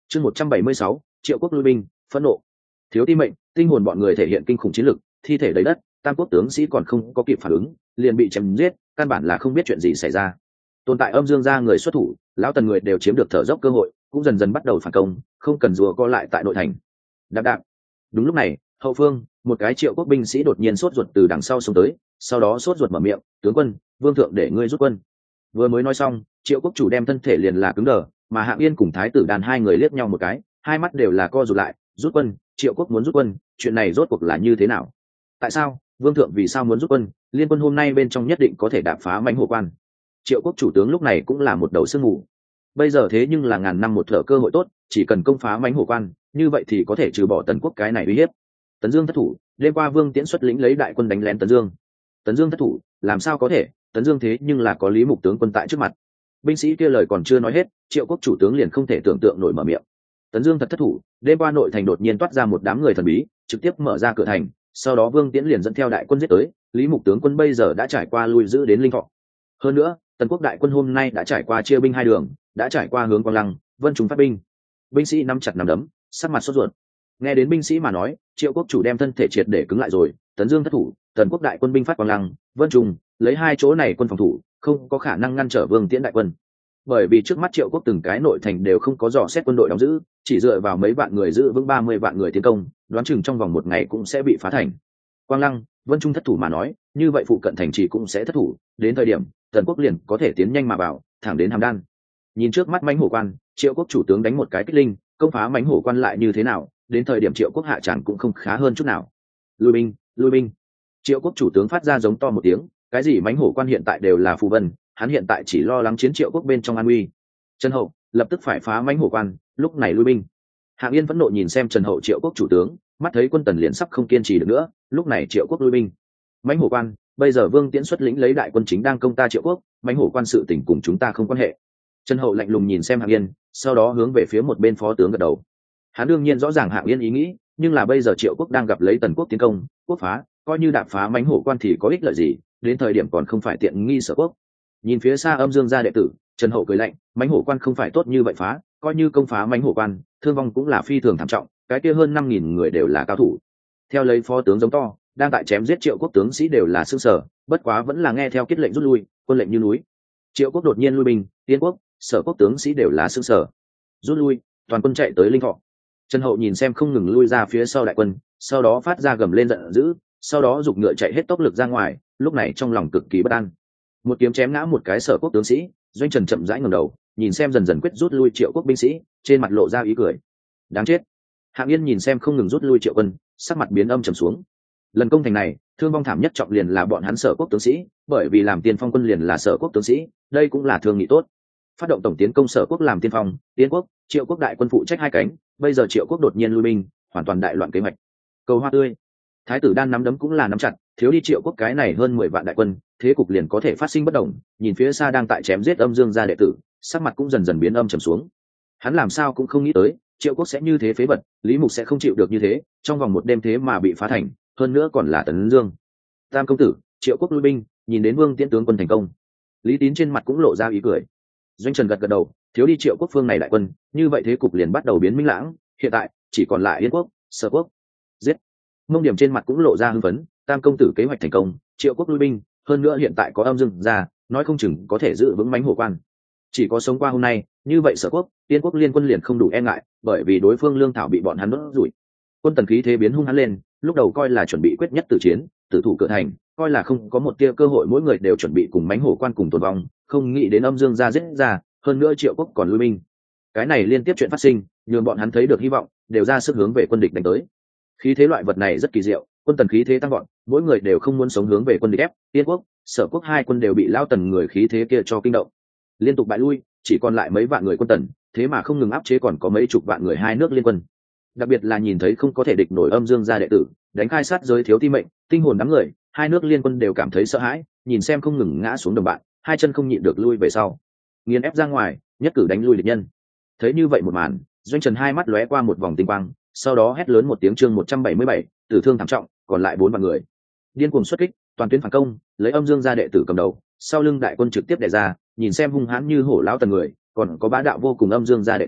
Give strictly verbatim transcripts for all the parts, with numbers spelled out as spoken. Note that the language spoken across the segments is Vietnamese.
chương một trăm bảy mươi sáu triệu quốc lui binh phẫn nộ. Thiếu ti mệnh, tinh hồn bọn người thể hiện kinh khủng chiến lực, thi thể đầy đất, tam quốc tướng sĩ còn không có kịp phản ứng liền bị chém giết, căn bản là không biết chuyện gì xảy ra. Tồn tại âm dương gia người xuất thủ, lão tần người đều chiếm được thở dốc cơ hội, cũng dần dần bắt đầu phản công, không cần rùa co lại tại nội thành. Đạp đạp. Đúng lúc này, hậu phương, một cái triệu quốc binh sĩ đột nhiên sốt ruột từ đằng sau xông tới, sau đó sốt ruột mở miệng, tướng quân, vương thượng để ngươi rút quân. Vừa mới nói xong, triệu quốc chủ đem thân thể liền là cứng đờ, mà Hạng Yên cùng thái tử đàn hai người liếc nhau một cái, hai mắt đều là co rụt lại. Rút quân? Triệu quốc muốn rút quân? Chuyện này rốt cuộc là như thế nào? Tại sao? Vương thượng vì sao muốn rút quân? Liên quân hôm nay bên trong nhất định có thể đạp phá mãnh hổ quan. Triệu quốc chủ tướng lúc này cũng là một đầu sương mù. Bây giờ thế nhưng là ngàn năm một thở cơ hội tốt, chỉ cần công phá mãnh hổ quan, như vậy thì có thể trừ bỏ Tần quốc cái này uy hiếp. Tấn Dương thất thủ, đêm qua Vương Tiễn xuất lĩnh lấy đại quân đánh lén Tấn Dương. Tấn Dương thất thủ, làm sao có thể? Tấn Dương thế nhưng là có Lý Mục tướng quân tại trước mặt. Binh sĩ kia lời còn chưa nói hết, Triệu quốc chủ tướng liền không thể tưởng tượng nổi mở miệng. Tấn Dương thật thất thủ, đêm qua nội thành đột nhiên toát ra một đám người thần bí, trực tiếp mở ra cửa thành, sau đó Vương Tiễn liền dẫn theo đại quân giết tới, Lý Mục tướng quân bây giờ đã trải qua lui giữ đến Linh Thọ. Hơn nữa, Tần quốc đại quân hôm nay đã trải qua chia binh hai đường, đã trải qua hướng Quang Lăng, Vân Trung phát binh. Binh sĩ nắm chặt nắm đấm, sắc mặt sốt ruột. Nghe đến binh sĩ mà nói, Triệu quốc chủ đem thân thể triệt để cứng lại rồi, Tấn Dương thất thủ, Tần quốc đại quân binh phát Quang Lăng, Vân Trung, lấy hai chỗ này quân phòng thủ, không có khả năng ngăn trở Vương Tiễn đại quân. Bởi vì trước mắt Triệu quốc từng cái nội thành đều không có dò xét quân đội đóng giữ, chỉ dựa vào mấy vạn người giữ vững ba mươi vạn người tiến công, đoán chừng trong vòng một ngày cũng sẽ bị phá thành. Quang Lăng, Vân Trung thất thủ mà nói, như vậy phụ cận thành trì cũng sẽ thất thủ, đến thời điểm Tần quốc liền có thể tiến nhanh mà vào, thẳng đến Hàm Đan. Nhìn trước mắt mãnh hổ quan, Triệu quốc chủ tướng đánh một cái kích linh, công phá mãnh hổ quan lại như thế nào, đến thời điểm Triệu quốc hạ tràng cũng không khá hơn chút nào. Lui binh, lui binh. Triệu quốc chủ tướng phát ra giống to một tiếng, cái gì mãnh hổ quan hiện tại đều là phù vân, hắn hiện tại chỉ lo lắng chiến Triệu quốc bên trong an uy. Trần Hậu lập tức phải phá mãnh hổ quan, lúc này lui binh. Hạng Yên phẫn nộ nhìn xem Trần Hậu Triệu quốc chủ tướng, mắt thấy quân Tần liền sắp không kiên trì được nữa, lúc này Triệu quốc lui binh. Mãnh hổ quan, bây giờ Vương Tiễn xuất lĩnh lấy đại quân chính đang công ta Triệu quốc, mãnh hổ quan sự tình cùng chúng ta không quan hệ. Trần Hậu lạnh lùng nhìn xem Hạng Yên, sau đó hướng về phía một bên phó tướng gật đầu. Hắn đương nhiên rõ ràng Hạng Yên ý nghĩ, nhưng là bây giờ Triệu quốc đang gặp lấy Tần quốc tiến công, quốc phá, coi như đạp phá mãnh hổ quan thì có ích lợi gì, đến thời điểm còn không phải tiện nghi Sở quốc. Nhìn phía xa âm dương gia đệ tử, Trần Hậu cười lạnh, mãnh hổ quan không phải tốt như vậy phá, coi như công phá mãnh hổ quan, thương vong cũng là phi thường thảm trọng, cái kia hơn năm nghìn người đều là cao thủ. Theo lấy phó tướng giống to, đang tại chém giết Triệu quốc tướng sĩ đều là sương sở, bất quá vẫn là nghe theo kết lệnh rút lui, quân lệnh như núi. Triệu quốc đột nhiên lui binh, Tiên quốc, Sở quốc tướng sĩ đều là sương sở. Rút lui, toàn quân chạy tới Linh Thọ. Trần Hậu nhìn xem không ngừng lui ra phía sau đại quân, sau đó phát ra gầm lên giận dữ, sau đó giục ngựa chạy hết tốc lực ra ngoài, lúc này trong lòng cực kỳ bất an. Một kiếm chém ngã một cái Sở quốc tướng sĩ, Doanh Trần chậm rãi ngẩng đầu, nhìn xem dần dần quyết rút lui Triệu quốc binh sĩ, trên mặt lộ ra ý cười. Đáng chết. Hạng Yên nhìn xem không ngừng rút lui Triệu quân, sắc mặt biến âm trầm xuống. Lần công thành này, thương vong thảm nhất trọng liền là bọn hắn Sở quốc tướng sĩ, bởi vì làm tiên phong quân liền là Sở quốc tướng sĩ, đây cũng là thương nghị tốt. Phát động tổng tiến công Sở quốc làm tiên phong, Tiên quốc, Triệu quốc đại quân phụ trách hai cánh, bây giờ Triệu quốc đột nhiên lui binh, hoàn toàn đại loạn kế hoạch. Cầu hoa tươi. Thái tử Đan nắm đấm cũng là nắm chặt, thiếu đi Triệu quốc cái này hơn mười vạn đại quân, thế cục liền có thể phát sinh bất động. Nhìn phía xa đang tại chém giết âm dương gia đệ tử, sắc mặt cũng dần dần biến âm trầm xuống. Hắn làm sao cũng không nghĩ tới, Triệu quốc sẽ như thế phế vật, Lý Mục sẽ không chịu được như thế, trong vòng một đêm thế mà bị phá thành, hơn nữa còn là Tấn Dương. Tam công tử, Triệu quốc lui binh, nhìn đến Vương Tiễn tướng quân thành công, Lý Tín trên mặt cũng lộ ra ý cười. Doanh Trần gật gật đầu, thiếu đi Triệu quốc phương này đại quân, như vậy thế cục liền bắt đầu biến minh lãng, hiện tại chỉ còn lại Yên quốc, Sở quốc. Giết. Mông Điểm trên mặt cũng lộ ra hưng phấn, Tam công tử kế hoạch thành công, Triệu quốc lui binh, hơn nữa hiện tại có âm dương ra, nói không chừng có thể giữ vững mãnh hổ quan. Chỉ có sống qua hôm nay, như vậy Sở quốc, Yên quốc liên quân liền không đủ e ngại, bởi vì đối phương lương thảo bị bọn hắn đốt rủi. Quân Tần khí thế biến hung hãn lên, lúc đầu coi là chuẩn bị quyết nhất tử chiến, tử thủ cửa thành, coi là không có một tia cơ hội, mỗi người đều chuẩn bị cùng mãnh hổ quan cùng tồn vong, không nghĩ đến âm dương ra giết ra, hơn nữa Triệu quốc còn lui binh. Cái này liên tiếp chuyện phát sinh, nhường bọn hắn thấy được hy vọng, đều ra sức hướng về quân địch đánh tới. Khí thế loại vật này rất kỳ diệu, quân Tần khí thế tăng vọt, mỗi người đều không muốn sống hướng về quân địch ép, Tiên quốc, Sở quốc hai quân đều bị lao Tần người khí thế kia cho kinh động, liên tục bại lui, chỉ còn lại mấy vạn người quân Tần, thế mà không ngừng áp chế còn có mấy chục vạn người hai nước liên quân. Đặc biệt là nhìn thấy không có thể địch nổi âm dương gia đệ tử, đánh khai sát giới thiếu ti mệnh, tinh hồn đám người, hai nước liên quân đều cảm thấy sợ hãi, nhìn xem không ngừng ngã xuống đồng bạn, hai chân không nhịn được lui về sau, nghiền ép ra ngoài, nhất cử đánh lui địch nhân. Thấy như vậy một màn, Doanh Trần hai mắt lóe qua một vòng tinh quang, sau đó hét lớn một tiếng chương một trăm bảy mươi bảy, tử thương thảm trọng, còn lại bốn vạn người. Điên cuồng xuất kích, toàn tuyến phản công, lấy âm dương gia đệ tử cầm đầu, sau lưng đại quân trực tiếp đè ra, nhìn xem hung hãn như hổ lão Tần người, còn có bá đạo vô cùng âm dương gia đệ tử,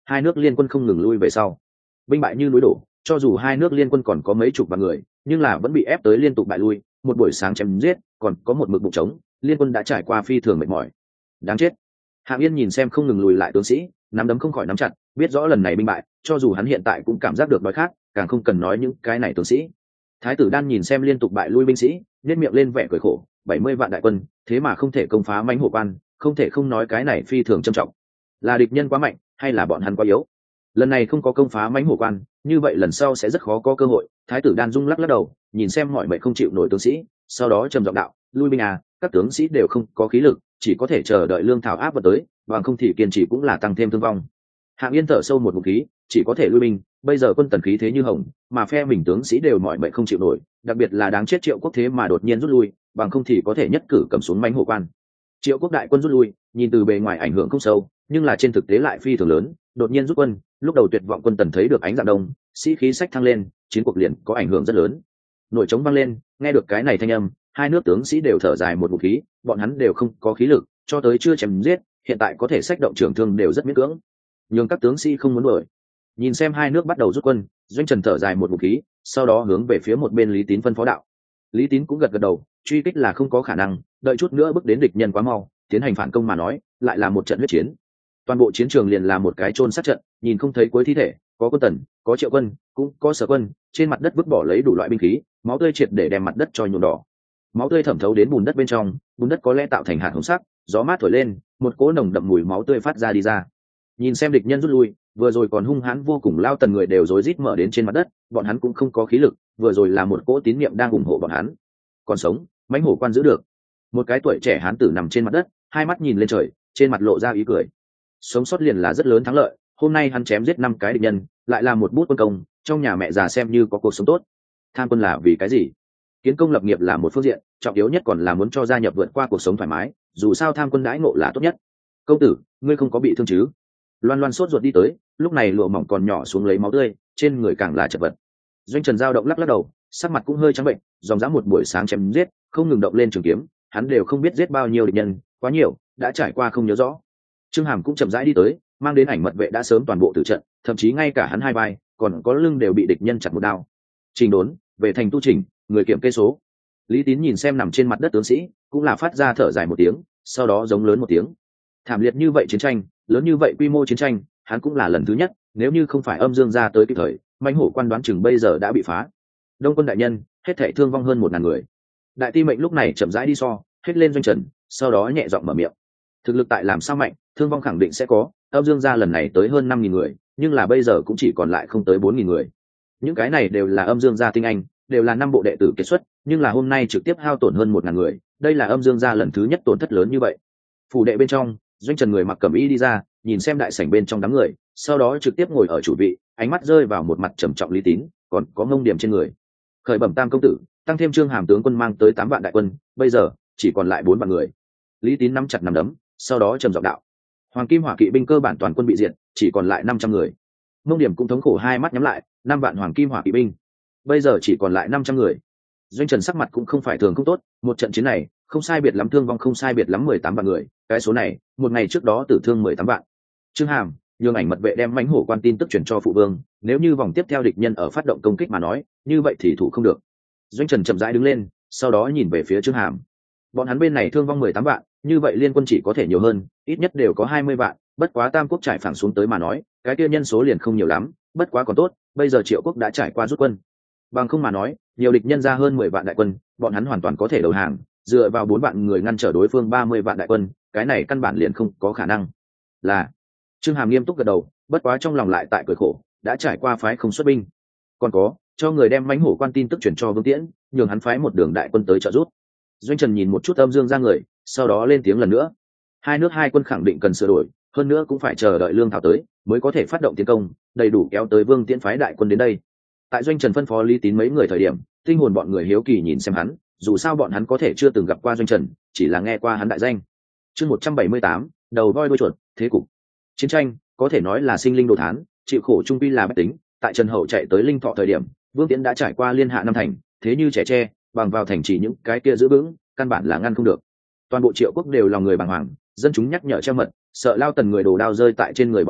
hai nước liên quân không ngừng lui về sau, binh bại như núi đổ. Cho dù hai nước liên quân còn có mấy chục vạn người, nhưng là vẫn bị ép tới liên tục bại lui. Một buổi sáng chém giết, còn có một mực bụng trống, liên quân đã trải qua phi thường mệt mỏi. Đáng chết. Hạng Yên nhìn xem không ngừng lùi lại tướng sĩ, nắm đấm không khỏi nắm chặt, biết rõ lần này binh bại, cho dù hắn hiện tại cũng cảm giác được đói khát, càng không cần nói những cái này tướng sĩ. Thái tử Đan nhìn xem liên tục bại lui binh sĩ, nhếch miệng lên vẻ cười khổ, bảy mươi vạn đại quân, thế mà không thể công phá mãnh hổ quan, không thể không nói cái này phi thường trầm trọng. Là địch nhân quá mạnh, hay là bọn hắn quá yếu? Lần này không có công phá mãnh hổ quan, như vậy lần sau sẽ rất khó có cơ hội. Thái tử Đan rung lắc lắc đầu, nhìn xem mọi mệnh không chịu nổi tướng sĩ, sau đó trầm giọng đạo, lui binh à, các tướng sĩ đều không có khí lực, chỉ có thể chờ đợi lương thảo áp vào tới, bằng không thì kiên trì cũng là tăng thêm thương vong. Hạng Yên thở sâu một ngụm khí, chỉ có thể lui binh. Bây giờ quân tần khí thế như hồng, mà phe mình tướng sĩ đều mỏi mệt không chịu nổi, đặc biệt là đáng chết Triệu Quốc thế mà đột nhiên rút lui, bằng không thì có thể nhất cử cầm xuống mãnh hổ quan. Triệu Quốc đại quân rút lui, nhìn từ bề ngoài ảnh hưởng không sâu, nhưng là trên thực tế lại phi thường lớn. Đột nhiên rút quân, lúc đầu tuyệt vọng quân tần thấy được ánh dạng đông, sĩ khí sách thăng lên, chiến cuộc liền có ảnh hưởng rất lớn. Nội trống vang lên, nghe được cái này thanh âm, hai nước tướng sĩ đều thở dài một ngụm khí, bọn hắn đều không có khí lực, cho tới chưa chém giết, hiện tại có thể sách động trưởng thương đều rất miễn cưỡng. Nhưng các tướng sĩ không muốn đuổi. Nhìn xem hai nước bắt đầu rút quân, Doanh Trần thở dài một ngụm khí, sau đó hướng về phía một bên Lý Tín phân phó đạo. Lý Tín cũng gật gật đầu, truy kích là không có khả năng, đợi chút nữa bước đến địch nhân quá mau, tiến hành phản công mà nói, lại là một trận huyết chiến. Toàn bộ chiến trường liền là một cái chôn sát trận, nhìn không thấy cuối thi thể, có quân tần, có Triệu quân, cũng có Sở quân, trên mặt đất vứt bỏ lấy đủ loại binh khí, máu tươi triệt để đem mặt đất cho nhuộm đỏ. Máu tươi thẩm thấu đến bùn đất bên trong, bùn đất có lẽ tạo thành hạt hồng sắc, gió mát thổi lên, một cỗ nồng đậm mùi máu tươi phát ra đi ra. Nhìn xem địch nhân rút lui, vừa rồi còn hung hãn vô cùng lao tần người đều rối rít mở đến trên mặt đất, bọn hắn cũng không có khí lực, vừa rồi là một cỗ tín niệm đang ủng hộ bọn hắn. Còn sống, mãnh hổ quan giữ được. Một cái tuổi trẻ hán tử nằm trên mặt đất, hai mắt nhìn lên trời, trên mặt lộ ra ý cười. Sống sót liền là rất lớn thắng lợi, hôm nay hắn chém giết năm cái địch nhân, lại là một bút quân công, trong nhà mẹ già xem như có cuộc sống tốt. Tham quân là vì cái gì? Kiến công lập nghiệp là một phương diện, trọng yếu nhất còn là muốn cho gia nhập vượt qua cuộc sống thoải mái, dù sao tham quân đãi ngộ là tốt nhất. Công tử, ngươi không có bị thương chứ? Loan Loan sốt ruột đi tới, lúc này lụa mỏng còn nhỏ xuống lấy máu tươi, trên người càng là chật vật. Doanh Trần dao động lắc lắc đầu, sắc mặt cũng hơi trắng bệnh, dòng dã một buổi sáng chém giết, không ngừng động lên trường kiếm, hắn đều không biết giết bao nhiêu địch nhân, quá nhiều, đã trải qua không nhớ rõ. Trương Hàm cũng chậm rãi đi tới, mang đến ảnh mật vệ đã sớm toàn bộ tử trận, thậm chí ngay cả hắn hai vai, còn có lưng đều bị địch nhân chặt một đao. Trình Đốn, về thành tu trình, người kiểm kê số. Lý Tín nhìn xem nằm trên mặt đất tướng sĩ, cũng là phát ra thở dài một tiếng, sau đó giống lớn một tiếng. Thảm liệt như vậy chiến tranh, lớn như vậy quy mô chiến tranh, hắn cũng là lần thứ nhất, nếu như không phải Âm Dương ra tới kịp thời, mãnh hổ quan đoán chừng bây giờ đã bị phá. Đông quân đại nhân, hết thảy thương vong hơn một ngàn người. Đại ti mệnh lúc này chậm rãi đi so, hết lên Doanh Trần, sau đó nhẹ giọng mở miệng. Thực lực tại làm sao mạnh, thương vong khẳng định sẽ có, Âm Dương gia lần này tới hơn năm nghìn người, nhưng là bây giờ cũng chỉ còn lại không tới bốn nghìn người. Những cái này đều là Âm Dương gia tinh anh, đều là năm bộ đệ tử kết xuất, nhưng là hôm nay trực tiếp hao tổn hơn một ngàn người, đây là Âm Dương gia lần thứ nhất tổn thất lớn như vậy. Phủ đệ bên trong, Doanh Trần người mặc cẩm y đi ra, nhìn xem đại sảnh bên trong đám người, sau đó trực tiếp ngồi ở chủ vị, ánh mắt rơi vào một mặt trầm trọng Lý Tín, còn có ngông điểm trên người. Khởi bẩm Tam công tử, tăng thêm Trương Hàm tướng quân mang tới tám vạn đại quân, bây giờ chỉ còn lại bốn vạn người. Lý Tín nắm chặt nắm đấm, sau đó trầm giọng đạo: Hoàng Kim Hỏa Kỵ binh cơ bản toàn quân bị diệt, chỉ còn lại năm trăm người. Ngông điểm cũng thống khổ hai mắt nhắm lại, năm vạn Hoàng Kim Hỏa Kỵ binh, bây giờ chỉ còn lại năm trăm người. Doanh Trần sắc mặt cũng không phải thường không tốt, một trận chiến này, không sai biệt lắm thương vong không sai biệt lắm mười tám vạn người, cái số này, một ngày trước đó tử thương mười tám vạn. Trương Hàm, nhường ảnh mật vệ đem mãnh hổ quan tin tức chuyển cho phụ vương, nếu như vòng tiếp theo địch nhân ở phát động công kích mà nói, như vậy thì thủ không được. Doanh Trần chậm rãi đứng lên, sau đó nhìn về phía Trương Hàm. Bọn hắn bên này thương vong mười tám vạn, như vậy liên quân chỉ có thể nhiều hơn, ít nhất đều có hai mươi vạn, bất quá Tam quốc trải phẳng xuống tới mà nói, cái kia nhân số liền không nhiều lắm, bất quá còn tốt, bây giờ Triệu quốc đã trải qua rút quân. Bằng không mà nói, nhiều địch nhân ra hơn mười vạn đại quân, bọn hắn hoàn toàn có thể đầu hàng, dựa vào bốn vạn người ngăn trở đối phương ba mươi vạn đại quân, cái này căn bản liền không có khả năng. Là Trương Hàm nghiêm túc gật đầu, bất quá trong lòng lại tại cười khổ, đã trải qua phái không xuất binh. Còn có, cho người đem mãnh hổ quan tin tức chuyển cho Vương Tiễn, nhường hắn phái một đường đại quân tới trợ giúp. Doanh Trần nhìn một chút Âm Dương ra người, sau đó lên tiếng lần nữa. Hai nước hai quân khẳng định cần sửa đổi, hơn nữa cũng phải chờ đợi lương thảo tới, mới có thể phát động tiến công, đầy đủ kéo tới Vương Tiễn phái đại quân đến đây. Tại Doanh Trần phân phó Lý Tín mấy người thời điểm, tinh hồn bọn người hiếu kỳ nhìn xem hắn, dù sao bọn hắn có thể chưa từng gặp qua Doanh Trần, chỉ là nghe qua hắn đại danh. Chương một trăm bảy mươi tám, đầu voi đuôi chuột, thế cục. Chiến tranh có thể nói là sinh linh đồ thán, chịu khổ trung quy là bách tính. Tại Trần Hậu chạy tới Linh Thọ thời điểm, Vương Tiễn đã trải qua liên hạ năm thành, thế như trẻ tre, bằng vào thành chỉ những cái kia giữ vững, căn bản là ngăn không được. Toàn bộ Triệu quốc đều lòng người bàng hoàng, dân chúng nhắc nhở che mật, sợ Lao Tần người đồ đao rơi tại trên người bọn họ,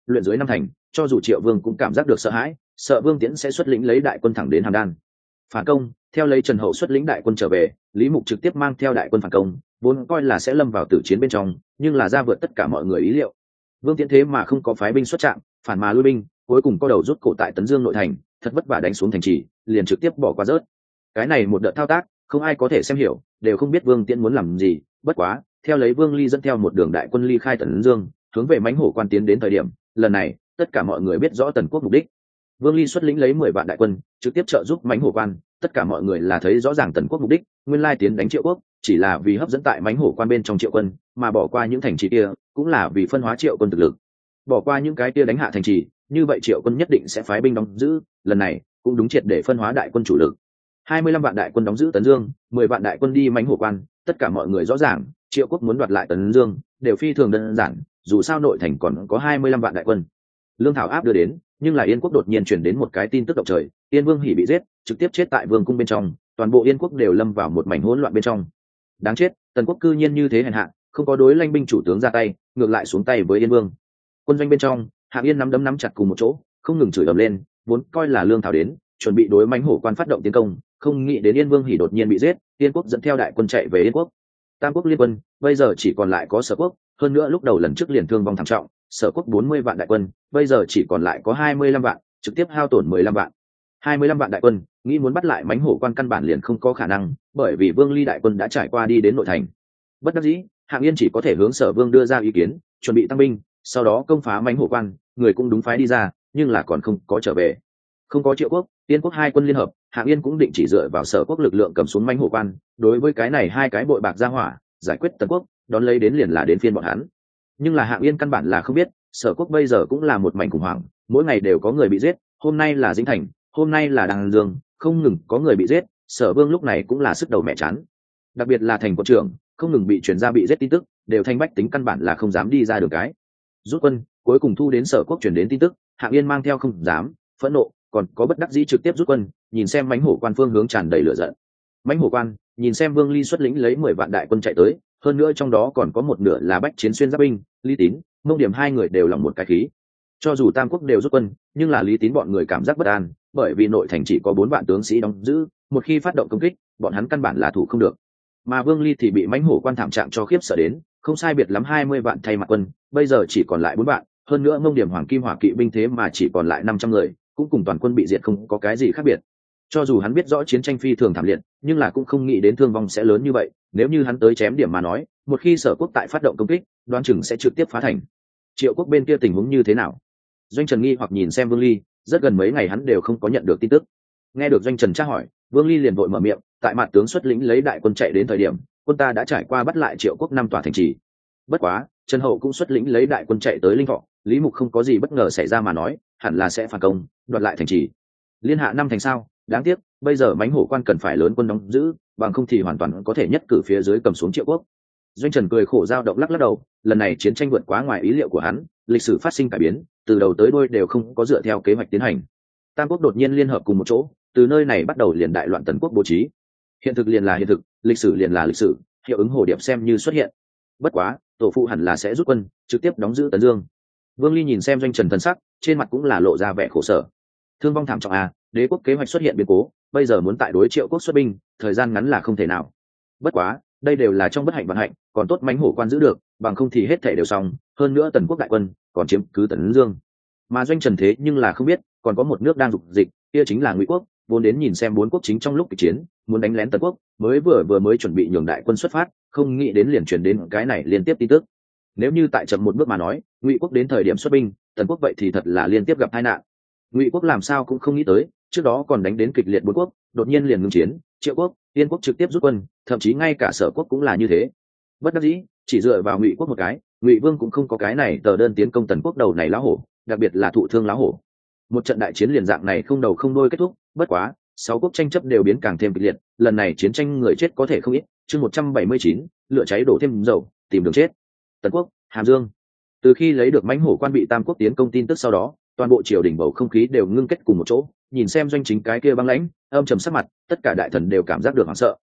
luyện dưới năm thành, cho dù Triệu Vương cũng cảm giác được sợ hãi, sợ Vương Tiễn sẽ xuất lĩnh lấy đại quân thẳng đến Hàm Đan phản công. Theo lấy Trần Hậu xuất lĩnh đại quân trở về, Lý Mục trực tiếp mang theo đại quân phản công, vốn coi là sẽ lâm vào tử chiến bên trong, nhưng là ra vượt tất cả mọi người ý liệu. Vương Tiễn thế mà không có phái binh xuất trạng, phản mà lui binh, cuối cùng có đầu rút cổ tại Tấn Dương nội thành, thật vất vả đánh xuống thành trì, liền trực tiếp bỏ qua rớt. Cái này một đợt thao tác, không ai có thể xem hiểu, đều không biết Vương Tiễn muốn làm gì. Bất quá, theo lấy Vương Ly dẫn theo một đường đại quân ly khai Tấn Dương, hướng về Mãnh Hổ Quan tiến đến thời điểm, lần này tất cả mọi người biết rõ Tần Quốc mục đích. Vương Ly xuất lĩnh lấy mười vạn đại quân, trực tiếp trợ giúp Mãnh Hổ Quan, tất cả mọi người là thấy rõ ràng Tần Quốc mục đích, nguyên lai tiến đánh Triệu Quốc, chỉ là vì hấp dẫn tại Mãnh Hổ Quan bên trong Triệu quân, mà bỏ qua những thành trì kia, cũng là vì phân hóa Triệu quân thực lực. Bỏ qua những cái kia đánh hạ thành trì, như vậy Triệu quân nhất định sẽ phái binh đóng giữ, lần này cũng đúng triệt để phân hóa đại quân chủ lực. hai mươi lăm vạn đại quân đóng giữ Tấn Dương, mười vạn đại quân đi Mãnh Hổ Quan, tất cả mọi người rõ ràng, Triệu Quốc muốn đoạt lại Tấn Dương, đều phi thường đơn giản, dù sao nội thành còn có hai mươi lăm vạn đại quân. Lương thảo áp đưa đến, nhưng là Yên Quốc đột nhiên truyền đến một cái tin tức động trời, Yên Vương Hỉ bị giết, trực tiếp chết tại vương cung bên trong, toàn bộ Yên Quốc đều lâm vào một mảnh hỗn loạn bên trong. Đáng chết, Tần Quốc cư nhiên như thế hèn hạ, không có đối lãnh binh chủ tướng ra tay, ngược lại xuống tay với Yên Vương. Quân doanh bên trong, Hạng Yên nắm đấm nắm chặt cùng một chỗ, không ngừng chửi ầm lên, vốn coi là Lương thảo đến, chuẩn bị đối Mãnh Hổ Quan phát động tiến công, không nghĩ đến Yên Vương Hỉ đột nhiên bị giết, Yên Quốc dẫn theo đại quân chạy về Yên Quốc. Tam Quốc liên quân, bây giờ chỉ còn lại có Sở Quốc, hơn nữa lúc đầu lần trước liền thương vong thảm trọng, Sở Quốc bốn mươi vạn đại quân, bây giờ chỉ còn lại có hai mươi lăm vạn, trực tiếp hao tổn mười lăm vạn. hai mươi lăm vạn đại quân, nghĩ muốn bắt lại Mãnh Hổ Quan căn bản liền không có khả năng, bởi vì Vương Ly đại quân đã trải qua đi đến nội thành. Bất đắc dĩ, Hạng Yên chỉ có thể hướng Sở Vương đưa ra ý kiến, chuẩn bị tăng binh, sau đó công phá Mãnh Hổ Quan, người cũng đúng phái đi ra, nhưng là còn không có trở về. Không có Triệu Quốc, Yên Quốc hai quân liên hợp, Hạng Yên cũng định chỉ dựa vào Sở Quốc lực lượng cầm xuống Mãnh Hổ Quan, đối với cái này hai cái bội bạc ra hỏa, giải quyết Tần Quốc, đón lấy đến liền là đến phiên bọn hắn. Nhưng là Hạng Yên căn bản là không biết, Sở Quốc bây giờ cũng là một mảnh khủng hoảng, mỗi ngày đều có người bị giết, hôm nay là Dĩnh Thành, hôm nay là Đằng Dương, không ngừng có người bị giết, Sở Vương lúc này cũng là sức đầu mẹ chán. Đặc biệt là thành quận trưởng, không ngừng bị truyền ra bị giết tin tức, đều thanh bách tính căn bản là không dám đi ra đường cái. Rút quân, cuối cùng thu đến Sở Quốc truyền đến tin tức, Hạng Yên mang theo không dám, phẫn nộ, còn có bất đắc dĩ trực tiếp rút quân, nhìn xem Mãnh Hổ Quan phương hướng tràn đầy lửa giận. Mãnh Hổ Quan, nhìn xem Vương Ly xuất lĩnh lấy mười vạn đại quân chạy tới, hơn nữa trong đó còn có một nửa là bách chiến xuyên giáp binh, Lý Tín, Mông Điểm hai người đều lòng một cái khí. Cho dù Tam Quốc đều rút quân, nhưng là Lý Tín bọn người cảm giác bất an, bởi vì nội thành chỉ có bốn vạn tướng sĩ đóng giữ, một khi phát động công kích, bọn hắn căn bản là thủ không được. Mà Vương Ly thì bị Mãnh Hổ Quan thảm trạng cho khiếp sợ đến, không sai biệt lắm hai mươi vạn thay mặt quân, bây giờ chỉ còn lại bốn vạn, hơn nữa Mông Điểm Hoàng Kim Hỏa kỵ binh thế mà chỉ còn lại năm trăm người, cũng cùng toàn quân bị diệt không có cái gì khác biệt. Cho dù hắn biết rõ chiến tranh phi thường thảm liệt, nhưng là cũng không nghĩ đến thương vong sẽ lớn như vậy, nếu như hắn tới chém điểm mà nói, một khi Sở Quốc tại phát động công kích, đoán chừng sẽ trực tiếp phá thành. Triệu Quốc bên kia tình huống như thế nào? Doanh Trần nghi hoặc nhìn xem Vương Ly, rất gần mấy ngày hắn đều không có nhận được tin tức. Nghe được Doanh Trần tra hỏi, Vương Ly liền vội mở miệng, tại mặt tướng xuất lĩnh lấy đại quân chạy đến thời điểm, quân ta đã trải qua bắt lại Triệu Quốc năm tòa thành trì. Bất quá, Trần Hậu cũng xuất lĩnh lấy đại quân chạy tới Linh Thọ, Lý Mục không có gì bất ngờ xảy ra mà nói, hẳn là sẽ phản công, đoạt lại thành trì. Liên hạ năm thành sao? Đáng tiếc, bây giờ Mãnh Hổ Quan cần phải lớn quân đóng giữ, bằng không thì hoàn toàn có thể nhất cử phía dưới cầm xuống Triệu Quốc. Doanh Trần cười khổ dao động lắc lắc đầu, lần này chiến tranh vượt quá ngoài ý liệu của hắn, lịch sử phát sinh cải biến, từ đầu tới đuôi đều không có dựa theo kế hoạch tiến hành. Tam quốc đột nhiên liên hợp cùng một chỗ, từ nơi này bắt đầu liền đại loạn Tần Quốc bố trí. Hiện thực liền là hiện thực, lịch sử liền là lịch sử, hiệu ứng hồ điệp xem như xuất hiện. Bất quá, tổ phụ hẳn là sẽ rút quân, trực tiếp đóng giữ Tấn Dương. Vương Ly nhìn xem Doanh Trần thần sắc, trên mặt cũng là lộ ra vẻ khổ sở. Thương vong thảm trọng à, đế quốc kế hoạch xuất hiện biến cố, bây giờ muốn tại đối Triệu Quốc xuất binh, thời gian ngắn là không thể nào. Bất quá, đây đều là trong bất hạnh vận hạnh, còn tốt Mãnh Hổ Quan giữ được, bằng không thì hết thảy đều xong, hơn nữa Tần Quốc đại quân còn chiếm cứ Tấn Dương. Mà Doanh Trần thế nhưng là không biết, còn có một nước đang dục dịch, kia chính là Ngụy Quốc, vốn đến nhìn xem bốn quốc chính trong lúc kịch chiến, muốn đánh lén Tần Quốc, mới vừa vừa mới chuẩn bị nhường đại quân xuất phát, không nghĩ đến liền truyền đến cái này liên tiếp tin tức. Nếu như tại chậm một bước mà nói, Ngụy Quốc đến thời điểm xuất binh, Tần Quốc vậy thì thật là liên tiếp gặp tai nạn. Ngụy Quốc làm sao cũng không nghĩ tới, trước đó còn đánh đến kịch liệt bốn quốc, đột nhiên liền ngừng chiến, Triệu Quốc, Yên Quốc trực tiếp rút quân, thậm chí ngay cả Sở Quốc cũng là như thế. Bất đắc dĩ, chỉ dựa vào Ngụy Quốc một cái, Ngụy Vương cũng không có cái này tờ đơn tiến công Tần Quốc đầu này lá hổ, đặc biệt là thụ thương lá hổ. Một trận đại chiến liền dạng này không đầu không đuôi kết thúc, bất quá, sáu quốc tranh chấp đều biến càng thêm kịch liệt, lần này chiến tranh người chết có thể không ít, chương một trăm bảy mươi chín, lửa cháy đổ thêm dầu, tìm đường chết. Tần Quốc, Hàm Dương. Từ khi lấy được Mãnh Hổ Quan bị Tam Quốc tiến công tin tức sau đó, toàn bộ triều đình bầu không khí đều ngưng kết cùng một chỗ, nhìn xem Doanh Chính cái kia băng lãnh, âm trầm sắc mặt, tất cả đại thần đều cảm giác được hoảng sợ.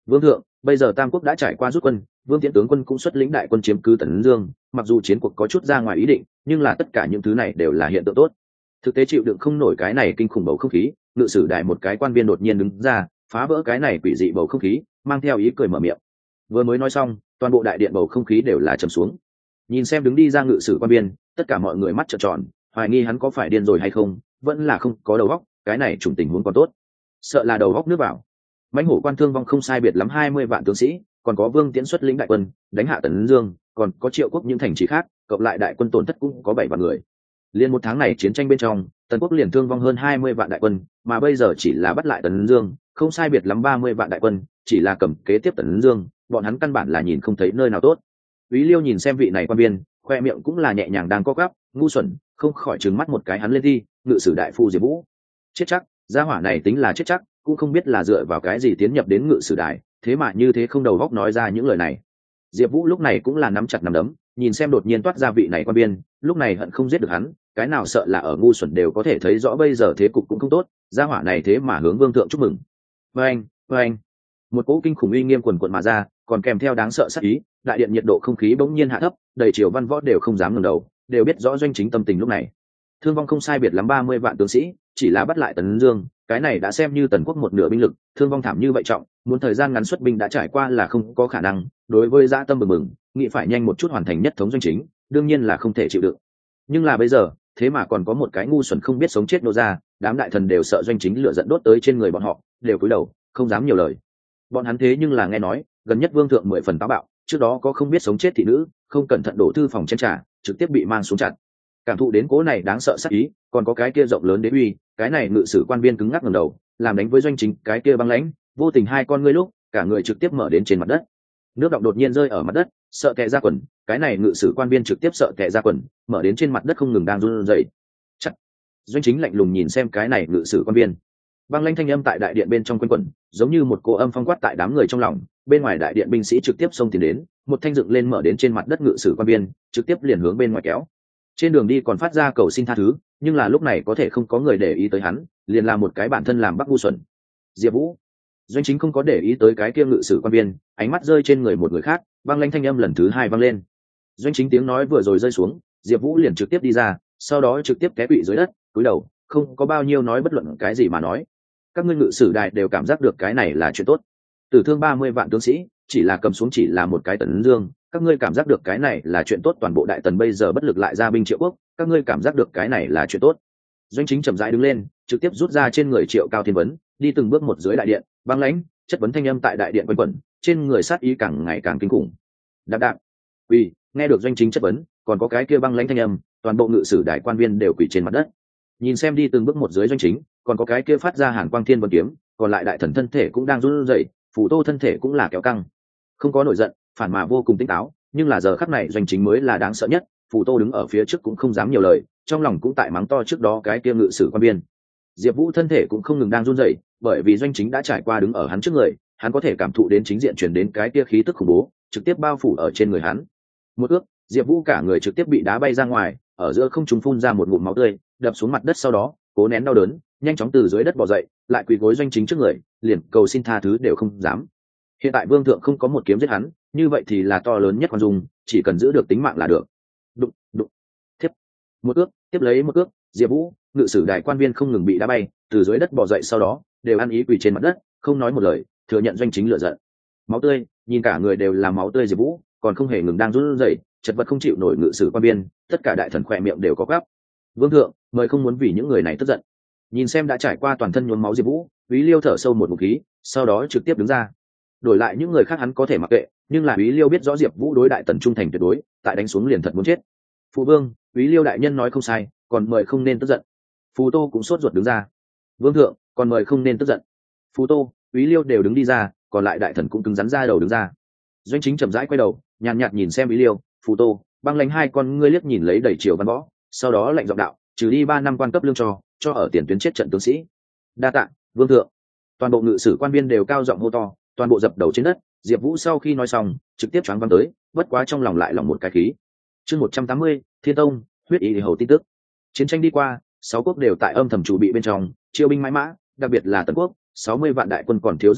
Vương thượng, bây giờ tam quốc đã trải qua rút quân, Vương Tiễn tướng quân cũng xuất lĩnh đại quân chiếm cứ Tấn Dương, mặc dù chiến cuộc có chút ra ngoài ý định, nhưng là tất cả những thứ này đều là hiện tượng tốt. Thực tế chịu đựng không nổi cái này kinh khủng bầu không khí, ngự sử đại một cái quan viên đột nhiên đứng ra, phá vỡ cái này quỷ dị bầu không khí, mang theo ý cười mở miệng. Vừa mới nói xong, toàn bộ đại điện bầu không khí đều là trầm xuống. Nhìn xem đứng đi ra ngự sử quan viên, tất cả mọi người mắt trợn tròn, hoài nghi hắn có phải điên rồi hay không, vẫn là không có đầu óc, cái này trùng tình huống còn tốt. Sợ là đầu óc nước vào. Mãnh hổ quan thương vong không sai biệt lắm hai mươi vạn tướng sĩ, còn có Vương Tiễn xuất lĩnh đại quân đánh hạ Tấn Dương, còn có Triệu Quốc những thành trì khác, cộng lại đại quân tổn thất cũng có bảy vạn người. Liên một tháng này chiến tranh bên trong, Tần Quốc liền thương vong hơn hai mươi vạn đại quân, mà bây giờ chỉ là bắt lại Tấn Dương, không sai biệt lắm ba mươi vạn đại quân, chỉ là cầm kế tiếp Tấn Dương, bọn hắn căn bản là nhìn không thấy nơi nào tốt. Úy Liêu nhìn xem vị này quan viên, khoe miệng cũng là nhẹ nhàng đang co quắp, ngu xuẩn, không khỏi trừng mắt một cái hắn lên đi, ngự sử đại phu Diệp Vũ. Chết chắc, gia hỏa này tính là chết chắc, cũng không biết là dựa vào cái gì tiến nhập đến ngự sử đài, thế mà như thế không đầu óc nói ra những lời này. Diệp Vũ lúc này cũng là nắm chặt nắm đấm, nhìn xem đột nhiên toát ra vị này quan viên, lúc này hận không giết được hắn, cái nào sợ là ở ngu xuẩn đều có thể thấy rõ bây giờ thế cục cũng không tốt, gia hỏa này thế mà hướng vương thượng chúc mừng. Oeng, oeng. Một cỗ kinh khủng uy nghiêm quần quần mà ra, còn kèm theo đáng sợ sát ý, đại điện nhiệt độ không khí bỗng nhiên hạ thấp, đầy triều văn võ đều không dám ngẩng đầu, đều biết rõ doanh chính tâm tình lúc này. Thương vong không sai biệt lắm ba mươi vạn tướng sĩ, chỉ là bắt lại Tấn Dương, cái này đã xem như Tần Quốc một nửa binh lực, thương vong thảm như vậy trọng, muốn thời gian ngắn xuất binh đã trải qua là không có khả năng, đối với dã tâm bừng bừng, nghĩ phải nhanh một chút hoàn thành nhất thống doanh chính, đương nhiên là không thể chịu đựng. Nhưng là bây giờ, thế mà còn có một cái ngu xuẩn không biết sống chết nô ra, đám đại thần đều sợ doanh chính lửa giận đốt tới trên người bọn họ, đều cúi đầu, không dám nhiều lời. Bọn hắn thế nhưng là nghe nói, gần nhất vương thượng mười phần táo bạo, trước đó có không biết sống chết thị nữ, không cẩn thận đổ thư phòng chén trà, trực tiếp bị mang xuống chặt. Cảm thụ đến cố này đáng sợ sát ý, còn có cái kia rộng lớn đế uy, cái này ngự sử quan viên cứng ngắc ngẩng đầu, làm đánh với doanh chính, cái kia băng lãnh, vô tình hai con ngươi lúc, cả người trực tiếp mở đến trên mặt đất. Nước động đột nhiên rơi ở mặt đất, sợ tè ra quần, cái này ngự sử quan viên trực tiếp sợ tè ra quần, mở đến trên mặt đất không ngừng đang run rẩy. Chặt. Doanh chính lạnh lùng nhìn xem cái này ngự sử quan viên. Băng lãnh thanh âm tại đại điện bên trong quanh quẩn, giống như một cô âm phong quát tại đám người trong lòng, bên ngoài đại điện binh sĩ trực tiếp xông tiến đến, một thanh dựng lên mở đến trên mặt đất ngự sử quan viên, trực tiếp liền hướng bên ngoài kéo. Trên đường đi còn phát ra cầu xin tha thứ, nhưng là lúc này có thể không có người để ý tới hắn, liền là một cái bản thân làm bắc ngu xuẩn. Diệp Vũ. Doanh chính không có để ý tới cái kia ngự sử quan viên, ánh mắt rơi trên người một người khác, băng lãnh thanh âm lần thứ hai vang lên. Doanh chính tiếng nói vừa rồi rơi xuống, Diệp Vũ liền trực tiếp đi ra, sau đó trực tiếp té quỵ dưới đất, cúi đầu, không có bao nhiêu nói bất luận cái gì mà nói. Các ngươi ngự sử đại đều cảm giác được cái này là chuyện tốt. Tử thương ba mươi vạn tướng sĩ, chỉ là cầm xuống chỉ là một cái Tấn Dương, các ngươi cảm giác được cái này là chuyện tốt, toàn bộ đại tần bây giờ bất lực lại ra binh Triệu Quốc, các ngươi cảm giác được cái này là chuyện tốt. Doanh chính chậm rãi đứng lên, trực tiếp rút ra trên người Triệu Cao Thiên vấn, đi từng bước một dưới đại điện, băng lãnh, chất vấn thanh âm tại đại điện quanh quẩn, trên người sát ý càng ngày càng kinh khủng. Đạp đạp. Vì, nghe được doanh chính chất vấn, còn có cái kia băng lãnh thanh âm, toàn bộ ngự sử đại quan viên đều quỳ trên mặt đất. Nhìn xem đi từng bước một dưới doanh chính, còn có cái kia phát ra hàn quang thiên vân kiếm, còn lại đại thần thân thể cũng đang run rẩy, Phù Tô thân thể cũng là kéo căng. Không có nổi giận, phản mà vô cùng tỉnh táo, nhưng là giờ khắc này doanh chính mới là đáng sợ nhất. Phù Tô đứng ở phía trước cũng không dám nhiều lời, trong lòng cũng tại mắng to trước đó cái kia ngự sử quan viên. Diệp Vũ thân thể cũng không ngừng đang run rẩy, bởi vì doanh chính đã trải qua đứng ở hắn trước người, hắn có thể cảm thụ đến chính diện truyền đến cái kia khí tức khủng bố, trực tiếp bao phủ ở trên người hắn. Một ước, Diệp Vũ cả người trực tiếp bị đá bay ra ngoài, ở giữa không trung phun ra một ngụm máu tươi, đập xuống mặt đất, sau đó cố nén đau đớn, nhanh chóng từ dưới đất bò dậy, lại quỳ gối doanh chính trước người, liền cầu xin tha thứ đều không dám. Hiện tại vương thượng không có một kiếm giết hắn, như vậy thì là to lớn nhất khoan dung, chỉ cần giữ được tính mạng là được. Đụng, đụng. Tiếp. Một ước, tiếp lấy một ước, Diệp Vũ, ngự sử đại quan viên không ngừng bị đá bay, từ dưới đất bò dậy, sau đó đều ăn ý quỳ trên mặt đất, không nói một lời, thừa nhận doanh chính lựa giận. Máu tươi, nhìn cả người đều là máu tươi Diệp Vũ, còn không hề ngừng đang run rẩy, chật vật không chịu nổi ngự sử quan viên, tất cả đại thần khỏe miệng đều có gắp. Vương thượng, mời không muốn vì những người này tức giận. Nhìn xem đã trải qua toàn thân nhuốm máu Diệp Vũ, Úy Liêu thở sâu một ngụm khí, sau đó trực tiếp đứng ra. Đổi lại những người khác hắn có thể mặc kệ, nhưng là Úy Liêu biết rõ Diệp Vũ đối đại tần trung thành tuyệt đối, tại đánh xuống liền thật muốn chết. Phụ vương, Úy Liêu đại nhân nói không sai, còn mời không nên tức giận. Phù Tô cũng sốt ruột đứng ra. Vương thượng, còn mời không nên tức giận. Phù Tô, Úy Liêu đều đứng đi ra, còn lại đại thần cũng cứng rắn ra đầu đứng ra. Doanh chính chậm rãi quay đầu, nhàn nhạt nhìn xem Úy Liêu, Phù Tô, băng lãnh hai con ngươi liếc nhìn lấy đầy triều văn võ, sau đó lạnh giọng đạo, trừ đi ba năm quan cấp lương cho, cho ở tiền tuyến chết trận tướng sĩ. Đa tạ, vương thượng. Toàn bộ ngự sử quan viên đều cao giọng hô to, toàn bộ dập đầu trên đất. Diệp Vũ sau khi nói xong, trực tiếp choáng váng tới, bất quá trong lòng lại lòng một cái khí. Chương một trăm tám mươi, Thiên Tông, huyết ý hầu tin tức. Chiến tranh đi qua, sáu quốc đều tại âm thầm chuẩn bị bên trong, chiêu binh mãi mã, đặc biệt là Tần quốc, sáu mươi vạn đại quân còn thiếu rất nhiều,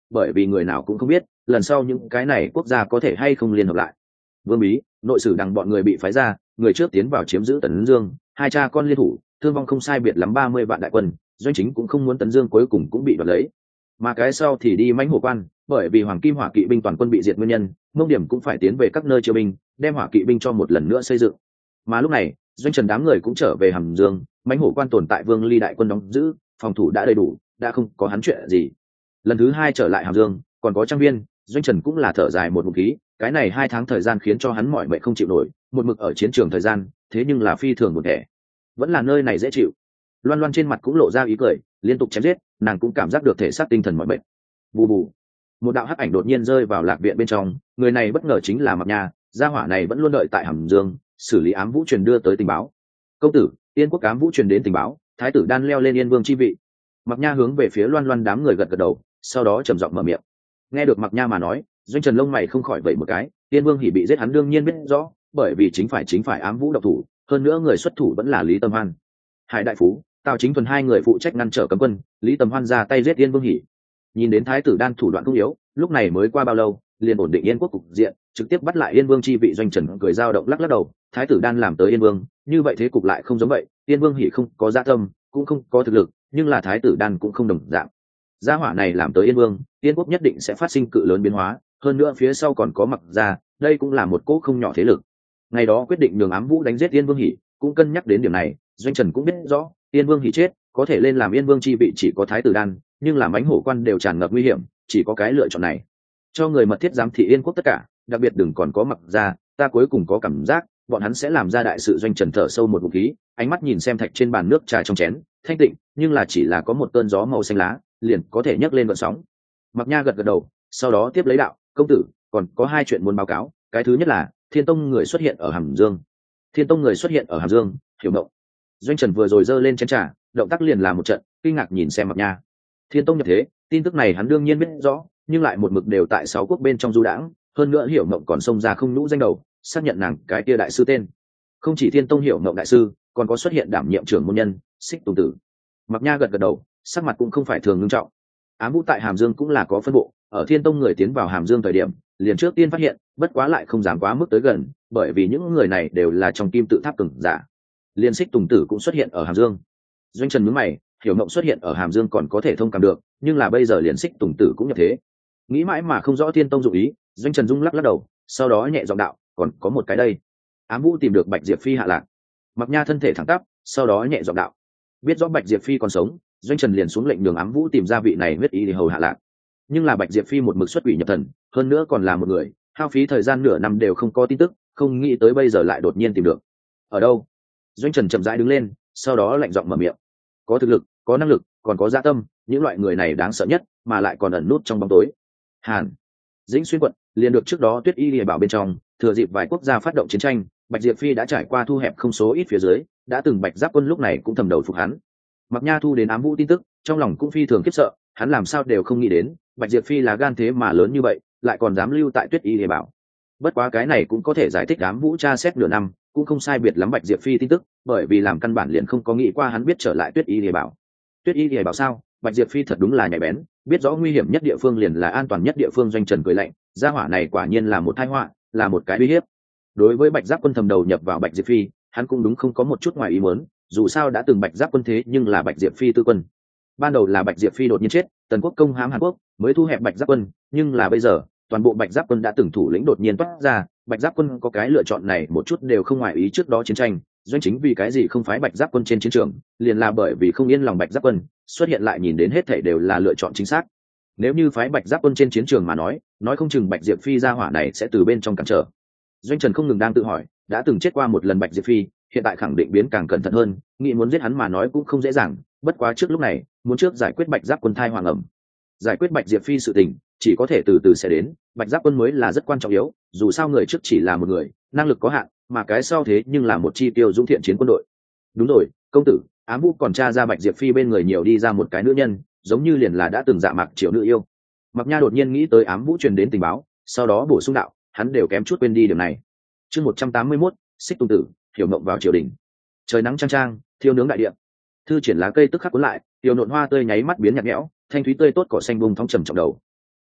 bởi vì người nào cũng không biết lần sau những cái này quốc gia có thể hay không liên hợp lại. Vương Bí, nội sử đằng bọn người bị phái ra, người trước tiến vào chiếm giữ Tấn Dương, hai cha con liên thủ, thương vong không sai biệt lắm ba mươi vạn đại quân, doanh chính cũng không muốn Tấn Dương cuối cùng cũng bị đoạt lấy. Mà cái sau thì đi mãnh hổ quan, bởi vì Hoàng Kim Hỏa Kỵ binh toàn quân bị diệt nguyên nhân, Mông Điểm cũng phải tiến về các nơi chiêu binh, đem Hỏa Kỵ binh cho một lần nữa xây dựng. Mà lúc này, doanh trần đám người cũng trở về Hàm Dương, mãnh hổ quan tồn tại Vương Ly đại quân đóng giữ, phòng thủ đã đầy đủ, đã không có hắn chuyện gì. Lần thứ hai trở lại Hàm Dương, còn có Trang Viên, doanh trần cũng là thở dài một ngụm khí, cái này hai tháng thời gian khiến cho hắn mỏi mệt không chịu nổi, một mực ở chiến trường thời gian, thế nhưng là phi thường một thể, vẫn là nơi này dễ chịu. Loan Loan trên mặt cũng lộ ra ý cười, liên tục chém giết, nàng cũng cảm giác được thể xác tinh thần mỏi mệt. Bù bù, một đạo hắc ảnh đột nhiên rơi vào lạc viện bên trong, người này bất ngờ chính là Mạc Nha, gia hỏa này vẫn luôn đợi tại Hàm Dương, xử lý ám vũ truyền đưa tới tình báo. Công tử, Yên quốc ám vũ truyền đến tình báo, thái tử Đan leo lên Yên vương chi vị. Mạc Nha hướng về phía Loan Loan đám người gật gật đầu, sau đó trầm giọng mở miệng. Nghe được Mạc Nha mà nói, doanh trần lông mày không khỏi vẩy một cái, Yên vương hỉ bị giết hắn đương nhiên biết rõ, bởi vì chính phải chính phải ám vũ độc thủ, hơn nữa người xuất thủ vẫn là Lý Tâm Hoan. Hải đại phú, Tào Chính Thuần hai người phụ trách ngăn trở cấm quân, Lý Tâm Hoan ra tay giết Yên vương hỉ. Nhìn đến thái tử Đan thủ đoạn không yếu, lúc này mới qua bao lâu, liền ổn định Yên quốc cục diện, trực tiếp bắt lại Yên vương chi vị. Doanh trần cười dao động lắc lắc đầu, thái tử Đan làm tới Yên vương, như vậy thế cục lại không giống vậy, Yên vương hỉ không có dạ tâm, cũng không có thực lực, nhưng là thái tử Đan cũng không đồng dạng. Gia hỏa này làm tới Yên vương, Yên quốc nhất định sẽ phát sinh cự lớn biến hóa, hơn nữa phía sau còn có Mặc gia, đây cũng là một cỗ không nhỏ thế lực. Ngày đó quyết định nhường ám vũ đánh giết Yên vương hỉ, cũng cân nhắc đến điểm này. Doanh trần cũng biết rõ, Yên vương hỉ chết, có thể lên làm Yên vương chi vị chỉ có thái tử Đan, nhưng làm mãnh hổ quan đều tràn ngập nguy hiểm, chỉ có cái lựa chọn này. Cho người mật thiết giám thị Yên quốc tất cả, đặc biệt đừng còn có Mặc gia, ta cuối cùng có cảm giác bọn hắn sẽ làm ra đại sự. Doanh trần thở sâu một ngụm khí, ánh mắt nhìn xem thạch trên bàn nước trà trong chén, thanh tịnh, nhưng là chỉ là có một cơn gió màu xanh lá, liền có thể nhấc lên vận sóng. Mặc Nha gật gật đầu, sau đó tiếp lấy đạo, công tử, còn có hai chuyện muốn báo cáo. Cái thứ nhất là Thiên Tông người xuất hiện ở Hàm Dương. Thiên Tông người xuất hiện ở Hàm Dương, hiểu động. Doanh trần vừa rồi giơ lên chén trà, động tác liền làm một trận, kinh ngạc nhìn xem Mặc Nha. Thiên Tông nhập thế, tin tức này hắn đương nhiên biết rõ, nhưng lại một mực đều tại sáu quốc bên trong du đãng, hơn nữa hiểu mộng còn xông ra không nhũ danh đầu, xác nhận nàng cái kia đại sư tên. Không chỉ Thiên Tông hiểu mộng đại sư, còn có xuất hiện đảm nhiệm trưởng môn nhân Xích Tùng Tử. Mặc Nha gật gật đầu, sắc mặt cũng không phải thường ngưng trọng. Ám vũ tại Hàm Dương cũng là có phân bộ, ở Thiên Tông người tiến vào Hàm Dương thời điểm, liền trước tiên phát hiện, bất quá lại không dám quá mức tới gần, bởi vì những người này đều là trong kim tự tháp cường giả. Liên Xích Tùng Tử cũng xuất hiện ở Hàm Dương. Doanh trần nhướng mày, hiểu mộng xuất hiện ở Hàm Dương còn có thể thông cảm được, nhưng là bây giờ liền Xích Tùng Tử cũng nhập thế. Nghĩ mãi mà không rõ Thiên Tông dụng ý, Doanh trần rung lắc lắc đầu, sau đó nhẹ giọng đạo, còn có một cái đây. Ám vũ tìm được Bạch Diệp Phi hạ lạc. Mặc Nha thân thể thẳng tắp, sau đó nhẹ giọng đạo, biết rõ Bạch Diệp Phi còn sống, Doanh trần liền xuống lệnh đường ám vũ tìm ra vị này huyết ý để hầu hạ lạc. Nhưng là Bạch Diệp Phi một mực xuất quỷ nhập thần, hơn nữa còn là một người, hao phí thời gian nửa năm đều không có tin tức, không nghĩ tới bây giờ lại đột nhiên tìm được. Ở đâu? Doanh trần chậm rãi đứng lên, sau đó lạnh giọng mở miệng. Có thực lực, có năng lực, còn có dạ tâm, những loại người này đáng sợ nhất, mà lại còn ẩn nút trong bóng tối. Hàn Dĩnh Xuyên quận liền được trước đó Tuyết Y Lìa bảo bên trong, thừa dịp vài quốc gia phát động chiến tranh, Bạch Diệp Phi đã trải qua thu hẹp không số ít phía dưới, đã từng Bạch Giáp quân lúc này cũng thầm đầu phục hắn. Mặc Nha thu đến ám vũ tin tức, trong lòng cũng phi thường khiếp sợ, hắn làm sao đều không nghĩ đến, Bạch Diệp Phi là gan thế mà lớn như vậy, lại còn dám lưu tại Tuyết Y Lìa bảo. Bất quá cái này cũng có thể giải thích ám vũ tra xét nửa năm, cũng không sai biệt lắm Bạch Diệp Phi tin tức, bởi vì làm căn bản liền không có nghĩ qua hắn biết trở lại Tuyết Y Lìa bảo. Tuyết Y Lìa bảo sao? Bạch Diệp Phi thật đúng là nhạy bén, biết rõ nguy hiểm nhất địa phương liền là an toàn nhất địa phương. Doanh trần cười lạnh, gia hỏa này quả nhiên là một tai họa, là một cái uy hiếp. Đối với Bạch Giáp quân thầm đầu nhập vào Bạch Diệp Phi, hắn cũng đúng không có một chút ngoài ý muốn, dù sao đã từng Bạch Giáp quân thế nhưng là Bạch Diệp Phi tư quân. Ban đầu là Bạch Diệp Phi đột nhiên chết, Tần quốc công hãm Hàn Quốc, mới thu hẹp Bạch Giáp quân, nhưng là bây giờ, toàn bộ Bạch Giáp quân đã từng thủ lĩnh đột nhiên toát ra, Bạch Giáp quân có cái lựa chọn này một chút đều không ngoài ý. Trước đó chiến tranh, Doanh chính vì cái gì không phái Bạch Giáp quân trên chiến trường, liền là bởi vì không yên lòng Bạch Giáp quân, xuất hiện lại nhìn đến hết thảy đều là lựa chọn chính xác. Nếu như phái Bạch Giáp quân trên chiến trường mà nói, nói không chừng Bạch Diệp Phi gia hỏa này sẽ từ bên trong cản trở. Doanh trần không ngừng đang tự hỏi, đã từng chết qua một lần Bạch Diệp Phi, hiện tại khẳng định biến càng cẩn thận hơn, nghĩ muốn giết hắn mà nói cũng không dễ dàng, bất quá trước lúc này, muốn trước giải quyết Bạch Giáp quân thai hoàng ẩm. Giải quyết Bạch Diệp Phi sự tình, chỉ có thể từ từ sẽ đến, Bạch Giáp quân mới là rất quan trọng yếu, dù sao người trước chỉ là một người, năng lực có hạn, mà cái sau thế nhưng là một chi tiêu dũng thiện chiến quân đội. Đúng rồi, công tử, ám vũ còn tra ra Bạch Diệp Phi bên người nhiều đi ra một cái nữ nhân, giống như liền là đã từng dạ mạc triệu nữ yêu. Mặc Nha đột nhiên nghĩ tới ám vũ truyền đến tình báo, sau đó bổ sung đạo, hắn đều kém chút quên đi điều này. Chương một trăm tám mươi mốt, Xích Tùng Tử, hiểu mộng vào triều đình. Trời nắng chang chang, thiêu nướng đại địa. Thư triển lá cây tức khắc cuốn lại, tiêu nộn hoa tươi nháy mắt biến nhạt nhẽo, thanh thúy tươi tốt cỏ xanh bung thong trầm trọng đầu.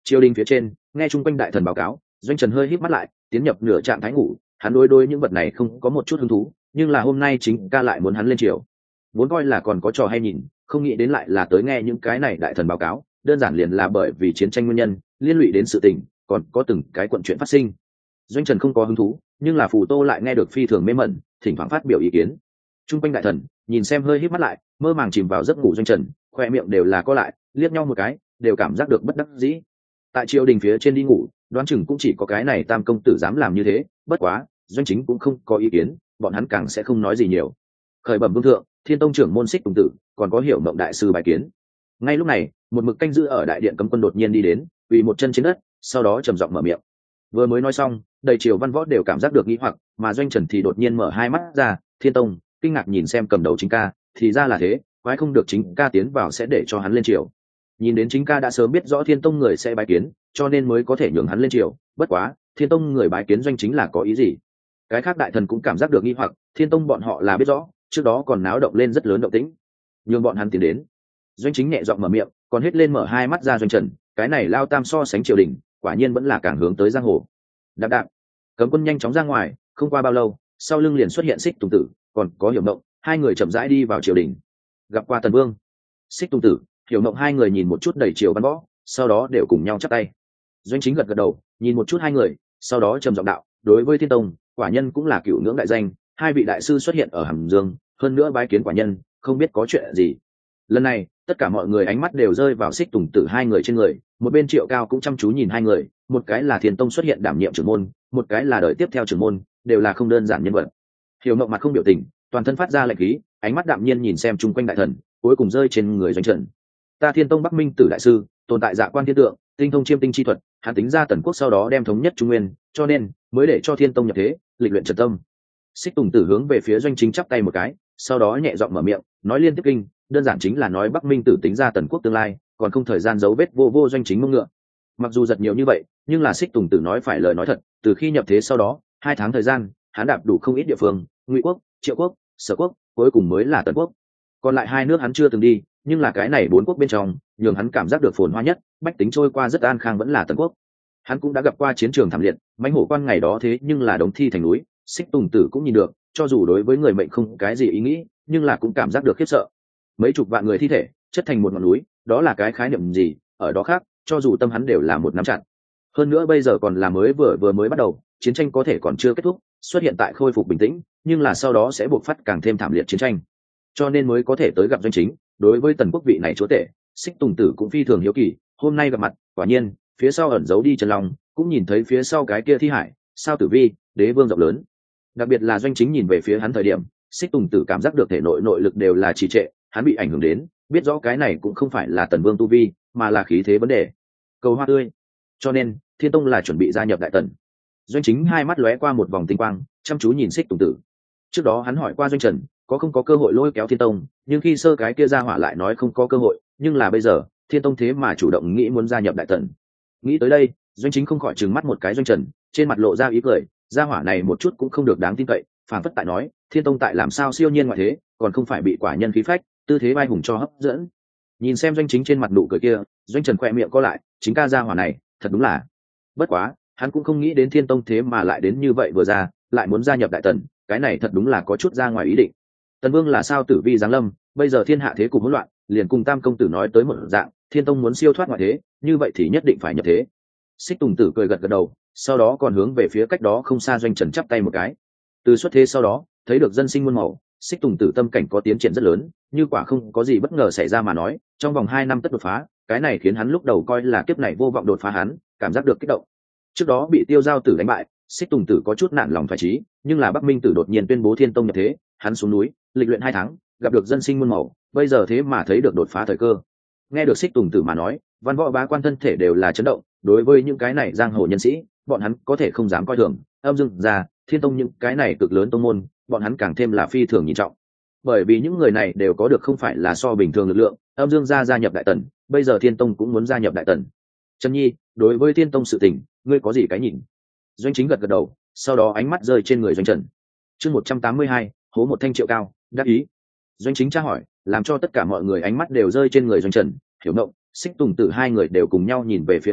Triều đình phía trên nghe chung quanh đại thần báo cáo, Doanh Trần hơi híp mắt lại, tiến nhập nửa trạng thái ngủ. Hắn đối đối những vật này không có một chút hứng thú, nhưng là hôm nay chính ca lại muốn hắn lên triều, vốn coi là còn có trò hay nhìn, không nghĩ đến lại là tới nghe những cái này đại thần báo cáo. Đơn giản liền là bởi vì chiến tranh nguyên nhân liên lụy đến sự tình, còn có từng cái quận chuyện phát sinh. Doanh Trần không có hứng thú, nhưng là Phù Tô lại nghe được phi thường mê mẩn, thỉnh thoảng phát biểu ý kiến. Trung quanh đại thần nhìn xem hơi híp mắt lại, mơ màng chìm vào giấc ngủ Doanh Trần, khoe miệng đều là co lại, liếc nhau một cái, đều cảm giác được bất đắc dĩ. Tại triều đình phía trên đi ngủ, đoán chừng cũng chỉ có cái này Tam công tử dám làm như thế, bất quá Doanh Chính cũng không có ý kiến, bọn hắn càng sẽ không nói gì nhiều. Khởi bẩm vương thượng, Thiên Tông trưởng môn Xích Tùng Tử, còn có Hiểu Mộng đại sư bài kiến. Ngay lúc này, một mực canh giữ ở đại điện cấm quân đột nhiên đi đến, quỳ một chân trên đất, sau đó trầm giọng mở miệng. Vừa mới nói xong, đầy triều văn võ đều cảm giác được nghi hoặc, mà Doanh Trần thì đột nhiên mở hai mắt ra. Thiên Tông kinh ngạc nhìn xem cầm đầu chính ca, thì ra là thế, quái không được chính ca tiến vào sẽ để cho hắn lên triều. Nhìn đến chính ca đã sớm biết rõ Thiên Tông người sẽ bái kiến, cho nên mới có thể nhường hắn lên triều. Bất quá, Thiên Tông người bái kiến Doanh Chính là có ý gì? Cái khác đại thần cũng cảm giác được nghi hoặc, Thiên Tông bọn họ là biết rõ, trước đó còn náo động lên rất lớn động tĩnh, nhường bọn hắn tiến đến. Doanh Chính nhẹ giọng mở miệng, còn hết lên mở hai mắt ra. Doanh Trần, cái này lao tam so sánh triều đình, quả nhiên vẫn là càng hướng tới giang hồ. Đạp đạp, cấm quân nhanh chóng ra ngoài, không qua bao lâu, sau lưng liền xuất hiện Xích Tùng Tử, còn có Hiểu Mộng, hai người chậm rãi đi vào triều đình. Gặp qua Tần Vương. Xích Tùng Tử, Hiểu Mộng hai người nhìn một chút đầy triều văn võ, sau đó đều cùng nhau chắp tay. Doanh Chính gật gật đầu, nhìn một chút hai người, sau đó trầm giọng đạo, đối với Thiên Tông, quả nhân cũng là cửu ngưỡng đại danh, hai vị đại sư xuất hiện ở Hàm Dương, hơn nữa bái kiến quả nhân, không biết có chuyện gì. Lần này, tất cả mọi người ánh mắt đều rơi vào Xích Tùng Tử hai người trên người, một bên Triệu Cao cũng chăm chú nhìn hai người, một cái là Thiên Tông xuất hiện đảm nhiệm trưởng môn, một cái là đời tiếp theo trưởng môn, đều là không đơn giản nhân vật. Hiểu Mộng mặt không biểu tình, toàn thân phát ra lạnh khí, ánh mắt đạm nhiên nhìn xem chung quanh đại thần, cuối cùng rơi trên người Doanh Trần. Ta Thiên Tông Bắc Minh Tử đại sư, tồn tại dạ quan thiên tượng, tinh thông chiêm tinh chi thuật, hắn tính ra Tần quốc sau đó đem thống nhất Trung Nguyên, cho nên mới để cho Thiên Tông nhập thế, lịch luyện trần tâm. Xích Tùng Tử hướng về phía Doanh Chính chắp tay một cái, sau đó nhẹ giọng mở miệng, nói liên tiếp kinh, đơn giản chính là nói Bắc Minh Tử tính ra Tần quốc tương lai, còn không thời gian dấu vết vô vô Doanh Chính mông ngựa. Mặc dù giật nhiều như vậy, nhưng là Xích Tùng Tử nói phải lời nói thật, từ khi nhập thế sau đó, hai tháng thời gian, hắn đạp đủ không ít địa phương, Ngụy quốc, Triệu quốc, Sở quốc, cuối cùng mới là Tần quốc. Còn lại hai nước hắn chưa từng đi, nhưng là cái này bốn quốc bên trong, nhường hắn cảm giác được phồn hoa nhất, bách tính trôi qua rất an khang vẫn là Tần quốc. Hắn cũng đã gặp qua chiến trường thảm liệt, mãnh hổ quan ngày đó thế nhưng là đống thi thành núi. Xích Tùng Tử cũng nhìn được, cho dù đối với người mệnh không cái gì ý nghĩ, nhưng là cũng cảm giác được khiếp sợ. Mấy chục vạn người thi thể chất thành một ngọn núi, đó là cái khái niệm gì? Ở đó khác, cho dù tâm hắn đều là một nắm chặt. Hơn nữa bây giờ còn là mới vừa vừa mới bắt đầu, chiến tranh có thể còn chưa kết thúc, xuất hiện tại khôi phục bình tĩnh, nhưng là sau đó sẽ buộc phát càng thêm thảm liệt chiến tranh, cho nên mới có thể tới gặp Doanh Chính. Đối với Tần quốc vị này chúa tể, Xích Tùng Tử cũng phi thường hiếu kỳ, hôm nay gặp mặt, quả nhiên phía sau ẩn giấu đi Trần Long, cũng nhìn thấy phía sau cái kia thi hải, sao tử vi, đế vương rộng lớn. Đặc biệt là Doanh Chính nhìn về phía hắn thời điểm, Xích Tùng Tử cảm giác được thể nội nội lực đều là trì trệ, hắn bị ảnh hưởng đến, biết rõ cái này cũng không phải là Tần Vương tu vi, mà là khí thế vấn đề. Cầu hoa tươi. Cho nên, Thiên Tông là chuẩn bị gia nhập Đại Tần. Doanh Chính hai mắt lóe qua một vòng tinh quang, chăm chú nhìn Xích Tùng Tử. Trước đó hắn hỏi qua Doanh Trần, có không có cơ hội lôi kéo Thiên Tông, nhưng khi sơ cái kia ra hỏa lại nói không có cơ hội, nhưng là bây giờ, Thiên Tông thế mà chủ động nghĩ muốn gia nhập Đại Tần. Nghĩ tới đây, Doanh Chính không khỏi trừng mắt một cái Doanh Trần, trên mặt lộ ra ý cười, gia hỏa này một chút cũng không được đáng tin cậy, phản phất tại nói, Thiên Tông tại làm sao siêu nhiên ngoại thế, còn không phải bị quả nhân khí phách, tư thế vai hùng cho hấp dẫn. Nhìn xem Doanh Chính trên mặt nụ cười kia, Doanh Trần khoe miệng co lại, chính ca gia hỏa này, thật đúng là. Bất quá, hắn cũng không nghĩ đến Thiên Tông thế mà lại đến như vậy vừa ra, lại muốn gia nhập Đại Tần, cái này thật đúng là có chút ra ngoài ý định. Tần Vương là sao tử vi giáng lâm, bây giờ thiên hạ thế cục hỗn loạn, liền cùng Tam công tử nói tới một dạng, Thiên Tông muốn siêu thoát ngoại thế, như vậy thì nhất định phải nhập thế. Xích Tùng Tử cười gật gật đầu, sau đó còn hướng về phía cách đó không xa Doanh Trần chắp tay một cái. Từ xuất thế sau đó, thấy được dân sinh muôn màu, Xích Tùng Tử tâm cảnh có tiến triển rất lớn, như quả không có gì bất ngờ xảy ra mà nói, trong vòng hai năm tất đột phá, cái này khiến hắn lúc đầu coi là kiếp này vô vọng đột phá hắn, cảm giác được kích động. Trước đó bị Tiêu Giao Tử đánh bại, Xích Tùng Tử có chút nản lòng thoái chí, nhưng là Bắc Minh Tử đột nhiên tuyên bố Thiên Tông nhập thế, hắn xuống núi, lịch luyện hai tháng, gặp được dân sinh muôn màu, bây giờ thế mà thấy được đột phá thời cơ. Nghe được Xích Tùng Tử mà nói, văn võ bá quan thân thể đều là chấn động, đối với những cái này giang hồ nhân sĩ, bọn hắn có thể không dám coi thường, âm dương gia, Thiên Tông những cái này cực lớn tông môn, bọn hắn càng thêm là phi thường nhìn trọng. Bởi vì những người này đều có được không phải là so bình thường lực lượng, âm dương gia gia nhập Đại Tần, bây giờ Thiên Tông cũng muốn gia nhập Đại Tần. Trần Nhi, đối với Thiên Tông sự tình, ngươi có gì cái nhìn? Doanh Chính gật gật đầu, sau đó ánh mắt rơi trên người Doanh Trần. Chương một trăm tám mươi hai, hố một thanh triệu cao, đáp ý. Doanh Chính tra hỏi, làm cho tất cả mọi người ánh mắt đều rơi trên người Doanh Trần, Hiểu Ngộng, Xích Tùng Tử hai người đều cùng nhau nhìn về phía hắn,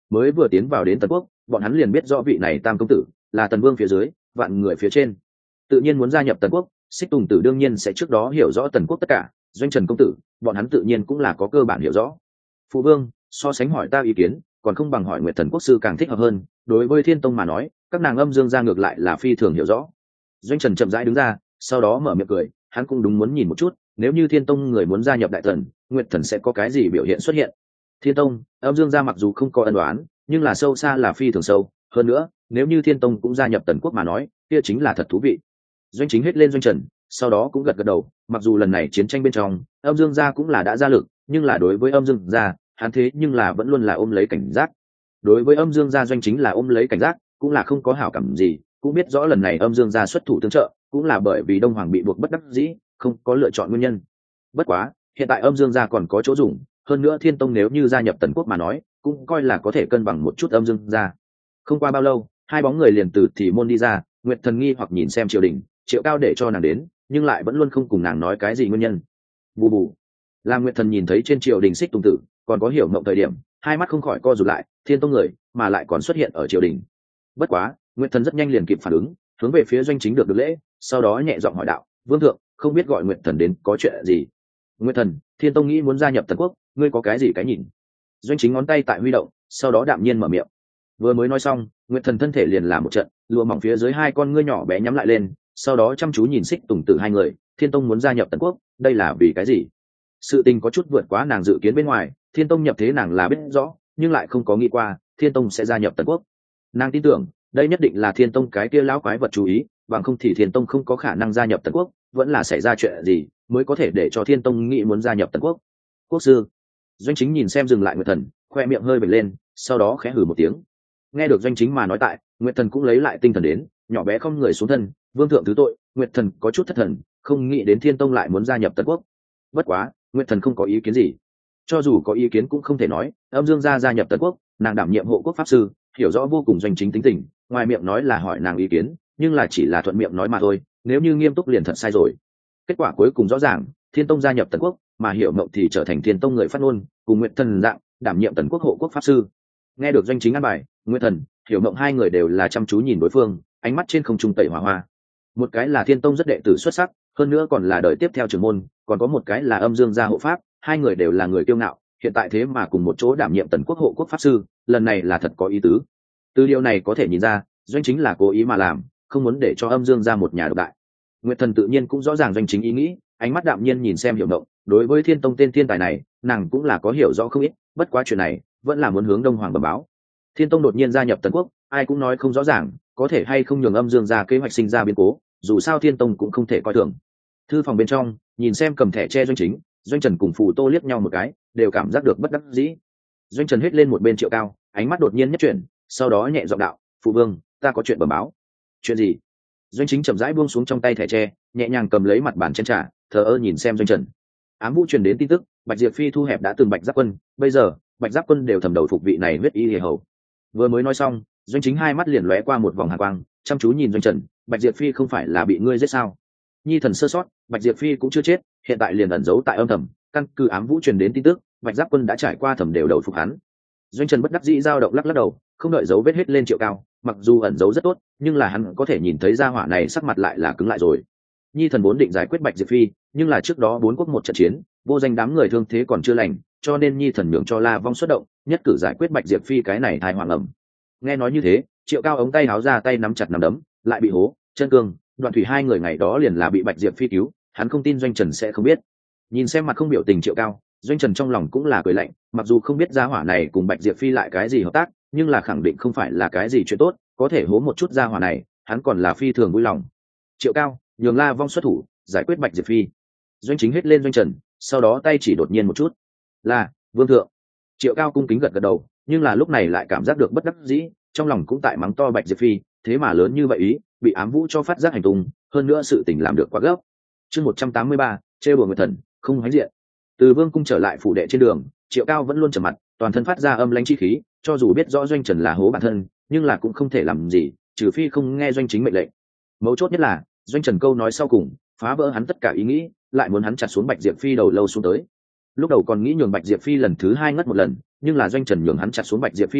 mới vừa tiến vào đến Tần Quốc, bọn hắn liền biết rõ vị này tam công tử là Tần Vương phía dưới, vạn người phía trên, tự nhiên muốn gia nhập Tần Quốc. Xích Tùng Tử đương nhiên sẽ trước đó hiểu rõ Tần Quốc tất cả, Doanh Trần công tử bọn hắn tự nhiên cũng là có cơ bản hiểu rõ. Phụ vương, so sánh hỏi ta ý kiến còn không bằng hỏi Nguyệt Thần Quốc sư càng thích hợp hơn. Đối với Thiên Tông mà nói, các nàng âm dương gia ngược lại là phi thường hiểu rõ. Doanh Trần chậm rãi đứng ra, sau đó mở miệng cười, hắn cũng đúng muốn nhìn một chút, nếu như Thiên Tông người muốn gia nhập Đại Thần, Nguyệt Thần sẽ có cái gì biểu hiện xuất hiện. Thiên Tông, âm dương gia mặc dù không có ân đoán, nhưng là sâu xa là phi thường sâu. Hơn nữa, nếu như Thiên Tông cũng gia nhập Tần Quốc mà nói, kia chính là thật thú vị. Doanh Chính hết lên Doanh Trần, sau đó cũng gật gật đầu. Mặc dù lần này chiến tranh bên trong, âm dương gia cũng là đã ra lực, nhưng là đối với âm dương gia, hắn thế nhưng là vẫn luôn là ôm lấy cảnh giác. Đối với âm dương gia Doanh Chính là ôm lấy cảnh giác, cũng là không có hảo cảm gì, cũng biết rõ lần này âm dương gia xuất thủ tương trợ, cũng là bởi vì Đông Hoàng bị buộc bất đắc dĩ, không có lựa chọn nguyên nhân. Bất quá, hiện tại âm dương gia còn có chỗ dùng, hơn nữa Thiên Tông nếu như gia nhập Tần Quốc mà nói, cũng coi là có thể cân bằng một chút âm dương gia. Không qua bao lâu, hai bóng người liền từ thì môn đi ra. Nguyệt Thần nghi hoặc nhìn xem triều đình, Triệu Cao để cho nàng đến, nhưng lại vẫn luôn không cùng nàng nói cái gì nguyên nhân. Bù bù. Làm Nguyệt Thần nhìn thấy trên triều đình Xích Tùng Tử, còn có hiểu mộng thời điểm, hai mắt không khỏi co rụt lại. Thiên Tông người, mà lại còn xuất hiện ở triều đình. Bất quá, Nguyệt Thần rất nhanh liền kịp phản ứng, hướng về phía Doanh Chính được được lễ, sau đó nhẹ giọng hỏi đạo: Vương thượng, không biết gọi Nguyệt Thần đến có chuyện gì? Nguyệt Thần, Thiên Tông nghĩ muốn gia nhập Tần Quốc, ngươi có cái gì cái nhìn? Doanh Chính ngón tay tại huy động, sau đó đạm nhiên mở miệng. Vừa mới nói xong, Nguyệt Thần thân thể liền làm một trận, lụa mỏng phía dưới hai con ngươi nhỏ bé nhắm lại lên, sau đó chăm chú nhìn Xích Tùng Tử hai người. Thiên Tông muốn gia nhập Tần Quốc, đây là vì cái gì? Sự tình có chút vượt quá nàng dự kiến bên ngoài. Thiên Tông nhập thế nàng là biết rõ, nhưng lại không có nghĩ qua Thiên Tông sẽ gia nhập Tần Quốc. Nàng tin tưởng đây nhất định là Thiên Tông cái kia lão quái vật chú ý, bằng không thì Thiên Tông không có khả năng gia nhập Tần Quốc. Vẫn là xảy ra chuyện gì mới có thể để cho Thiên Tông nghĩ muốn gia nhập Tần Quốc? Quốc sư. Doanh Chính nhìn xem dừng lại Nguyệt Thần, khoe miệng hơi bật lên, sau đó khẽ hừ một tiếng. Nghe được Doanh Chính mà nói tại, Nguyệt Thần cũng lấy lại tinh thần đến, nhỏ bé không người xuống thân. Vương thượng thứ tội. Nguyệt Thần có chút thất thần, không nghĩ đến Thiên Tông lại muốn gia nhập Tần Quốc. Bất quá, Nguyệt Thần không có ý kiến gì. Cho dù có ý kiến cũng không thể nói, âm dương gia gia nhập Tần Quốc, nàng đảm nhiệm hộ quốc pháp sư, hiểu rõ vô cùng Doanh Chính tính tình, ngoài miệng nói là hỏi nàng ý kiến, nhưng là chỉ là thuận miệng nói mà thôi, nếu như nghiêm túc liền thật sai rồi. Kết quả cuối cùng rõ ràng, Thiên Tông gia nhập Tần Quốc, mà Hiểu Mộng thì trở thành Thiên Tông người phát ngôn, cùng Nguyệt Thần dạng, đảm nhiệm Tần Quốc hộ quốc pháp sư. Nghe được Doanh Chính an bài, Nguyệt Thần, Hiểu Mộng hai người đều là chăm chú nhìn đối phương, ánh mắt trên không trung tẩy hỏa hoa. Một cái là Thiên Tông rất đệ tử xuất sắc, hơn nữa còn là đời tiếp theo trưởng môn, còn có một cái là âm dương gia hộ pháp, hai người đều là người kiêu ngạo, hiện tại thế mà cùng một chỗ đảm nhiệm Tần Quốc hộ quốc pháp sư, lần này là thật có ý tứ. Từ điều này có thể nhìn ra, Doanh Chính là cố ý mà làm, không muốn để cho âm dương gia một nhà độc đại. Nguyệt Thần tự nhiên cũng rõ ràng Doanh Chính ý nghĩ, ánh mắt đạm nhiên nhìn xem Hiểu Mộng, đối với Thiên Tông tên thiên tài này, nàng cũng là có hiểu rõ không ít, bất quá chuyện này vẫn là muốn hướng Đông Hoàng bẩm báo. Thiên Tông đột nhiên gia nhập Tần Quốc, ai cũng nói không rõ ràng, có thể hay không nhường âm dương gia kế hoạch sinh ra biến cố, dù sao Thiên Tông cũng không thể coi thường. Thư phòng bên trong, nhìn xem cầm thẻ che Doanh Chính, Doanh Trần cùng Phù Tô liếc nhau một cái, đều cảm giác được bất đắc dĩ. Doanh Trần hết lên một bên Triệu Cao, ánh mắt đột nhiên nhất chuyển, sau đó nhẹ giọng đạo: phụ vương, ta có chuyện bẩm báo. Chuyện gì? Doanh Chính chậm rãi buông xuống trong tay thẻ tre, nhẹ nhàng cầm lấy mặt bàn chén trà, thờ ơ nhìn xem Doanh Trần. Ám Vũ truyền đến tin tức, Bạch Diệp Phi thu hẹp đã từng Bạch Giáp Quân, bây giờ Bạch Giáp Quân đều thầm đầu phục vị này huyết y hề hầu. Vừa mới nói xong, Doanh Chính hai mắt liền lóe qua một vòng hàn quang, chăm chú nhìn Doanh Trần. Bạch Diệp Phi không phải là bị ngươi giết sao? Nhi thần sơ sót, Bạch Diệp Phi cũng chưa chết, hiện tại liền ẩn giấu tại âm thầm. Căn cứ Ám Vũ truyền đến tin tức, Bạch Giáp Quân đã trải qua thẩm đều đầu phục hắn. Doanh Trần bất đắc dĩ dao động lắc lắc đầu, không đợi dấu vết hết lên Triệu Cao, mặc dù ẩn giấu rất tốt, nhưng là hắn có thể nhìn thấy gia hỏa này sắc mặt lại là cứng lại rồi. Nhi thần vốn định giải quyết Bạch Diệp Phi, nhưng là trước đó bốn quốc một trận chiến, vô danh đám người thương thế còn chưa lành, cho nên Nhi thần nhường cho La Vong xuất động, nhất cử giải quyết Bạch Diệp Phi cái này thai hoàng ẩm. Nghe nói như thế, Triệu Cao ống tay háo ra tay nắm chặt nắm đấm, lại bị hố, chân cương, Đoạn Thủy hai người ngày đó liền là bị Bạch Diệp Phi cứu, hắn không tin Doanh Trần sẽ không biết. Nhìn xem mặt không biểu tình Triệu Cao, Doanh Trần trong lòng cũng là cười lạnh, mặc dù không biết gia hỏa này cùng Bạch Diệp Phi lại cái gì hợp tác, nhưng là khẳng định không phải là cái gì chuyện tốt, có thể hố một chút gia hỏa này, hắn còn là phi thường vui lòng. Triệu Cao, nhường La Vong xuất thủ, giải quyết Bạch Diệp Phi. Doanh Chính hết lên Doanh Trần, sau đó tay chỉ đột nhiên một chút. Là, vương thượng. Triệu Cao cung kính gật gật đầu, nhưng là lúc này lại cảm giác được bất đắc dĩ, trong lòng cũng tại mắng to Bạch Diệp Phi, thế mà lớn như vậy ý, bị Ám Vũ cho phát giác hành tung, hơn nữa sự tình làm được quá gấp. Chương một trăm tám mươi ba, trêu đùa Nguyệt Thần, không hánh diện. Từ vương cung trở lại phủ đệ trên đường, Triệu Cao vẫn luôn trầm mặt, toàn thân phát ra âm lãnh chi khí, cho dù biết rõ Doanh Trần là hố bản thân, nhưng là cũng không thể làm gì, trừ phi không nghe Doanh Chính mệnh lệnh. Mấu chốt nhất là Doanh Trần câu nói sau cùng phá vỡ hắn tất cả ý nghĩ, lại muốn hắn chặt xuống Bạch Diệp Phi đầu lâu xuống tới. Lúc đầu còn nghĩ nhường Bạch Diệp Phi lần thứ hai ngất một lần, nhưng là Doanh Trần nhường hắn chặt xuống Bạch Diệp Phi đầu,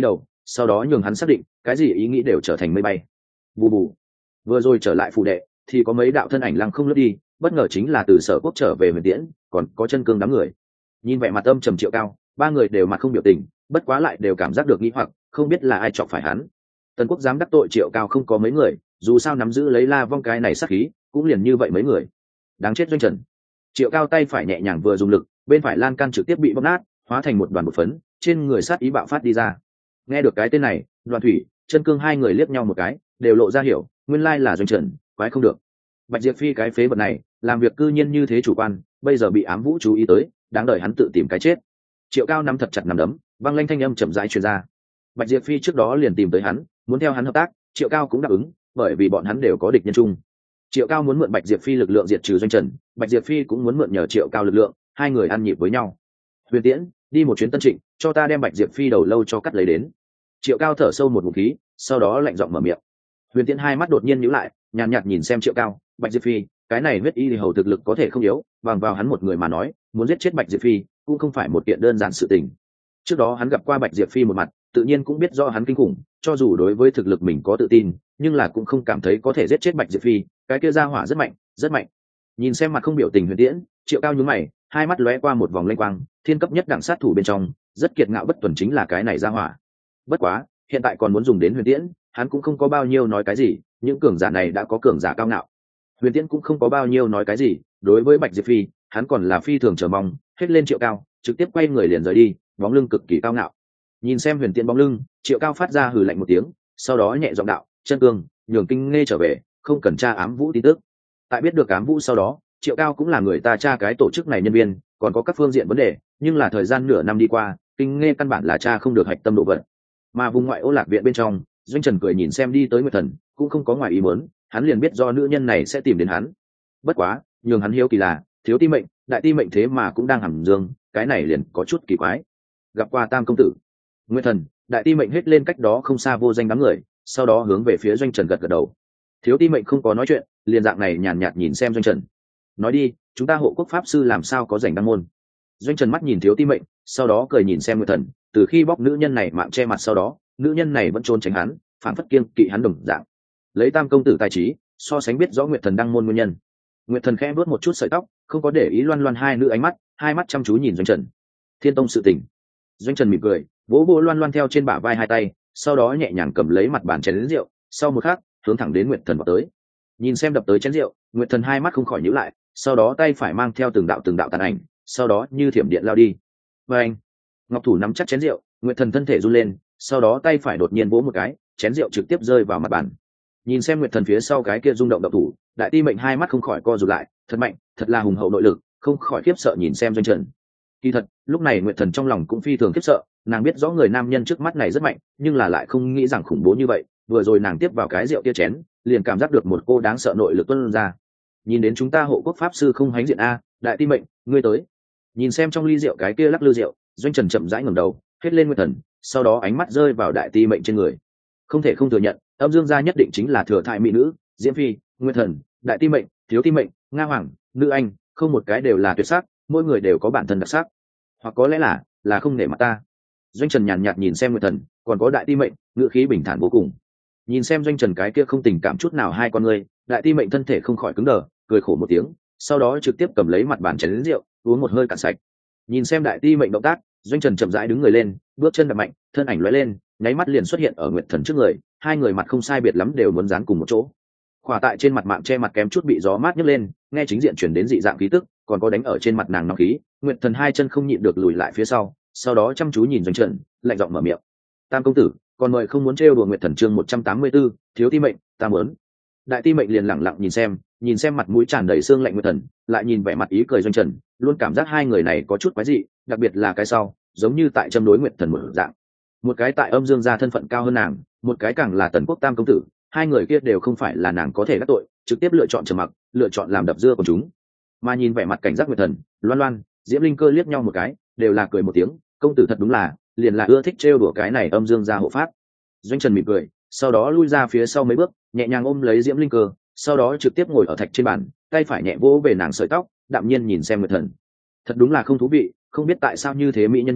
sau đó nhường hắn xác định cái gì ý nghĩ đều trở thành mây bay. Bù bù. Vừa rồi trở lại phủ đệ thì có mấy đạo thân ảnh lăng không lướt đi, bất ngờ chính là từ Sở Quốc trở về Huyền Tiễn, còn có Chân Cương đám người. Nhìn vẻ mặt âm trầm Triệu Cao, ba người đều mặt không biểu tình, bất quá lại đều cảm giác được nghi hoặc, không biết là ai chọc phải hắn. Tần Quốc dám đắc tội Triệu Cao không có mấy người, dù sao nắm giữ lấy La Vong cái này sát khí, cũng liền như vậy mấy người. Đáng chết Doanh Trần. Triệu Cao tay phải nhẹ nhàng vừa dùng lực, bên phải lan can trực tiếp bị bóp nát, hóa thành một đoàn bột phấn, trên người sát ý bạo phát đi ra. Nghe được cái tên này, Đoàn Thủy, Chân Cương hai người liếc nhau một cái, đều lộ ra hiểu, nguyên lai là Doanh Trần, quái không được. Bạch Diệp Phi cái phế vật này, làm việc cư nhiên như thế chủ quan, bây giờ bị ám vũ chú ý tới, đáng đợi hắn tự tìm cái chết. Triệu Cao nắm thật chặt nắm đấm, vang lanh thanh âm chậm rãi truyền ra. Bạch Diệp Phi trước đó liền tìm tới hắn, muốn theo hắn hợp tác, Triệu Cao cũng đáp ứng, bởi vì bọn hắn đều có địch nhân chung. Triệu Cao muốn mượn Bạch Diệp Phi lực lượng diệt trừ Doanh Trần, Bạch Diệp Phi cũng muốn mượn nhờ Triệu Cao lực lượng, hai người ăn nhịp với nhau. Huyền Tiễn, đi một chuyến Tân Trịnh, cho ta đem Bạch Diệp Phi đầu lâu cho cắt lấy đến. Triệu Cao thở sâu một ngụm khí, sau đó lạnh giọng mở miệng. Huyền Tiễn hai mắt đột nhiên nhíu lại, nhàn nhạt nhìn xem Triệu Cao, Bạch Diệp Phi, cái này huyết y thì hầu thực lực có thể không yếu, bằng vào hắn một người mà nói, muốn giết chết Bạch Diệp Phi cũng không phải một kiện đơn giản sự tình. Trước đó hắn gặp qua Bạch Diệp Phi một mặt, tự nhiên cũng biết rõ hắn kinh khủng, cho dù đối với thực lực mình có tự tin, nhưng là cũng không cảm thấy có thể giết chết Bạch Diệp Phi, cái kia ra hỏa rất mạnh, rất mạnh. Nhìn xem mặt không biểu tình Huyền Tiễn, Triệu Cao nhướng mày, hai mắt lóe qua một vòng lanh quang, thiên cấp nhất đẳng sát thủ bên trong, rất kiệt ngạo bất tuần chính là cái này ra hỏa. Bất quá, hiện tại còn muốn dùng đến Huyền Tiễn, hắn cũng không có bao nhiêu nói cái gì, những cường giả này đã có cường giả cao ngạo. Huyền Tiễn cũng không có bao nhiêu nói cái gì, đối với Bạch Diệp Phi, hắn còn là phi thường chờ mong, hết lên Triệu Cao, trực tiếp quay người liền rời đi, bóng lưng cực kỳ cao ngạo. Nhìn xem Huyền Tiễn bóng lưng, Triệu Cao phát ra hừ lạnh một tiếng, sau đó nhẹ giọng đạo, Chân Cương, nhường Kinh Nghe trở về, không cần tra ám vũ tin tức. Tại biết được ám vũ sau đó, Triệu Cao cũng là người ta tra cái tổ chức này nhân viên, còn có các phương diện vấn đề, nhưng là thời gian nửa năm đi qua, Kinh Nghe căn bản là tra không được hạch tâm độ vật. Mà vùng ngoại ô Lạc viện bên trong, Doanh Trần cười nhìn xem đi tới Nguyệt Thần, cũng không có ngoài ý muốn, hắn liền biết do nữ nhân này sẽ tìm đến hắn. Bất quá, nhường hắn hiếu kỳ là, thiếu ti mệnh, đại ti mệnh thế mà cũng đang hầm dương, cái này liền có chút kỳ quái. Gặp qua Tam công tử. Nguyệt Thần, đại ti mệnh hết lên cách đó không xa vô danh đám người, sau đó hướng về phía Doanh Trần gật gật đầu. Thiếu ti mệnh không có nói chuyện, liền dạng này nhàn nhạt nhìn xem Doanh Trần. Nói đi, chúng ta hộ quốc pháp sư làm sao có rảnh đăng môn. Doanh Trần mắt nhìn thiếu ti mệnh, sau đó cười nhìn xem Nguyệt Thần, từ khi bóc nữ nhân này mạng che mặt sau đó, nữ nhân này vẫn trốn tránh hắn, phản phất kiêng kỵ hắn đồng dạng. Lấy Tam công tử tài trí, so sánh biết rõ Nguyệt Thần đăng môn nguyên nhân. Nguyệt Thần khẽ vuốt một chút sợi tóc, không có để ý loan loan hai nữ ánh mắt, hai mắt chăm chú nhìn Doanh Trần. Thiên tông sự tình. Doanh Trần mỉm cười, vỗ vỗ loan loan theo trên bả vai hai tay, sau đó nhẹ nhàng cầm lấy mặt bàn chén lớn rượu, sau một khắc, hướng thẳng đến Nguyệt Thần vào tới. Nhìn xem đập tới chén rượu, Nguyệt Thần hai mắt không khỏi nhíu lại, sau đó tay phải mang theo từng đạo từng đạo tàn ảnh, sau đó như thiểm điện lao đi. Và anh, ngọc thủ nắm chắc chén rượu, Nguyệt Thần thân thể run lên, sau đó tay phải đột nhiên vỗ một cái, chén rượu trực tiếp rơi vào mặt bàn. Nhìn xem Nguyệt Thần phía sau cái kia rung động động thủ, đại ti mệnh hai mắt không khỏi co rụt lại, thật mạnh, thật là hùng hậu nội lực, không khỏi khiếp sợ nhìn xem Doanh Trần. Kỳ thật, lúc này Nguyệt Thần trong lòng cũng phi thường khiếp sợ, nàng biết rõ người nam nhân trước mắt này rất mạnh, nhưng là lại không nghĩ rằng khủng bố như vậy. Vừa rồi nàng tiếp vào cái rượu kia chén, liền cảm giác được một cô đáng sợ nội lực tuôn ra. Nhìn đến chúng ta hộ quốc pháp sư không hánh diện a, đại ti mệnh, ngươi tới. Nhìn xem trong ly rượu cái kia lắc lư rượu, Doanh Trần chậm rãi ngẩng đầu, hết lên Nguyệt Thần, sau đó ánh mắt rơi vào đại ti mệnh trên người. Không thể không thừa nhận, âm dương gia nhất định chính là thừa thai mỹ nữ, Diễm Phi, Nguyệt Thần, đại ti mệnh, thiếu ti mệnh, nga hoàng, nữ anh, không một cái đều là tuyệt sắc, mỗi người đều có bản thân đặc sắc. Hoặc có lẽ là là không nể mặt ta. Doanh Trần nhàn nhạt nhìn xem Nguyệt Thần, còn có đại ti mệnh, ngữ khí bình thản vô cùng. Nhìn xem Doanh Trần cái kia không tình cảm chút nào hai con người, đại ti mệnh thân thể không khỏi cứng đờ, cười khổ một tiếng, sau đó trực tiếp cầm lấy mặt bàn chén rượu, uống một hơi cạn sạch. Nhìn xem đại ti mệnh động tác, Doanh Trần chậm rãi đứng người lên, bước chân đạp mạnh, thân ảnh lóe lên, nháy mắt liền xuất hiện ở Nguyệt Thần trước người, hai người mặt không sai biệt lắm đều muốn dán cùng một chỗ. Khỏa tại trên mặt mạng che mặt kém chút bị gió mát nhấc lên, nghe chính diện chuyển đến dị dạng khí tức, còn có đánh ở trên mặt nàng nóng khí, Nguyệt Thần hai chân không nhịn được lùi lại phía sau, sau đó chăm chú nhìn Doanh Trần, lạnh giọng mở miệng. Tam công tử, còn mời không muốn trêu đùa Nguyệt Thần chương một trăm tám mươi 184, thiếu ti mệnh, ta muốn. Đại ti mệnh liền lẳng lặng nhìn xem, nhìn xem mặt mũi tràn đầy xương lạnh Nguyệt Thần, lại nhìn vẻ mặt ý cười Doanh Trần, luôn cảm giác hai người này có chút quái dị, đặc biệt là cái sau, giống như tại châm đối Nguyệt Thần một dạng. Một cái tại âm dương gia thân phận cao hơn nàng, một cái càng là Tần Quốc Tam công tử, hai người kia đều không phải là nàng có thể gác tội, trực tiếp lựa chọn trầm mặc, lựa chọn làm đập dưa của chúng. Mà nhìn vẻ mặt cảnh giác Nguyệt Thần, Loan Loan, Diễm Linh Cơ liếc nhau một cái, đều là cười một tiếng, công tử thật đúng là, liền là ưa thích trêu đùa cái này âm dương gia hộ pháp. Doanh Trần mỉm cười, sau đó lui ra phía sau mấy bước, nhẹ nhàng ôm lấy Diễm Linh Cơ, sau đó trực tiếp ngồi ở thạch trên bàn, tay phải nhẹ vỗ về nàng sợi tóc, đạm nhiên nhìn xem Nguyệt Thần. Thật đúng là không thú vị, không biết tại sao như thế mỹ nhân nhi,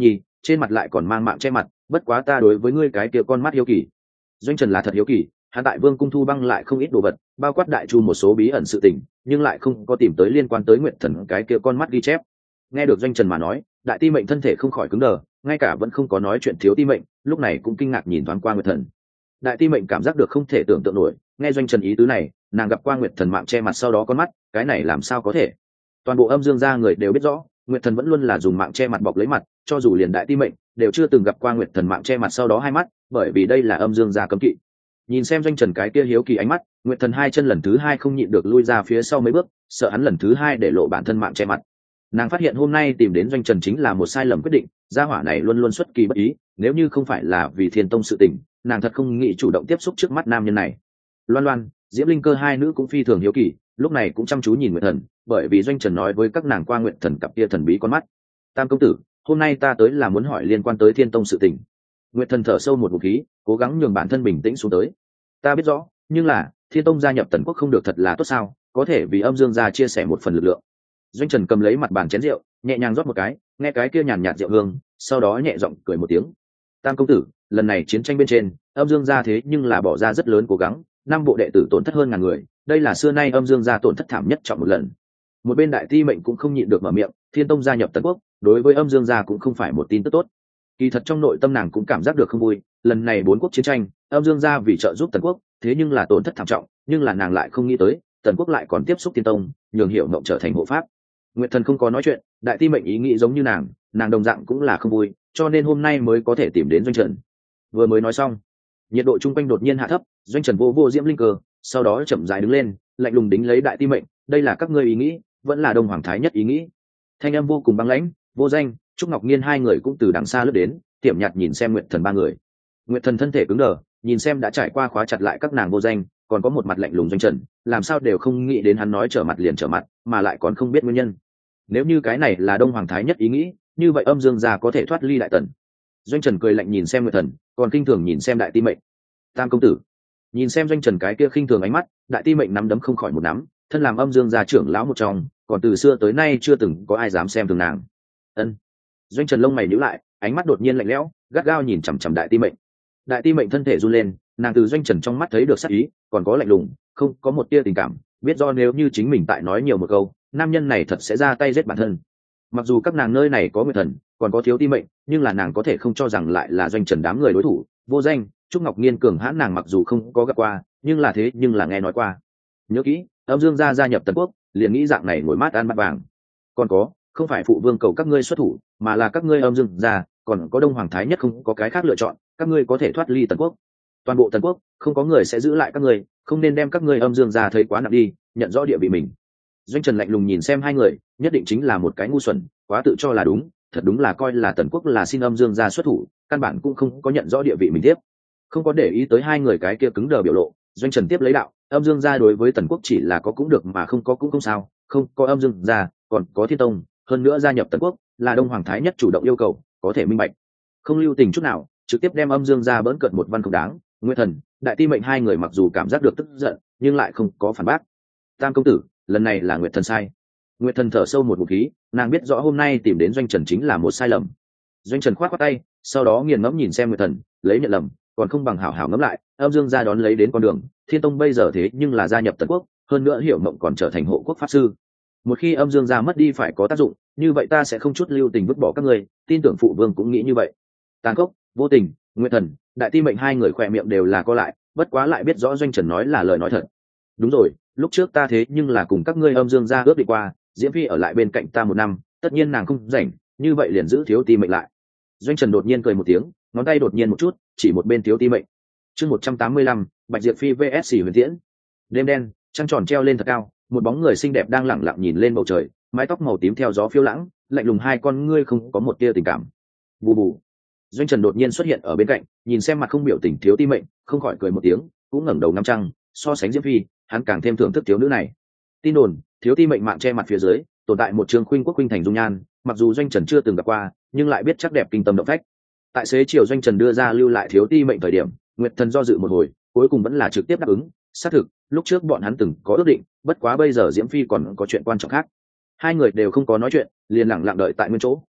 trên mặt lại còn mang mạng che mặt, bất quá ta đối với ngươi cái kia con mắt hiếu kỳ. Doanh Trần là thật hiếu kỳ, hắn tại Vương cung thu băng lại không ít đồ vật, bao quát đại chu một số bí ẩn sự tình, nhưng lại không có tìm tới liên quan tới Nguyệt Thần cái kia con mắt ghi chép. Nghe được Doanh Trần mà nói, đại ti mệnh thân thể không khỏi cứng đờ, ngay cả vẫn không có nói chuyện thiếu ti mệnh, lúc này cũng kinh ngạc nhìn thoáng qua Nguyệt Thần. Đại ti mệnh cảm giác được không thể tưởng tượng nổi, nghe Doanh Trần ý tứ này, nàng gặp qua Nguyệt Thần mạng che mặt sau đó con mắt, cái này làm sao có thể? Toàn bộ âm dương gia người đều biết rõ, Nguyệt Thần vẫn luôn là dùng mạng che mặt bọc lấy mặt, cho dù liền đại ti mệnh đều chưa từng gặp qua Nguyệt Thần mạng che mặt sau đó hai mắt, bởi vì đây là âm dương gia cấm kỵ. Nhìn xem Doanh Trần cái kia hiếu kỳ ánh mắt, Nguyệt Thần hai chân lần thứ hai không nhịn được lui ra phía sau mấy bước, sợ hắn lần thứ hai để lộ bản thân mạng che mặt. Nàng phát hiện hôm nay tìm đến Doanh Trần chính là một sai lầm quyết định, gia hỏa này luôn luôn xuất kỳ bất ý, nếu như không phải là vì Thiên Tông sự tình, nàng thật không nghĩ chủ động tiếp xúc trước mắt nam nhân này. Loan Loan, Diễm Linh Cơ hai nữ cũng phi thường hiếu kỳ, lúc này cũng chăm chú nhìn Nguyệt Thần, bởi vì Doanh Trần nói với các nàng qua Nguyệt Thần cặp kia thần bí con mắt. Tam công tử, hôm nay ta tới là muốn hỏi liên quan tới Thiên Tông sự tình. Nguyệt Thần thở sâu một ngụm khí, cố gắng nhường bản thân bình tĩnh xuống tới. Ta biết rõ, nhưng là Thiên Tông gia nhập Tần Quốc không được thật là tốt sao, có thể vì âm dương gia chia sẻ một phần lực lượng. Doanh Trần cầm lấy mặt bàn chén rượu, nhẹ nhàng rót một cái, nghe cái kia nhàn nhạt rượu hương, sau đó nhẹ giọng cười một tiếng. Tam công tử, lần này chiến tranh bên trên, âm dương gia thế nhưng là bỏ ra rất lớn cố gắng, năm bộ đệ tử tổn thất hơn ngàn người, đây là xưa nay âm dương gia tổn thất thảm nhất trọng một lần. Một bên đại ti mệnh cũng không nhịn được mở miệng, Thiên Tông gia nhập Tần Quốc, đối với âm dương gia cũng không phải một tin tức tốt. Kỳ thật trong nội tâm nàng cũng cảm giác được không vui, lần này bốn quốc chiến tranh, âm dương gia vì trợ giúp Tần Quốc, thế nhưng là tổn thất thảm trọng, nhưng là nàng lại không nghĩ tới, Tần Quốc lại còn tiếp xúc Thiên Tông, nhường Hiểu Mộng trở thành hộ pháp. Nguyệt Thần không có nói chuyện, đại ti mệnh ý nghĩ giống như nàng, nàng đồng dạng cũng là không vui, cho nên hôm nay mới có thể tìm đến Doanh Trần. Vừa mới nói xong, nhiệt độ chung quanh đột nhiên hạ thấp, Doanh Trần vô vô Diễm Linh Cơ, sau đó chậm rãi đứng lên, lạnh lùng đính lấy đại ti mệnh, đây là các ngươi ý nghĩ, vẫn là Đông Hoàng Thái Nhất ý nghĩ. Thanh âm vô cùng băng lãnh, Vô Danh, Trúc Ngọc Nhiên hai người cũng từ đằng xa lướt đến, tiệm nhạt nhìn xem Nguyệt Thần ba người. Nguyệt Thần thân thể cứng đờ, nhìn xem đã trải qua khóa chặt lại các nàng Vô Danh, còn có một mặt lạnh lùng Doanh Trần, làm sao đều không nghĩ đến hắn nói trở mặt liền trở mặt, mà lại còn không biết nguyên nhân. Nếu như cái này là Đông Hoàng Thái Nhất ý nghĩ, như vậy âm dương gia có thể thoát ly đại tần. Doanh Trần cười lạnh nhìn xem Nguyệt Thần, còn khinh thường nhìn xem đại ti mệnh. Tam công tử, nhìn xem Doanh Trần cái kia khinh thường ánh mắt, đại ti mệnh nắm đấm không khỏi một nắm, thân làm âm dương gia trưởng lão một trong, còn từ xưa tới nay chưa từng có ai dám xem thường nàng. Ân. Doanh Trần lông mày nhíu lại, ánh mắt đột nhiên lạnh lẽo, gắt gao nhìn chằm chằm đại ti mệnh. Đại ti mệnh thân thể run lên, nàng từ Doanh Trần trong mắt thấy được sát ý, còn có lạnh lùng, không có một tia tình cảm, biết do nếu như chính mình tại nói nhiều một câu, nam nhân này thật sẽ ra tay giết bản thân. Mặc dù các nàng nơi này có Nguyệt Thần, còn có thiếu ti mệnh, nhưng là nàng có thể không cho rằng lại là Doanh Trần đám người đối thủ. Vô Danh, Trúc Ngọc Nhiên cường hãn nàng mặc dù không có gặp qua, nhưng là thế nhưng là nghe nói qua. Nhớ kỹ, âm dương gia gia nhập Tần Quốc, liền nghĩ dạng này ngồi mát ăn bát vàng. Còn có, không phải phụ vương cầu các ngươi xuất thủ, mà là các ngươi âm dương gia, còn có Đông Hoàng Thái Nhất không có cái khác lựa chọn, các ngươi có thể thoát ly Tần Quốc. Toàn bộ Tần Quốc, không có người sẽ giữ lại các ngươi, không nên đem các ngươi âm dương gia thấy quá nặng đi, nhận rõ địa vị mình. Doanh Trần lạnh lùng nhìn xem hai người, nhất định chính là một cái ngu xuẩn, quá tự cho là đúng, thật đúng là coi là Tần Quốc là xin âm dương gia xuất thủ, căn bản cũng không có nhận rõ địa vị mình tiếp. Không có để ý tới hai người cái kia cứng đờ biểu lộ, Doanh Trần tiếp lấy đạo, âm dương gia đối với Tần Quốc chỉ là có cũng được mà không có cũng không sao, không có âm dương gia, còn có Thiên Tông, hơn nữa gia nhập Tần Quốc là Đông Hoàng Thái Nhất chủ động yêu cầu, có thể minh bạch. Không lưu tình chút nào, trực tiếp đem âm dương gia bỡn cợt một văn không đáng. Nguyệt Thần, đại ti mệnh hai người mặc dù cảm giác được tức giận, nhưng lại không có phản bác. Tam công tử, lần này là Nguyệt Thần sai. Nguyệt Thần thở sâu một ngụm khí, nàng biết rõ hôm nay tìm đến Doanh Trần chính là một sai lầm. Doanh Trần khoát khoát tay, sau đó nghiền ngẫm nhìn xem Nguyệt Thần, lấy nhận lầm, còn không bằng hảo hảo ngẫm lại, âm dương gia đón lấy đến con đường, Thiên Tông bây giờ thế nhưng là gia nhập Tần Quốc, hơn nữa Hiểu Mộng còn trở thành hộ quốc pháp sư. Một khi âm dương gia mất đi phải có tác dụng, như vậy ta sẽ không chút lưu tình vứt bỏ các ngươi, tin tưởng phụ vương cũng nghĩ như vậy. Tàn khốc, vô tình, Nguyệt Thần, đại ti mệnh hai người khỏe miệng đều là co lại, bất quá lại biết rõ Doanh Trần nói là lời nói thật. Đúng rồi, lúc trước ta thế nhưng là cùng các ngươi âm dương gia ước định qua, Diễm Phi ở lại bên cạnh ta một năm, tất nhiên nàng không rảnh, như vậy liền giữ thiếu ti mệnh lại. Doanh Trần đột nhiên cười một tiếng, ngón tay đột nhiên một chút, chỉ một bên thiếu ti mệnh. Chương một trăm tám mươi lăm, Bạch Diệp Phi vs Huyền Tiễn. Đêm đen, trăng tròn treo lên thật cao, một bóng người xinh đẹp đang lẳng lặng nhìn lên bầu trời, mái tóc màu tím theo gió phiêu lãng, lạnh lùng hai con ngươi không có một tia tình cảm. Bù bù. Doanh Trần đột nhiên xuất hiện ở bên cạnh, nhìn xem mặt không biểu tình thiếu ti mệnh, không khỏi cười một tiếng, cũng ngẩng đầu ngắm trăng, so sánh Diễm Phi, hắn càng thêm thưởng thức thiếu nữ này. Tin đồn, thiếu ti mệnh mạng che mặt phía dưới, tồn tại một trường khuynh quốc khuynh thành dung nhan, mặc dù Doanh Trần chưa từng gặp qua, nhưng lại biết chắc đẹp kinh tâm động phách. Tại xế chiều Doanh Trần đưa ra lưu lại thiếu ti mệnh thời điểm, Nguyệt Thần do dự một hồi, cuối cùng vẫn là trực tiếp đáp ứng. Xác thực, lúc trước bọn hắn từng có ước định, bất quá bây giờ Diễm Phi còn có chuyện quan trọng khác. Hai người đều không có nói chuyện, liền lặng lặng đợi tại nguyên chỗ,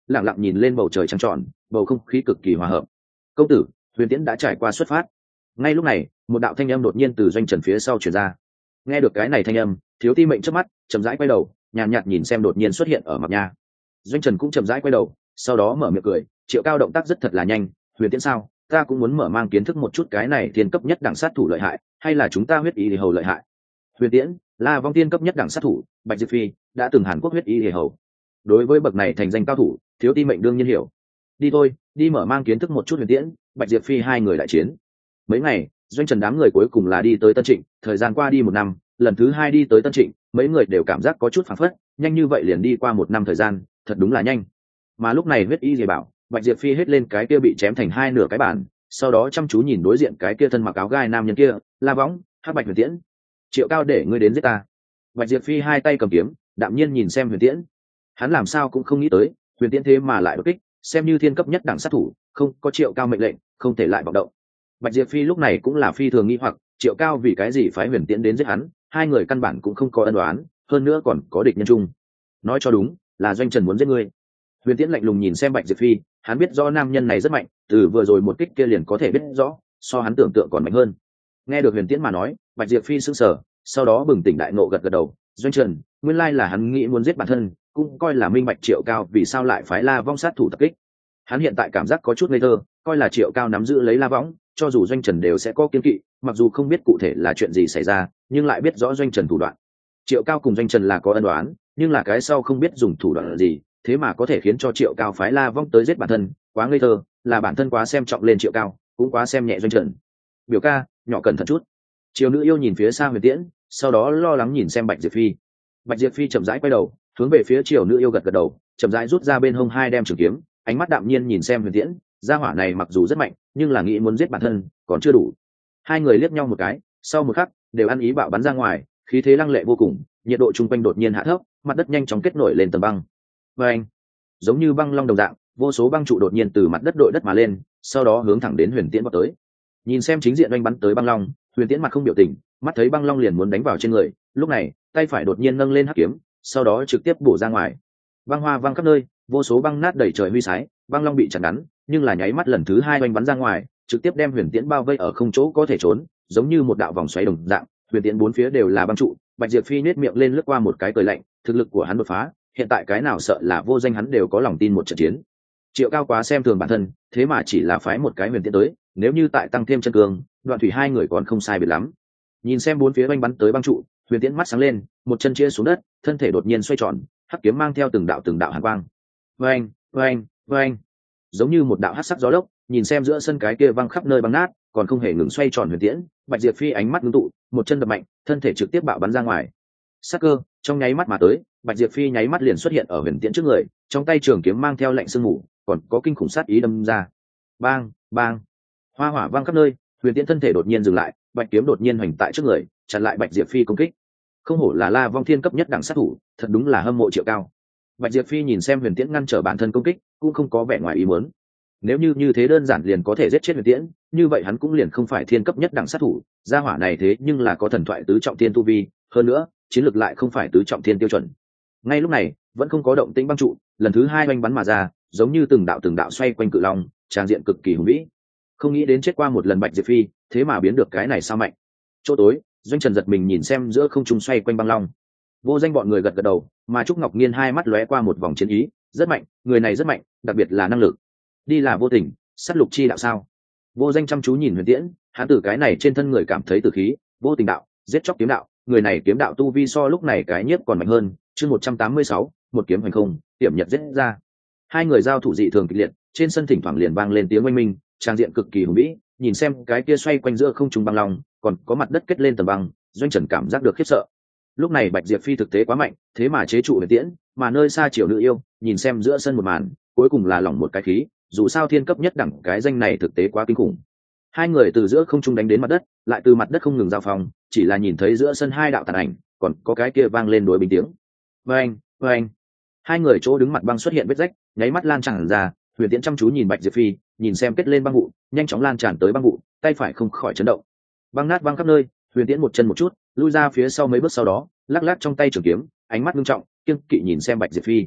lẳng lặng nhìn lên bầu trời trăng tròn, bầu không khí cực kỳ hòa hợp. Công tử, huyền tiễn đã trải qua xuất phát. Ngay lúc này, một đạo thanh âm đột nhiên từ doanh trần phía sau truyền ra. Nghe được cái này thanh âm, thiếu ti mệnh trước mắt chậm rãi quay đầu, nhàn nhạt, nhạt nhìn xem đột nhiên xuất hiện ở mặt nha. Doanh trần cũng chậm rãi quay đầu, sau đó mở miệng cười. Triệu Cao động tác rất thật là nhanh. Huyền tiễn sao? Ta cũng muốn mở mang kiến thức một chút cái này thiên cấp nhất đẳng sát thủ lợi hại, hay là chúng ta huyết y hề hầu lợi hại? Huyền tiễn là vong tiên cấp nhất đẳng sát thủ, Bạch Diệp Phi đã từng Hàn Quốc huyết y hề hầu. Đối với bậc này thành danh cao thủ, thiếu ti mệnh đương nhiên hiểu. Đi thôi, đi mở mang kiến thức một chút huyền tiễn, Bạch Diệp Phi hai người đại chiến. Mấy ngày, doanh trần đám người cuối cùng là đi tới Tân Trịnh, thời gian qua đi một năm, lần thứ hai đi tới Tân Trịnh, mấy người đều cảm giác có chút phảng phất, nhanh như vậy liền đi qua một năm thời gian, thật đúng là nhanh. Mà lúc này huyết y gì bảo, Bạch Diệp Phi hết lên cái kia bị chém thành hai nửa cái bản, sau đó chăm chú nhìn đối diện cái kia thân mặc áo gai nam nhân kia, La Võng, Hắc Bạch Huyền Tiễn. Triệu Cao để ngươi đến giết ta. Bạch Diệp Phi hai tay cầm kiếm, đạm nhiên nhìn xem Huyền Tiễn. Hắn làm sao cũng không nghĩ tới, Huyền Tiễn thế mà lại đột kích, xem như thiên cấp nhất đẳng sát thủ, không có Triệu Cao mệnh lệnh, không thể lại vọng động. Bạch Diệp Phi lúc này cũng là phi thường nghi hoặc, Triệu Cao vì cái gì phái Huyền Tiễn đến giết hắn, hai người căn bản cũng không có ân oán, hơn nữa còn có địch nhân chung. Nói cho đúng, là doanh trần muốn giết ngươi. Huyền Tiễn lạnh lùng nhìn xem Bạch Diệp Phi, hắn biết rõ nam nhân này rất mạnh, từ vừa rồi một kích kia liền có thể biết rõ, so hắn tưởng tượng còn mạnh hơn. Nghe được Huyền Tiễn mà nói, Bạch Diệp Phi sững sờ, sau đó bừng tỉnh đại ngộ gật gật đầu. Doanh trần, nguyên lai là hắn nghĩ muốn giết bản thân, cũng coi là minh bạch Triệu Cao vì sao lại phái La Vong sát thủ tập kích. Hắn hiện tại cảm giác có chút ngây thơ, coi là Triệu Cao nắm giữ lấy La Võng, cho dù doanh trần đều sẽ có kiên kỵ, mặc dù không biết cụ thể là chuyện gì xảy ra, nhưng lại biết rõ doanh trần thủ đoạn. Triệu Cao cùng doanh trần là có ân oán, nhưng là cái sau không biết dùng thủ đoạn gì, thế mà có thể khiến cho Triệu Cao phái La Vong tới giết bản thân, quá ngây thơ, là bản thân quá xem trọng lên Triệu Cao, cũng quá xem nhẹ doanh trần. Biểu ca, nhỏ cẩn thận chút. Triều nữ yêu nhìn phía xa Huyền Tiễn, sau đó lo lắng nhìn xem Bạch Diệp Phi. Bạch Diệp Phi chậm rãi quay đầu, hướng về phía Triều nữ yêu gật gật đầu, chậm rãi rút ra bên hông hai đem trường kiếm, ánh mắt đạm nhiên nhìn xem Huyền Tiễn. Gia hỏa này mặc dù rất mạnh, nhưng là nghĩ muốn giết bản thân còn chưa đủ. Hai người liếc nhau một cái, sau một khắc đều ăn ý bạo bắn ra ngoài, khí thế lăng lệ vô cùng, nhiệt độ chung quanh đột nhiên hạ thấp, mặt đất nhanh chóng kết nổi lên tầng băng. Và anh, giống như băng long đồng dạng, vô số băng trụ đột nhiên từ mặt đất đội đất mà lên, sau đó hướng thẳng đến Huyền Tiễn vọt tới. Nhìn xem chính diện oanh bắn tới băng long, Huyền Tiễn mặt không biểu tình, mắt thấy băng long liền muốn đánh vào trên người, lúc này tay phải đột nhiên nâng lên hắc kiếm, sau đó trực tiếp bổ ra ngoài. Băng hoa văng khắp nơi, vô số băng nát đầy trời huy sái, băng long bị chặn ngắn, nhưng là nháy mắt lần thứ hai oanh bắn ra ngoài, trực tiếp đem Huyền Tiễn bao vây ở không chỗ có thể trốn, giống như một đạo vòng xoáy đồng dạng. Huyền Tiễn bốn phía đều là băng trụ, Bạch Diệp Phi nết miệng lên lướt qua một cái cười lạnh, thực lực của hắn đột phá, hiện tại cái nào sợ là vô danh hắn đều có lòng tin một trận chiến. Triệu Cao quá xem thường bản thân, thế mà chỉ là phái một cái Huyền Tiễn tới, nếu như tại tăng thêm chân cương, Đoạn Thủy hai người còn không sai biệt lắm. Nhìn xem bốn phía oanh bắn tới băng trụ, Huyền Tiễn mắt sáng lên, một chân chia xuống đất, thân thể đột nhiên xoay tròn, hắc kiếm mang theo từng đạo từng đạo hàn quang. Oanh, oanh, oanh, giống như một đạo hắc sắc gió lốc, nhìn xem giữa sân cái kia văng khắp nơi băng nát, còn không hề ngừng xoay tròn Huyền Tiễn. Bạch Diệp Phi ánh mắt ngưng tụ, một chân đập mạnh, thân thể trực tiếp bạo bắn ra ngoài. Sắc cơ trong nháy mắt mà tới, Bạch Diệp Phi nháy mắt liền xuất hiện ở Huyền Tiễn trước người, trong tay trường kiếm mang theo lạnh sương mù, còn có kinh khủng sát ý đâm ra. Bang, bang, hoa hỏa vang khắp nơi, Huyền Tiễn thân thể đột nhiên dừng lại, bạch kiếm đột nhiên hoành tại trước người, chặn lại Bạch Diệp Phi công kích. Không hổ là La Vong thiên cấp nhất đẳng sát thủ, thật đúng là hâm mộ Triệu Cao. Bạch Diệp Phi nhìn xem Huyền Tiễn ngăn trở bản thân công kích, cũng không có vẻ ngoài ý muốn. Nếu như như thế đơn giản liền có thể giết chết Huyền Tiễn, như vậy hắn cũng liền không phải thiên cấp nhất đẳng sát thủ, gia hỏa này thế nhưng là có thần thoại tứ trọng thiên tu vi, hơn nữa, chiến lược lại không phải tứ trọng thiên tiêu chuẩn. Ngay lúc này, vẫn không có động tĩnh băng trụ, lần thứ hai oanh bắn mà ra, giống như từng đạo từng đạo xoay quanh cự long, tràn diện cực kỳ hùng vĩ. Không nghĩ đến chết qua một lần Bạch Diệp Phi, thế mà biến được cái này sao mạnh. Chỗ tối, Doanh Trần giật mình nhìn xem giữa không trung xoay quanh băng long. Vô Danh bọn người gật gật đầu, mà Trúc Ngọc Nhiên hai mắt lóe qua một vòng chiến ý, rất mạnh, người này rất mạnh, đặc biệt là năng lực. Đi là vô tình, sát lục chi đạo sao? Vô Danh chăm chú nhìn Huyền Tiễn, hắn từ cái này trên thân người cảm thấy tử khí, vô tình đạo, giết chóc kiếm đạo, người này kiếm đạo tu vi so lúc này cái nhiếp còn mạnh hơn. Chương một trăm tám mươi sáu, một kiếm hành không, tiệm nhật giết ra. Hai người giao thủ dị thường kịch liệt, trên sân thỉnh thoảng liền vang lên tiếng oanh minh, trang diện cực kỳ hùng vĩ. Nhìn xem cái kia xoay quanh giữa không trung băng long, còn có mặt đất kết lên tầng băng, Doanh Trần cảm giác được khiếp sợ. Lúc này Bạch Diệp Phi thực tế quá mạnh, thế mà chế trụ Huyền Tiễn, mà nơi xa Triều Nữ Yêu nhìn xem giữa sân một màn, cuối cùng là lỏng một cái khí, dù sao thiên cấp nhất đẳng cái danh này thực tế quá kinh khủng. Hai người từ giữa không trung đánh đến mặt đất, lại từ mặt đất không ngừng giao phong, chỉ là nhìn thấy giữa sân hai đạo tàn ảnh, còn có cái kia vang lên đối bình tiếng. Oeng, oeng. Hai người chỗ đứng mặt băng xuất hiện vết rách, nháy mắt lan tràn ra, Huyền Tiễn chăm chú nhìn Bạch Diệp Phi, nhìn xem kết lên băng vụ, nhanh chóng lan tràn tới băng vụ, tay phải không khỏi chấn động. Băng nát văng khắp nơi, Huyền Tiễn một chân một chút, lui ra phía sau mấy bước sau đó, lắc lắc trong tay trường kiếm, ánh mắt nghiêm trọng, kiêng kỵ nhìn xem Bạch Diệp Phi.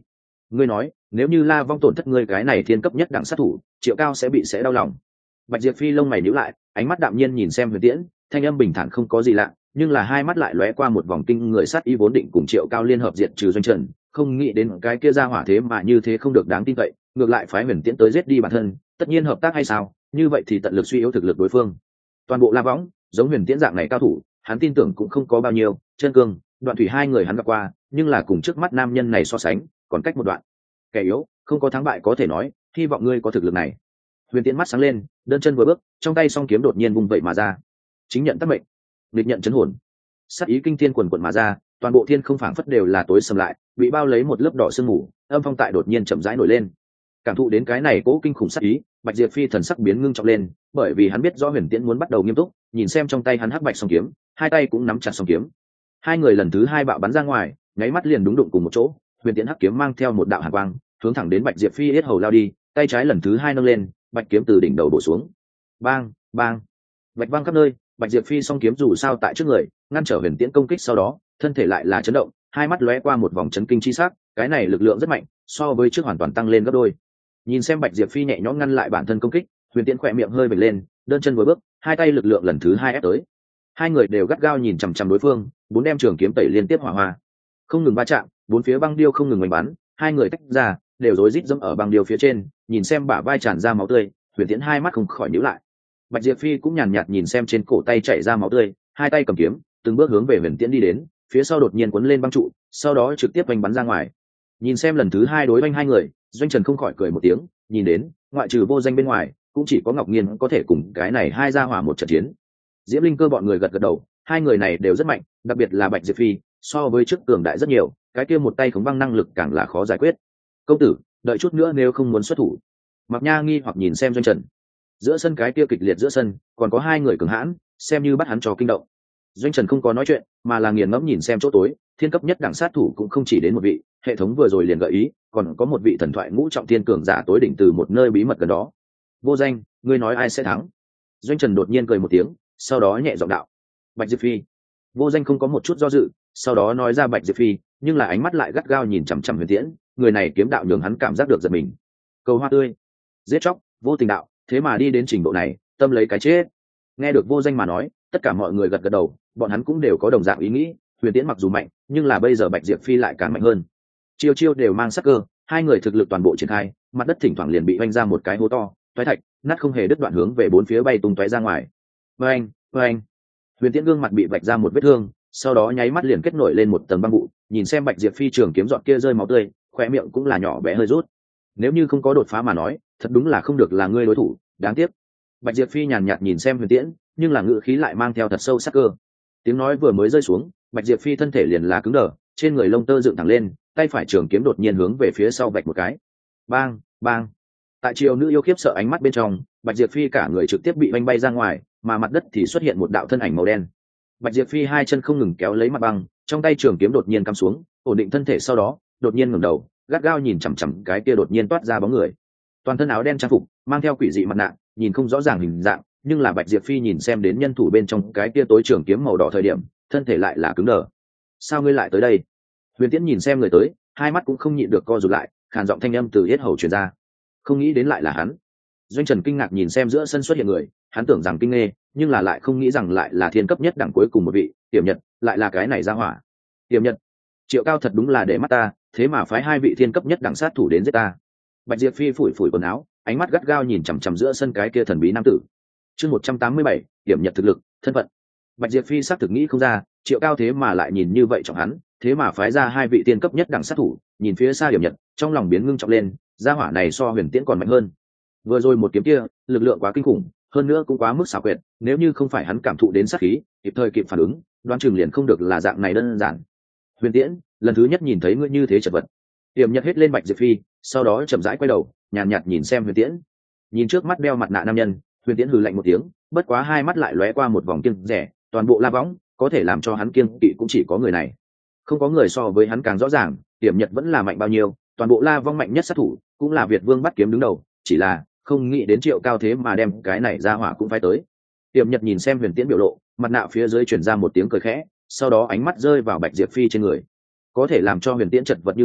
ngươi nói nếu như La Vong tổn thất ngươi cái này thiên cấp nhất đẳng sát thủ, Triệu Cao sẽ bị sẽ đau lòng. Bạch Diệp Phi lông mày nhíu lại, ánh mắt đạm nhiên nhìn xem Huyền Tiễn, thanh âm bình thản không có gì lạ, nhưng là hai mắt lại lóe qua một vòng kinh người sát ý, vốn định cùng Triệu Cao liên hợp diệt trừ Doanh Trần, không nghĩ đến cái kia ra hỏa thế mà như thế không được đáng tin cậy, ngược lại phái Huyền Tiễn tới giết đi bản thân, tất nhiên hợp tác hay sao? Như vậy thì tận lực suy yếu thực lực đối phương. Toàn bộ La Võng, giống Huyền Tiễn dạng này cao thủ, hắn tin tưởng cũng không có bao nhiêu, Chân Cương, Đoạn Thủy hai người hắn gặp qua, nhưng là cùng trước mắt nam nhân này so sánh, còn cách một đoạn. Kẻ yếu, không có thắng bại có thể nói, hy vọng ngươi có thực lực này. Huyền Tiễn mắt sáng lên, đơn chân vừa bước, trong tay song kiếm đột nhiên vung vậy mà ra. Chính nhận tác mệnh, địch nhận chấn hồn. Sát ý kinh thiên quần quần mà ra, toàn bộ thiên không phảng phất đều là tối sầm lại, bị bao lấy một lớp đỏ sương mù, âm phong tại đột nhiên chậm rãi nổi lên. Cảm thụ đến cái này cố kinh khủng sát ý, Bạch Diệp Phi thần sắc biến ngưng trọng lên, bởi vì hắn biết rõ Huyền Tiễn muốn bắt đầu nghiêm túc, nhìn xem trong tay hắn hắc bạch song kiếm, hai tay cũng nắm chặt song kiếm. Hai người lần thứ hai bạo bắn ra ngoài, nháy mắt liền đúng đụng cùng một chỗ, Huyền Tiễn hắc kiếm mang theo một đạo hàn quang, hướng thẳng đến Bạch Diệp Phi yết hầu lao đi, tay trái lần thứ hai nâng lên, bạch kiếm từ đỉnh đầu bổ xuống. Bang, bang. Bạch vang khắp nơi, Bạch Diệp Phi song kiếm dù sao tại trước người, ngăn trở Huyền Tiễn công kích, sau đó, thân thể lại là chấn động, hai mắt lóe qua một vòng chấn kinh chi sắc, cái này lực lượng rất mạnh, so với trước hoàn toàn tăng lên gấp đôi. Nhìn xem Bạch Diệp Phi nhẹ nhõm ngăn lại bản thân công kích, Huyền Tiễn khỏe miệng hơi vểnh lên, đơn chân vừa bước, hai tay lực lượng lần thứ hai ép tới. Hai người đều gắt gao nhìn chằm chằm đối phương, bốn đem trường kiếm tẩy liên tiếp hỏa hoa, không ngừng va chạm, bốn phía băng điêu không ngừng oanh bắn, hai người tách ra, đều rối rít dẫm ở băng điêu phía trên, nhìn xem bả vai tràn ra máu tươi, Huyền Tiễn hai mắt không khỏi nhíu lại. Bạch Diệp Phi cũng nhàn nhạt nhìn xem trên cổ tay chảy ra máu tươi, hai tay cầm kiếm, từng bước hướng về Huyền Tiễn đi đến, phía sau đột nhiên quấn lên băng trụ, sau đó trực tiếp oanh bắn ra ngoài. Nhìn xem lần thứ hai đối oanh hai người, Doanh Trần không khỏi cười một tiếng, nhìn đến, ngoại trừ Vô Danh bên ngoài, cũng chỉ có Ngọc Nghiên có thể cùng cái này hai ra hỏa một trận chiến. Diễm Linh Cơ bọn người gật gật đầu, hai người này đều rất mạnh, đặc biệt là Bạch Diệp Phi, so với trước cường đại rất nhiều, cái kia một tay khống băng năng lực càng là khó giải quyết. Công tử, đợi chút nữa nếu không muốn xuất thủ. Mạc Nha nghi hoặc nhìn xem Doanh Trần. Giữa sân cái kia kịch liệt giữa sân, còn có hai người cường hãn, xem như bắt hắn cho kinh động. Doanh Trần không có nói chuyện, mà là nghiền ngẫm nhìn xem chỗ tối, thiên cấp nhất đẳng sát thủ cũng không chỉ đến một vị, hệ thống vừa rồi liền gợi ý, còn có một vị thần thoại ngũ trọng thiên cường giả tối đỉnh từ một nơi bí mật gần đó. Vô Danh, ngươi nói ai sẽ thắng? Doanh Trần đột nhiên cười một tiếng, sau đó nhẹ giọng đạo: Bạch Diệp Phi. Vô Danh không có một chút do dự, sau đó nói ra Bạch Diệp Phi, nhưng là ánh mắt lại gắt gao nhìn chằm chằm Huyền Tiễn, người này kiếm đạo nhường hắn cảm giác được giật mình. Cầu hoa tươi, giết chóc, vô tình đạo, thế mà đi đến trình độ này, tâm lấy cái chết. Nghe được Vô Danh mà nói, tất cả mọi người gật gật đầu, bọn hắn cũng đều có đồng dạng ý nghĩ, Huyền Tiễn mặc dù mạnh, nhưng là bây giờ Bạch Diệp Phi lại càng mạnh hơn. Chiêu chiêu đều mang sắc cơ, hai người thực lực toàn bộ triển khai, mặt đất thỉnh thoảng liền bị vanh ra một cái hố to, toái thạch, nát không hề đứt đoạn hướng về bốn phía bay tung tóe ra ngoài. Oeng, oeng. Huyền Tiễn gương mặt bị vạch ra một vết thương, sau đó nháy mắt liền kết nổi lên một tầng băng vụ, nhìn xem Bạch Diệp Phi trường kiếm giọt kia rơi máu tươi, khóe miệng cũng là nhỏ bé hơi rút. Nếu như không có đột phá mà nói, thật đúng là không được là ngươi đối thủ, đáng tiếc. Bạch Diệp Phi nhàn nhạt nhìn xem Huyền Tiễn, nhưng là ngữ khí lại mang theo thật sâu sắc cơ. Tiếng nói vừa mới rơi xuống, Bạch Diệp Phi thân thể liền là cứng đờ, trên người lông tơ dựng thẳng lên, tay phải trường kiếm đột nhiên hướng về phía sau vạch một cái. Bang, bang. Tại triều nữ yêu khiếp sợ ánh mắt bên trong, Bạch Diệp Phi cả người trực tiếp bị vanh bay ra ngoài, mà mặt đất thì xuất hiện một đạo thân ảnh màu đen. Bạch Diệp Phi hai chân không ngừng kéo lấy mặt băng, trong tay trường kiếm đột nhiên cắm xuống, ổn định thân thể, sau đó đột nhiên ngẩng đầu, gắt gao nhìn chằm chằm cái kia đột nhiên toát ra bóng người. Toàn thân áo đen trang phục, mang theo quỷ dị mặt nạ, nhìn không rõ ràng hình dạng, nhưng là Bạch Diệp Phi nhìn xem đến nhân thủ bên trong cái kia tối trường kiếm màu đỏ thời điểm, thân thể lại là cứng đờ. Sao ngươi lại tới đây? Huyền Tiễn nhìn xem người tới, hai mắt cũng không nhịn được co rụt lại, khàn giọng thanh âm từ yết hầu truyền ra. Không nghĩ đến lại là hắn. Doanh Trần kinh ngạc nhìn xem giữa sân xuất hiện người, hắn tưởng rằng kinh nghê, nhưng là lại không nghĩ rằng lại là thiên cấp nhất đẳng cuối cùng một vị, Tiềm Nhật, lại là cái này ra hỏa. Tiềm Nhật, Triệu Cao thật đúng là để mắt ta, thế mà phái hai vị thiên cấp nhất đẳng sát thủ đến giết ta. Bạch Diệp Phi phủi phủi quần áo, ánh mắt gắt gao nhìn chằm chằm giữa sân cái kia thần bí nam tử. Chương một trăm tám mươi bảy, Tiềm Nhật thực lực, thân phận. Bạch Diệp Phi xác thực nghĩ không ra, Triệu Cao thế mà lại nhìn như vậy trọng hắn, thế mà phái ra hai vị thiên cấp nhất đẳng sát thủ, nhìn phía xa Tiềm Nhật, trong lòng biến ngưng trọng lên, gia hỏa này so Huyền Tiễn còn mạnh hơn. Vừa rồi một kiếm kia, lực lượng quá kinh khủng, hơn nữa cũng quá mức xảo quyệt, nếu như không phải hắn cảm thụ đến sát khí, kịp thời kịp phản ứng, đoán chừng liền không được là dạng này đơn giản. Huyền Tiễn, lần thứ nhất nhìn thấy ngươi như thế chật vật. Tiềm Nhật hết lên Bạch Diệp Phi, sau đó chậm rãi quay đầu, nhàn nhạt, nhạt nhìn xem Huyền Tiễn. Nhìn trước mắt đeo mặt nạ nam nhân, Huyền Tiễn hừ lạnh một tiếng, bất quá hai mắt lại lóe qua một vòng kiêng rẻ, toàn bộ La Võng, có thể làm cho hắn kiêng kỵ cũng chỉ có người này. Không có người so với hắn càng rõ ràng, Tiềm Nhật vẫn là mạnh bao nhiêu, toàn bộ La Võng mạnh nhất sát thủ, cũng là Việt Vương bắt kiếm đứng đầu, chỉ là không nghĩ đến Triệu Cao thế mà đem cái này ra hỏa cũng phải tới. Tiềm Nhật nhìn xem Huyền Tiễn biểu lộ, mặt nạ phía dưới truyền ra một tiếng cười khẽ, sau đó ánh mắt rơi vào Bạch Diệp Phi trên người. Có thể làm cho Huyền Tiễn chật vật như vậy,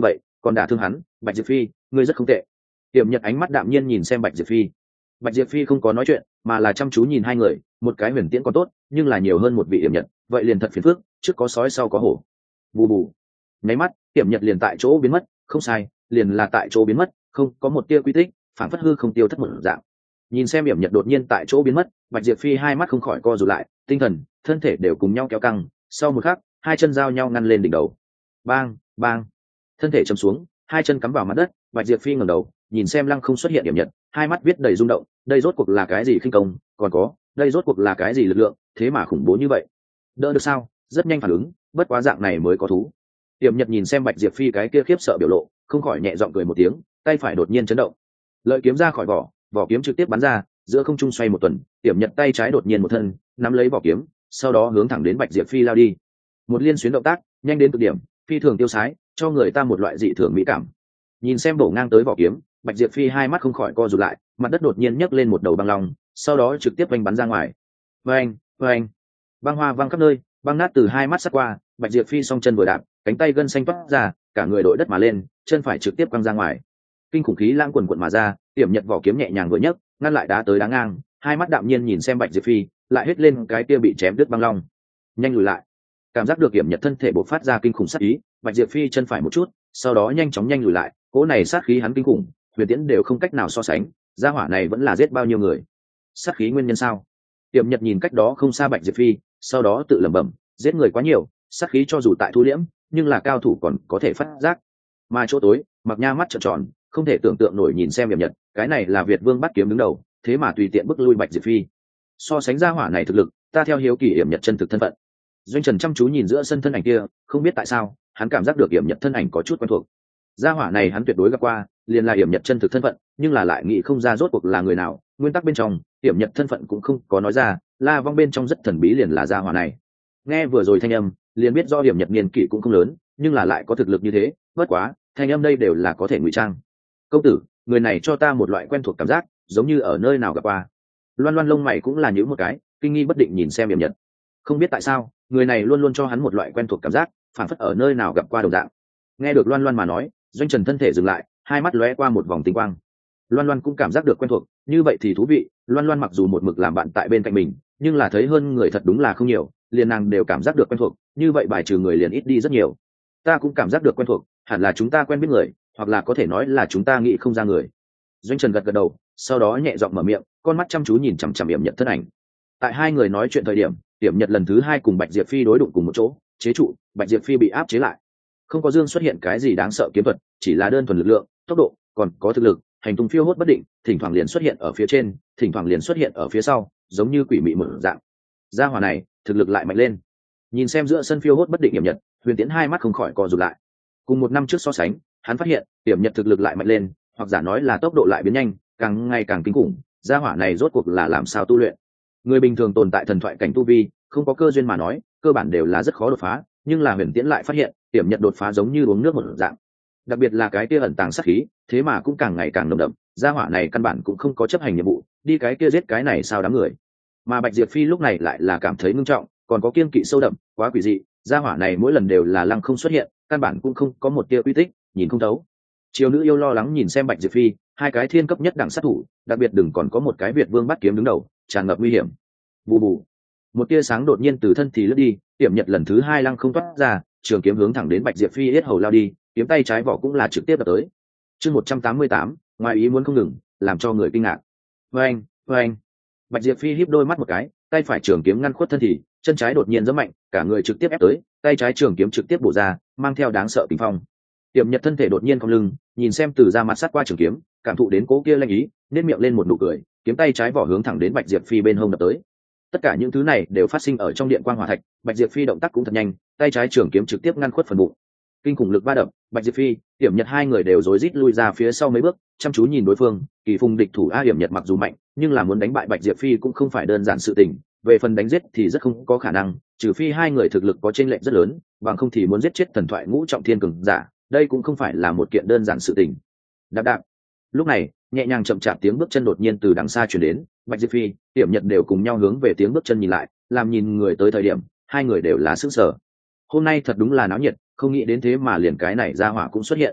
còn đả thương hắn. Bạch Diệp Phi, ngươi rất không tệ. Tiệm Nhật ánh mắt đạm nhiên nhìn xem Bạch Diệp Phi. Bạch Diệp Phi không có nói chuyện, mà là chăm chú nhìn hai người. Một cái huyền tiễn còn tốt, nhưng là nhiều hơn một vị Tiệm Nhật, vậy liền thật phiền phức. Trước có sói sau có hổ. Bù bù. Nháy mắt, Tiệm Nhật liền tại chỗ biến mất. Không sai, liền là tại chỗ biến mất, không có một tia quy tích, phản phất hư không tiêu thất một dạng. Nhìn xem Tiệm Nhật đột nhiên tại chỗ biến mất, Bạch Diệp Phi hai mắt không khỏi co rụt lại, tinh thần, thân thể đều cùng nhau kéo căng. Sau một khắc, hai chân giao nhau ngăn lên đỉnh đầu. Bang, bang. Thân thể chầm xuống, hai chân cắm vào mặt đất. Bạch Diệp Phi ngẩng đầu, nhìn xem lăng không xuất hiện Tiệm Nhật, hai mắt viết đầy rung động. Đây rốt cuộc là cái gì khinh công, còn có, đây rốt cuộc là cái gì lực lượng, thế mà khủng bố như vậy. Đỡ được sao? Rất nhanh phản ứng, bất quá dạng này mới có thú. Tiệm Nhật nhìn xem Bạch Diệp Phi cái kia khiếp sợ biểu lộ, không khỏi nhẹ giọng cười một tiếng, tay phải đột nhiên chấn động, lợi kiếm ra khỏi vỏ, vỏ kiếm trực tiếp bắn ra, giữa không trung xoay một tuần. Tiệm Nhật tay trái đột nhiên một thân, nắm lấy vỏ kiếm, sau đó hướng thẳng đến Bạch Diệp Phi lao đi. Một liên xuyến động tác, nhanh đến cực điểm, phi thường tiêu sái, cho người ta một loại dị thường mỹ cảm. Nhìn xem bổ ngang tới vỏ kiếm, Bạch Diệp Phi hai mắt không khỏi co rụt lại, mặt đất đột nhiên nhấc lên một đầu băng long, sau đó trực tiếp vành bắn ra ngoài. Vâng, vâng, băng hoa văng khắp nơi, băng nát từ hai mắt sát qua. Bạch Diệp Phi song chân vừa đạp, cánh tay gân xanh toát ra, cả người đội đất mà lên, chân phải trực tiếp quăng ra ngoài. Kinh khủng khí lãng quần quần mà ra, Tiệm Nhật vỏ kiếm nhẹ nhàng vừa nhấc, ngăn lại đá tới đá ngang, hai mắt đạm nhiên nhìn xem Bạch Diệp Phi, lại hết lên cái kia bị chém đứt băng long. Nhanh lùi lại. Cảm giác được Tiệm Nhật thân thể bộc phát ra kinh khủng sát ý, Bạch Diệp Phi chân phải một chút, sau đó nhanh chóng nhanh lùi lại, cỗ này sát khí hắn kinh khủng, huyền tiễn đều không cách nào so sánh, gia hỏa này vẫn là giết bao nhiêu người. Sát khí nguyên nhân sao? Tiệm Nhật nhìn cách đó không xa Bạch Diệp Phi, sau đó tự lẩm bẩm, giết người quá nhiều, sát khí cho dù tại thu liễm, nhưng là cao thủ còn có thể phát giác. Mà chỗ tối, Mặc Nha mắt trợn tròn, không thể tưởng tượng nổi nhìn xem Tiệm Nhật, cái này là Việt Vương bắt kiếm đứng đầu, thế mà tùy tiện bức lui Bạch Diệp Phi. So sánh gia hỏa này thực lực, ta theo hiếu kỳ Tiệm Nhật chân thực thân phận. Doanh Trần chăm chú nhìn giữa sân thân ảnh kia, không biết tại sao, hắn cảm giác được Tiệm Nhật thân ảnh có chút quen thuộc. Gia hỏa này hắn tuyệt đối gặp qua, liền là Tiệm Nhật chân thực thân phận, nhưng là lại nghĩ không ra rốt cuộc là người nào. Nguyên tắc bên trong, Tiệm Nhật thân phận cũng không có nói ra, La Vong bên trong rất thần bí, liền là gia hỏa này. Nghe vừa rồi thanh âm, liền biết do Tiệm Nhật niên kỷ cũng không lớn, nhưng là lại có thực lực như thế. Bất quá, thanh âm đây đều là có thể ngụy trang. Công tử, người này cho ta một loại quen thuộc cảm giác, giống như ở nơi nào gặp qua. Loan Loan lông mày cũng là nhíu một cái, kinh nghi bất định nhìn xem Tiệm Nhật. Không biết tại sao, người này luôn luôn cho hắn một loại quen thuộc cảm giác, phản phất ở nơi nào gặp qua đồng dạng. Nghe được Loan Loan mà nói, Doanh Trần thân thể dừng lại, hai mắt lóe qua một vòng tinh quang. Loan Loan cũng cảm giác được quen thuộc, như vậy thì thú vị. Loan Loan mặc dù một mực làm bạn tại bên cạnh mình, nhưng là thấy hơn người thật đúng là không nhiều, liền nàng đều cảm giác được quen thuộc, như vậy bài trừ người liền ít đi rất nhiều. Ta cũng cảm giác được quen thuộc, hẳn là chúng ta quen biết người, hoặc là có thể nói là chúng ta nghĩ không ra người. Doanh Trần gật gật đầu, sau đó nhẹ giọng mở miệng, con mắt chăm chú nhìn chằm chằm Tiệm Nhật thân ảnh. Tại hai người nói chuyện thời điểm, Tiệm Nhật lần thứ hai cùng Bạch Diệp Phi đối đụng cùng một chỗ, chế trụ, Bạch Diệp Phi bị áp chế lại. Không có dương xuất hiện cái gì đáng sợ kiếm thuật, chỉ là đơn thuần lực lượng, tốc độ, còn có thực lực, hành tung phiêu hốt bất định, thỉnh thoảng liền xuất hiện ở phía trên, thỉnh thoảng liền xuất hiện ở phía sau, giống như quỷ mị mở dạng. Gia hỏa này, thực lực lại mạnh lên. Nhìn xem giữa sân phiêu hốt bất định Tiệm Nhật, Huyền Tiễn hai mắt không khỏi co rụt lại. Cùng một năm trước so sánh, hắn phát hiện, Tiệm Nhật thực lực lại mạnh lên, hoặc giả nói là tốc độ lại biến nhanh, càng ngày càng kinh khủng. Gia hỏa này rốt cuộc là làm sao tu luyện? Người bình thường tồn tại thần thoại cảnh tu vi, không có cơ duyên mà nói, cơ bản đều là rất khó đột phá, nhưng là Huyền Tiễn lại phát hiện, Tiệm Nhật đột phá giống như uống nước một dạng. Đặc biệt là cái kia ẩn tàng sát khí, thế mà cũng càng ngày càng nồng đậm. Gia hỏa này căn bản cũng không có chấp hành nhiệm vụ, đi cái kia giết cái này sao đám người. Mà Bạch Diệp Phi lúc này lại là cảm thấy nghiêm trọng, còn có kiên kỵ sâu đậm, quá quỷ dị. Gia hỏa này mỗi lần đều là lăng không xuất hiện, căn bản cũng không có một tia quy tích, nhìn không thấu. Triều nữ yêu lo lắng nhìn xem Bạch Diệp Phi, hai cái thiên cấp nhất đẳng sát thủ, đặc biệt đừng còn có một cái Việt Vương bắt kiếm đứng đầu, tràn ngập nguy hiểm. Bù bù, một tia sáng đột nhiên từ thân thì lướt đi, Tiệm Nhật lần thứ hai lăng không toát ra, trường kiếm hướng thẳng đến Bạch Diệp Phi yết hầu lao đi, kiếm tay trái vỏ cũng là trực tiếp đập tới. Chương một trăm tám mươi tám, ngoài ý muốn không ngừng, làm cho người kinh ngạc. Oeng, oeng. Bạch Diệp Phi híp đôi mắt một cái, tay phải trường kiếm ngăn khuất thân thì, chân trái đột nhiên giẫm mạnh, cả người trực tiếp ép tới, tay trái trường kiếm trực tiếp bổ ra, mang theo đáng sợ kình phong. Tiệm Nhật thân thể đột nhiên cong lưng, nhìn xem từ ra mặt sát qua trường kiếm, cảm thụ đến cố kia lanh ý, nét miệng lên một nụ cười, kiếm tay trái vỏ hướng thẳng đến Bạch Diệp Phi bên hông đập tới. Tất cả những thứ này đều phát sinh ở trong điện quang hỏa thạch, Bạch Diệp Phi động tác cũng thật nhanh, tay trái trường kiếm trực tiếp ngăn khuất phần bụng. Kinh khủng lực ba đập, Bạch Diệp Phi, Tiệm Nhật hai người đều rối rít lui ra phía sau mấy bước, chăm chú nhìn đối phương. Kỳ phùng địch thủ a, Tiệm Nhật mặc dù mạnh, nhưng là muốn đánh bại Bạch Diệp Phi cũng không phải đơn giản sự tình. Về phần đánh giết thì rất không có khả năng, trừ phi hai người thực lực có chênh lệch rất lớn, bằng không thì muốn giết chết thần thoại ngũ trọng thiên cường giả, đây cũng không phải là một kiện đơn giản sự tình. Đạp đạp. Lúc này, nhẹ nhàng chậm chạp tiếng bước chân đột nhiên từ đằng xa truyền đến, Bạch Diệp Phi, Tiệm Nhật đều cùng nhau hướng về tiếng bước chân nhìn lại, làm nhìn người tới thời điểm, hai người đều là sửng sở. Hôm nay thật đúng là náo nhiệt, không nghĩ đến thế mà liền cái này ra hỏa cũng xuất hiện.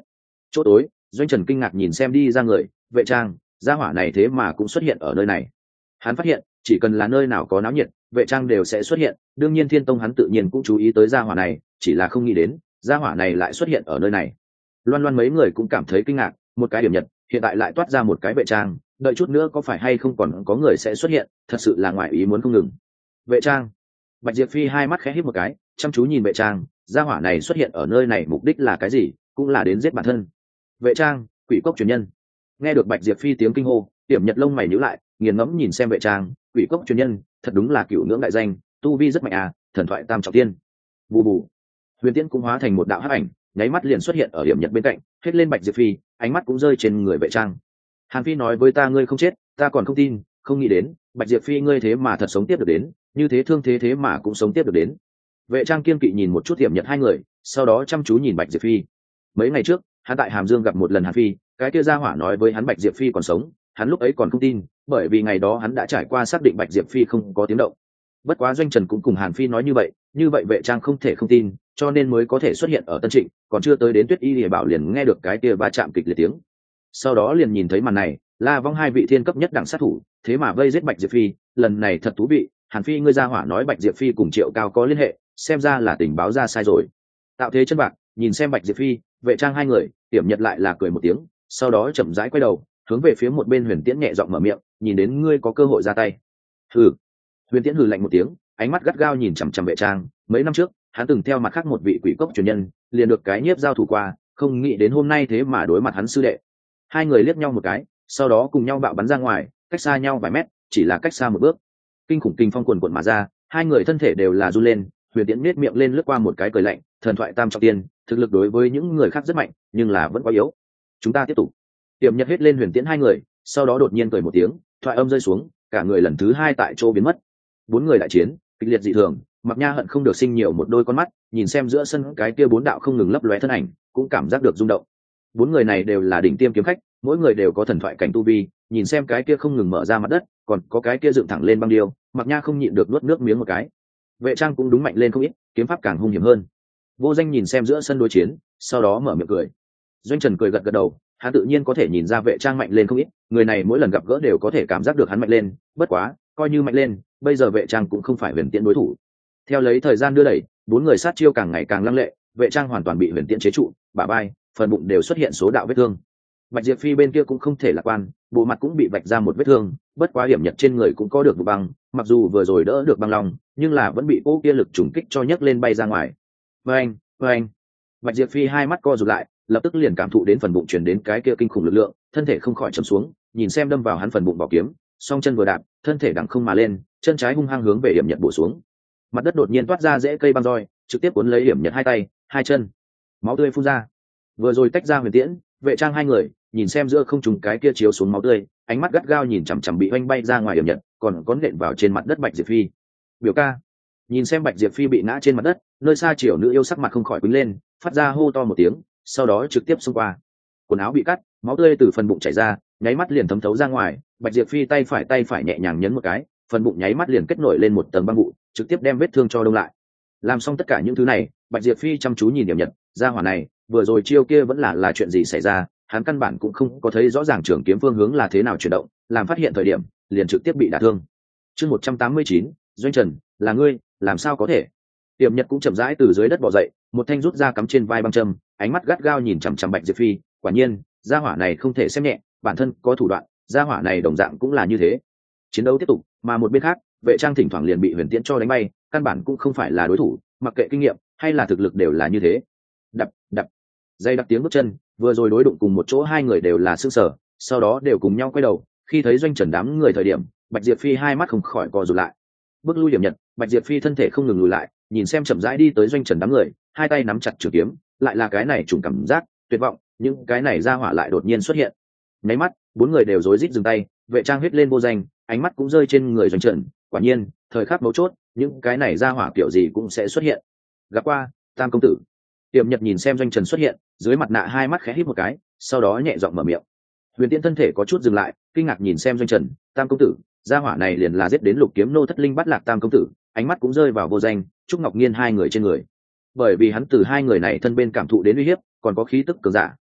chỗ tối, Doanh Trần kinh ngạc nhìn xem đi ra người, vệ trang, gia hỏa này thế mà cũng xuất hiện ở nơi này. Hắn phát hiện, chỉ cần là nơi nào có náo nhiệt, vệ trang đều sẽ xuất hiện, đương nhiên Thiên Tông hắn tự nhiên cũng chú ý tới gia hỏa này, chỉ là không nghĩ đến, gia hỏa này lại xuất hiện ở nơi này. Loan Loan mấy người cũng cảm thấy kinh ngạc, một cái điểm nhật, hiện tại lại toát ra một cái vệ trang, đợi chút nữa có phải hay không còn có người sẽ xuất hiện, thật sự là ngoài ý muốn không ngừng. Vệ trang. Bạch Diệp Phi hai mắt khẽ híp một cái, chăm chú nhìn vệ trang, gia hỏa này xuất hiện ở nơi này mục đích là cái gì, cũng là đến giết bản thân. Vệ trang, quỷ cốc truyền nhân. Nghe được Bạch Diệp Phi tiếng kinh hô, Tiểm Nhật lông mày nhíu lại, nghiền ngẫm nhìn xem vệ trang, quỷ cốc truyền nhân, thật đúng là cựu ngưỡng đại danh, tu vi rất mạnh à, thần thoại tam trọng tiên. Bù bù. Huyền Tiễn cũng hóa thành một đạo hắc ảnh, nháy mắt liền xuất hiện ở Tiểm Nhật bên cạnh, hết lên Bạch Diệp Phi, ánh mắt cũng rơi trên người vệ trang. Hàn Phi nói với ta ngươi không chết, ta còn không tin, không nghĩ đến, Bạch Diệp Phi ngươi thế mà thật sống tiếp được đến, như thế thương thế thế mà cũng sống tiếp được đến. Vệ trang kiên kỵ nhìn một chút Tiểm Nhật hai người, sau đó chăm chú nhìn Bạch Diệp Phi. Mấy ngày trước, hắn tại Hàm Dương gặp một lần Hàn Phi, cái kia gia hỏa nói với hắn Bạch Diệp Phi còn sống, hắn lúc ấy còn không tin, bởi vì ngày đó hắn đã trải qua xác định Bạch Diệp Phi không có tiếng động. Bất quá Doanh Trần cũng cùng Hàn Phi nói như vậy, như vậy vệ trang không thể không tin, cho nên mới có thể xuất hiện ở Tân Trịnh, còn chưa tới đến Tuyết Y Lìa Bảo liền nghe được cái kia va chạm kịch liệt tiếng. Sau đó liền nhìn thấy màn này, La Vong hai vị thiên cấp nhất đẳng sát thủ, thế mà vây giết Bạch Diệp Phi, lần này thật thú vị, Hàn Phi ngươi gia hỏa nói Bạch Diệp Phi cùng Triệu Cao có liên hệ, xem ra là tình báo ra sai rồi. Tạo thế chân bạc, nhìn xem Bạch Diệp Phi, vệ trang hai người, Tiểm Nhật lại là cười một tiếng, sau đó chậm rãi quay đầu, hướng về phía một bên Huyền Tiễn nhẹ giọng mở miệng, nhìn đến ngươi có cơ hội ra tay. Hừ. Huyền Tiễn hừ lạnh một tiếng, ánh mắt gắt gao nhìn chằm chằm vệ trang, mấy năm trước, hắn từng theo mặt khác một vị quỷ cốc truyền nhân, liền được cái nhiếp giao thủ qua, không nghĩ đến hôm nay thế mà đối mặt hắn sư đệ. Hai người liếc nhau một cái, sau đó cùng nhau bạo bắn ra ngoài, cách xa nhau vài mét, chỉ là cách xa một bước. Kinh khủng kinh phong quần quần mà ra, hai người thân thể đều là run lên, Huyền Tiễn nhếch miệng lên lướt qua một cái cười lạnh, thần thoại tam trọng tiên, thực lực đối với những người khác rất mạnh, nhưng là vẫn quá yếu. Chúng ta tiếp tục. Tiểm Nhật hết lên Huyền Tiễn hai người, sau đó đột nhiên cười một tiếng, thoại âm rơi xuống, cả người lần thứ hai tại chỗ biến mất. Bốn người đại chiến, kịch liệt dị thường, Mặc Nha hận không được sinh nhiều một đôi con mắt, nhìn xem giữa sân cái kia bốn đạo không ngừng lấp lóe thân ảnh, cũng cảm giác được rung động. Bốn người này đều là đỉnh tiêm kiếm khách, mỗi người đều có thần thoại cảnh tu vi, nhìn xem cái kia không ngừng mở ra mặt đất, còn có cái kia dựng thẳng lên băng điêu, Mặc Nha không nhịn được nuốt nước miếng một cái. Vệ trang cũng đúng mạnh lên không ít, kiếm pháp càng hung hiểm hơn. Vô Danh nhìn xem giữa sân đối chiến, sau đó mở miệng cười. Doanh Trần cười gật gật đầu, hắn tự nhiên có thể nhìn ra vệ trang mạnh lên không ít, người này mỗi lần gặp gỡ đều có thể cảm giác được hắn mạnh lên, bất quá, coi như mạnh lên, bây giờ vệ trang cũng không phải Huyền Tiễn đối thủ. Theo lấy thời gian đưa đẩy, bốn người sát chiêu càng ngày càng lăng lệ, vệ trang hoàn toàn bị Huyền Tiễn chế trụ, bả vai, phần bụng đều xuất hiện số đạo vết thương. Bạch Diệp Phi bên kia cũng không thể lạc quan, bộ mặt cũng bị vạch ra một vết thương, bất quá điểm nhật trên người cũng có được vụ băng, mặc dù vừa rồi đỡ được băng long, nhưng là vẫn bị cỗ kia lực trùng kích cho nhấc lên bay ra ngoài. Vâng, vâng. Bạch Diệp Phi hai mắt co rụt lại, lập tức liền cảm thụ đến phần bụng truyền đến cái kia kinh khủng lực lượng, thân thể không khỏi trầm xuống, nhìn xem đâm vào hắn phần bụng bảo kiếm, song chân vừa đạp, thân thể đằng không mà lên, chân trái hung hăng hướng về điểm nhật bổ xuống. Mặt đất đột nhiên toát ra rễ cây băng roi, trực tiếp cuốn lấy điểm nhật hai tay, hai chân. Máu tươi phun ra. Vừa rồi tách ra Huyền Tiễn, vệ trang hai người, nhìn xem giữa không trùng cái kia chiếu xuống máu tươi, ánh mắt gắt gao nhìn chằm chằm bị oanh bay ra ngoài điểm nhật, còn có nện vào trên mặt đất Bạch Diệp Phi. Biểu ca. Nhìn xem Bạch Diệp Phi bị ngã trên mặt đất, nơi xa Triều Nữ yêu sắc mặt không khỏi quýnh lên, phát ra hô to một tiếng, sau đó trực tiếp xông qua. Quần áo bị cắt, máu tươi từ phần bụng chảy ra, nháy mắt liền thấm thấu ra ngoài, Bạch Diệp Phi tay phải tay phải nhẹ nhàng nhấn một cái, phần bụng nháy mắt liền kết nổi lên một tầng băng vụ, trực tiếp đem vết thương cho đông lại. Làm xong tất cả những thứ này, Bạch Diệp Phi chăm chú nhìn điểm nhật, gia hỏa này, vừa rồi chiêu kia vẫn là là chuyện gì xảy ra, hắn căn bản cũng không có thấy rõ ràng trường kiếm phương hướng là thế nào chuyển động, làm phát hiện thời điểm, liền trực tiếp bị đả thương. Chương một trăm tám mươi chín, Doanh Trần, là ngươi, làm sao có thể? Tiểm Nhật cũng chậm rãi từ dưới đất bò dậy, một thanh rút ra cắm trên vai băng châm, ánh mắt gắt gao nhìn chằm chằm Bạch Diệp Phi, quả nhiên, gia hỏa này không thể xem nhẹ, bản thân có thủ đoạn, gia hỏa này đồng dạng cũng là như thế. Chiến đấu tiếp tục, mà một bên khác, vệ trang thỉnh thoảng liền bị Huyền Tiễn cho đánh bay, căn bản cũng không phải là đối thủ, mặc kệ kinh nghiệm hay là thực lực đều là như thế. Đập, đập. Dây đặc tiếng bước chân, vừa rồi đối đụng cùng một chỗ hai người đều là sững sờ, sau đó đều cùng nhau quay đầu, khi thấy Doanh Trần đám người thời điểm, Bạch Diệp Phi hai mắt không khỏi co rụt lại. Bước lui điểm nhật, Bạch Diệp Phi thân thể không ngừng lùi lại, nhìn xem chậm rãi đi tới Doanh Trần đám người, hai tay nắm chặt trường kiếm, lại là cái này trùng cảm giác tuyệt vọng, nhưng cái này ra hỏa lại đột nhiên xuất hiện. Nháy mắt, bốn người đều rối rít dừng tay, vệ trang huyết lên vô danh, ánh mắt cũng rơi trên người Doanh Trần, quả nhiên, thời khắc mấu chốt, những cái này ra hỏa kiểu gì cũng sẽ xuất hiện. Gặp qua, Tam công tử. Tiểm Nhật nhìn xem Doanh Trần xuất hiện, dưới mặt nạ hai mắt khẽ híp một cái, sau đó nhẹ giọng mở miệng. Huyền Tiễn thân thể có chút dừng lại, kinh ngạc nhìn xem Doanh Trần, Tam công tử, gia hỏa này liền là giết đến Lục Kiếm nô thất linh bắt lạc Tam công tử, ánh mắt cũng rơi vào vô danh, Trúc Ngọc Nghiên hai người trên người. Bởi vì hắn từ hai người này thân bên cảm thụ đến uy hiếp, còn có khí tức cường giả,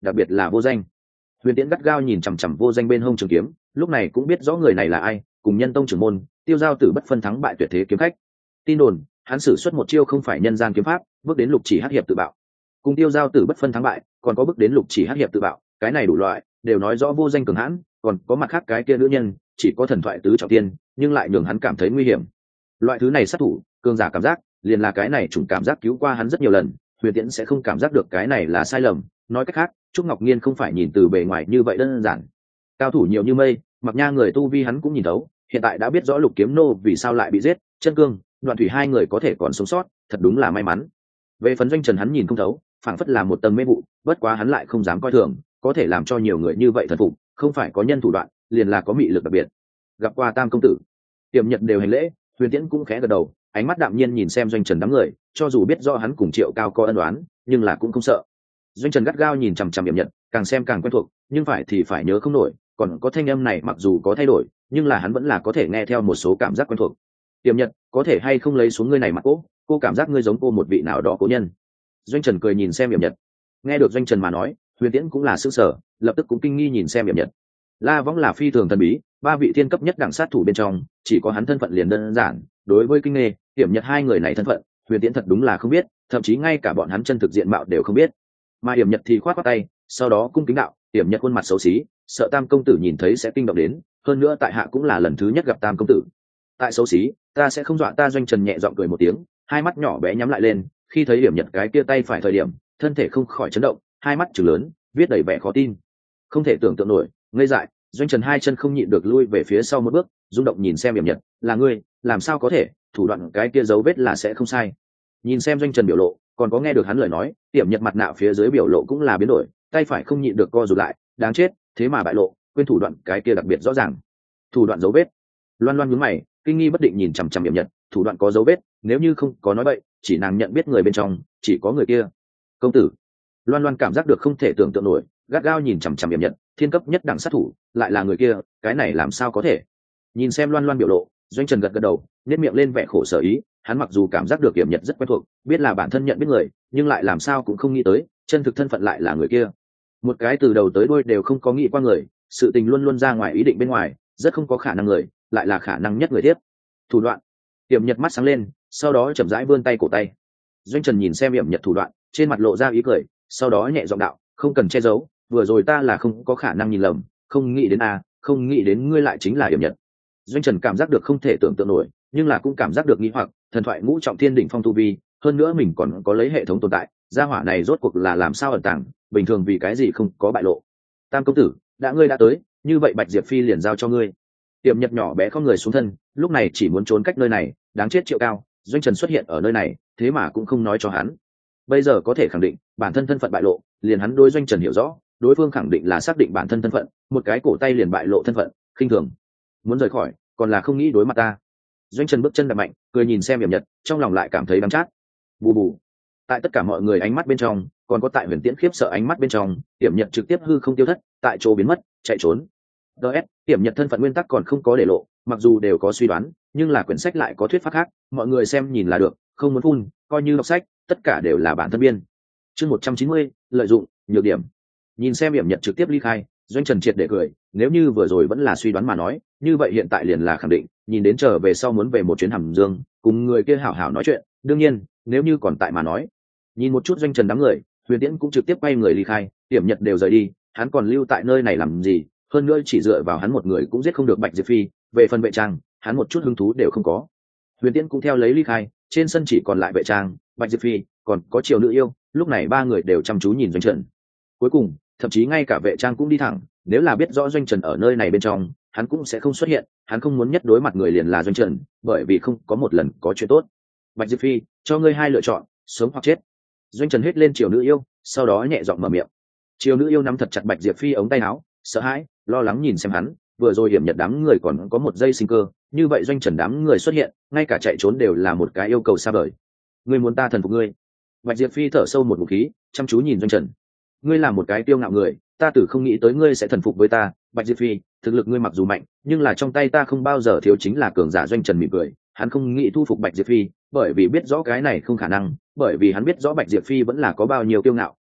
đặc biệt là Vô Danh. Huyền Tiễn gắt gao nhìn chằm chằm Vô Danh bên hông trường kiếm, lúc này cũng biết rõ người này là ai, cùng Nhân Tông trưởng môn Tiêu Giao Tử bất phân thắng bại tuyệt thế kiếm khách. Tin đồn hắn sử xuất một chiêu không phải nhân gian kiếm pháp, bước đến lục chỉ hắc hiệp tự bạo. Cùng Tiêu Giao Tử bất phân thắng bại, còn có bước đến lục chỉ hắc hiệp tự bạo, cái này đủ loại đều nói rõ Vô Danh cường hãn, còn có mặt khác cái kia nữ nhân chỉ có thần thoại tứ trọng tiên, nhưng lại nhường hắn cảm thấy nguy hiểm. Loại thứ này sát thủ cường giả cảm giác, liền là cái này chủng cảm giác cứu qua hắn rất nhiều lần, Huyền Tiễn sẽ không cảm giác được cái này là sai lầm. Nói cách khác, Trúc Ngọc Nhiên không phải nhìn từ bề ngoài như vậy đơn giản. Cao thủ nhiều như mây, Mặc Nha người tu vi hắn cũng nhìn thấu, hiện tại đã biết rõ Lục Kiếm Nô vì sao lại bị giết, Chân Cương, Đoạn Thủy hai người có thể còn sống sót, thật đúng là may mắn. Về phần Doanh Trần hắn nhìn không thấu, phảng phất là một tầng mê vụ, bất quá hắn lại không dám coi thường, có thể làm cho nhiều người như vậy thần phục, không phải có nhân thủ đoạn, liền là có mị lực đặc biệt. Gặp qua Tam công tử, Tiềm Nhật đều hành lễ, Huyền Tiễn cũng khẽ gật đầu, ánh mắt đạm nhiên nhìn xem Doanh Trần đám người, cho dù biết rõ hắn cùng Triệu Cao có ân oán, nhưng là cũng không sợ. Doanh Trần gắt gao nhìn chằm chằm Tiềm Nhật, càng xem càng quen thuộc, nhưng phải thì phải nhớ không nổi, còn có thanh âm này mặc dù có thay đổi, nhưng là hắn vẫn là có thể nghe theo một số cảm giác quen thuộc. Tiềm Nhật, có thể hay không lấy xuống ngươi này mặc cô, cô cảm giác ngươi giống cô một vị nào đó cố nhân. Doanh Trần cười nhìn xem Tiềm Nhật. Nghe được Doanh Trần mà nói, Huyền Tiễn cũng là sửng sở, lập tức cũng kinh nghi nhìn xem Tiềm Nhật. La Võng là phi thường thần bí, ba vị thiên cấp nhất đẳng sát thủ bên trong, chỉ có hắn thân phận liền đơn giản, đối với Kinh Nghê, Tiềm Nhật hai người này thân phận, Huyền Tiễn thật đúng là không biết, thậm chí ngay cả bọn hắn chân thực diện mạo đều không biết. Mà Tiềm Nhật thì khoát khoát tay, sau đó cung kính đạo, Tiềm Nhật khuôn mặt xấu xí, sợ Tam công tử nhìn thấy sẽ kinh động đến, hơn nữa tại hạ cũng là lần thứ nhất gặp Tam công tử. Tại xấu xí, ta sẽ không dọa ta. Doanh Trần nhẹ giọng cười một tiếng, hai mắt nhỏ bé nhắm lại lên, khi thấy Tiềm Nhật cái kia tay phải thời điểm, thân thể không khỏi chấn động, hai mắt trừng lớn, viết đầy vẻ khó tin. Không thể tưởng tượng nổi, ngây dại, Doanh Trần hai chân không nhịn được lui về phía sau một bước, rung động nhìn xem Tiềm Nhật, là ngươi, làm sao có thể, thủ đoạn cái kia dấu vết là sẽ không sai. Nhìn xem Doanh Trần biểu lộ, còn có nghe được hắn lời nói, Tiềm Nhật mặt nạ phía dưới biểu lộ cũng là biến đổi, tay phải không nhịn được co rụt lại, đáng chết, thế mà bại lộ, quên thủ đoạn cái kia đặc biệt rõ ràng. Thủ đoạn dấu vết. Loan Loan nhướng mày, kinh nghi bất định nhìn chằm chằm Tiềm Nhật, thủ đoạn có dấu vết, nếu như không có nói bậy, chỉ nàng nhận biết người bên trong, chỉ có người kia. Công tử. Loan Loan cảm giác được không thể tưởng tượng nổi, gắt gao nhìn chằm chằm Tiềm Nhật, thiên cấp nhất đẳng sát thủ, lại là người kia, cái này làm sao có thể? Nhìn xem Loan Loan biểu lộ, Doanh Trần gật gật đầu, nhếch miệng lên vẻ khổ sở ý, hắn mặc dù cảm giác được Tiềm Nhật rất quen thuộc, biết là bản thân nhận biết người, nhưng lại làm sao cũng không nghĩ tới, chân thực thân phận lại là người kia. Một cái từ đầu tới đuôi đều không có nghĩ qua người, sự tình luôn luôn ra ngoài ý định bên ngoài, rất không có khả năng người, lại là khả năng nhất người tiếp. Thủ đoạn. Tiềm Nhật mắt sáng lên, sau đó chậm rãi vươn tay cổ tay. Doanh Trần nhìn xem Tiềm Nhật thủ đoạn, trên mặt lộ ra ý cười, sau đó nhẹ giọng đạo, không cần che giấu, vừa rồi ta là không có khả năng nhìn lầm, không nghĩ đến a, không nghĩ đến ngươi lại chính là Tiềm Nhật. Doanh Trần cảm giác được không thể tưởng tượng nổi, nhưng là cũng cảm giác được nghi hoặc, thần thoại ngũ trọng thiên đỉnh phong tu vi, hơn nữa mình còn có lấy hệ thống tồn tại, gia hỏa này rốt cuộc là làm sao ẩn tàng, bình thường vì cái gì không có bại lộ. Tam công tử, đã ngươi đã tới, như vậy Bạch Diệp Phi liền giao cho ngươi. Tiềm Nhật nhỏ bé không người xuống thân, lúc này chỉ muốn trốn cách nơi này, đáng chết Triệu Cao, Doanh Trần xuất hiện ở nơi này, thế mà cũng không nói cho hắn. Bây giờ có thể khẳng định, bản thân thân phận bại lộ, liền hắn đối Doanh Trần hiểu rõ, đối phương khẳng định là xác định bản thân thân phận, một cái cổ tay liền bại lộ thân phận, khinh thường. Muốn rời khỏi, còn là không nghĩ đối mặt ta. Doanh Trần bước chân đạp mạnh, cười nhìn xem Tiềm Nhật, trong lòng lại cảm thấy đắng chát. Bù bù. Tại tất cả mọi người ánh mắt bên trong, còn có tại Huyền Tiễn khiếp sợ ánh mắt bên trong, Tiềm Nhật trực tiếp hư không tiêu thất, tại chỗ biến mất, chạy trốn. ds Tiềm Nhật thân phận nguyên tắc còn không có để lộ, mặc dù đều có suy đoán, nhưng là quyển sách lại có thuyết pháp khác, mọi người xem nhìn là được, không muốn phun, coi như đọc sách, tất cả đều là bản thân biên. Chương một trăm chín mươi, lợi dụng, nhược điểm. Nhìn xem Tiềm Nhật trực tiếp ly khai, Doanh Trần triệt để cười, nếu như vừa rồi vẫn là suy đoán mà nói, như vậy hiện tại liền là khẳng định, nhìn đến trở về sau muốn về một chuyến Hàm Dương, cùng người kia hảo hảo nói chuyện, đương nhiên, nếu như còn tại mà nói. Nhìn một chút Doanh Trần đám người, Huyền Tiễn cũng trực tiếp quay người ly khai, Tiềm Nhật đều rời đi, hắn còn lưu tại nơi này làm gì, hơn nữa chỉ dựa vào hắn một người cũng giết không được Bạch Diệp Phi, về phần vệ trang, hắn một chút hứng thú đều không có. Huyền Tiễn cũng theo lấy ly khai, trên sân chỉ còn lại vệ trang, Bạch Diệp Phi, còn có Triều Nữ Yêu, lúc này ba người đều chăm chú nhìn Doanh Trần. Cuối cùng, thậm chí ngay cả vệ trang cũng đi thẳng, nếu là biết rõ Doanh Trần ở nơi này bên trong, hắn cũng sẽ không xuất hiện, hắn không muốn nhất đối mặt người liền là Doanh Trần, bởi vì không có một lần có chuyện tốt. Bạch Diệp Phi, cho ngươi hai lựa chọn, sống hoặc chết. Doanh Trần hét lên Triều Nữ Yêu, sau đó nhẹ giọng mở miệng. Triều Nữ Yêu nắm thật chặt Bạch Diệp Phi ống tay áo, sợ hãi, lo lắng nhìn xem hắn, vừa rồi Hiểm Nhật đám người còn có một giây sinh cơ, như vậy Doanh Trần đám người xuất hiện, ngay cả chạy trốn đều là một cái yêu cầu xa vời. Ngươi muốn ta thần phục ngươi? Bạch Diệp Phi thở sâu một ngụm khí, chăm chú nhìn Doanh Trần. Ngươi là một cái tiêu ngạo người, ta tử không nghĩ tới ngươi sẽ thần phục với ta. Bạch Diệp Phi, thực lực ngươi mặc dù mạnh, nhưng là trong tay ta không bao giờ thiếu chính là cường giả. Doanh Trần mỉm cười, hắn không nghĩ thu phục Bạch Diệp Phi, bởi vì biết rõ cái này không khả năng, bởi vì hắn biết rõ Bạch Diệp Phi vẫn là có bao nhiêu tiêu ngạo,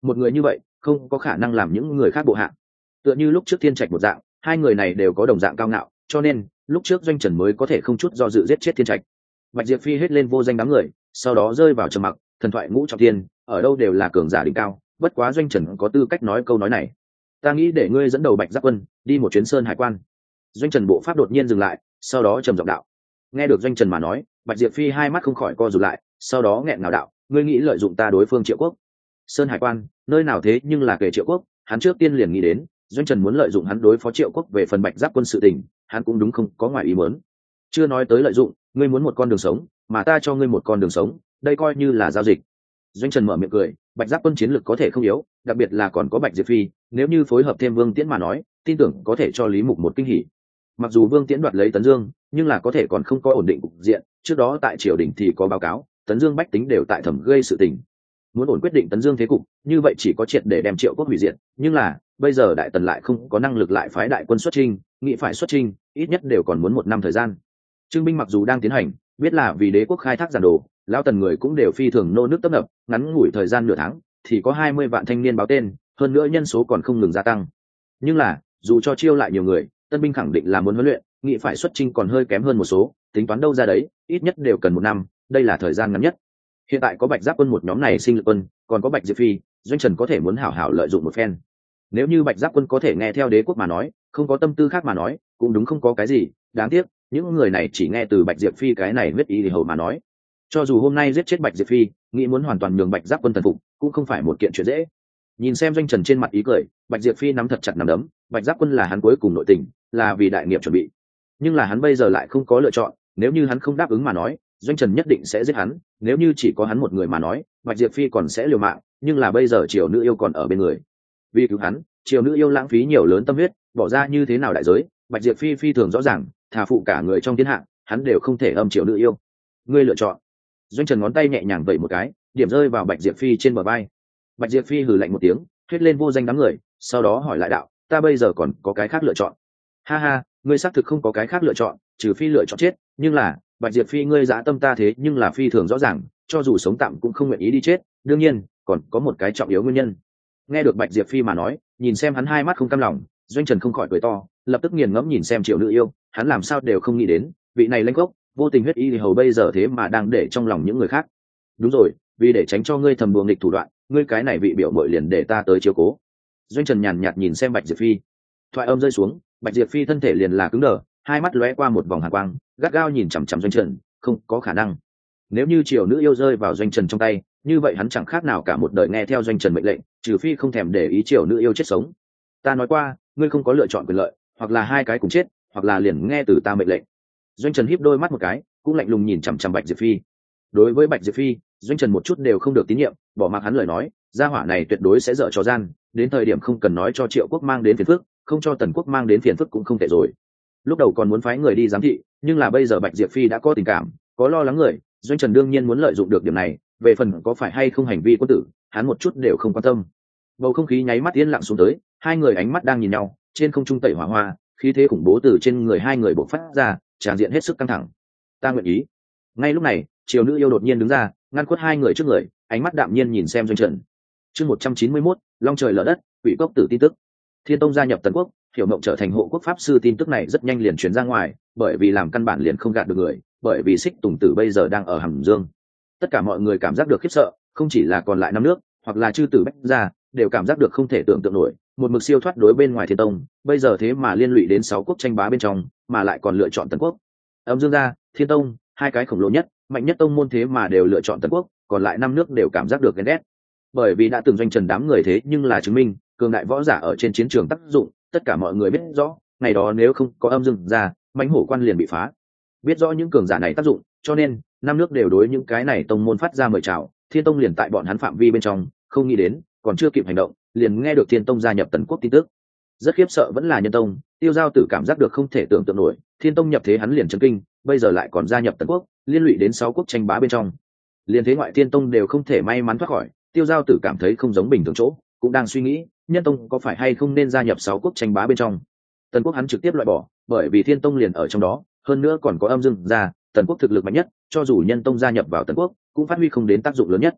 một người như vậy không có khả năng làm những người khác bộ hạ. Tựa như lúc trước Thiên Trạch một dạng, hai người này đều có đồng dạng cao ngạo, cho nên lúc trước Doanh Trần mới có thể không chút do dự giết chết Thiên Trạch. Bạch Diệp Phi hết lên vô danh đám người, sau đó rơi vào trầm mặc. Thần thoại ngũ trọng thiên ở đâu đều là cường giả đỉnh cao, bất quá Doanh Trần có tư cách nói câu nói này. Ta nghĩ để ngươi dẫn đầu Bạch Giáp Quân đi một chuyến sơn hải quan. Doanh Trần bộ pháp đột nhiên dừng lại, sau đó trầm giọng đạo. Nghe được Doanh Trần mà nói, Bạch Diệp Phi hai mắt không khỏi co rụt lại, sau đó nghẹn ngào đạo, ngươi nghĩ lợi dụng ta đối phương Triệu Quốc? Sơn hải quan nơi nào thế nhưng là kể Triệu Quốc, hắn trước tiên liền nghĩ đến Doanh Trần muốn lợi dụng hắn đối phó Triệu Quốc. Về phần Bạch Giáp Quân sự tình, hắn cũng đúng không có ngoài ý muốn. Chưa nói tới lợi dụng, ngươi muốn một con đường sống mà ta cho ngươi một con đường sống, đây coi như là giao dịch. Doanh Trần mở miệng cười, Bạch Giáp Quân chiến lực có thể không yếu, đặc biệt là còn có Bạch Diệp Phi, nếu như phối hợp thêm Vương Tiễn mà nói, tin tưởng có thể cho Lý Mục một kinh hỉ. Mặc dù Vương Tiễn đoạt lấy Tấn Dương, nhưng là có thể còn không có ổn định cục diện, trước đó tại triều đình thì có báo cáo, Tấn Dương bách tính đều tại thẩm gây sự tình. Muốn ổn quyết định Tấn Dương thế cục, như vậy chỉ có triệt để đem Triệu Quốc hủy diệt, nhưng là bây giờ Đại Tần lại không có năng lực lại phái đại quân xuất chinh, nghĩ phải xuất chinh, ít nhất đều còn muốn một năm thời gian. Trưng binh mặc dù đang tiến hành, biết là vì đế quốc khai thác giản đồ, lão Tần người cũng đều phi thường nô nước tấp nập, ngắn ngủi thời gian nửa tháng thì có hai mươi vạn thanh niên báo tên, hơn nữa nhân số còn không ngừng gia tăng. Nhưng là dù cho chiêu lại nhiều người, tân binh khẳng định là muốn huấn luyện, nghĩ phải xuất chinh còn hơi kém hơn một số, tính toán đâu ra đấy, ít nhất đều cần một năm, đây là thời gian ngắn nhất. Hiện tại có Bạch Giáp Quân một nhóm này sinh lực quân, còn có Bạch Diệp Phi, Doanh Trần có thể muốn hảo hảo lợi dụng một phen. Nếu như Bạch Giáp Quân có thể nghe theo đế quốc mà nói, không có tâm tư khác mà nói, cũng đúng không có cái gì đáng tiếc, những người này chỉ nghe từ Bạch Diệp Phi cái này huyết ý thì hầu mà nói. Cho dù hôm nay giết chết Bạch Diệp Phi, nghĩ muốn hoàn toàn nhường Bạch Giáp Quân thần phục cũng không phải một kiện chuyện dễ. Nhìn xem Doanh Trần trên mặt ý cười, Bạch Diệp Phi nắm thật chặt nắm đấm, Bạch Giáp Quân là hắn cuối cùng nội tình, là vì đại nghiệp chuẩn bị. Nhưng là hắn bây giờ lại không có lựa chọn, nếu như hắn không đáp ứng mà nói, Doanh Trần nhất định sẽ giết hắn, nếu như chỉ có hắn một người mà nói, Bạch Diệp Phi còn sẽ liều mạng, nhưng là bây giờ Triều Nữ Yêu còn ở bên người. Vì cứu hắn, Triều Nữ Yêu lãng phí nhiều lớn tâm huyết, bỏ ra như thế nào đại giới, Bạch Diệp Phi phi thường rõ ràng, thà phụ cả người trong thiên hạ, hắn đều không thể âm Triều Nữ Yêu. Ngươi lựa chọn. Doanh Trần ngón tay nhẹ nhàng vẩy một cái, điểm rơi vào Bạch Diệp Phi trên bờ vai. Bạch Diệp Phi hừ lạnh một tiếng, thét lên vô danh đám người, sau đó hỏi lại đạo, ta bây giờ còn có cái khác lựa chọn? Ha ha, ngươi xác thực không có cái khác lựa chọn, trừ phi lựa chọn chết, nhưng là Bạch Diệp Phi ngươi dã tâm ta thế nhưng là phi thường rõ ràng, cho dù sống tạm cũng không nguyện ý đi chết, đương nhiên còn có một cái trọng yếu nguyên nhân. Nghe được Bạch Diệp Phi mà nói, nhìn xem hắn hai mắt không cam lòng, Doanh Trần không khỏi cười to, lập tức nghiền ngẫm nhìn xem Triệu Nữ Yêu, hắn làm sao đều không nghĩ đến, vị này lãnh gốc vô tình huyết y thì hầu bây giờ thế mà đang để trong lòng những người khác. Đúng rồi, vì để tránh cho ngươi thầm buồng nghịch thủ đoạn, ngươi cái này vị biểu bội liền để ta tới chiếu cố. Doanh Trần nhàn nhạt nhìn xem Bạch Diệp Phi, thoại âm rơi xuống, Bạch Diệp Phi thân thể liền là cứng đờ, hai mắt lóe qua một vòng hàn quang, gắt gao nhìn chằm chằm Doanh Trần, không có khả năng. Nếu như Triều Nữ Yêu rơi vào Doanh Trần trong tay, như vậy hắn chẳng khác nào cả một đời nghe theo Doanh Trần mệnh lệnh, trừ phi không thèm để ý Triều Nữ Yêu chết sống. Ta nói qua, ngươi không có lựa chọn quyền lợi, hoặc là hai cái cùng chết, hoặc là liền nghe từ ta mệnh lệnh. Doanh Trần híp đôi mắt một cái, cũng lạnh lùng nhìn chằm chằm Bạch Diệp Phi. Đối với Bạch Diệp Phi, Doanh Trần một chút đều không được tín nhiệm, bỏ mặc hắn lời nói, gia hỏa này tuyệt đối sẽ dở trò gian, đến thời điểm không cần nói cho Triệu Quốc mang đến phiền phức, không cho Tần Quốc mang đến phiền phức cũng không tệ rồi. Lúc đầu còn muốn phái người đi giám thị, nhưng là bây giờ Bạch Diệp Phi đã có tình cảm, có lo lắng người, Doanh Trần đương nhiên muốn lợi dụng được điểm này, về phần có phải hay không hành vi quân tử, hắn một chút đều không quan tâm. Bầu không khí nháy mắt yên lặng xuống tới, hai người ánh mắt đang nhìn nhau, trên không trung tẩy hỏa hoa, khí thế khủng bố từ trên người hai người bộc phát ra, tràn diện hết sức căng thẳng. Ta nguyện ý. Ngay lúc này, Triều Nữ Yêu đột nhiên đứng ra, ngăn khuất hai người trước người, ánh mắt đạm nhiên nhìn xem Doanh Trần. Chương một trăm chín mươi mốt, long trời lở đất, quỷ cốc tử tin tức. Thiên Tông gia nhập Tần Quốc, Hiểu Mộng trở thành hộ quốc pháp sư tin tức này rất nhanh liền truyền ra ngoài, bởi vì làm căn bản liền không gạt được người, bởi vì Xích Tùng Tử bây giờ đang ở Hàm Dương. Tất cả mọi người cảm giác được khiếp sợ, không chỉ là còn lại năm nước, hoặc là chư tử bách gia, đều cảm giác được không thể tưởng tượng nổi, một mực siêu thoát đối bên ngoài Thiên Tông, bây giờ thế mà liên lụy đến sáu quốc tranh bá bên trong, mà lại còn lựa chọn Tần Quốc. Âm Dương gia, Thiên Tông, hai cái khổng lồ nhất, mạnh nhất tông môn thế mà đều lựa chọn Tần Quốc, còn lại năm nước đều cảm giác được ghen ghét. Bởi vì đã từng Doanh Trần đám người thế nhưng là chứng minh, cường đại võ giả ở trên chiến trường tác dụng, tất cả mọi người biết rõ, ngày đó nếu không có Âm Dương gia, mãnh hổ quan liền bị phá. Biết rõ những cường giả này tác dụng, cho nên năm nước đều đối những cái này tông môn phát ra mời chào, Thiên Tông liền tại bọn hắn phạm vi bên trong, không nghĩ đến, còn chưa kịp hành động, liền nghe được Thiên Tông gia nhập Tần Quốc tin tức. Rất khiếp sợ vẫn là Nhân Tông, Tiêu Giao Tử cảm giác được không thể tưởng tượng nổi, Thiên Tông nhập thế hắn liền chấn kinh, bây giờ lại còn gia nhập Tần Quốc, liên lụy đến sáu quốc tranh bá bên trong. Liên thế ngoại Thiên Tông đều không thể may mắn thoát khỏi, Tiêu Giao Tử cảm thấy không giống bình thường chỗ, cũng đang suy nghĩ, Nhân Tông có phải hay không nên gia nhập sáu quốc tranh bá bên trong. Tần Quốc hắn trực tiếp loại bỏ, bởi vì Thiên Tông liền ở trong đó, hơn nữa còn có Âm Dương gia, Tần Quốc thực lực mạnh nhất, cho dù Nhân Tông gia nhập vào Tần Quốc, cũng phát huy không đến tác dụng lớn nhất.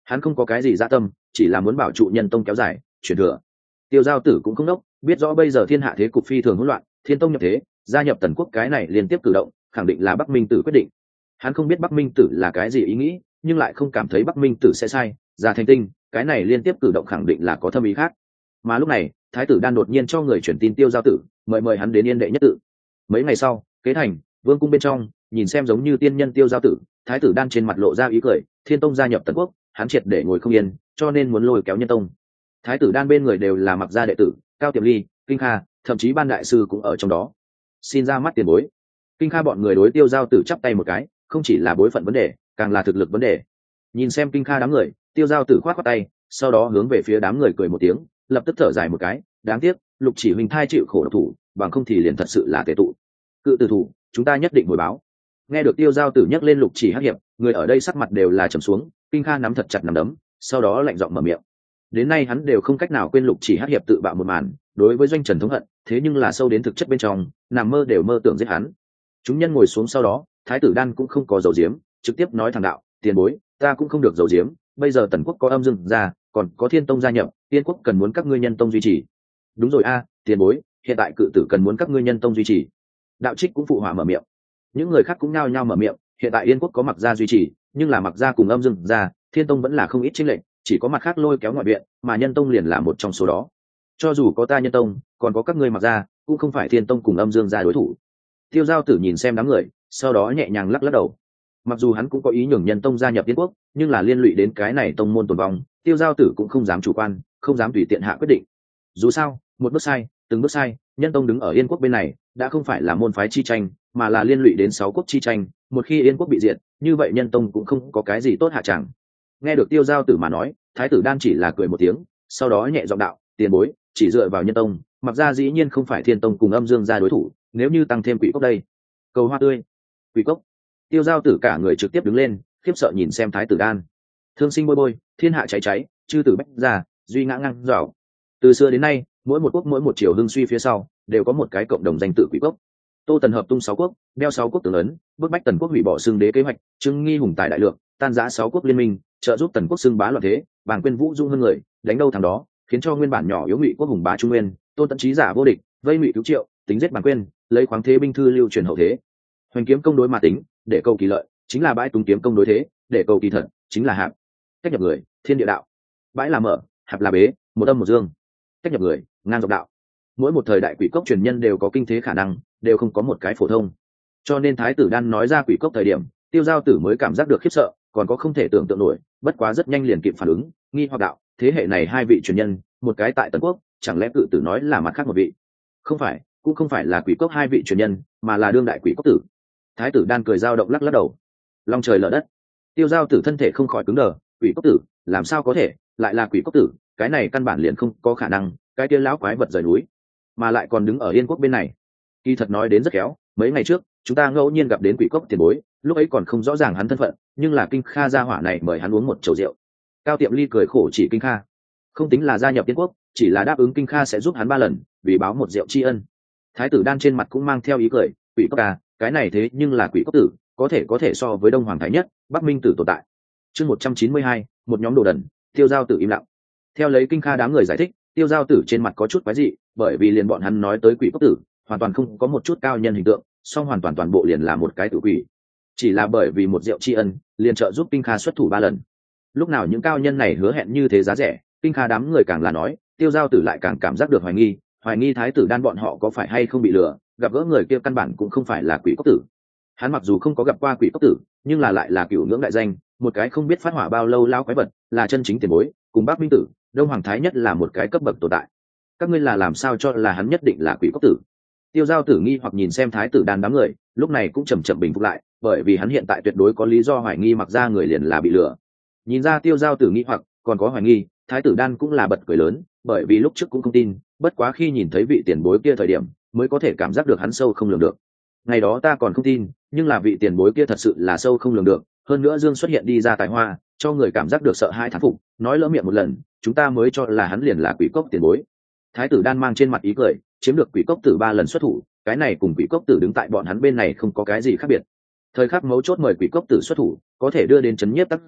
hắn không có cái gì dạ tâm, chỉ là muốn bảo trụ nhân tông kéo dài truyền thừa. Tiêu giao tử cũng không đốc, biết rõ bây giờ thiên hạ thế cục phi thường hỗn loạn, thiên tông nhập thế, gia nhập tần quốc cái này liên tiếp cử động khẳng định là Bắc Minh tử quyết định. Hắn không biết Bắc Minh tử là cái gì ý nghĩ, nhưng lại không cảm thấy Bắc Minh tử sẽ sai. Ra thành tinh, cái này liên tiếp cử động khẳng định là có thâm ý khác. Mà lúc này thái tử đan đột nhiên cho người chuyển tin Tiêu giao tử, mời mời hắn đến Yên Đệ nhất tự. Mấy ngày sau, kế thành vương cung bên trong, nhìn xem giống như tiên nhân Tiêu giao tử, thái tử đan trên mặt lộ ra ý cười. Thiên tông gia nhập tần quốc, hắn triệt để ngồi không yên, cho nên muốn lôi kéo nhân tông. Thái tử đan bên người đều là mặc gia đệ tử, Cao Tiệm Ly, Kinh Kha, thậm chí ban đại sư cũng ở trong đó. Xin ra mắt tiền bối. Kinh Kha bọn người đối Tiêu giao tử chắp tay một cái, không chỉ là bối phận vấn đề, càng là thực lực vấn đề. Nhìn xem Kinh Kha đám người, Tiêu giao tử khoát khoát tay, sau đó hướng về phía đám người cười một tiếng, lập tức thở dài một cái, đáng tiếc Lục Chỉ huynh thai chịu khổ độc thủ, bằng không thì liền thật sự là tệ tụ. Cự tử thủ, chúng ta nhất định hồi báo. Nghe được Tiêu giao tử nhắc lên Lục Chỉ hắc hiệp, người ở đây sắc mặt đều là trầm xuống. Kinh Kha nắm thật chặt nắm đấm, sau đó lạnh giọng mở miệng. Đến nay hắn đều không cách nào quên Lục Chỉ hắc hiệp tự bạo một màn, đối với doanh trần thống hận, thế nhưng là sâu đến thực chất bên trong, nằm mơ đều mơ tưởng giết hắn. Chúng nhân ngồi xuống sau đó, thái tử đan cũng không có dầu diếm, trực tiếp nói thẳng đạo, tiền bối, ta cũng không được dầu diếm, bây giờ tần quốc có âm dương ra, còn có thiên tông gia nhập, tiên quốc cần muốn các ngươi nhân tông duy trì. Đúng rồi a, tiền bối, hiện tại cự tử cần muốn các ngươi nhân tông duy trì. Đạo trích cũng phụ họa mở miệng. Những người khác cũng nhao nhao mở miệng. Hiện tại yên quốc có mặc gia duy trì, nhưng là mặc gia cùng âm dương gia, thiên tông vẫn là không ít chênh lệch, chỉ có mặt khác lôi kéo ngoại viện, mà nhân tông liền là một trong số đó. Cho dù có ta nhân tông, còn có các ngươi mặc gia, cũng không phải thiên tông cùng âm dương gia đối thủ. Tiêu giao tử nhìn xem đám người, sau đó nhẹ nhàng lắc lắc đầu. Mặc dù hắn cũng có ý nhường nhân tông gia nhập tiên quốc, nhưng là liên lụy đến cái này tông môn tồn vong, tiêu giao tử cũng không dám chủ quan, không dám tùy tiện hạ quyết định. Dù sao, một bước sai, từng bước sai, nhân tông đứng ở yên quốc bên này, đã không phải là môn phái chi tranh, mà là liên lụy đến sáu quốc chi tranh. Một khi yên quốc bị diệt, như vậy nhân tông cũng không có cái gì tốt hạ chẳng. Nghe được tiêu giao tử mà nói, thái tử đan chỉ là cười một tiếng, sau đó nhẹ giọng đạo, tiền bối, chỉ dựa vào nhân tông, mặc ra dĩ nhiên không phải thiên tông cùng âm dương gia đối thủ, nếu như tăng thêm quỷ cốc đây. Cầu hoa tươi, quỷ cốc. Tiêu giao tử cả người trực tiếp đứng lên, khiếp sợ nhìn xem thái tử đan. Thương sinh bôi bôi, thiên hạ cháy cháy, chư tử bách gia, duy ngã ngang dạo. Từ xưa đến nay, mỗi một quốc mỗi một triều hưng suy phía sau, đều có một cái cộng đồng danh tự quỷ cốc. Tô Tần hợp tung sáu quốc, đeo sáu quốc tướng ấn, bức bách tần quốc hủy bỏ xưng đế kế hoạch, trưng nghi hùng tài đại lượng, tan rã sáu quốc liên minh, trợ giúp tần quốc xưng bá loạn thế, bàng quyên vũ dung hơn người, đánh đâu thằng đó, khiến cho nguyên bản nhỏ yếu ngụy quốc hùng bá trung nguyên, Tôn Tận trí giả vô địch, vây ngụy cứu triệu, tính giết bàng quyên, lấy khoáng thế binh thư lưu truyền hậu thế. Hoành kiếm công đối mà tính, để cầu kỳ lợi, chính là bãi tung kiếm công đối thế, để cầu kỳ thật, chính là hạp. Cách nhập người, thiên địa đạo. Bãi là mở, hạp là bế, một âm một dương. Cách nhập người, ngang dọc đạo. Mỗi một thời đại quỷ cốc truyền nhân đều có kinh thế khả năng, đều không có một cái phổ thông. Cho nên thái tử đan nói ra quỷ cốc thời điểm, tiêu giao tử mới cảm giác được khiếp sợ, còn có không thể tưởng tượng nổi, bất quá rất nhanh liền kịp phản ứng, nghi hoặc đạo, thế hệ này hai vị truyền nhân, một cái tại tần quốc, chẳng lẽ cự tử nói là mặt khác một vị? Không phải, cũng không phải là quỷ cốc hai vị truyền nhân, mà là đương đại quỷ cốc tử. Thái tử đan cười dao động lắc lắc đầu. Long trời lở đất. Tiêu giao tử thân thể không khỏi cứng đờ, quỷ cốc tử, làm sao có thể, lại là quỷ cốc tử, cái này căn bản liền không có khả năng, cái kia lão quái vật rời núi, mà lại còn đứng ở yên quốc bên này. Kỳ thật nói đến rất khéo, mấy ngày trước, chúng ta ngẫu nhiên gặp đến quỷ cốc tiền bối, lúc ấy còn không rõ ràng hắn thân phận, nhưng là Kinh Kha gia hỏa này mời hắn uống một chầu rượu. Cao Tiệm Ly cười khổ chỉ Kinh Kha, không tính là gia nhập tiên quốc, chỉ là đáp ứng Kinh Kha sẽ giúp hắn ba lần, vì báo một rượu tri ân. Thái tử đan trên mặt cũng mang theo ý cười, quỷ cốc à, cái này thế nhưng là quỷ cốc tử, có thể có thể so với Đông Hoàng thái nhất, Bắc Minh tử tồn tại. Chương một trăm chín mươi hai, một nhóm đồ đần. Tiêu giao tử im lặng. Theo lấy Kinh Kha đám người giải thích, tiêu giao tử trên mặt có chút quái dị, bởi vì liền bọn hắn nói tới quỷ cốc tử, hoàn toàn không có một chút cao nhân hình tượng, song hoàn toàn toàn bộ liền là một cái tử quỷ. Chỉ là bởi vì một rượu tri ân, liền trợ giúp Kinh Kha xuất thủ ba lần. Lúc nào những cao nhân này hứa hẹn như thế giá rẻ, Kinh Kha đám người càng là nói, tiêu giao tử lại càng cảm giác được hoài nghi, hoài nghi thái tử đan bọn họ có phải hay không bị lừa, gặp gỡ người kia căn bản cũng không phải là quỷ cốc tử. Hắn mặc dù không có gặp qua quỷ cốc tử, nhưng là lại là cửu ngưỡng đại danh, một cái không biết phát hỏa bao lâu lao quái vật, là chân chính tiền bối, cùng Bắc Minh tử, Đông Hoàng thái nhất là một cái cấp bậc tồn tại. Các ngươi là làm sao cho là hắn nhất định là quỷ cốc tử? Tiêu giao tử nghi hoặc nhìn xem thái tử đan đám người, lúc này cũng chậm chậm bình phục lại, bởi vì hắn hiện tại tuyệt đối có lý do hoài nghi mặc ra người liền là bị lừa. Nhìn ra tiêu giao tử nghi hoặc, còn có hoài nghi, thái tử đan cũng là bật cười lớn, bởi vì lúc trước cũng không tin, bất quá khi nhìn thấy vị tiền bối kia thời điểm, mới có thể cảm giác được hắn sâu không lường được. Ngày đó ta còn không tin, nhưng là vị tiền bối kia thật sự là sâu không lường được, hơn nữa dương xuất hiện đi ra tài hoa, cho người cảm giác được sợ hãi thán phục, nói lỡ miệng một lần, chúng ta mới cho là hắn liền là quỷ cốc tiền bối. Thái tử đan mang trên mặt ý cười, chiếm được quỷ cốc tử ba lần xuất thủ, cái này cùng quỷ cốc tử đứng tại bọn hắn bên này không có cái gì khác biệt. Thời khắc mấu chốt mời quỷ cốc tử xuất thủ, có thể đưa đến chấn nhiếp tác dụng,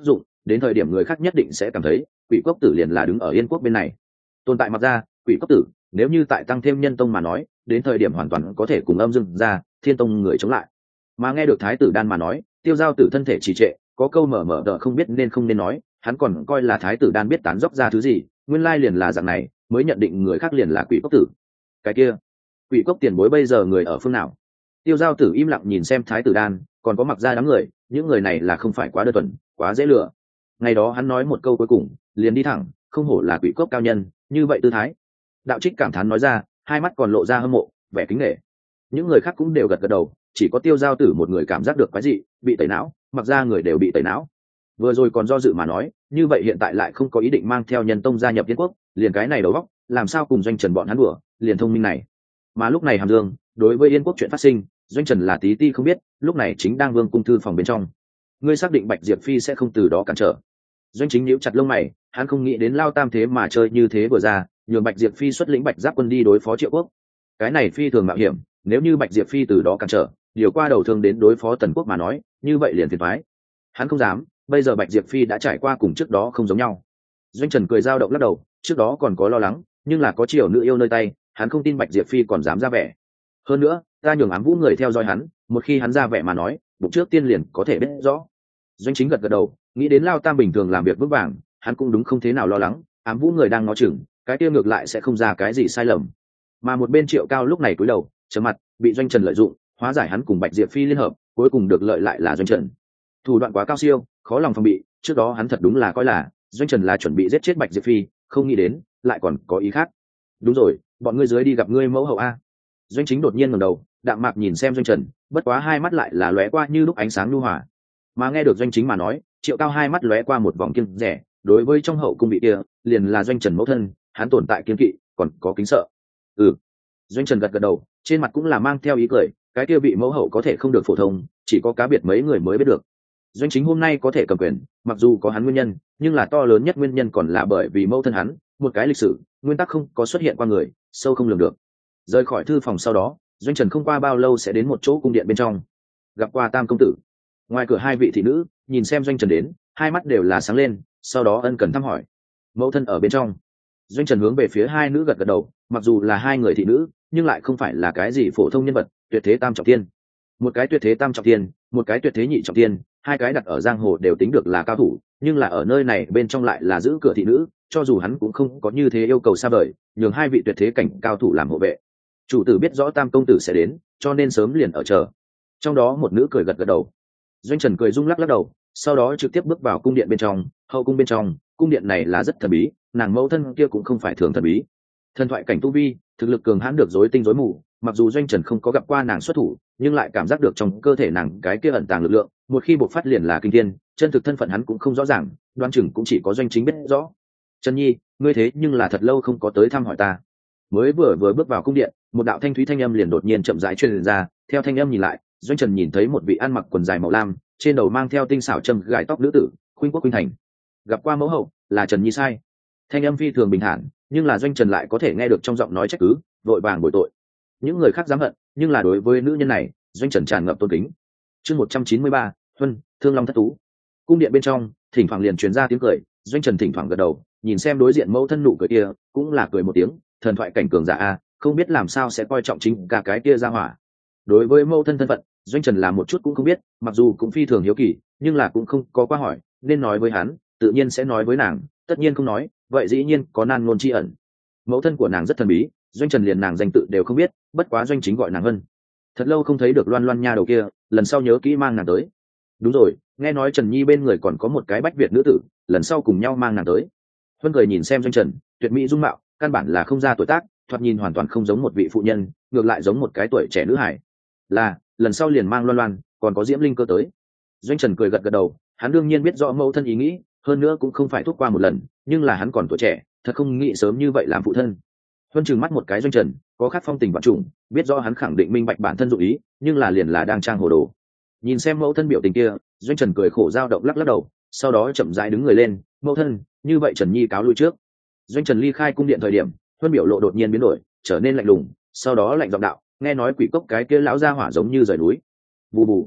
đến thời điểm người khác nhất định sẽ cảm thấy quỷ cốc tử liền là đứng ở yên quốc bên này. Tồn tại mặc ra, quỷ cốc tử nếu như tại tăng thêm nhân tông mà nói, đến thời điểm hoàn toàn có thể cùng âm dương ra thiên tông người chống lại. Mà nghe được thái tử đan mà nói, tiêu giao tử thân thể trì trệ, có câu mở mở đỡ không biết nên không nên nói, hắn còn coi là thái tử đan biết tán dốc ra thứ gì, nguyên lai liền là dạng này, mới nhận định người khác liền là quỷ cốc tử. Cái kia quỷ cốc tiền bối bây giờ người ở phương nào? Tiêu giao tử im lặng nhìn xem thái tử đan, còn có mặc ra đám người, những người này là không phải quá đơn thuần, quá dễ lừa. Ngày đó hắn nói một câu cuối cùng liền đi thẳng, không hổ là quỷ cốc cao nhân, như vậy tư thái. Đạo trích cảm thán nói ra, hai mắt còn lộ ra hâm mộ vẻ kính nể. Những người khác cũng đều gật gật đầu, chỉ có tiêu giao tử một người cảm giác được quái dị, bị tẩy não, mặc ra người đều bị tẩy não. Vừa rồi còn do dự mà nói, như vậy hiện tại lại không có ý định mang theo nhân tông gia nhập Yên quốc, liền cái này đầu óc, làm sao cùng doanh trần bọn hắn đùa, liền thông minh này. Mà lúc này Hàm Dương, đối với Yên quốc chuyện phát sinh, doanh trần là tí ti không biết, lúc này chính đang vương cung thư phòng bên trong. Ngươi xác định Bạch Diệp Phi sẽ không từ đó cản trở? Doanh chính nhíu chặt lông mày, hắn không nghĩ đến Lao Tam thế mà chơi như thế vừa ra, nhường Bạch Diệp Phi xuất lĩnh Bạch Giáp quân đi đối phó Triệu Quốc. Cái này phi thường mạo hiểm, nếu như Bạch Diệp Phi từ đó cản trở, điều qua đầu thương đến đối phó Tần Quốc mà nói, như vậy liền phiền toái. Hắn không dám, bây giờ Bạch Diệp Phi đã trải qua cùng trước đó không giống nhau. Doanh Trần cười dao động lắc đầu, trước đó còn có lo lắng, nhưng là có Triều nữ yêu nơi tay, hắn không tin Bạch Diệp Phi còn dám ra vẻ. Hơn nữa, ta nhường ám vũ người theo dõi hắn, một khi hắn ra vẻ mà nói, bụng trước tiên liền có thể biết rõ. Doanh Chính gật gật đầu, nghĩ đến Lao Tam bình thường làm việc vững vàng, hắn cũng đúng không thế nào lo lắng, ám vũ người đang ngó chừng, cái kia ngược lại sẽ không ra cái gì sai lầm. Mà một bên Triệu Cao lúc này cúi đầu, trầm mặt, bị Doanh Trần lợi dụng, hóa giải hắn cùng Bạch Diệp Phi liên hợp, cuối cùng được lợi lại là Doanh Trần. Thủ đoạn quá cao siêu, khó lòng phòng bị, trước đó hắn thật đúng là coi là Doanh Trần là chuẩn bị giết chết Bạch Diệp Phi, không nghĩ đến lại còn có ý khác. Đúng rồi, bọn ngươi dưới đi gặp ngươi mẫu hậu a. Doanh Chính đột nhiên ngẩng đầu, đạm mạc nhìn xem Doanh Trần, bất quá hai mắt lại là lóe qua như lúc ánh sáng nhu hòa. Mà nghe được Doanh Chính mà nói, Triệu Cao hai mắt lóe qua một vòng kiêng rẻ, đối với trong hậu cung bị kia, liền là Doanh Trần mẫu thân, hắn tồn tại kiêng kỵ, còn có kính sợ. Ừ. Doanh Trần gật gật đầu, trên mặt cũng là mang theo ý cười, cái kia vị mẫu hậu có thể không được phổ thông, chỉ có cá biệt mấy người mới biết được. Doanh Chính hôm nay có thể cầm quyền, mặc dù có hắn nguyên nhân, nhưng là to lớn nhất nguyên nhân còn là bởi vì mẫu thân hắn, một cái lịch sử, nguyên tắc không có xuất hiện qua người, sâu không lường được. Rời khỏi thư phòng sau đó, Doanh Trần không qua bao lâu sẽ đến một chỗ cung điện bên trong, gặp qua Tam công tử. Ngoài cửa hai vị thị nữ nhìn xem Doanh Trần đến, hai mắt đều là sáng lên, sau đó ân cần thăm hỏi. Mẫu thân ở bên trong. Doanh Trần hướng về phía hai nữ gật gật đầu, mặc dù là hai người thị nữ, nhưng lại không phải là cái gì phổ thông nhân vật, tuyệt thế tam trọng thiên. Một cái tuyệt thế tam trọng thiên, một cái tuyệt thế nhị trọng thiên, hai cái đặt ở giang hồ đều tính được là cao thủ, nhưng là ở nơi này bên trong lại là giữ cửa thị nữ, cho dù hắn cũng không có như thế yêu cầu xa vời, nhường hai vị tuyệt thế cảnh cao thủ làm hộ vệ. Chủ tử biết rõ Tam công tử sẽ đến, cho nên sớm liền ở chờ. Trong đó một nữ cười gật gật đầu. Doanh Trần cười rung lắc lắc đầu, sau đó trực tiếp bước vào cung điện bên trong. Hậu cung bên trong, cung điện này là rất thần bí, nàng mẫu thân kia cũng không phải thường thần bí. Thần thoại cảnh tu vi, thực lực cường hãn được rối tinh rối mù, mặc dù Doanh Trần không có gặp qua nàng xuất thủ, nhưng lại cảm giác được trong cơ thể nàng cái kia ẩn tàng lực lượng, một khi bộc phát liền là kinh thiên, chân thực thân phận hắn cũng không rõ ràng, đoán chừng cũng chỉ có Doanh Chính biết rõ. Trần Nhi, ngươi thế nhưng là thật lâu không có tới thăm hỏi ta. Mới vừa vừa bước vào cung điện, một đạo thanh thúy thanh âm liền đột nhiên chậm rãi truyền ra, theo thanh âm nhìn lại, Doanh Trần nhìn thấy một vị ăn mặc quần dài màu lam, trên đầu mang theo tinh xảo châm gài tóc nữ tử, khuynh quốc khuynh thành. Gặp qua mẫu hậu, là Trần Nhi sai. Thanh âm phi thường bình thản, nhưng là Doanh Trần lại có thể nghe được trong giọng nói trách cứ, vội vàng bồi tội. Những người khác dám hận, nhưng là đối với nữ nhân này, Doanh Trần tràn ngập tôn kính. Chương một trăm chín mươi ba, Huân, Thương Long thất tú. Cung điện bên trong, thỉnh thoảng liền truyền ra tiếng cười, Doanh Trần thỉnh thoảng gật đầu, nhìn xem đối diện mẫu thân nụ cười kia, cũng là cười một tiếng, thần thoại cảnh cường giả a, không biết làm sao sẽ coi trọng chính cả cái kia ra hỏa. Đối với mẫu thân thân phận, Doanh Trần là một chút cũng không biết, mặc dù cũng phi thường hiếu kỳ, nhưng là cũng không có qua hỏi, nên nói với hắn, tự nhiên sẽ nói với nàng, tất nhiên không nói, vậy dĩ nhiên có nan ngôn chi ẩn. Mẫu thân của nàng rất thần bí, Doanh Trần liền nàng danh tự đều không biết, bất quá Doanh Chính gọi nàng Hân. Thật lâu không thấy được Loan Loan nha đầu kia, lần sau nhớ kỹ mang nàng tới. Đúng rồi, nghe nói Trần Nhi bên người còn có một cái Bách Việt nữ tử, lần sau cùng nhau mang nàng tới. Hân cười nhìn xem Doanh Trần, tuyệt mỹ dung mạo, căn bản là không ra tuổi tác, thoạt nhìn hoàn toàn không giống một vị phụ nhân, ngược lại giống một cái tuổi trẻ nữ hải. Là, lần sau liền mang Loan Loan, còn có Diễm Linh cơ tới. Doanh Trần cười gật gật đầu, hắn đương nhiên biết rõ mẫu thân ý nghĩ, hơn nữa cũng không phải thúc qua một lần, nhưng là hắn còn tuổi trẻ, thật không nghĩ sớm như vậy làm phụ thân. Huân trừng mắt một cái Doanh Trần, có khát phong tình vạn trùng, biết rõ hắn khẳng định minh bạch bản thân dụng ý, nhưng là liền là đang trang hồ đồ. Nhìn xem mẫu thân biểu tình kia, Doanh Trần cười khổ dao động lắc lắc đầu, sau đó chậm rãi đứng người lên, mẫu thân, như vậy Trần Nhi cáo lui trước. Doanh Trần ly khai cung điện thời điểm, Huân biểu lộ đột nhiên biến đổi, trở nên lạnh lùng, sau đó lạnh giọng đạo, nghe nói quỷ cốc cái kia lão gia hỏa giống như rời núi. Bù bù.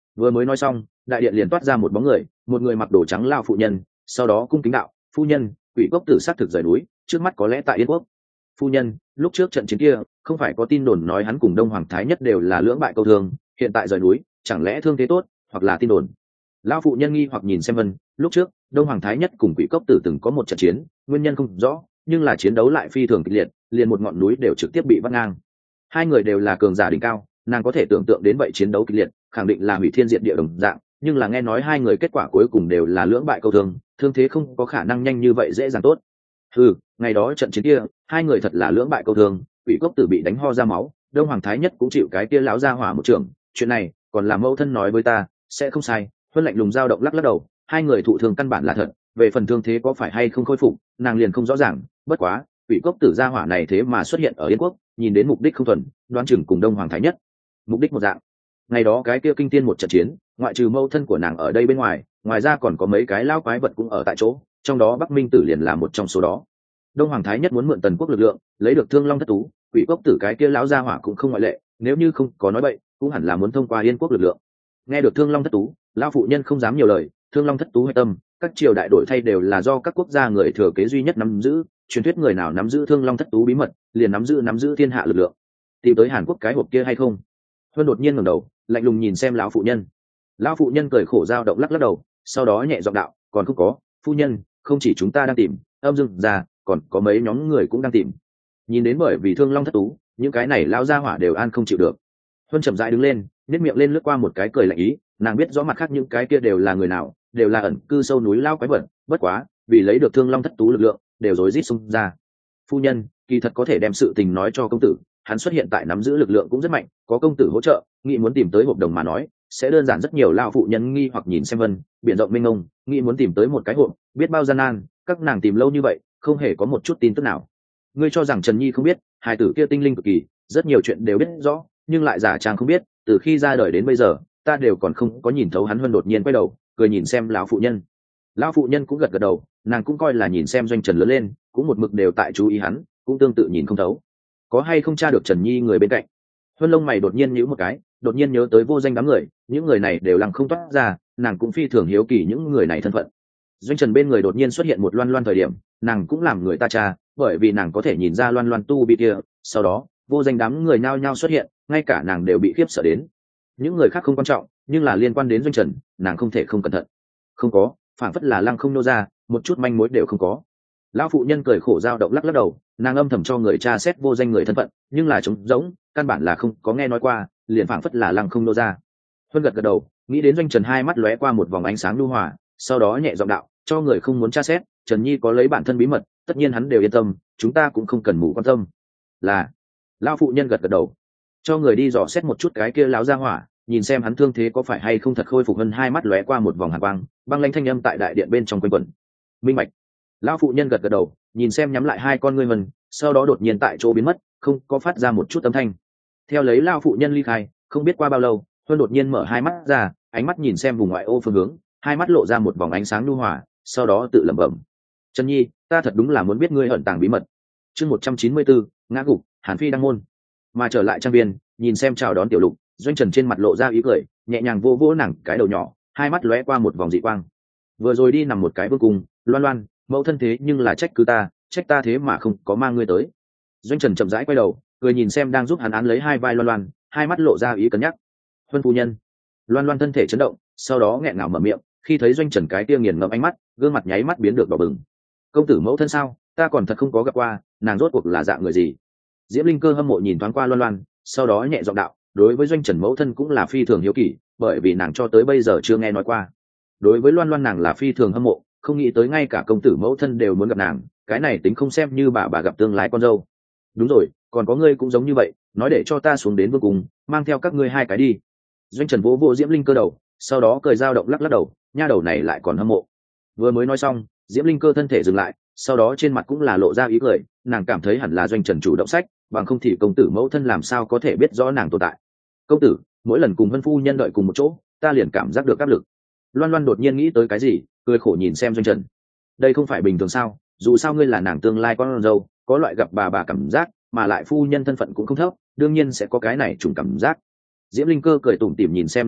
Vừa mới nói xong, đại điện liền toát ra một bóng người, một người mặc đồ trắng lao phụ nhân, sau đó cung kính đạo: phu nhân, quỷ cốc tử sát thực rời núi, trước mắt có lẽ tại Yên Quốc. Phu nhân, lúc trước trận chiến kia không phải có tin đồn nói hắn cùng Đông Hoàng Thái Nhất đều là lưỡng bại câu thương, hiện tại rời núi chẳng lẽ thương thế tốt, hoặc là tin đồn? Lão phụ nhân nghi hoặc nhìn xem Vân, lúc trước Đông Hoàng Thái Nhất cùng quỷ cốc tử từng có một trận chiến, nguyên nhân không rõ, nhưng là chiến đấu lại phi thường kịch liệt, liền một ngọn núi đều trực tiếp bị vắt ngang. Hai người đều là cường giả đỉnh cao, nàng có thể tưởng tượng đến vậy chiến đấu kịch liệt, khẳng định là hủy thiên diệt địa đồng dạng, nhưng là nghe nói hai người kết quả cuối cùng đều là lưỡng bại câu thương, thương thế không có khả năng nhanh như vậy dễ dàng tốt. Ừ, ngày đó trận chiến kia, hai người thật là lưỡng bại câu thương, quỷ cốc tử bị đánh ho ra máu, Đông Hoàng Thái Nhất cũng chịu cái kia láo ra hỏa một trường, chuyện này còn là mẫu thân nói với ta, sẽ không sai. Huân lạnh lùng dao động lắc lắc đầu, hai người thụ thương căn bản là thật, về phần thương thế có phải hay không khôi phục, nàng liền không rõ ràng, bất quá, quỷ cốc tử gia hỏa này thế mà xuất hiện ở Yên Quốc, nhìn đến mục đích không thuần, đoán chừng cùng Đông Hoàng Thái Nhất mục đích một dạng. Ngày đó cái kia kinh tiên một trận chiến, ngoại trừ mẫu thân của nàng ở đây bên ngoài, ngoài ra còn có mấy cái lao quái vật cũng ở tại chỗ, trong đó Bắc Minh Tử liền là một trong số đó. Đông Hoàng Thái Nhất muốn mượn Tần Quốc lực lượng, lấy được Thương Long thất tú, quỷ cốc tử cái kia lão gia hỏa cũng không ngoại lệ, nếu như không có nói bậy, cũng hẳn là muốn thông qua Yên Quốc lực lượng. Nghe được Thương Long thất tú, lão phụ nhân không dám nhiều lời, Thương Long thất tú hệ tâm, các triều đại đổi thay đều là do các quốc gia người thừa kế duy nhất nắm giữ, truyền thuyết người nào nắm giữ Thương Long thất tú bí mật, liền nắm giữ nắm giữ thiên hạ lực lượng. Tìm tới Hàn Quốc cái hộp kia hay không? Huân đột nhiên ngẩng đầu, lạnh lùng nhìn xem lão phụ nhân. Lão phụ nhân cười khổ dao động lắc lắc đầu, sau đó nhẹ giọng đạo: còn không có, phu nhân, không chỉ chúng ta đang tìm, âm dương gia còn có mấy nhóm người cũng đang tìm. Nhìn đến bởi vì Thương Long thất tú, những cái này lão gia hỏa đều an không chịu được. Huân chậm rãi đứng lên, nét miệng lên lướt qua một cái cười lạnh ý, nàng biết rõ mặt khác những cái kia đều là người nào, đều là ẩn cư sâu núi lao quái vật, bất quá vì lấy được Thương Long thất tú lực lượng, đều rối rít xung ra. Phu nhân, kỳ thật có thể đem sự tình nói cho công tử, hắn xuất hiện tại nắm giữ lực lượng cũng rất mạnh, có công tử hỗ trợ, nghĩ muốn tìm tới hộp đồng mà nói, sẽ đơn giản rất nhiều. Lao phụ nhân nghi hoặc nhìn xem Vân, biển rộng mênh mông, nghĩ muốn tìm tới một cái hộp, biết bao gian nan, các nàng tìm lâu như vậy, không hề có một chút tin tức nào. Ngươi cho rằng Trần Nhi không biết, hài tử kia tinh linh cực kỳ, rất nhiều chuyện đều biết rõ, nhưng lại giả trang không biết, từ khi ra đời đến bây giờ, ta đều còn không có nhìn thấu hắn. Huân đột nhiên quay đầu, cười nhìn xem lão phụ nhân. Lão phụ nhân cũng gật gật đầu, nàng cũng coi là nhìn xem Doanh Trần lớn lên, cũng một mực đều tại chú ý hắn, cũng tương tự nhìn không thấu. Có hay không tra được Trần Nhi người bên cạnh? Huân lông mày đột nhiên nhíu một cái, đột nhiên nhớ tới vô danh đám người, những người này đều lăng không toát ra, nàng cũng phi thường hiếu kỳ những người này thân phận. Doanh Trần bên người đột nhiên xuất hiện một Loan Loan thời điểm, nàng cũng làm người ta tra, bởi vì nàng có thể nhìn ra Loan Loan tu bị kia. Sau đó, vô danh đám người nhao nhao xuất hiện, ngay cả nàng đều bị khiếp sợ đến. Những người khác không quan trọng, nhưng là liên quan đến Doanh Trần, nàng không thể không cẩn thận. Không có, phản phất là lăng không nô ra, một chút manh mối đều không có. Lão phụ nhân cười khổ dao động lắc lắc đầu, nàng âm thầm cho người tra xét vô danh người thân phận, nhưng là trống rỗng, căn bản là không có nghe nói qua, liền phảng phất là lăng không nô ra. Huân gật gật đầu, nghĩ đến Doanh Trần, hai mắt lóe qua một vòng ánh sáng nhu hòa, sau đó nhẹ giọng đạo: cho người không muốn tra xét, Trần Nhi có lấy bản thân bí mật, tất nhiên hắn đều yên tâm, chúng ta cũng không cần mù quan tâm. Là. Lão phụ nhân gật gật đầu, cho người đi dò xét một chút cái kia lão gia hỏa, nhìn xem hắn thương thế có phải hay không thật khôi phục. Hơn hai mắt lóe qua một vòng hàn quang, băng lãnh thanh âm tại đại điện bên trong quanh quẩn. Minh bạch. Lão phụ nhân gật gật đầu, nhìn xem nhắm lại hai con ngươi Vân, sau đó đột nhiên tại chỗ biến mất, không có phát ra một chút âm thanh. Theo lấy lão phụ nhân ly khai, không biết qua bao lâu, Huân đột nhiên mở hai mắt ra, ánh mắt nhìn xem vùng ngoại ô phương hướng, hai mắt lộ ra một vòng ánh sáng nhu hòa, sau đó tự lẩm bẩm: Trần Nhi, ta thật đúng là muốn biết ngươi ẩn tàng bí mật. Chương một trăm chín mươi bốn, ngã gục, Hàn Phi đăng môn. Mà trở lại trang viên, nhìn xem chào đón Tiểu Lục, Doanh Trần trên mặt lộ ra ý cười, nhẹ nhàng vô vỗ nàng cái đầu nhỏ, hai mắt lóe qua một vòng dị quang. Vừa rồi đi nằm một cái vương cung, Loan Loan, mẫu thân thế nhưng là trách cứ ta, trách ta thế mà không có mang ngươi tới. Doanh Trần chậm rãi quay đầu, cười nhìn xem đang giúp hắn án lấy hai vai Loan Loan, hai mắt lộ ra ý cân nhắc. Huân phu nhân. Loan Loan thân thể chấn động, sau đó nghẹn ngào mở miệng, khi thấy Doanh Trần cái kia nghiền ngẫm ánh mắt, gương mặt nháy mắt biến được đỏ bừng. Công tử mẫu thân sao? Ta còn thật không có gặp qua, nàng rốt cuộc là dạng người gì? Diễm Linh Cơ hâm mộ nhìn thoáng qua Loan Loan, sau đó nhẹ giọng đạo: đối với Doanh Trần mẫu thân cũng là phi thường hiếu kỳ, bởi vì nàng cho tới bây giờ chưa nghe nói qua. Đối với Loan Loan nàng là phi thường hâm mộ, không nghĩ tới ngay cả công tử mẫu thân đều muốn gặp nàng, cái này tính không xem như bà bà gặp tương lai con dâu. Đúng rồi, còn có ngươi cũng giống như vậy, nói để cho ta xuống đến vương cung, mang theo các ngươi hai cái đi. Doanh Trần vỗ vỗ Diễm Linh Cơ đầu, sau đó cười dao động lắc lắc đầu, nha đầu này lại còn hâm mộ. Vừa mới nói xong, Diễm Linh Cơ thân thể dừng lại, sau đó trên mặt cũng là lộ ra ý cười, nàng cảm thấy hẳn là Doanh Trần chủ động sách, bằng không thì công tử mẫu thân làm sao có thể biết rõ nàng tồn tại. Công tử, mỗi lần cùng Vân phu nhân đợi cùng một chỗ, ta liền cảm giác được áp lực. Loan Loan đột nhiên nghĩ tới cái gì, cười khổ nhìn xem Doanh Trần. Đây không phải bình thường sao? Dù sao ngươi là nàng tương lai con dâu, có loại gặp bà bà cảm giác, mà lại phu nhân thân phận cũng không thấp, đương nhiên sẽ có cái này trùng cảm giác. Diễm Linh Cơ cười tủm tỉm nhìn xem Loan Loan,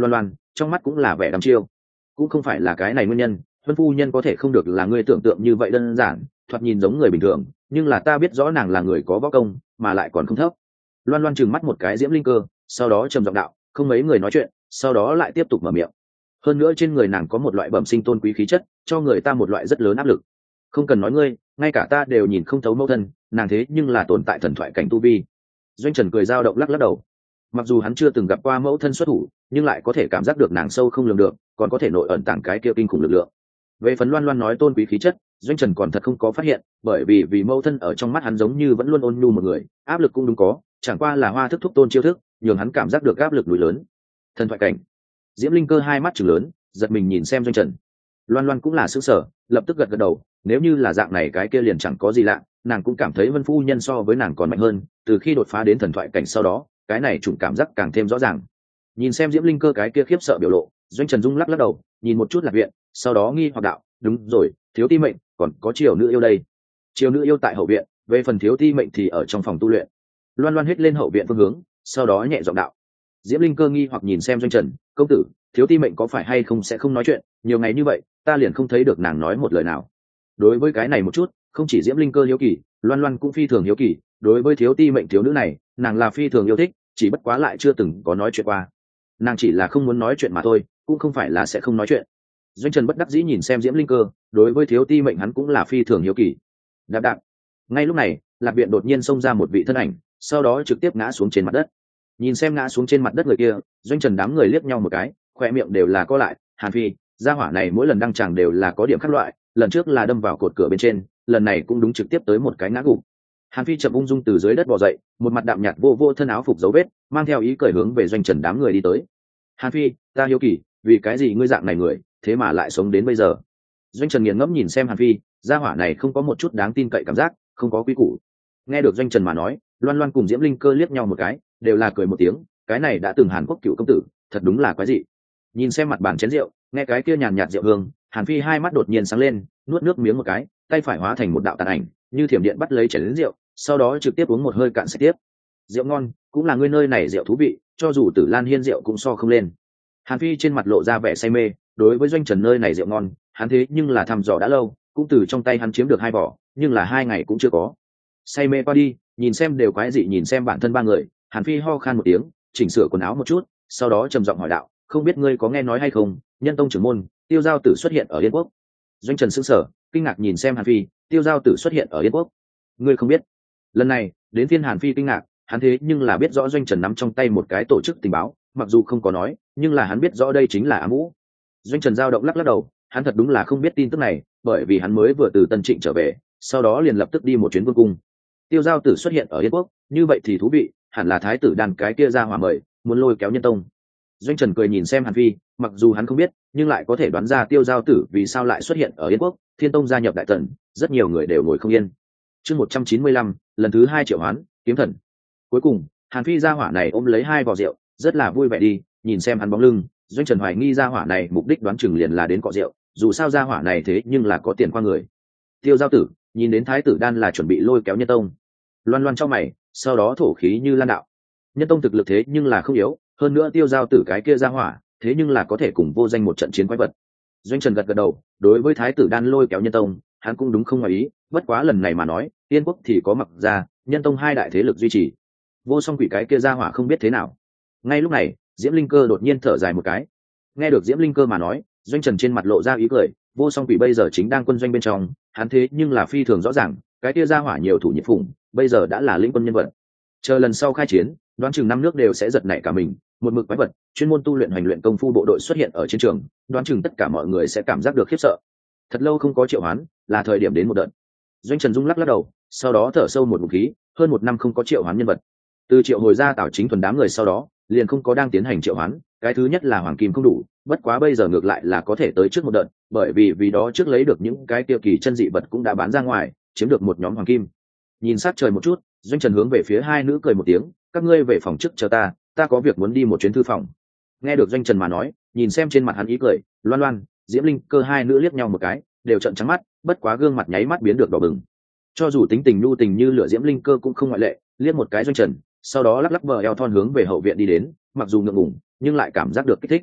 trong mắt cũng là vẻ đăm chiêu. Cũng không phải là cái này nguyên nhân, huân phu nhân có thể không được là ngươi tưởng tượng như vậy đơn giản, thoạt nhìn giống người bình thường, nhưng là ta biết rõ nàng là người có võ công, mà lại còn không thấp. Loan Loan trừng mắt một cái Diễm Linh Cơ, sau đó trầm giọng đạo, không mấy người nói chuyện, sau đó lại tiếp tục mở miệng. Hơn nữa trên người nàng có một loại bẩm sinh tôn quý khí chất, cho người ta một loại rất lớn áp lực. Không cần nói ngươi, ngay cả ta đều nhìn không thấu mẫu thân, nàng thế nhưng là tồn tại thần thoại cảnh tu vi. Doanh Trần cười dao động lắc lắc đầu. Mặc dù hắn chưa từng gặp qua mẫu thân xuất thủ, nhưng lại có thể cảm giác được nàng sâu không lường được, còn có thể nội ẩn tàng cái kia kinh khủng lực lượng. Về phần Loan Loan nói tôn quý khí chất, Doanh Trần còn thật không có phát hiện, bởi vì vì mẫu thân ở trong mắt hắn giống như vẫn luôn ôn nhu một người, áp lực cũng đúng có, chẳng qua là hoa thức thúc tôn chiêu thức, nhường hắn cảm giác được áp lực núi lớn. Thần thoại cảnh. Diễm Linh Cơ hai mắt trừng lớn, giật mình nhìn xem Doanh Trần. Loan Loan cũng là sững sờ, lập tức gật gật đầu, nếu như là dạng này cái kia liền chẳng có gì lạ, nàng cũng cảm thấy Vân phu nhân so với nàng còn mạnh hơn, từ khi đột phá đến thần thoại cảnh sau đó, cái này chủng cảm giác càng thêm rõ ràng. Nhìn xem Diễm Linh Cơ cái kia khiếp sợ biểu lộ, Doanh Trần rung lắc lắc đầu, nhìn một chút Lạc Viện, sau đó nghi hoặc đạo, đúng rồi, thiếu ti mệnh, còn có triều nữ yêu đây. Triều nữ yêu tại hậu viện, về phần thiếu ti mệnh thì ở trong phòng tu luyện. Loan Loan hét lên hậu viện phương hướng, sau đó nhẹ giọng đạo. Diễm Linh Cơ nghi hoặc nhìn xem Doanh Trần, công tử, thiếu ti mệnh có phải hay không sẽ không nói chuyện, nhiều ngày như vậy, ta liền không thấy được nàng nói một lời nào. Đối với cái này một chút, không chỉ Diễm Linh Cơ hiếu kỳ, Loan Loan cũng phi thường hiếu kỳ, đối với thiếu ti mệnh thiếu nữ này, nàng là phi thường yêu thích, chỉ bất quá lại chưa từng có nói chuyện qua. Nàng chỉ là không muốn nói chuyện mà thôi, cũng không phải là sẽ không nói chuyện. Doanh Trần bất đắc dĩ nhìn xem Diễm Linh Cơ, đối với thiếu ti mệnh hắn cũng là phi thường hiếu kỳ. Đạp đạp. Ngay lúc này, Lạc Viện đột nhiên xông ra một vị thân ảnh, sau đó trực tiếp ngã xuống trên mặt đất. Nhìn xem ngã xuống trên mặt đất người kia, Doanh Trần đám người liếc nhau một cái, khoe miệng đều là co lại. Hàn Phi, gia hỏa này mỗi lần đăng tràng đều là có điểm khác loại, lần trước là đâm vào cột cửa bên trên, lần này cũng đúng trực tiếp tới một cái ngã gục. Hàn Phi chậm ung dung từ dưới đất bò dậy, một mặt đạm nhạt vô vô thân áo phục dấu vết, mang theo ý cười hướng về Doanh Trần đám người đi tới. Hàn Phi, ta hiếu kỳ, vì cái gì ngươi dạng này người, thế mà lại sống đến bây giờ? Doanh Trần nghiền ngẫm nhìn xem Hàn Phi, gia hỏa này không có một chút đáng tin cậy cảm giác, không có quý củ. Nghe được Doanh Trần mà nói, Loan Loan cùng Diễm Linh Cơ liếc nhau một cái, đều là cười một tiếng, cái này đã từng Hàn Quốc cựu công tử, thật đúng là quái dị. Nhìn xem mặt bàn chén rượu, nghe cái kia nhàn nhạt rượu hương, Hàn Phi hai mắt đột nhiên sáng lên, nuốt nước miếng một cái, tay phải hóa thành một đạo tàn ảnh, như thiểm điện bắt lấy chén rượu, sau đó trực tiếp uống một hơi cạn sạch tiếp. Rượu ngon, cũng là ngươi nơi này rượu thú vị, cho dù Tử Lan Hiên rượu cũng so không lên. Hàn Phi trên mặt lộ ra vẻ say mê, đối với Doanh Trần nơi này rượu ngon, hắn thế nhưng là thăm dò đã lâu, cũng từ trong tay hắn chiếm được hai vỏ, nhưng là hai ngày cũng chưa có. Say mê qua đi, nhìn xem đều quái dị nhìn xem bản thân ba người, Hàn Phi ho khan một tiếng, chỉnh sửa quần áo một chút, sau đó trầm giọng hỏi đạo, không biết ngươi có nghe nói hay không, Nhân Tông trưởng môn Tiêu Giao Tử xuất hiện ở Yên Quốc. Doanh Trần sững sờ, kinh ngạc nhìn xem Hàn Phi, Tiêu Giao Tử xuất hiện ở Yên Quốc, ngươi không biết? Lần này đến phiên Hàn Phi kinh ngạc, hắn thế nhưng là biết rõ Doanh Trần nắm trong tay một cái tổ chức tình báo, mặc dù không có nói, nhưng là hắn biết rõ đây chính là ám vũ. Doanh Trần dao động lắc lắc đầu, hắn thật đúng là không biết tin tức này, bởi vì hắn mới vừa từ Tân Trịnh trở về, sau đó liền lập tức đi một chuyến vương cung. Tiêu Giao Tử xuất hiện ở Yên Quốc, như vậy thì thú vị, hẳn là thái tử đàn cái kia ra hỏa mời, muốn lôi kéo Nhân Tông. Doanh Trần cười nhìn xem Hàn Phi, mặc dù hắn không biết, nhưng lại có thể đoán ra Tiêu Giao Tử vì sao lại xuất hiện ở Yên Quốc, Thiên Tông gia nhập Đại Tần, rất nhiều người đều ngồi không yên. Chương một trăm chín mươi lăm, lần thứ hai triệu hoán, kiếm thần. Cuối cùng, Hàn Phi gia hỏa này ôm lấy hai vò rượu, rất là vui vẻ đi, nhìn xem hắn bóng lưng, Doanh Trần hoài nghi gia hỏa này mục đích đoán chừng liền là đến cọ rượu, dù sao gia hỏa này thế nhưng là có tiền qua người. Tiêu Giao Tử, nhìn đến thái tử đan là chuẩn bị lôi kéo Nhân Tông. Loan Loan trong mày, sau đó thổ khí như lan đạo. Nhân Tông thực lực thế nhưng là không yếu, hơn nữa Tiêu Giao Tử cái kia gia hỏa, thế nhưng là có thể cùng vô danh một trận chiến quái vật. Doanh Trần gật gật đầu, đối với thái tử đan lôi kéo Nhân Tông, hắn cũng đúng không ngoài ý, bất quá lần này mà nói, Yên Quốc thì có Mặc Gia, Nhân Tông hai đại thế lực duy trì. Vô Song Quỷ cái kia gia hỏa không biết thế nào. Ngay lúc này, Diễm Linh Cơ đột nhiên thở dài một cái. Nghe được Diễm Linh Cơ mà nói, Doanh Trần trên mặt lộ ra ý cười, Vô Song Quỷ bây giờ chính đang quân doanh bên trong, hắn thế nhưng là phi thường rõ ràng, cái kia gia hỏa nhiều thủ nhiệt phụng, bây giờ đã là lĩnh quân nhân vật. Chờ lần sau khai chiến, đoán chừng năm nước đều sẽ giật nảy cả mình, một mực quái vật, chuyên môn tu luyện hành luyện công phu bộ đội xuất hiện ở chiến trường, đoán chừng tất cả mọi người sẽ cảm giác được khiếp sợ. Thật lâu không có triệu hoán, là thời điểm đến một đợt. Doanh Trần rung lắc lắc đầu, sau đó thở sâu một ngụm khí, hơn một năm không có triệu hoán nhân vật. Từ triệu hồi ra Tào Chính thuần đám người sau đó, liền không có đang tiến hành triệu hoán, cái thứ nhất là hoàng kim không đủ, bất quá bây giờ ngược lại là có thể tới trước một đợt, bởi vì vì đó trước lấy được những cái tiêu kỳ chân dị vật cũng đã bán ra ngoài, chiếm được một nhóm hoàng kim. Nhìn sát trời một chút, Doanh Trần hướng về phía hai nữ cười một tiếng, các ngươi về phòng trước chờ ta, ta có việc muốn đi một chuyến thư phòng. Nghe được Doanh Trần mà nói, nhìn xem trên mặt hắn ý cười, Loan Loan, Diễm Linh Cơ hai nữ liếc nhau một cái, đều trợn trắng mắt, bất quá gương mặt nháy mắt biến được đỏ bừng. Cho dù tính tình nhu tình như lửa Diễm Linh Cơ cũng không ngoại lệ, liếc một cái Doanh Trần, sau đó lắc lắc bờ eo thon hướng về hậu viện đi đến, mặc dù ngượng ngùng, nhưng lại cảm giác được kích thích.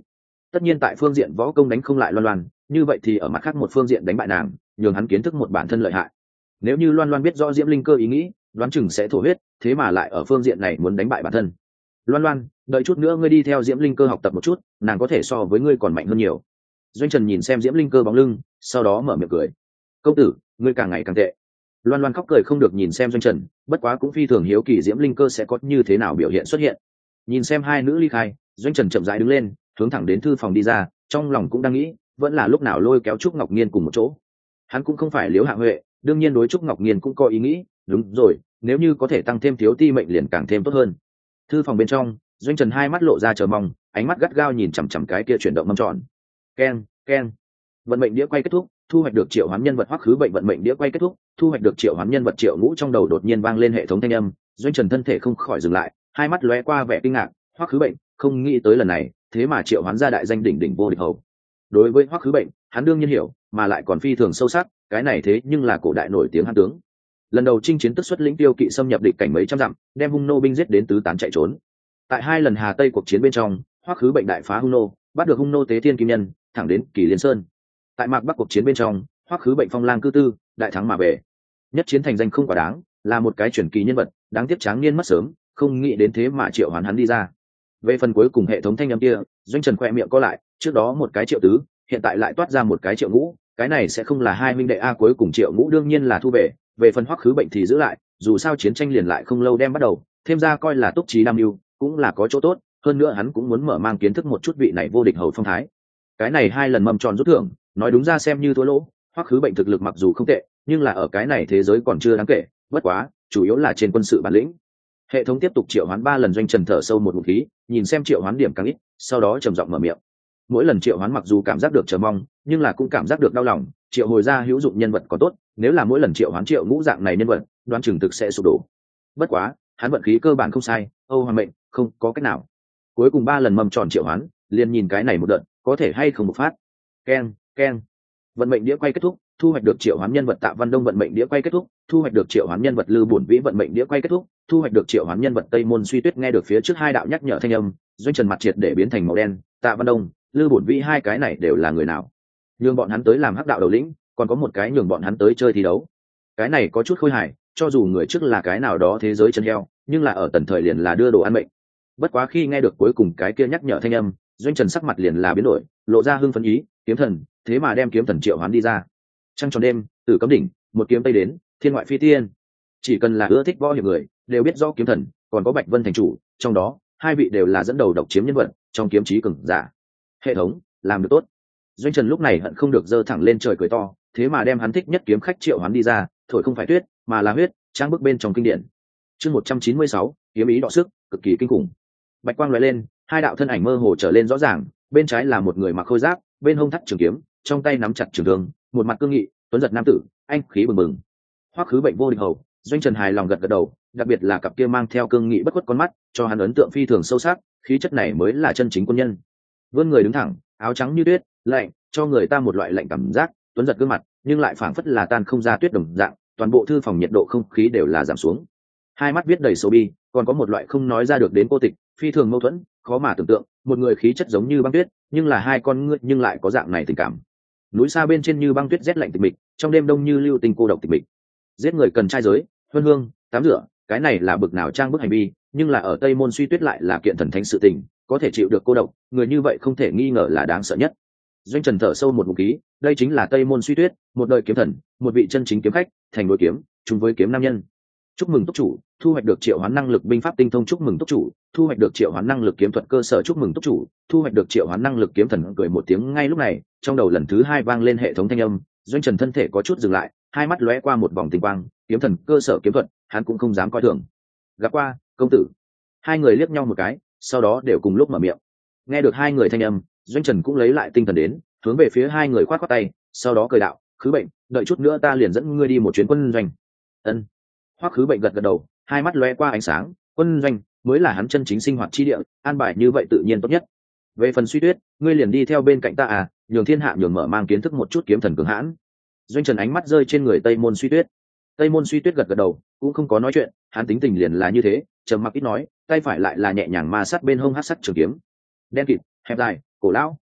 tất nhiên tại phương diện võ công đánh không lại Loan Loan, như vậy thì ở mặt khác một phương diện đánh bại nàng, nhường hắn kiến thức một bản thân lợi hại. Nếu như Loan Loan biết rõ Diễm Linh Cơ ý nghĩ, đoán chừng sẽ thổ huyết, thế mà lại ở phương diện này muốn đánh bại bản thân. Loan Loan, đợi chút nữa ngươi đi theo Diễm Linh Cơ học tập một chút, nàng có thể so với ngươi còn mạnh hơn nhiều. Doanh Trần nhìn xem Diễm Linh Cơ bóng lưng, sau đó mở miệng cười. Công tử, ngươi càng ngày càng tệ. Loan Loan khóc cười không được nhìn xem Doanh Trần, bất quá cũng phi thường hiếu kỳ Diễm Linh Cơ sẽ có như thế nào biểu hiện xuất hiện. Nhìn xem hai nữ ly khai, Doanh Trần chậm rãi đứng lên, hướng thẳng đến thư phòng đi ra, trong lòng cũng đang nghĩ, vẫn là lúc nào lôi kéo Trúc Ngọc Nhiên cùng một chỗ. Hắn cũng không phải Liễu Hạ Huệ, đương nhiên đối Trúc Ngọc Nhiên cũng có ý nghĩ, đúng rồi, nếu như có thể tăng thêm thiếu ti mệnh liền càng thêm tốt hơn. Thư phòng bên trong, Doanh Trần hai mắt lộ ra chờ mong, ánh mắt gắt gao nhìn chằm chằm cái kia chuyển động mâm tròn. Keng, keng. Vận mệnh đĩa quay kết thúc, thu hoạch được triệu hoán nhân vật Hoắc Khứ Bệnh. Vận mệnh đĩa quay kết thúc, thu hoạch được triệu hoán nhân vật Triệu Ngũ. Trong đầu đột nhiên vang lên hệ thống thanh âm, Doanh Trần thân thể không khỏi dừng lại, hai mắt lóe qua vẻ kinh ngạc. Hoắc Khứ Bệnh, không nghĩ tới lần này thế mà triệu hoán ra đại danh đỉnh đỉnh vô địch hầu. Đối với Hoắc Khứ Bệnh, hắn đương nhiên hiểu, mà lại còn phi thường sâu sắc, cái này thế nhưng là cổ đại nổi tiếng hán tướng. Lần đầu chinh chiến tức xuất lĩnh tiêu kỵ xâm nhập địch cảnh mấy trăm dặm, đem hung nô binh giết đến tứ tán chạy trốn. Tại hai lần Hà Tây cuộc chiến bên trong, Hoắc Khứ Bệnh đại phá hung nô, bắt được hung nô Tế Thiên Kim Nhân, thẳng đến Kỳ Liên Sơn. Tại Mạc Bắc cuộc chiến bên trong, Hoắc Khứ Bệnh phong lang cư tư, đại thắng mà về. Nhất chiến thành danh không quá đáng, là một cái truyền kỳ nhân vật, đáng tiếc tráng niên mất sớm, không nghĩ đến thế mà triệu hoán hắn đi ra. Về phần cuối cùng hệ thống thanh âm kia, Doanh Trần khoe miệng co lại, trước đó một cái Triệu Tứ, hiện tại lại toát ra một cái Triệu Ngũ, cái này sẽ không là hai minh đệ a. Cuối cùng Triệu Ngũ đương nhiên là thu về, về phần Hoắc Khứ Bệnh thì giữ lại, dù sao chiến tranh liền lại không lâu đem bắt đầu, thêm ra coi là túc trí đam mưu, cũng là có chỗ tốt, hơn nữa hắn cũng muốn mở mang kiến thức một chút vị này vô địch hầu phong thái. Cái này hai lần mâm tròn rút thưởng, nói đúng ra xem như thua lỗ, Hoắc Khứ Bệnh thực lực mặc dù không tệ, nhưng là ở cái này thế giới còn chưa đáng kể, bất quá, chủ yếu là trên quân sự bản lĩnh. Hệ thống tiếp tục triệu hoán ba lần. Doanh Trần thở sâu một ngụm khí, nhìn xem triệu hoán điểm càng ít, sau đó trầm giọng mở miệng. Mỗi lần triệu hoán mặc dù cảm giác được chờ mong, nhưng là cũng cảm giác được đau lòng, triệu hồi ra hữu dụng nhân vật còn tốt, nếu là mỗi lần triệu hoán Triệu Ngũ dạng này nhân vật, đoán chừng thực sẽ sụp đổ. Bất quá, hắn vận khí cơ bản không sai, Âu Hoàng mệnh, không có cách nào. Cuối cùng ba lần mâm tròn triệu hoán, liền nhìn cái này một đợt, có thể hay không một phát. Keng, keng. Vận mệnh đĩa quay kết thúc, thu hoạch được triệu hoán nhân vật Tạ Văn Đông. Vận mệnh đĩa quay kết thúc, thu hoạch được triệu hoán nhân vật Lư Bổn Vĩ. Vận mệnh đĩa quay kết thúc, thu hoạch được triệu hoán nhân vật Tây Môn Suy Tuyết. Nghe được phía trước hai đạo nhắc nhở thanh âm, Doanh Trần mặt triệt để biến thành màu đen. Tạ Văn Đông, Lư Bổn Vĩ hai cái này đều là người nào? Nhường bọn hắn tới làm hắc đạo đầu lĩnh, còn có một cái nhường bọn hắn tới chơi thi đấu. Cái này có chút khôi hài, cho dù người trước là cái nào đó thế giới chân heo, nhưng là ở tần thời liền là đưa đồ ăn mệnh. Bất quá khi nghe được cuối cùng cái kia nhắc nhở thanh âm, Doanh Trần sắc mặt liền là biến đổi, lộ ra hưng phấn ý. Kiếm thần, thế mà đem kiếm thần triệu hoán đi ra. Trăng tròn đêm, Tử Cấm Đỉnh, một kiếm tây đến, thiên ngoại phi tiên. Chỉ cần là ưa thích võ hiệp người, đều biết rõ kiếm thần, còn có Bạch Vân thành chủ, trong đó hai vị đều là dẫn đầu độc chiếm nhân vật trong kiếm chí cường giả. Hệ thống làm được tốt. Doanh Trần lúc này hận không được giơ thẳng lên trời cười to, thế mà đem hắn thích nhất kiếm khách triệu hoán đi ra, thổi không phải tuyết, mà là huyết, trang bức bên trong kinh điển. Chương một trăm chín mươi sáu, kiếm ý đọ sức, cực kỳ kinh khủng. Bạch quang lóe lên, hai đạo thân ảnh mơ hồ trở lên rõ ràng, bên trái là một người mặc khôi giáp, bên hông thắt trường kiếm, trong tay nắm chặt trường thương, một mặt cương nghị, tuấn giật nam tử, anh khí bừng bừng. Hoắc Khứ Bệnh vô địch hầu. Doanh Trần hài lòng gật gật đầu, đặc biệt là cặp kia mang theo cương nghị bất khuất con mắt, cho hắn ấn tượng phi thường sâu sắc, khí chất này mới là chân chính quân nhân. Vươn người đứng thẳng, áo trắng như tuyết, lạnh, cho người ta một loại lạnh cảm giác, tuấn giật gương mặt, nhưng lại phảng phất là tan không ra tuyết đồng dạng, toàn bộ thư phòng nhiệt độ không khí đều là giảm xuống. Hai mắt viết đầy sầu bi, còn có một loại không nói ra được đến cô tịch, phi thường mâu thuẫn, khó mà tưởng tượng, một người khí chất giống như băng tuyết, nhưng là hai con ngươi nhưng lại có dạng này tình cảm. Núi xa bên trên như băng tuyết rét lạnh tịch mịch, trong đêm đông như lưu tình cô độc tịch mịch. Giết người cần trai giới, huân hương, tắm rửa, cái này là bực nào trang bức hành vi, nhưng là ở Tây Môn Suy Tuyết lại là kiện thần thánh sự tình, có thể chịu được cô độc, người như vậy không thể nghi ngờ là đáng sợ nhất. Doanh Trần thở sâu một ngụm khí, đây chính là Tây Môn Suy Tuyết, một đời kiếm thần, một vị chân chính kiếm khách, thành đối kiếm, chung với kiếm nam nhân. Chúc mừng túc chủ, thu hoạch được triệu hoán năng lực binh pháp tinh thông. Chúc mừng túc chủ, thu hoạch được triệu hoán năng lực kiếm thuật cơ sở. Chúc mừng túc chủ, thu hoạch được triệu hoán năng lực kiếm thần. Cười một tiếng, ngay lúc này, trong đầu lần thứ hai vang lên hệ thống thanh âm, Doanh Trần thân thể có chút dừng lại, hai mắt lóe qua một vòng tinh quang, kiếm thần cơ sở kiếm thuật, hắn cũng không dám coi thường. Gặp qua, công tử. Hai người liếc nhau một cái, sau đó đều cùng lúc mở miệng. Nghe được hai người thanh âm, Doanh Trần cũng lấy lại tinh thần đến, hướng về phía hai người khoát khoát tay, sau đó cười đạo, Khứ Bệnh, đợi chút nữa ta liền dẫn ngươi đi một chuyến quân doanh. Ân. Hoắc Khứ Bệnh gật gật đầu, hai mắt lóe qua ánh sáng, quân doanh mới là hắn chân chính sinh hoạt chi địa, an bài như vậy tự nhiên tốt nhất. Về phần Suy Tuyết, ngươi liền đi theo bên cạnh ta à, nhường thiên hạ nhường mở mang kiến thức một chút kiếm thần cường hãn. Doanh Trần ánh mắt rơi trên người Tây Môn Suy Tuyết. Tây Môn Suy Tuyết gật gật đầu, cũng không có nói chuyện, hắn tính tình liền là như thế, trầm mặc ít nói, tay phải lại là nhẹ nhàng ma sát bên hông hắc sắc trường kiếm. Đen kịt, hẹp dài, cổ lão,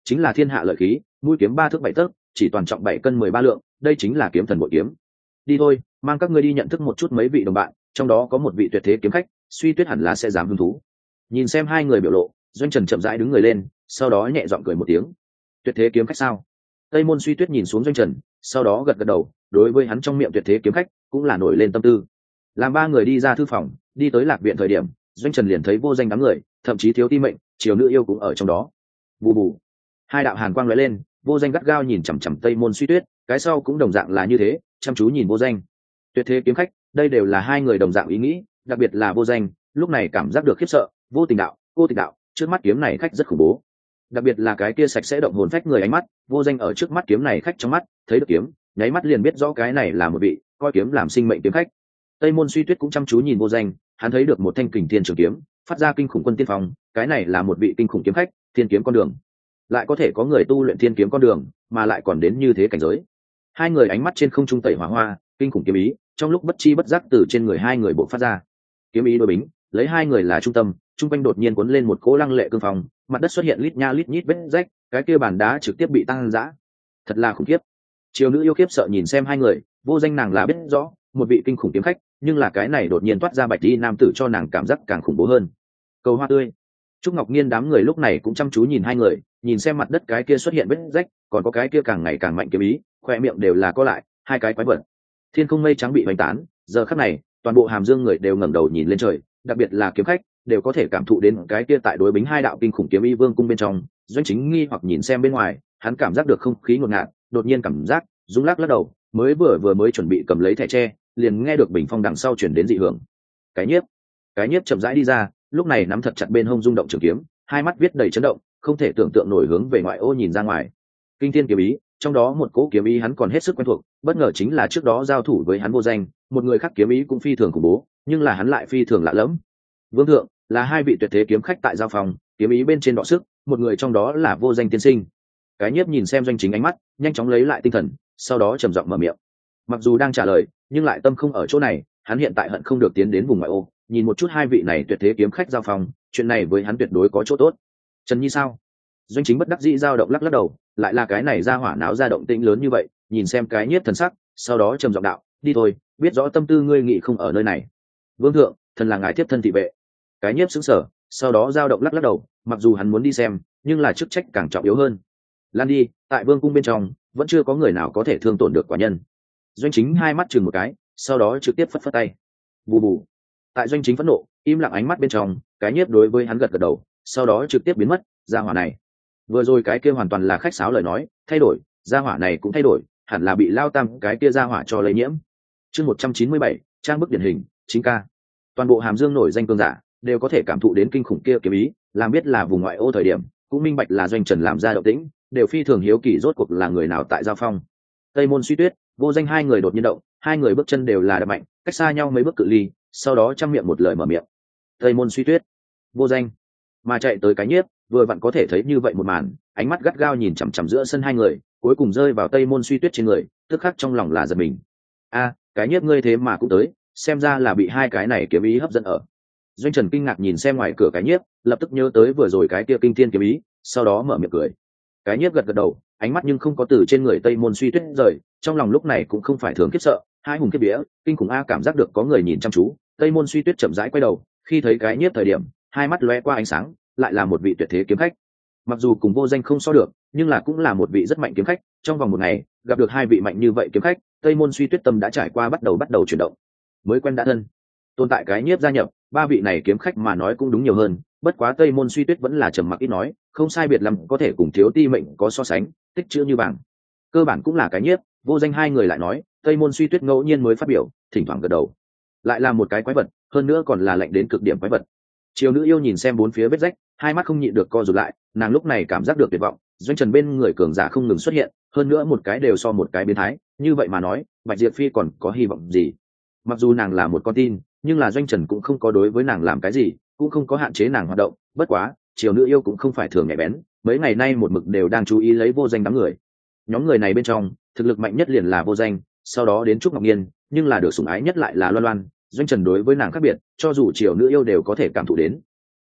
chính là thiên hạ lợi khí, mũi kiếm ba thước bảy tấc, chỉ toàn trọng bảy cân mười ba lượng, đây chính là kiếm thần bội kiếm. Đi thôi, mang các ngươi đi nhận thức một chút mấy vị đồng bạn, trong đó có một vị tuyệt thế kiếm khách, Suy Tuyết hẳn là sẽ dám hứng thú. Nhìn xem hai người biểu lộ, Doanh Trần chậm rãi đứng người lên, sau đó nhẹ giọng cười một tiếng. Tuyệt thế kiếm khách sao? Tây Môn Suy Tuyết nhìn xuống Doanh Trần, sau đó gật gật đầu, đối với hắn trong miệng tuyệt thế kiếm khách cũng là nổi lên tâm tư. Làm ba người đi ra thư phòng, đi tới Lạc viện thời điểm, Doanh Trần liền thấy Vô Danh đám người, thậm chí Thiếu Ti Mệnh, Triều Nữ Yêu cũng ở trong đó. Bù bù. Hai đạo hàn quang lóe lên, Vô Danh gắt gao nhìn chằm chằm Tây Môn Suy Tuyết, cái sau cũng đồng dạng là như thế, chăm chú nhìn Vô Danh. Tuyệt thế kiếm khách, đây đều là hai người đồng dạng ý nghĩ, đặc biệt là Vô Danh, lúc này cảm giác được khiếp sợ, Vô Tình đạo, Cô Tịch đạo, trước mắt kiếm này khách rất khủng bố. Đặc biệt là cái kia sạch sẽ động hồn phách người ánh mắt, Vô Danh ở trước mắt kiếm này khách trong mắt, thấy được kiếm, nháy mắt liền biết rõ cái này là một vị coi kiếm làm sinh mệnh kiếm khách. Tây Môn Suy Tuyết cũng chăm chú nhìn Vô Danh, hắn thấy được một thanh kình thiên trường kiếm, phát ra kinh khủng quân tiên phong, cái này là một vị kinh khủng kiếm khách, thiên kiếm con đường. Lại có thể có người tu luyện thiên kiếm con đường, mà lại còn đến như thế cảnh giới. Hai người ánh mắt trên không trung tẩy hỏa hoa, kinh khủng kiếm ý, trong lúc bất chi bất giác từ trên người hai người bộc phát ra. Kiếm ý đối bính, lấy hai người là trung tâm, trung quanh đột nhiên cuốn lên một cỗ lăng lệ cương phong, mặt đất xuất hiện lít nha lít nhít vết rách, cái kia bàn đá trực tiếp bị tăng dã. Thật là khủng khiếp. Triều Nữ Yêu khiếp sợ nhìn xem hai người, Vô Danh nàng là biết rõ, một vị kinh khủng kiếm khách, nhưng là cái này đột nhiên toát ra bạch y nam tử cho nàng cảm giác càng khủng bố hơn. Cầu hoa tươi. Trúc Ngọc Nhiên đám người lúc này cũng chăm chú nhìn hai người, nhìn xem mặt đất cái kia xuất hiện vết rách, còn có cái kia càng ngày càng mạnh kiếm ý, khoe miệng đều là co lại, hai cái quái vật. Thiên không mây trắng bị hoành tán, giờ khắc này, toàn bộ hàm dương người đều ngẩng đầu nhìn lên trời, đặc biệt là kiếm khách, đều có thể cảm thụ đến cái kia tại đối bính hai đạo kinh khủng kiếm ý vương cung bên trong. Doanh Chính nghi hoặc nhìn xem bên ngoài, hắn cảm giác được không khí ngột ngạt, đột nhiên cảm giác rung lắc lắc đầu, mới vừa vừa mới chuẩn bị cầm lấy thẻ tre, liền nghe được bình phong đằng sau chuyển đến dị hưởng. Cái nhiếp, cái nhiếp chậm rãi đi ra, lúc này nắm thật chặt bên hông rung động trường kiếm, hai mắt viết đầy chấn động, không thể tưởng tượng nổi hướng về ngoại ô nhìn ra ngoài. Kinh thiên kiếm ý, trong đó một cỗ kiếm ý hắn còn hết sức quen thuộc, bất ngờ chính là trước đó giao thủ với hắn Vô Danh, một người khác kiếm ý cũng phi thường khủng bố, nhưng là hắn lại phi thường lạ lẫm. Vương thượng, là hai vị tuyệt thế kiếm khách tại giao phòng, kiếm ý bên trên đọ sức, một người trong đó là Vô Danh tiên sinh. Cái nhiếp nhìn xem Doanh Chính ánh mắt, nhanh chóng lấy lại tinh thần, sau đó trầm giọng mở miệng. Mặc dù đang trả lời, nhưng lại tâm không ở chỗ này, hắn hiện tại hận không được tiến đến vùng ngoại ô, nhìn một chút hai vị này tuyệt thế kiếm khách giao phòng, chuyện này với hắn tuyệt đối có chỗ tốt. Trần Nhi sao? Doanh Chính bất đắc dĩ dao động lắc lắc đầu, lại là cái này ra hỏa náo ra động tĩnh lớn như vậy, nhìn xem cái nhiếp thần sắc, sau đó trầm giọng đạo, đi thôi, biết rõ tâm tư ngươi nghị không ở nơi này. Vương thượng, thần là ngài tiếp thân thị vệ. Cái nhiếp sững sờ, sau đó dao động lắc lắc đầu, mặc dù hắn muốn đi xem, nhưng là chức trách càng trọng yếu hơn. Lan đi, tại vương cung bên trong, vẫn chưa có người nào có thể thương tổn được quả nhân. Doanh Chính hai mắt chừng một cái, sau đó trực tiếp phất phất tay. Bù bù. Tại Doanh Chính phẫn nộ, im lặng ánh mắt bên trong, cái nhiếp đối với hắn gật gật đầu, sau đó trực tiếp biến mất. Gia hỏa này, vừa rồi cái kia hoàn toàn là khách sáo lời nói, thay đổi, gia hỏa này cũng thay đổi, hẳn là bị lao tam cái kia gia hỏa cho lây nhiễm. Chương một trăm chín mươi bảy, trang bức điển hình, chính ca. Toàn bộ hàm dương nổi danh cường giả đều có thể cảm thụ đến kinh khủng kia kiếm ý, làm biết là vùng ngoại ô thời điểm, cũng minh bạch là Doanh Trần làm ra động tĩnh, đều phi thường hiếu kỳ rốt cuộc là người nào tại giao phong. Tây Môn Suy Tuyết, Vô Danh hai người đột nhiên động, hai người bước chân đều là đập mạnh, cách xa nhau mấy bước cự ly, sau đó trăm miệng một lời mở miệng. Tây Môn Suy Tuyết, Vô Danh, mà chạy tới cái nhiếp, vừa vặn có thể thấy như vậy một màn, ánh mắt gắt gao nhìn chằm chằm giữa sân hai người, cuối cùng rơi vào Tây Môn Suy Tuyết trên người, tức khắc trong lòng là giật mình. A, cái nhiếp ngươi thế mà cũng tới, xem ra là bị hai cái này kiếm ý hấp dẫn ở. Doanh Trần kinh ngạc nhìn xem ngoài cửa cái nhiếp, lập tức nhớ tới vừa rồi cái kia kinh thiên kiếm ý, sau đó mở miệng cười. Cái nhiếp gật gật đầu, ánh mắt nhưng không có từ trên người Tây Môn Suy Tuyết rời, trong lòng lúc này cũng không phải thường khiếp sợ, hai hùng kiếp vía, kinh khủng a cảm giác được có người nhìn chăm chú. Tây Môn Suy Tuyết chậm rãi quay đầu, khi thấy cái nhiếp thời điểm, hai mắt lóe qua ánh sáng, lại là một vị tuyệt thế kiếm khách. Mặc dù cùng Vô Danh không so được, nhưng là cũng là một vị rất mạnh kiếm khách, trong vòng một ngày gặp được hai vị mạnh như vậy kiếm khách, Tây Môn Suy Tuyết tâm đã trải qua bắt đầu bắt đầu chuyển động. Mới quen đã thân, tồn tại cái nhiếp gia nhập, ba vị này kiếm khách mà nói cũng đúng nhiều hơn, bất quá Tây Môn Suy Tuyết vẫn là trầm mặc ít nói, không sai biệt lắm có thể cùng Thiếu Ti Mệnh có so sánh, tích chữ như bảng. Cơ bản cũng là cái nhiếp, Vô Danh hai người lại nói, Tây Môn Suy Tuyết ngẫu nhiên mới phát biểu, thỉnh thoảng gật đầu. Lại là một cái quái vật, hơn nữa còn là lạnh đến cực điểm quái vật. Triều Nữ Yêu nhìn xem bốn phía vết rách, hai mắt không nhịn được co rụt lại, nàng lúc này cảm giác được tuyệt vọng, Doanh Trần bên người cường giả không ngừng xuất hiện, hơn nữa một cái đều so một cái biến thái, như vậy mà nói, Bạch Diệp Phi còn có hy vọng gì? Mặc dù nàng là một con tin, nhưng là Doanh Trần cũng không có đối với nàng làm cái gì, cũng không có hạn chế nàng hoạt động, bất quá, Triều Nữ Yêu cũng không phải thường nhạy bén, mấy ngày nay một mực đều đang chú ý lấy Vô Danh đám người. Nhóm người này bên trong, thực lực mạnh nhất liền là Vô Danh, sau đó đến Trúc Ngọc Nhiên, nhưng là được sủng ái nhất lại là Loan Loan, Doanh Trần đối với nàng khác biệt, cho dù Triều Nữ Yêu đều có thể cảm thụ đến.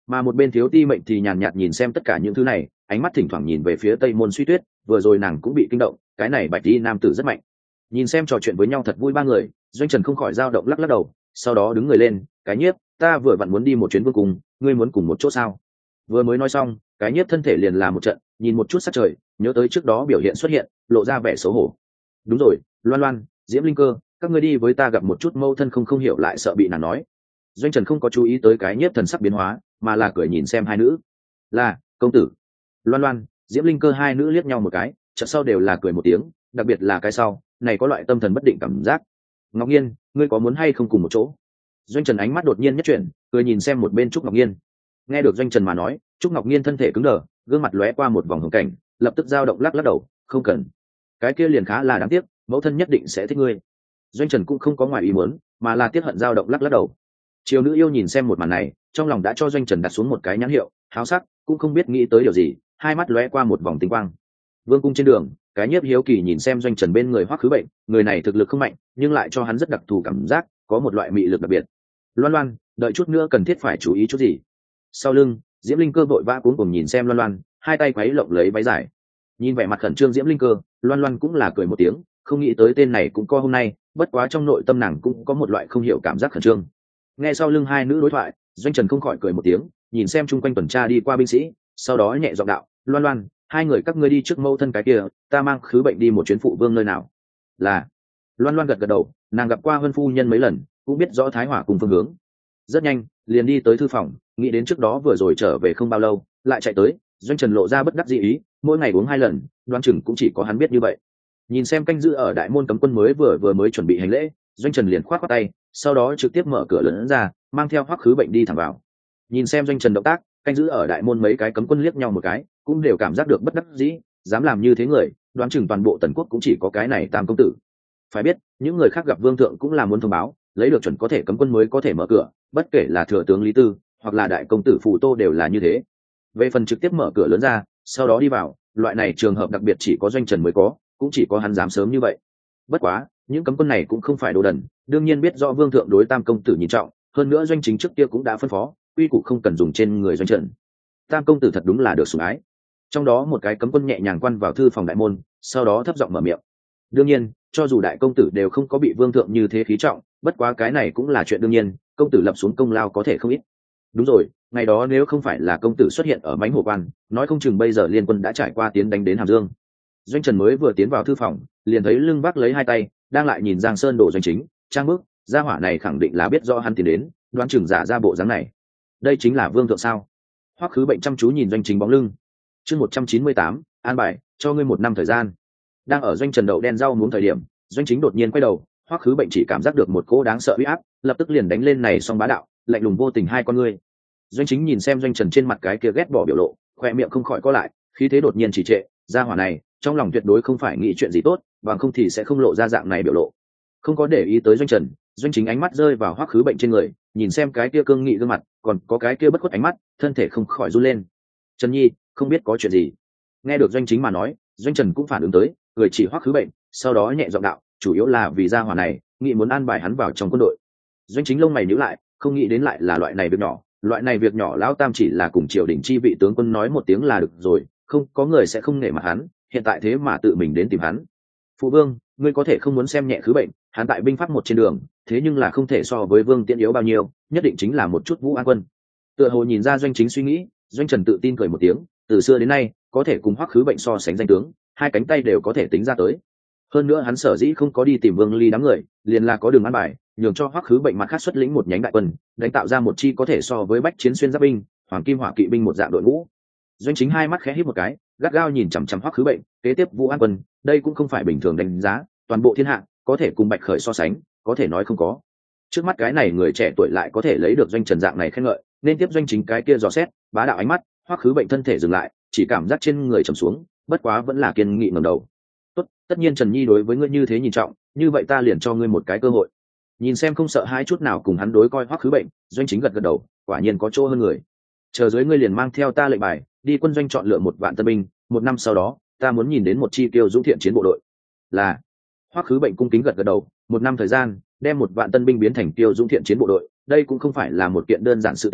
Mà một bên thiếu ti mệnh thì nhàn nhạt nhìn xem tất cả những thứ này, ánh mắt thỉnh thoảng nhìn về phía tây môn suy tuyết, vừa rồi nàng cũng bị kinh động, cái này bạch y nam tử rất mạnh. Nhìn xem trò chuyện với nhau thật vui ba người, doanh trần không khỏi dao động lắc lắc đầu, sau đó đứng người lên, cái nhiếp, ta vừa vặn muốn đi một chuyến vương cùng, ngươi muốn cùng một chỗ sao? Vừa mới nói xong, cái nhiếp thân thể liền là một trận, nhìn một chút sát trời, nhớ tới trước đó biểu hiện xuất hiện, lộ ra vẻ xấu hổ. Đúng rồi, Loan Loan, Diễm Linh Cơ, các ngươi đi với ta gặp một chút mâu thân không không hiểu lại sợ bị nàng nói. Doanh trần không có chú ý tới cái nhiếp thần sắc biến hóa, mà là cười nhìn xem hai nữ. Là công tử. Loan Loan, Diễm Linh Cơ hai nữ liếc nhau một cái, chợt sau đều là cười một tiếng, đặc biệt là cái sau, này có loại tâm thần bất định cảm giác. Ngọc Nhiên, ngươi có muốn hay không cùng một chỗ? Doanh trần ánh mắt đột nhiên nhất chuyển, cười nhìn xem một bên Trúc Ngọc Nhiên. Nghe được doanh trần mà nói, Trúc Ngọc Nhiên thân thể cứng đờ, gương mặt lóe qua một vòng hồng cảnh, lập tức dao động lắc lắc đầu, không cần. Cái kia liền khá là đáng tiếc, mẫu thân nhất định sẽ thích ngươi. Doanh trần cũng không có ngoài ý muốn, mà là tiếc hận dao động lắc lắc đầu. Triều nữ yêu nhìn xem một màn này, trong lòng đã cho doanh trần đặt xuống một cái nhãn hiệu háo sắc, cũng không biết nghĩ tới điều gì, hai mắt lóe qua một vòng tinh quang. Vương cung trên đường, cái nhiếp hiếu kỳ nhìn xem doanh trần bên người Hoắc Khứ Bệnh, người này thực lực không mạnh nhưng lại cho hắn rất đặc thù cảm giác, có một loại mị lực đặc biệt. Loan Loan, đợi chút nữa cần thiết phải chú ý chút gì? Sau lưng, Diễm Linh Cơ vội vã cuống cuồng nhìn xem Loan Loan, hai tay quấy lộng lấy váy dài. Nhìn vẻ mặt khẩn trương Diễm Linh Cơ, Loan Loan cũng là cười một tiếng, không nghĩ tới tên này cũng có hôm nay, bất quá trong nội tâm nàng cũng có một loại không hiểu cảm giác khẩn trương. Nghe sau lưng hai nữ đối thoại, doanh trần không khỏi cười một tiếng, nhìn xem chung quanh tuần tra đi qua binh sĩ, sau đó nhẹ giọng đạo, Loan Loan, hai người các ngươi đi trước mâu thân cái kia, ta mang Khứ Bệnh đi một chuyến phụ vương nơi nào. Là. Loan Loan gật gật đầu, nàng gặp qua Vân phu nhân mấy lần, cũng biết rõ Thái Hỏa cùng phương hướng. Rất nhanh, liền đi tới thư phòng, nghĩ đến trước đó vừa rồi trở về không bao lâu, lại chạy tới, doanh trần lộ ra bất đắc dĩ ý, mỗi ngày uống hai lần, đoán chừng cũng chỉ có hắn biết như vậy. Nhìn xem canh giữ ở đại môn cấm quân mới vừa vừa mới chuẩn bị hành lễ, doanh trần liền khoát khoát tay, sau đó trực tiếp mở cửa lớn ra, mang theo Hoắc Khứ Bệnh đi thẳng vào. Nhìn xem doanh trần động tác, canh giữ ở đại môn mấy cái cấm quân liếc nhau một cái, cũng đều cảm giác được bất đắc dĩ, dám làm như thế người, đoán chừng toàn bộ tần quốc cũng chỉ có cái này tam công tử. Phải biết, những người khác gặp vương thượng cũng là muốn thông báo, lấy được chuẩn có thể cấm quân mới có thể mở cửa, bất kể là thừa tướng Lý Tư hoặc là đại công tử Phù Tô đều là như thế. Về phần trực tiếp mở cửa lớn ra, sau đó đi vào, loại này trường hợp đặc biệt chỉ có doanh trần mới có, cũng chỉ có hắn dám sớm như vậy. Bất quá, những cấm quân này cũng không phải đồ đần, đương nhiên biết rõ vương thượng đối tam công tử nhìn trọng, hơn nữa doanh chính trước kia cũng đã phân phó, quy củ không cần dùng trên người doanh trần. Tam công tử thật đúng là được sủng ái. Trong đó một cái cấm quân nhẹ nhàng quan vào thư phòng đại môn, sau đó thấp giọng mở miệng. Đương nhiên, cho dù đại công tử đều không có bị vương thượng như thế khí trọng, bất quá cái này cũng là chuyện đương nhiên, công tử lập xuống công lao có thể không ít. Đúng rồi, ngày đó nếu không phải là công tử xuất hiện ở mãnh hổ quan, nói không chừng bây giờ liên quân đã trải qua tiến đánh đến Hàm Dương. Doanh trần mới vừa tiến vào thư phòng, liền thấy lưng vác lấy hai tay, đang lại nhìn Giang Sơn đổ doanh chính, trang bước, gia hỏa này khẳng định là biết rõ hắn tiến đến, đoán chừng giả ra bộ dáng này. Đây chính là vương thượng sao? Hoắc Khứ Bệnh chăm chú nhìn doanh chính bóng lưng. Chương một trăm chín mươi tám, an bài, cho ngươi một năm thời gian. Đang ở doanh trần đậu đen rau muống thời điểm, doanh chính đột nhiên quay đầu, Hoắc Khứ Bệnh chỉ cảm giác được một cỗ đáng sợ uy áp, lập tức liền đánh lên này song bá đạo, lạnh lùng vô tình hai con ngươi. Doanh chính nhìn xem doanh trần trên mặt cái kia ghét bỏ biểu lộ, khoe miệng không khỏi co lại, khí thế đột nhiên trì trệ, gia hỏa này trong lòng tuyệt đối không phải nghĩ chuyện gì tốt, bằng không thì sẽ không lộ ra dạng này biểu lộ. Không có để ý tới doanh trần, doanh chính ánh mắt rơi vào Hoắc Khứ Bệnh trên người, nhìn xem cái kia cương nghị gương mặt, còn có cái kia bất khuất ánh mắt, thân thể không khỏi run lên. Trần Nhi, không biết có chuyện gì? Nghe được doanh chính mà nói, doanh trần cũng phản ứng tới, cười chỉ Hoắc Khứ Bệnh, sau đó nhẹ giọng đạo, chủ yếu là vì gia hỏa này nghĩ muốn an bài hắn vào trong quân đội. Doanh chính lông mày nhíu lại, không nghĩ đến lại là loại này việc nhỏ, loại này việc nhỏ lão tam chỉ là cùng triều đình chi vị tướng quân nói một tiếng là được rồi, không có người sẽ không nể mặt hắn, hiện tại thế mà tự mình đến tìm hắn. Phụ vương, ngươi có thể không muốn xem nhẹ Khứ Bệnh, hắn tại binh pháp một trên đường, thế nhưng là không thể so với vương tiễn yếu bao nhiêu, nhất định chính là một chút vũ an quân. Tựa hồ nhìn ra doanh chính suy nghĩ, doanh trần tự tin cười một tiếng, từ xưa đến nay có thể cùng Hoắc Khứ Bệnh so sánh danh tướng, hai cánh tay đều có thể tính ra tới. Hơn nữa hắn sở dĩ không có đi tìm Vương Ly đám người, liền là có đường ăn bài, nhường cho Hoắc Khứ Bệnh mặt khác xuất lĩnh một nhánh đại quân, đánh tạo ra một chi có thể so với bách chiến xuyên giáp binh, hoàng kim hỏa kỵ binh một dạng đội ngũ. Doanh chính hai mắt khẽ híp một cái, gắt gao nhìn chằm chằm Hoắc Khứ Bệnh, kế tiếp Vũ An Quân, đây cũng không phải bình thường đánh giá, toàn bộ thiên hạ có thể cùng Bạch Khởi so sánh, có thể nói không có. Trước mắt cái này người trẻ tuổi lại có thể lấy được doanh trần dạng này khen ngợi, nên tiếp doanh chính cái kia dò xét, bá đạo ánh mắt, Hoắc Khứ Bệnh thân thể dừng lại, chỉ cảm giác trên người trầm xuống, bất quá vẫn là kiên nghị ngẩng đầu. Tốt, tất nhiên Trần Nhi đối với ngươi như thế nhìn trọng, như vậy ta liền cho ngươi một cái cơ hội. Nhìn xem không sợ hãi chút nào cùng hắn đối coi Hoắc Khứ Bệnh, doanh chính gật gật đầu, quả nhiên có chỗ hơn người. Chờ dưới ngươi liền mang theo ta lệnh bài, đi quân doanh chọn lựa một vạn tân binh, một năm sau đó, ta muốn nhìn đến một chi tiêu dũng thiện chiến bộ đội. Là. Hoắc Khứ Bệnh cung kính gật gật đầu, một năm thời gian, đem một vạn tân binh biến thành tiêu dũng thiện chiến bộ đội, đây cũng không phải là một kiện đơn giản sự tình,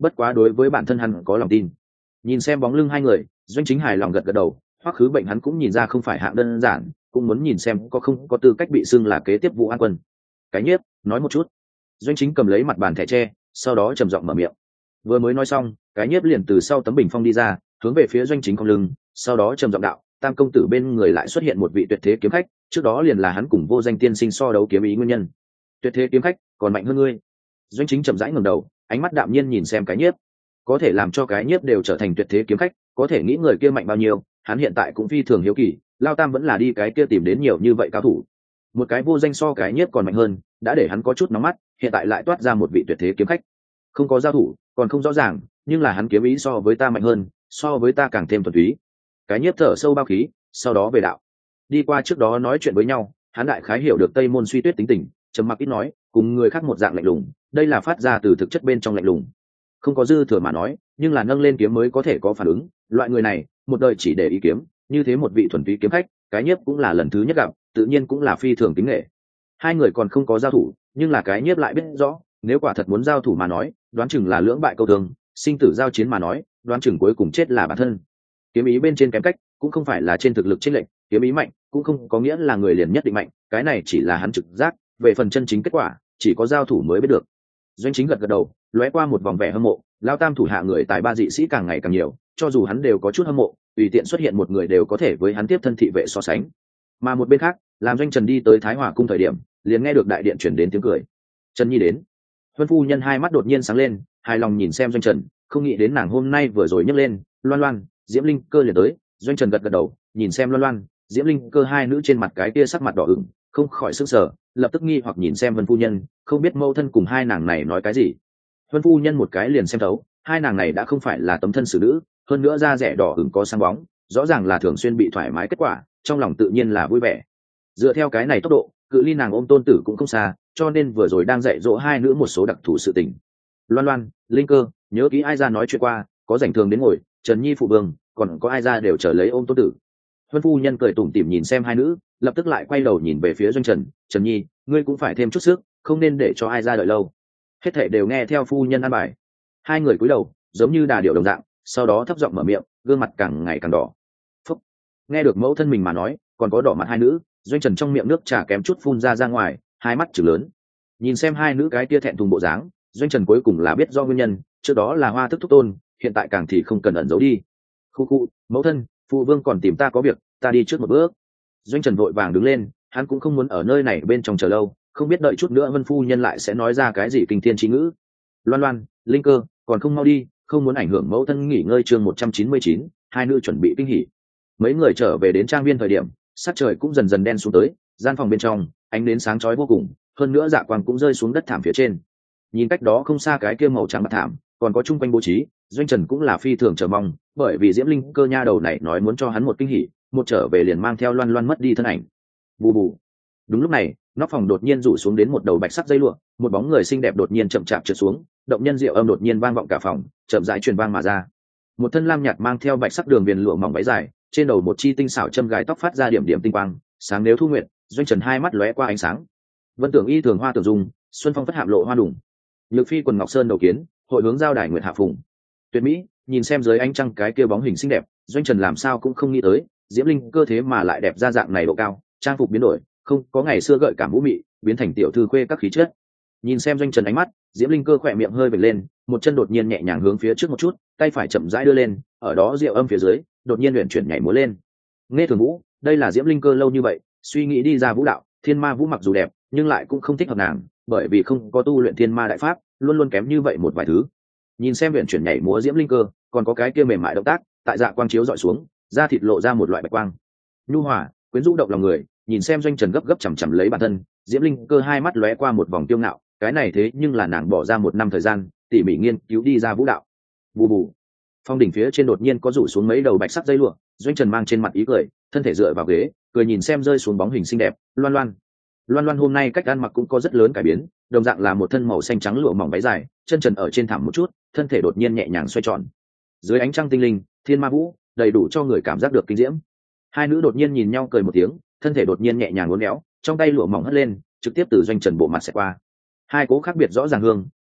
bất quá đối với bản thân hắn có lòng tin. Nhìn xem bóng lưng hai người, Doanh Chính hài lòng gật gật đầu. Hoắc Khứ Bệnh hắn cũng nhìn ra không phải hạng đơn giản, cũng muốn nhìn xem có không có tư cách bị xưng là kế tiếp Vũ An Quân. Cái Nhiếp, nói một chút. Doanh Chính cầm lấy mặt bàn thẻ tre, sau đó trầm giọng mở miệng. Vừa mới nói xong, Cái Nhiếp liền từ sau tấm bình phong đi ra, hướng về phía Doanh Chính cong lưng, sau đó trầm giọng đạo: Tam công tử bên người lại xuất hiện một vị tuyệt thế kiếm khách, trước đó liền là hắn cùng Vô Danh tiên sinh so đấu kiếm ý nguyên nhân. Tuyệt thế kiếm khách, còn mạnh hơn ngươi. Doanh Chính chậm rãi ngẩng đầu, ánh mắt đạm nhiên nhìn xem Cái Nhiếp. Có thể làm cho Cái Nhiếp đều trở thành tuyệt thế kiếm khách, có thể nghĩ người kia mạnh bao nhiêu, hắn hiện tại cũng phi thường hiếu kỳ, Lao Tam vẫn là đi cái kia tìm đến nhiều như vậy cao thủ. Một cái Vô Danh so Cái Nhiếp còn mạnh hơn, đã để hắn có chút nóng mắt, hiện tại lại toát ra một vị tuyệt thế kiếm khách. Không có giao thủ, còn không rõ ràng, nhưng là hắn kiếm ý so với ta mạnh hơn, so với ta càng thêm thuần túy. Cái Nhiếp thở sâu bao khí, sau đó về đạo. Đi qua trước đó nói chuyện với nhau, hắn đại khái hiểu được Tây Môn Suy Tuyết tính tình, trầm mặc ít nói, cùng người khác một dạng lạnh lùng, đây là phát ra từ thực chất bên trong lạnh lùng. Không có dư thừa mà nói, nhưng là nâng lên kiếm mới có thể có phản ứng, loại người này, một đời chỉ để ý kiếm, như thế một vị thuần túy kiếm khách, Cái Nhiếp cũng là lần thứ nhất gặp, tự nhiên cũng là phi thường kính nghệ. Hai người còn không có giao thủ, nhưng là Cái Nhiếp lại biết rõ, nếu quả thật muốn giao thủ mà nói, đoán chừng là lưỡng bại câu thương, sinh tử giao chiến mà nói, đoán chừng cuối cùng chết là bản thân. Kiếm ý bên trên kém cách, cũng không phải là trên thực lực chênh lệch, kiếm ý mạnh, cũng không có nghĩa là người liền nhất định mạnh, cái này chỉ là hắn trực giác, về phần chân chính kết quả, chỉ có giao thủ mới biết được. Doanh Chính gật gật đầu, lóe qua một vòng vẻ hâm mộ, Lao Tam thủ hạ người tài ba dị sĩ càng ngày càng nhiều, cho dù hắn đều có chút hâm mộ, tùy tiện xuất hiện một người đều có thể với hắn tiếp thân thị vệ so sánh. Mà một bên khác, làm Doanh Trần đi tới Thái Hòa cung thời điểm, liền nghe được đại điện truyền đến tiếng cười. Trần Nhi đến. Huân phu nhân hai mắt đột nhiên sáng lên, hài lòng nhìn xem Doanh Trần, không nghĩ đến nàng hôm nay vừa rồi nhấc lên, Loan Loan, Diễm Linh Cơ liền tới. Doanh Trần gật gật đầu, nhìn xem Loan Loan, Diễm Linh Cơ hai nữ trên mặt cái kia sắc mặt đỏ ửng, không khỏi sững sờ, lập tức nghi hoặc nhìn xem Huân phu nhân, không biết mâu thân cùng hai nàng này nói cái gì. Huân phu nhân một cái liền xem thấu, hai nàng này đã không phải là tấm thân xử nữ, hơn nữa da rẻ đỏ ửng có sáng bóng, rõ ràng là thường xuyên bị thoải mái kết quả, trong lòng tự nhiên là vui vẻ. Dựa theo cái này tốc độ, cự ly nàng ôm tôn tử cũng không xa, cho nên vừa rồi đang dạy dỗ hai nữ một số đặc thù sự tình. Loan Loan, Linh Cơ, nhớ kỹ ai ra nói chuyện qua, có rảnh thường đến ngồi, Trần Nhi phụ vương, còn có ai ra đều chờ lấy ôm tôn tử. Huân phu nhân cười tủm tỉm nhìn xem hai nữ, lập tức lại quay đầu nhìn về phía Doanh Trần, Trần Nhi, ngươi cũng phải thêm chút sức, không nên để cho ai ra đợi lâu. Hết thảy đều nghe theo phu nhân an bài. Hai người cúi đầu, giống như đà điệu đồng dạng, sau đó thấp giọng mở miệng, gương mặt càng ngày càng đỏ. Phúc. Nghe được mẫu thân mình mà nói, còn có đỏ mặt hai nữ, Doanh Trần trong miệng nước trà kém chút phun ra ra ngoài, hai mắt trừng lớn. Nhìn xem hai nữ cái kia thẹn thùng bộ dáng, Doanh Trần cuối cùng là biết do nguyên nhân, trước đó là Hoa Thức thúc tôn, hiện tại càng thì không cần ẩn giấu đi. Khu khu, mẫu thân, phụ vương còn tìm ta có việc, ta đi trước một bước. Doanh Trần vội vàng đứng lên, hắn cũng không muốn ở nơi này bên trong chờ lâu, không biết đợi chút nữa Vân phu nhân lại sẽ nói ra cái gì kinh thiên chí ngữ. Loan Loan, Linh Cơ, còn không mau đi, không muốn ảnh hưởng mẫu thân nghỉ ngơi. Chương một trăm chín mươi chín, hai nữ chuẩn bị kinh hỉ. Mấy người trở về đến trang viên thời điểm, sắc trời cũng dần dần đen xuống tới, gian phòng bên trong ánh nến sáng chói vô cùng, hơn nữa dạ quang cũng rơi xuống đất thảm phía trên. Nhìn cách đó không xa cái kia màu trắng bạc thảm, còn có chung quanh bố trí, Doanh Trần cũng là phi thường chờ mong, bởi vì Diễm Linh Cơ nha đầu này nói muốn cho hắn một kinh hỉ, một trở về liền mang theo Loan Loan mất đi thân ảnh. Bù bù. Đúng lúc này, nóc phòng đột nhiên rủ xuống đến một đầu bạch sắc dây lụa, một bóng người xinh đẹp đột nhiên chậm chạp trượt xuống, động nhân diệu âm đột nhiên vang vọng cả phòng, chậm rãi truyền vang mà ra. Một thân lam nhạt mang theo bạch sắc đường viền lụa mỏng váy dài, trên đầu một chi tinh xảo châm gài tóc phát ra điểm điểm tinh quang, sáng nếu thu nguyệt. Doanh Trần hai mắt lóe qua ánh sáng. Vân Tưởng Y thường hoa tưởng dùng, xuân phong phất hạm lộ hoa đủng. Nhược Phi quần ngọc sơn đầu kiến, hội hướng giao đài nguyệt hạ phùng. Tuyệt mỹ, nhìn xem dưới ánh trăng cái kia bóng hình xinh đẹp, Doanh Trần làm sao cũng không nghĩ tới, Diễm Linh Cơ thế mà lại đẹp ra dạng này độ cao, trang phục biến đổi, không có ngày xưa gợi cảm vũ mị, biến thành tiểu thư khuê các khí chất. Nhìn xem Doanh Trần ánh mắt, Diễm Linh Cơ khỏe miệng hơi vểnh lên, một chân đột nhiên nhẹ nhàng hướng phía trước một chút, tay phải chậm rãi đưa lên, ở đó diệu âm phía dưới, đột nhiên luyện chuyển nhảy múa lên. Nghe thường vũ, đây là Diễm Linh Cơ lâu như vậy, suy nghĩ đi ra vũ đạo, thiên ma vũ mặc dù đẹp, nhưng lại cũng không thích hợp nàng, bởi vì không có tu luyện thiên ma đại pháp, luôn luôn kém như vậy một vài thứ. Nhìn xem luyện chuyển nhảy múa Diễm Linh Cơ, còn có cái kia mềm mại động tác, tại dạ quang chiếu dọi xuống, da thịt lộ ra một loại bạch quang, nhu hòa, quyến rũ động lòng người. Nhìn xem Doanh Trần gấp gấp chằm chằm lấy bản thân, Diễm Linh Cơ hai mắt lóe qua một vòng kiêu ngạo, cái này thế nhưng là nàng bỏ ra một năm thời gian tỉ mỉ nghiên cứu đi ra vũ đạo. Bù bù. Phong đỉnh phía trên đột nhiên có rủ xuống mấy đầu bạch sắc dây lụa, Doanh Trần mang trên mặt ý cười, thân thể dựa vào ghế, cười nhìn xem rơi xuống bóng hình xinh đẹp. Loan Loan, Loan Loan hôm nay cách ăn mặc cũng có rất lớn cải biến, đồng dạng là một thân màu xanh trắng lụa mỏng váy dài, chân trần ở trên thảm một chút, thân thể đột nhiên nhẹ nhàng xoay tròn. Dưới ánh trăng tinh linh, thiên ma vũ, đầy đủ cho người cảm giác được kinh diễm. Hai nữ đột nhiên nhìn nhau cười một tiếng, thân thể đột nhiên nhẹ nhàng uốn éo, trong tay lụa mỏng hất lên, trực tiếp từ Doanh Trần bộ mặt xẹt qua. Hai cố khác biệt rõ ràng hương,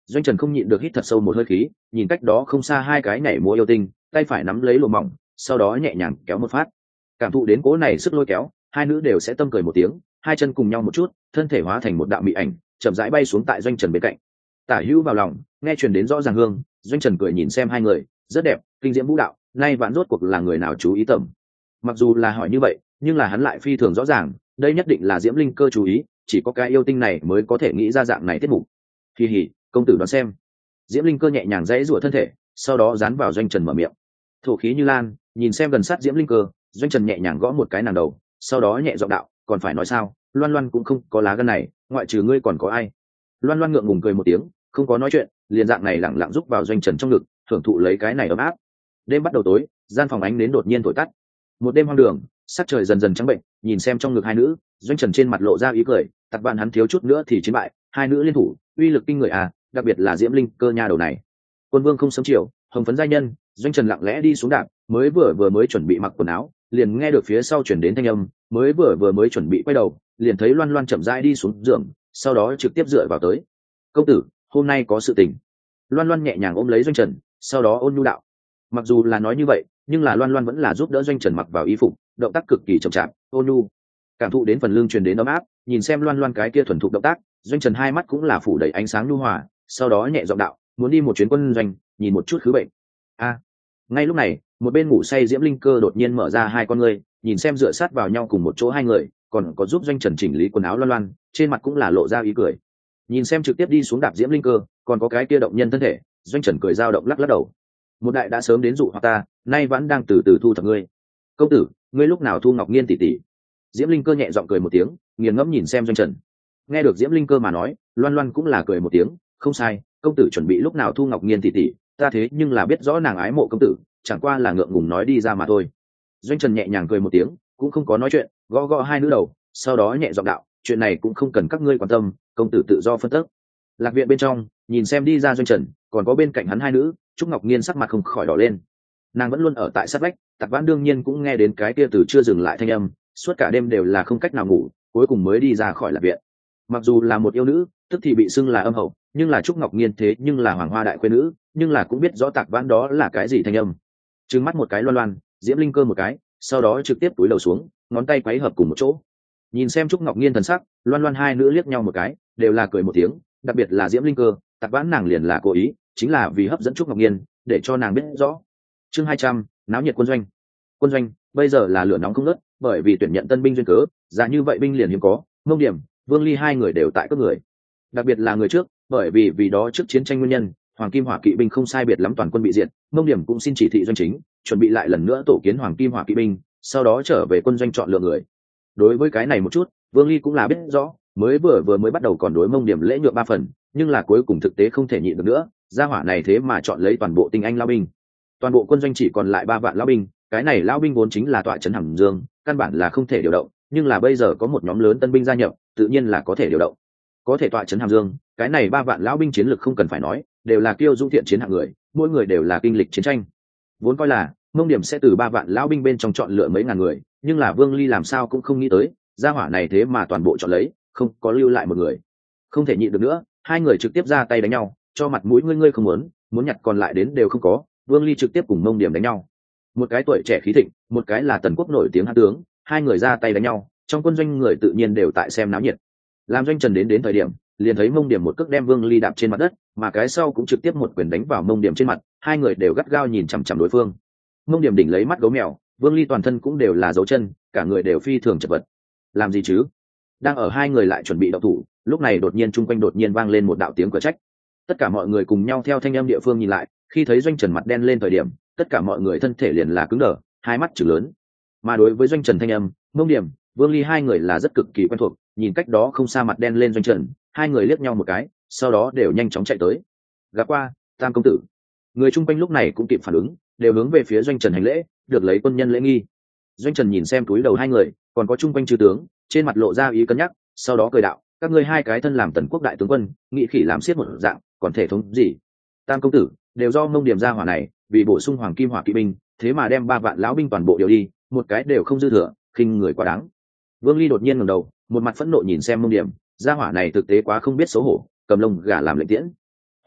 Doanh Trần không nhịn được hít thật sâu một hơi khí, nhìn cách đó không xa hai cái nhảy múa yêu tinh, tay phải nắm lấy lụa mỏng, sau đó nhẹ nhàng kéo một phát. Cảm thụ đến cố này sức lôi kéo, hai nữ đều sẽ tâm cười một tiếng, hai chân cùng nhau một chút, thân thể hóa thành một đạo mị ảnh, chậm rãi bay xuống tại Doanh Trần bên cạnh. Tả hữu vào lòng, nghe truyền đến rõ ràng hương, Doanh Trần cười nhìn xem hai người, rất đẹp, kinh diễm vũ đạo, nay vãn rốt cuộc là người nào chú ý tầm. Mặc dù là hỏi như vậy, nhưng là hắn lại phi thường rõ ràng, đây nhất định là Diễm Linh Cơ chú ý, chỉ có cái yêu tinh này mới có thể nghĩ ra dạng này tiết mục. Kỳ hỉ, công tử đoán xem. Diễm Linh Cơ nhẹ nhàng dãy rủa thân thể, sau đó dán vào Doanh Trần mở miệng. Thổ khí như lan, nhìn xem gần sát Diễm Linh Cơ, Doanh Trần nhẹ nhàng gõ một cái nàng đầu, sau đó nhẹ giọng đạo, còn phải nói sao, Loan Loan cũng không có lá gan này, ngoại trừ ngươi còn có ai? Loan Loan ngượng ngùng cười một tiếng, không có nói chuyện, liền dạng này lẳng lặng rúc vào Doanh Trần trong ngực, thưởng thụ lấy cái này ấm áp. Đêm bắt đầu tối, gian phòng ánh nến đột nhiên thổi tắt. Một đêm hoang đường, sắc trời dần dần trắng bệnh, nhìn xem trong ngực hai nữ, Doanh Trần trên mặt lộ ra ý cười, tặc bạn hắn thiếu chút nữa thì chiến bại, hai nữ liên thủ, uy lực kinh người à, đặc biệt là Diễm Linh Cơ nha đầu này. Quân Vương không sớm chiều, hồng phấn giai nhân, Doanh Trần lặng lẽ đi xuống đạp, mới vừa vừa mới chuẩn bị mặc quần áo, liền nghe được phía sau chuyển đến thanh âm, mới vừa vừa mới chuẩn bị quay đầu, liền thấy Loan Loan chậm rãi đi xuống giường, sau đó trực tiếp dựa vào tới. Công tử, hôm nay có sự tình. Loan Loan nhẹ nhàng ôm lấy Doanh Trần, sau đó ôn nhu đạo. Mặc dù là nói như vậy, nhưng là Loan Loan vẫn là giúp đỡ Doanh Trần mặc vào y phục, động tác cực kỳ chậm chạp, ôn nhu. Cảm thụ đến phần lưng truyền đến ấm áp, nhìn xem Loan Loan cái kia thuần thục động tác, Doanh Trần hai mắt cũng là phủ đầy ánh sáng nhu hòa, sau đó nhẹ giọng đạo, muốn đi một chuyến quân doanh, nhìn một chút khứ bệnh. A. Ngay lúc này, một bên ngủ say Diễm Linh Cơ đột nhiên mở ra hai con ngươi, nhìn xem dựa sát vào nhau cùng một chỗ hai người, còn có giúp Doanh Trần chỉnh lý quần áo Loan Loan, trên mặt cũng là lộ ra ý cười. Nhìn xem trực tiếp đi xuống đạp Diễm Linh Cơ, còn có cái kia động nhân thân thể, Doanh Trần cười dao động lắc lắc đầu. Một đại đã sớm đến dụ hoặc ta, nay vẫn đang từ từ thu thập ngươi. Công tử, ngươi lúc nào thu Ngọc Nghiên tỷ tỷ? Diễm Linh Cơ nhẹ giọng cười một tiếng, nghiền ngẫm nhìn xem Doanh Trần. Nghe được Diễm Linh Cơ mà nói, Loan Loan cũng là cười một tiếng, không sai, công tử chuẩn bị lúc nào thu Ngọc Nghiên tỷ tỷ, ta thế nhưng là biết rõ nàng ái mộ công tử, chẳng qua là ngượng ngùng nói đi ra mà thôi. Doanh Trần nhẹ nhàng cười một tiếng, cũng không có nói chuyện, gõ gõ hai nữ đầu, sau đó nhẹ giọng đạo, chuyện này cũng không cần các ngươi quan tâm, công tử tự do phân tích. Lạc viện bên trong, nhìn xem đi ra Doanh Trần, còn có bên cạnh hắn hai nữ, Trúc Ngọc Nghiên sắc mặt không khỏi đỏ lên. Nàng vẫn luôn ở tại sát vách, Tặc Vãn đương nhiên cũng nghe đến cái kia từ chưa dừng lại thanh âm, suốt cả đêm đều là không cách nào ngủ, cuối cùng mới đi ra khỏi lạc viện. Mặc dù là một yêu nữ, tức thì bị xưng là âm hậu, nhưng là Trúc Ngọc Nghiên thế nhưng là hoàng hoa đại khuê nữ, nhưng là cũng biết rõ Tặc Vãn đó là cái gì thanh âm. Trừng mắt một cái Loan Loan, Diễm Linh Cơ một cái, sau đó trực tiếp túi đầu xuống, ngón tay quấy hợp cùng một chỗ. Nhìn xem Trúc Ngọc Nghiên thần sắc, Loan Loan hai nữ liếc nhau một cái, đều là cười một tiếng, đặc biệt là Diễm Linh Cơ, Tặc Vãn nàng liền là cố ý, chính là vì hấp dẫn Trúc Ngọc Nghiên, để cho nàng biết rõ. Chương hai trăm, náo nhiệt quân doanh. Quân doanh bây giờ là lửa nóng không ngớt, bởi vì tuyển nhận tân binh duyên cớ, giá như vậy binh liền hiếm có, Mông Điểm, Vương Ly hai người đều tại các người. Đặc biệt là người trước, bởi vì vì đó trước chiến tranh nguyên nhân, Hoàng Kim Hỏa Kỵ binh không sai biệt lắm toàn quân bị diệt, Mông Điểm cũng xin chỉ thị doanh chính, chuẩn bị lại lần nữa tổ kiến Hoàng Kim Hỏa Kỵ binh, sau đó trở về quân doanh chọn lựa người. Đối với cái này một chút, Vương Ly cũng là biết rõ, mới vừa vừa mới bắt đầu còn đối Mông Điểm lễ nhượng ba phần, nhưng là cuối cùng thực tế không thể nhịn được nữa, gia hỏa này thế mà chọn lấy toàn bộ tinh anh lao binh. Toàn bộ quân doanh chỉ còn lại ba vạn lao binh, cái này lao binh vốn chính là tọa trấn Hàm Dương, căn bản là không thể điều động, nhưng là bây giờ có một nhóm lớn tân binh gia nhập, tự nhiên là có thể điều động. Có thể tọa trấn Hàm Dương, cái này ba vạn lão binh chiến lực không cần phải nói, đều là kiêu dũng thiện chiến hạng người, mỗi người đều là kinh lịch chiến tranh. Vốn coi là Mông Điểm sẽ từ ba vạn lão binh bên trong chọn lựa mấy ngàn người, nhưng là Vương Ly làm sao cũng không nghĩ tới, gia hỏa này thế mà toàn bộ chọn lấy, không có lưu lại một người. Không thể nhịn được nữa, hai người trực tiếp ra tay đánh nhau, cho mặt mũi ngươi ngươi không muốn, muốn nhặt còn lại đến đều không có, Vương Ly trực tiếp cùng Mông Điểm đánh nhau. Một cái tuổi trẻ khí thịnh, một cái là tần quốc nổi tiếng hán tướng, hai người ra tay đánh nhau, trong quân doanh người tự nhiên đều tại xem náo nhiệt. Làm Doanh Trần đến đến thời điểm, liền thấy Mông Điểm một cước đem Vương Ly đạp trên mặt đất, mà cái sau cũng trực tiếp một quyền đánh vào Mông Điểm trên mặt, hai người đều gắt gao nhìn chằm chằm đối phương. Mông Điểm đỉnh lấy mắt gấu mèo, Vương Ly toàn thân cũng đều là dấu chân, cả người đều phi thường chật vật. Làm gì chứ? Đang ở hai người lại chuẩn bị động thủ, lúc này đột nhiên chung quanh đột nhiên vang lên một đạo tiếng cửa trách. Tất cả mọi người cùng nhau theo thanh âm địa phương nhìn lại, khi thấy Doanh Trần mặt đen lên thời điểm, tất cả mọi người thân thể liền là cứng đờ, hai mắt chừng lớn. Mà đối với Doanh Trần thanh âm, Mông Điểm, Vương Ly hai người là rất cực kỳ quen thuộc, nhìn cách đó không xa mặt đen lên Doanh Trần, hai người liếc nhau một cái, sau đó đều nhanh chóng chạy tới. Gặp qua, Tam công tử. Người chung quanh lúc này cũng kịp phản ứng, đều hướng về phía Doanh Trần hành lễ, được lấy quân nhân lễ nghi. Doanh Trần nhìn xem túi đầu hai người, còn có chung quanh chư tướng, trên mặt lộ ra ý cân nhắc, sau đó cười đạo, các ngươi hai cái thân làm tần quốc đại tướng quân, nghị khỉ làm xiết một dạng, còn thể thống gì? Tam công tử, đều do Mông Điểm gia hỏa này, vì bổ sung Hoàng Kim Hỏa Kỵ binh, thế mà đem ba vạn lão binh toàn bộ điều đi, một cái đều không dư thừa, khinh người quá đáng. Vương Ly đột nhiên ngẩng đầu, một mặt phẫn nộ nhìn xem Mông Điểm, gia hỏa này thực tế quá không biết xấu hổ, cầm lông gà làm lệnh tiễn.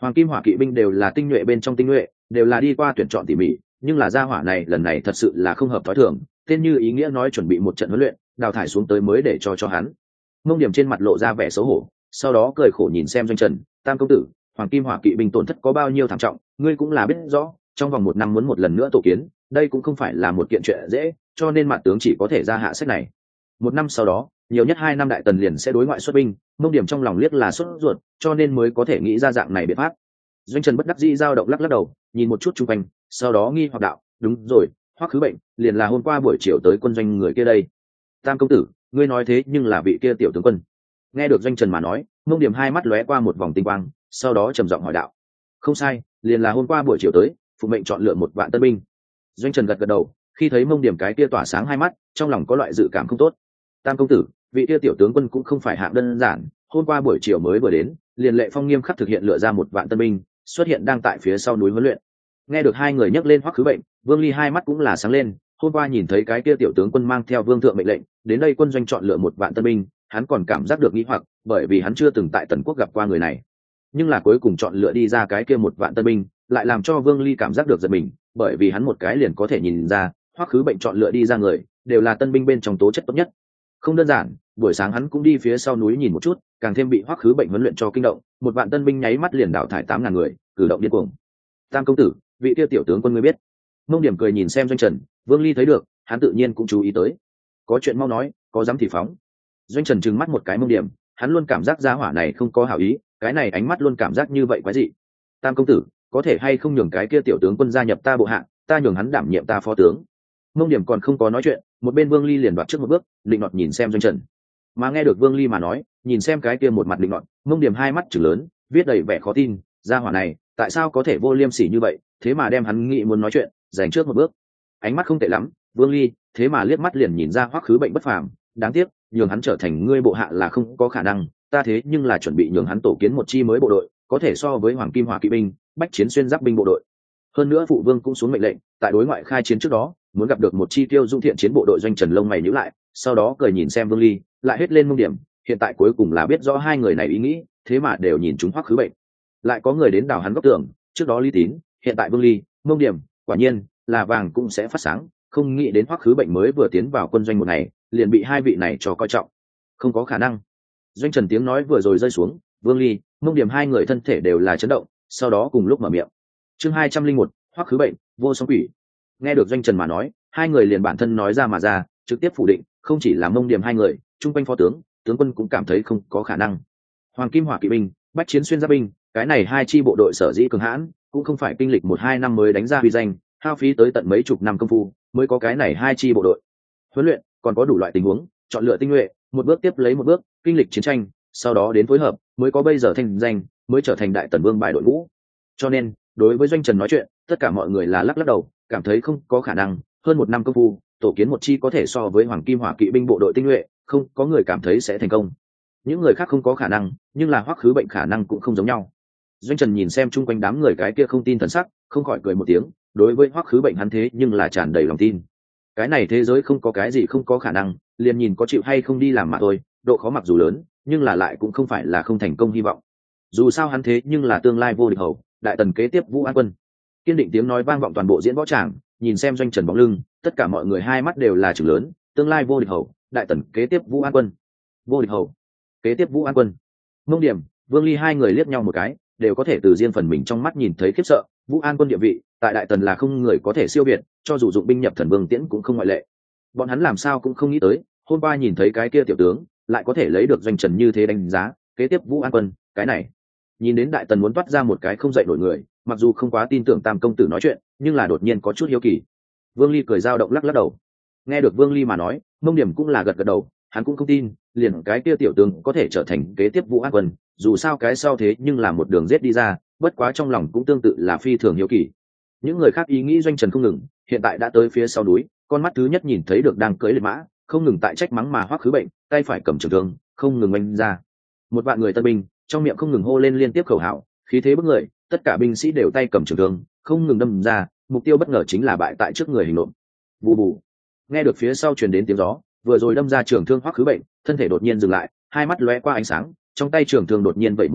Hoàng kim hỏa kỵ binh đều là tinh nhuệ bên trong tinh nhuệ, đều là đi qua tuyển chọn tỉ mỉ, nhưng là gia hỏa này lần này thật sự là không hợp thói thường, tên như ý nghĩa nói chuẩn bị một trận huấn luyện, đào thải xuống tới mới để cho cho hắn. Mông Điểm trên mặt lộ ra vẻ xấu hổ, sau đó cười khổ nhìn xem Doanh Trần, Tam công tử, Hoàng kim hỏa kỵ binh tổn thất có bao nhiêu thảm trọng, ngươi cũng là biết rõ, trong vòng một năm muốn một lần nữa tổ kiến, đây cũng không phải là một kiện chuyện dễ, cho nên mặt tướng chỉ có thể ra hạ sách này. Một năm sau đó, nhiều nhất hai năm đại tần liền sẽ đối ngoại xuất binh. Mông Điểm trong lòng liếc là sốt ruột, cho nên mới có thể nghĩ ra dạng này biện pháp. Doanh Trần bất đắc dĩ dao động lắc lắc đầu, nhìn một chút chung quanh, sau đó nghi hoặc đạo, đúng rồi, Hoắc Khứ Bệnh liền là hôm qua buổi chiều tới quân doanh người kia đây. Tam công tử, ngươi nói thế nhưng là vị kia tiểu tướng quân. Nghe được Doanh Trần mà nói, Mông Điểm hai mắt lóe qua một vòng tinh quang, sau đó trầm giọng hỏi đạo, không sai, liền là hôm qua buổi chiều tới, phụ mệnh chọn lựa một vạn tân binh. Doanh Trần gật gật đầu, khi thấy Mông Điểm cái kia tỏa sáng hai mắt, trong lòng có loại dự cảm không tốt. Tam công tử, vị kia tiểu tướng quân cũng không phải hạng đơn giản, hôm qua buổi chiều mới vừa đến, liền lệ phong nghiêm khắc thực hiện lựa ra một vạn tân binh, xuất hiện đang tại phía sau núi huấn luyện. Nghe được hai người nhắc lên Hoắc Khứ Bệnh, Vương Ly hai mắt cũng là sáng lên, hôm qua nhìn thấy cái kia tiểu tướng quân mang theo vương thượng mệnh lệnh đến đây quân doanh chọn lựa một vạn tân binh, hắn còn cảm giác được nghi hoặc, bởi vì hắn chưa từng tại Tần Quốc gặp qua người này. Nhưng là cuối cùng chọn lựa đi ra cái kia một vạn tân binh, lại làm cho Vương Ly cảm giác được giật mình, bởi vì hắn một cái liền có thể nhìn ra, Hoắc Khứ Bệnh chọn lựa đi ra người đều là tân binh bên trong tố chất tốt nhất. Không đơn giản, buổi sáng hắn cũng đi phía sau núi nhìn một chút, càng thêm bị Hoắc Khứ Bệnh huấn luyện cho kinh động, một vạn tân binh nháy mắt liền đảo thải tám ngàn người, cử động điên cuồng. Tam công tử, vị tiêu tiểu tướng quân ngươi biết? Mông Điểm cười nhìn xem Doanh Trần, Vương Ly thấy được, hắn tự nhiên cũng chú ý tới. Có chuyện mau nói, có dám thì phóng. Doanh Trần trừng mắt một cái Mông Điểm, hắn luôn cảm giác gia hỏa này không có hảo ý, cái này ánh mắt luôn cảm giác như vậy quái dị. Tam công tử, có thể hay không nhường cái kia tiểu tướng quân gia nhập ta bộ hạ, ta nhường hắn đảm nhiệm ta phó tướng. Mông Điểm còn không có nói chuyện, một bên Vương Ly liền đoạt trước một bước, định nọt nhìn xem Doanh Trần. Mà nghe được Vương Ly mà nói, nhìn xem cái kia một mặt định nọt, Mông Điểm hai mắt trừng lớn, viết đầy vẻ khó tin, gia hỏa này, tại sao có thể vô liêm sỉ như vậy, thế mà đem hắn nghĩ muốn nói chuyện, giành trước một bước. Ánh mắt không tệ lắm, Vương Ly, thế mà liếc mắt liền nhìn ra Hoắc Khứ Bệnh bất phàm, đáng tiếc, nhường hắn trở thành ngươi bộ hạ là không có khả năng, ta thế nhưng là chuẩn bị nhường hắn tổ kiến một chi mới bộ đội, có thể so với Hoàng Kim Hỏa Kỵ binh, Bách Chiến Xuyên Giáp binh bộ đội. Hơn nữa phụ vương cũng xuống mệnh lệnh, tại đối ngoại khai chiến trước đó, muốn gặp được một chi tiêu dung thiện chiến bộ đội. Doanh Trần lông mày nhíu lại, sau đó cười nhìn xem Vương Ly, lại hết lên Mông Điểm, hiện tại cuối cùng là biết rõ hai người này ý nghĩ, thế mà đều nhìn chúng Hoắc Khứ Bệnh. Lại có người đến đào hắn góc tưởng, trước đó Lý Tín, hiện tại Vương Ly, Mông Điểm, quả nhiên là vàng cũng sẽ phát sáng, không nghĩ đến Hoắc Khứ Bệnh mới vừa tiến vào quân doanh một ngày, liền bị hai vị này cho coi trọng. Không có khả năng. Doanh Trần tiếng nói vừa rồi rơi xuống, Vương Ly, Mông Điểm hai người thân thể đều là chấn động, sau đó cùng lúc mở miệng. Chương hai trăm linh một, Hoắc Khứ Bệnh, vô song quỷ. Nghe được Doanh Trần mà nói, hai người liền bản thân nói ra mà ra, trực tiếp phủ định, không chỉ là Mông Điểm hai người, trung quanh phó tướng, tướng quân cũng cảm thấy không có khả năng. Hoàng Kim Hỏa Kỵ binh, Bách Chiến Xuyên Giáp binh, cái này hai chi bộ đội sở dĩ cường hãn, cũng không phải kinh lịch một hai năm mới đánh ra huy danh, hao phí tới tận mấy chục năm công phu mới có cái này hai chi bộ đội. Huấn luyện còn có đủ loại tình huống, chọn lựa tinh nhuệ, một bước tiếp lấy một bước, kinh lịch chiến tranh, sau đó đến phối hợp, mới có bây giờ thành danh, mới trở thành đại tần vương bài đội ngũ. Cho nên, đối với Doanh Trần nói chuyện, tất cả mọi người là lắc lắc đầu, cảm thấy không có khả năng, hơn một năm công phu, tổ kiến một chi có thể so với Hoàng Kim Hỏa Kỵ binh bộ đội tinh nhuệ, không có người cảm thấy sẽ thành công. Những người khác không có khả năng, nhưng là Hoắc Khứ Bệnh khả năng cũng không giống nhau. Doanh Trần nhìn xem chung quanh đám người cái kia không tin thần sắc, không khỏi cười một tiếng, đối với Hoắc Khứ Bệnh hắn thế nhưng là tràn đầy lòng tin. Cái này thế giới không có cái gì không có khả năng, liền nhìn có chịu hay không đi làm mà thôi, độ khó mặc dù lớn, nhưng là lại cũng không phải là không thành công hy vọng. Dù sao hắn thế nhưng là tương lai vô địch hầu, đại tần kế tiếp Vũ An Quân. Kiên định tiếng nói vang vọng toàn bộ diễn võ tràng, nhìn xem Doanh Trần bóng lưng, tất cả mọi người hai mắt đều là trừng lớn, tương lai vô địch hầu, đại tần kế tiếp Vũ An Quân. Vô địch hầu, kế tiếp Vũ An Quân. Mông Điểm, Vương Ly hai người liếc nhau một cái, đều có thể từ riêng phần mình trong mắt nhìn thấy khiếp sợ. Vũ An Quân địa vị tại đại tần là không người có thể siêu việt, cho dù dụng binh nhập thần vương tiễn cũng không ngoại lệ. Bọn hắn làm sao cũng không nghĩ tới, hôm qua nhìn thấy cái kia tiểu tướng lại có thể lấy được Doanh Trần như thế đánh giá, kế tiếp Vũ An Quân, cái này nhìn đến đại tần muốn toát ra một cái không dậy nổi người, mặc dù không quá tin tưởng Tam công tử nói chuyện, nhưng là đột nhiên có chút hiếu kỳ. Vương Ly cười dao động lắc lắc đầu. Nghe được Vương Ly mà nói, Mông Điểm cũng là gật gật đầu, hắn cũng không tin liền cái kia tiểu tướng có thể trở thành kế tiếp Vũ An Quân, dù sao cái sau thế nhưng là một đường giết đi ra, bất quá trong lòng cũng tương tự là phi thường hiếu kỳ. Những người khác ý nghĩ Doanh Trần không ngừng, hiện tại đã tới phía sau núi, con mắt thứ nhất nhìn thấy được đang cưỡi liệt mã, không ngừng tại trách mắng mà Hoắc Khứ Bệnh, tay phải cầm trường thương, không ngừng oanh ra. Một vạn người tân binh, trong miệng không ngừng hô lên liên tiếp khẩu hiệu, khí thế bức người, tất cả binh sĩ đều tay cầm trường thương, không ngừng đâm ra, mục tiêu bất ngờ chính là bại tại trước người hình nộm. Bù bù. Nghe được phía sau truyền đến tiếng gió, vừa rồi đâm ra trường thương Hoắc Khứ Bệnh, thân thể đột nhiên dừng lại, hai mắt lóe qua ánh sáng, trong tay trường thương đột nhiên vẩy một cái,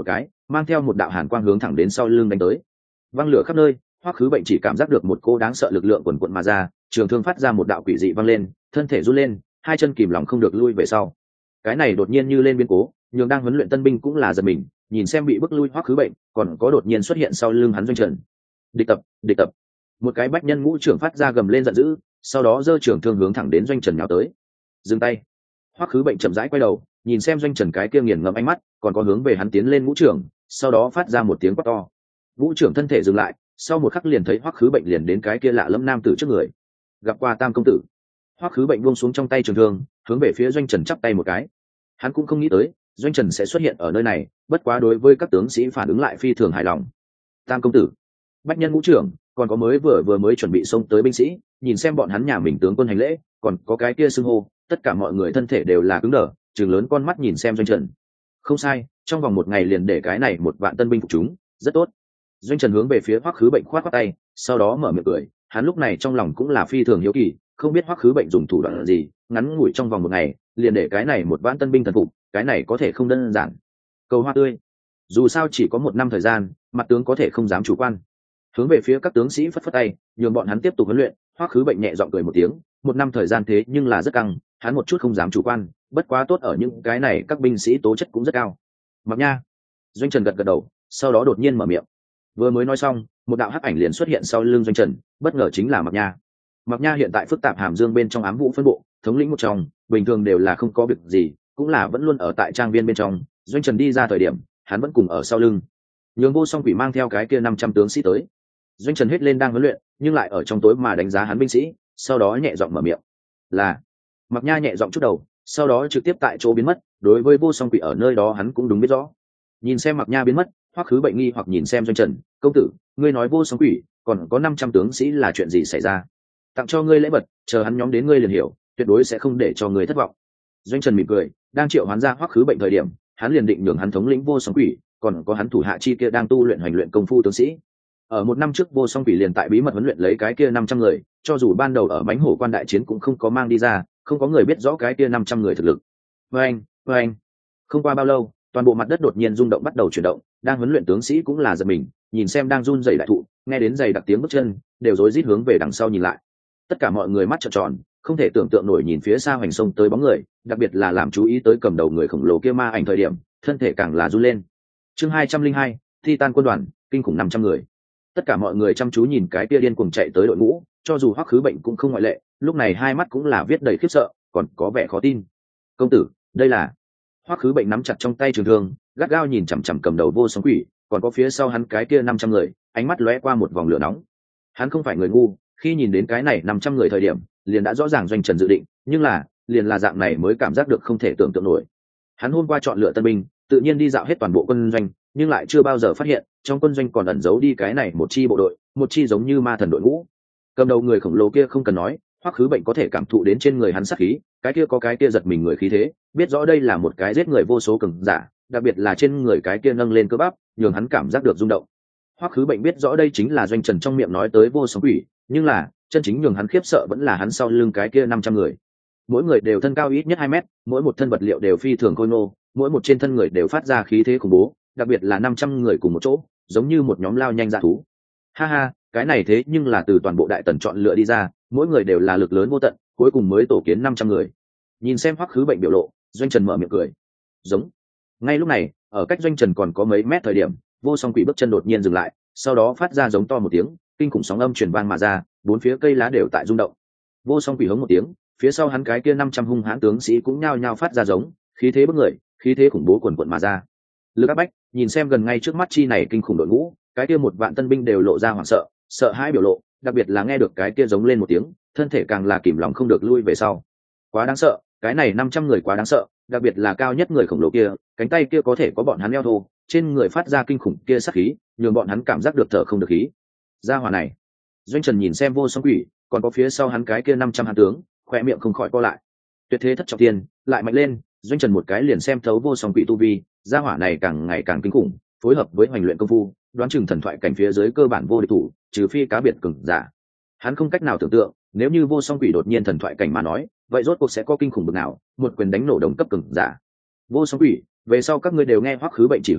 mang theo một đạo hàn quang hướng thẳng đến sau lưng đánh tới. Văng lửa khắp nơi, Hoắc Khứ Bệnh chỉ cảm giác được một cô đáng sợ lực lượng quần quận mà ra, trường thương phát ra một đạo quỷ dị văng lên, thân thể run lên, hai chân kìm lòng không được lui về sau. Cái này đột nhiên như lên biến cố, nhường đang huấn luyện tân binh cũng là giật mình, nhìn xem bị bức lui Hoắc Khứ Bệnh, còn có đột nhiên xuất hiện sau lưng hắn Doanh Trần. Địch tập, địch tập. Một cái bách nhân ngũ trưởng phát ra gầm lên giận dữ, sau đó giơ trưởng thương hướng thẳng đến Doanh Trần nhào tới. Dừng tay. Hoắc Khứ Bệnh chậm rãi quay đầu, nhìn xem Doanh Trần cái kia nghiền ngẫm ánh mắt, còn có hướng về hắn tiến lên ngũ trưởng, sau đó phát ra một tiếng quát to. Ngũ trưởng thân thể dừng lại, sau một khắc liền thấy Hoắc Khứ Bệnh liền đến cái kia lạ lẫm nam tử trước người. Gặp qua Tam công tử. Hoắc Khứ Bệnh buông xuống trong tay trường thương, hướng về phía Doanh Trần chắp tay một cái. Hắn cũng không nghĩ tới Doanh Trần sẽ xuất hiện ở nơi này, bất quá đối với các tướng sĩ phản ứng lại phi thường hài lòng. Tam công tử. Bách nhân ngũ trưởng, còn có mới vừa vừa mới chuẩn bị xông tới binh sĩ, nhìn xem bọn hắn nhà mình tướng quân hành lễ, còn có cái kia xưng hô, tất cả mọi người thân thể đều là cứng đờ, trừng lớn con mắt nhìn xem Doanh Trần. Không sai, trong vòng một ngày liền để cái này một vạn tân binh phục chúng, rất tốt. Doanh Trần hướng về phía Hoắc Khứ Bệnh khoát khoát tay, sau đó mở miệng cười, hắn lúc này trong lòng cũng là phi thường hiếu kỳ, không biết Hoắc Khứ Bệnh dùng thủ đoạn gì, ngắn ngủi trong vòng một ngày, liền để cái này một vạn tân binh thần phục, cái này có thể không đơn giản. Cầu hoa tươi. Dù sao chỉ có một năm thời gian, mặt tướng có thể không dám chủ quan. Hướng về phía các tướng sĩ phất phất tay, nhường bọn hắn tiếp tục huấn luyện. Hoắc Khứ Bệnh nhẹ giọng cười một tiếng, một năm thời gian thế nhưng là rất căng, hắn một chút không dám chủ quan, bất quá tốt ở những cái này các binh sĩ tố chất cũng rất cao. Mặc nha. Doanh Trần gật gật đầu, sau đó đột nhiên mở miệng. Vừa mới nói xong, một đạo hắc ảnh liền xuất hiện sau lưng Doanh Trần, bất ngờ chính là Mặc nha. Mặc nha hiện tại phức tạp hàm dương bên trong ám vũ phân bộ, thống lĩnh một trong, bình thường đều là không có việc gì, cũng là vẫn luôn ở tại trang viên bên trong. Doanh Trần đi ra thời điểm, hắn vẫn cùng ở sau lưng. Nhường Vô Song Quỷ mang theo cái kia năm trăm tướng sĩ tới. Doanh Trần hết lên đang huấn luyện, nhưng lại ở trong tối mà đánh giá hắn binh sĩ, sau đó nhẹ giọng mở miệng. Là. Mặc nha nhẹ giọng chút đầu, sau đó trực tiếp tại chỗ biến mất. Đối với Vô Song Quỷ ở nơi đó hắn cũng đúng biết rõ. Nhìn xem Mặc nha biến mất, Hoắc Khứ Bệnh nghi hoặc nhìn xem Doanh Trần, công tử, ngươi nói Vô Song Quỷ còn có năm trăm tướng sĩ là chuyện gì xảy ra? Tặng cho ngươi lễ vật, chờ hắn nhóm đến ngươi liền hiểu, tuyệt đối sẽ không để cho ngươi thất vọng. Doanh Trần mỉm cười, đang triệu hoán ra Hoắc Khứ Bệnh thời điểm, hắn liền định nhường hắn thống lĩnh Vô Song Quỷ, còn có hắn thủ hạ chi kia đang tu luyện hành luyện công phu tướng sĩ. Ở một năm trước Vô Song Quỷ liền tại bí mật huấn luyện lấy cái kia năm trăm người, cho dù ban đầu ở Mãnh Hổ Quan đại chiến cũng không có mang đi ra, không có người biết rõ cái kia năm trăm người thực lực. Oeng, oeng. Không qua bao lâu, toàn bộ mặt đất đột nhiên rung động bắt đầu chuyển động, đang huấn luyện tướng sĩ cũng là giật mình, nhìn xem đang run rẩy đại thụ, nghe đến giày đặc tiếng bước chân, đều rối rít hướng về đằng sau nhìn lại. Tất cả mọi người mắt trợn tròn, không thể tưởng tượng nổi nhìn phía xa hoành sông tới bóng người, đặc biệt là làm chú ý tới cầm đầu người khổng lồ kia ma ảnh thời điểm, thân thể càng là run lên. Chương hai trăm linh hai, Titan quân đoàn, kinh khủng năm trăm người. Tất cả mọi người chăm chú nhìn cái kia điên cuồng chạy tới đội ngũ, cho dù Hoắc Khứ Bệnh cũng không ngoại lệ, lúc này hai mắt cũng là viết đầy khiếp sợ, còn có vẻ khó tin. Công tử, đây là... Hoắc Khứ Bệnh nắm chặt trong tay trường thương, gắt gao nhìn chằm chằm cầm đầu Vô Song Quỷ, còn có phía sau hắn cái kia năm trăm người, ánh mắt lóe qua một vòng lửa nóng. Hắn không phải người ngu, khi nhìn đến cái này năm trăm người thời điểm, liền đã rõ ràng Doanh Trần dự định, nhưng là, liền là dạng này mới cảm giác được không thể tưởng tượng nổi. Hắn hôm qua chọn lựa tân binh, tự nhiên đi dạo hết toàn bộ quân doanh, nhưng lại chưa bao giờ phát hiện, trong quân doanh còn ẩn giấu đi cái này một chi bộ đội, một chi giống như ma thần đội ngũ. Cầm đầu người khổng lồ kia không cần nói, Hoắc Khứ Bệnh có thể cảm thụ đến trên người hắn sát khí, cái kia có cái kia giật mình người khí thế, biết rõ đây là một cái giết người vô số cường giả, đặc biệt là trên người cái kia nâng lên cơ bắp, nhường hắn cảm giác được rung động. Hoắc Khứ Bệnh biết rõ đây chính là Doanh Trần trong miệng nói tới Vô Song Quỷ, nhưng là chân chính nhường hắn khiếp sợ vẫn là hắn sau lưng cái kia năm trăm người. Mỗi người đều thân cao ít nhất hai mét, mỗi một thân vật liệu đều phi thường khôi ngô, mỗi một trên thân người đều phát ra khí thế khủng bố, đặc biệt là năm trăm người cùng một chỗ, giống như một nhóm lao nhanh dã thú. Ha ha, cái này thế nhưng là từ toàn bộ đại tần chọn lựa đi ra, mỗi người đều là lực lớn vô tận, cuối cùng mới tổ kiến năm trăm người. Nhìn xem Hoắc Khứ Bệnh biểu lộ, Doanh Trần mở miệng cười. Giống. Ngay lúc này, ở cách Doanh Trần còn có mấy mét thời điểm, Vô Song Quỷ bước chân đột nhiên dừng lại, sau đó phát ra giống to một tiếng, kinh khủng sóng âm truyền vang mà ra, bốn phía cây lá đều tại rung động. Vô Song Quỷ hống một tiếng, phía sau hắn cái kia năm trăm hung hãn tướng sĩ cũng nhao nhao phát ra giống, khí thế bức người, khí thế khủng bố quần quần mà ra. Lực áp bách, nhìn xem gần ngay trước mắt chi này kinh khủng đội ngũ, cái kia một vạn tân binh đều lộ ra hoảng sợ, sợ hãi biểu lộ, đặc biệt là nghe được cái kia giống lên một tiếng, thân thể càng là kìm lòng không được lui về sau. Quá đáng sợ, cái này năm trăm người quá đáng sợ, đặc biệt là cao nhất người khổng lồ kia, cánh tay kia có thể có bọn hắn eo thô, trên người phát ra kinh khủng kia sát khí, nhường bọn hắn cảm giác được thở không được khí. Gia hỏa này. Doanh Trần nhìn xem Vô Song Quỷ, còn có phía sau hắn cái kia năm trăm hán tướng, khóe miệng không khỏi co lại. Tuyệt thế thất trọng tiên, lại mạnh lên, Doanh Trần một cái liền xem thấu Vô Song Quỷ tu vi, gia hỏa này càng ngày càng kinh khủng, phối hợp với hoành luyện công phu, đoán chừng thần thoại cảnh phía dưới cơ bản vô địch thủ, trừ phi cá biệt cường giả. Hắn không cách nào tưởng tượng, nếu như Vô Song Quỷ đột nhiên thần thoại cảnh mà nói, vậy rốt cuộc sẽ có kinh khủng bực nào, một quyền đánh nổ đồng cấp cường giả. Vô Song Quỷ, về sau các ngươi đều nghe Hoắc Khứ Bệnh chỉ huy,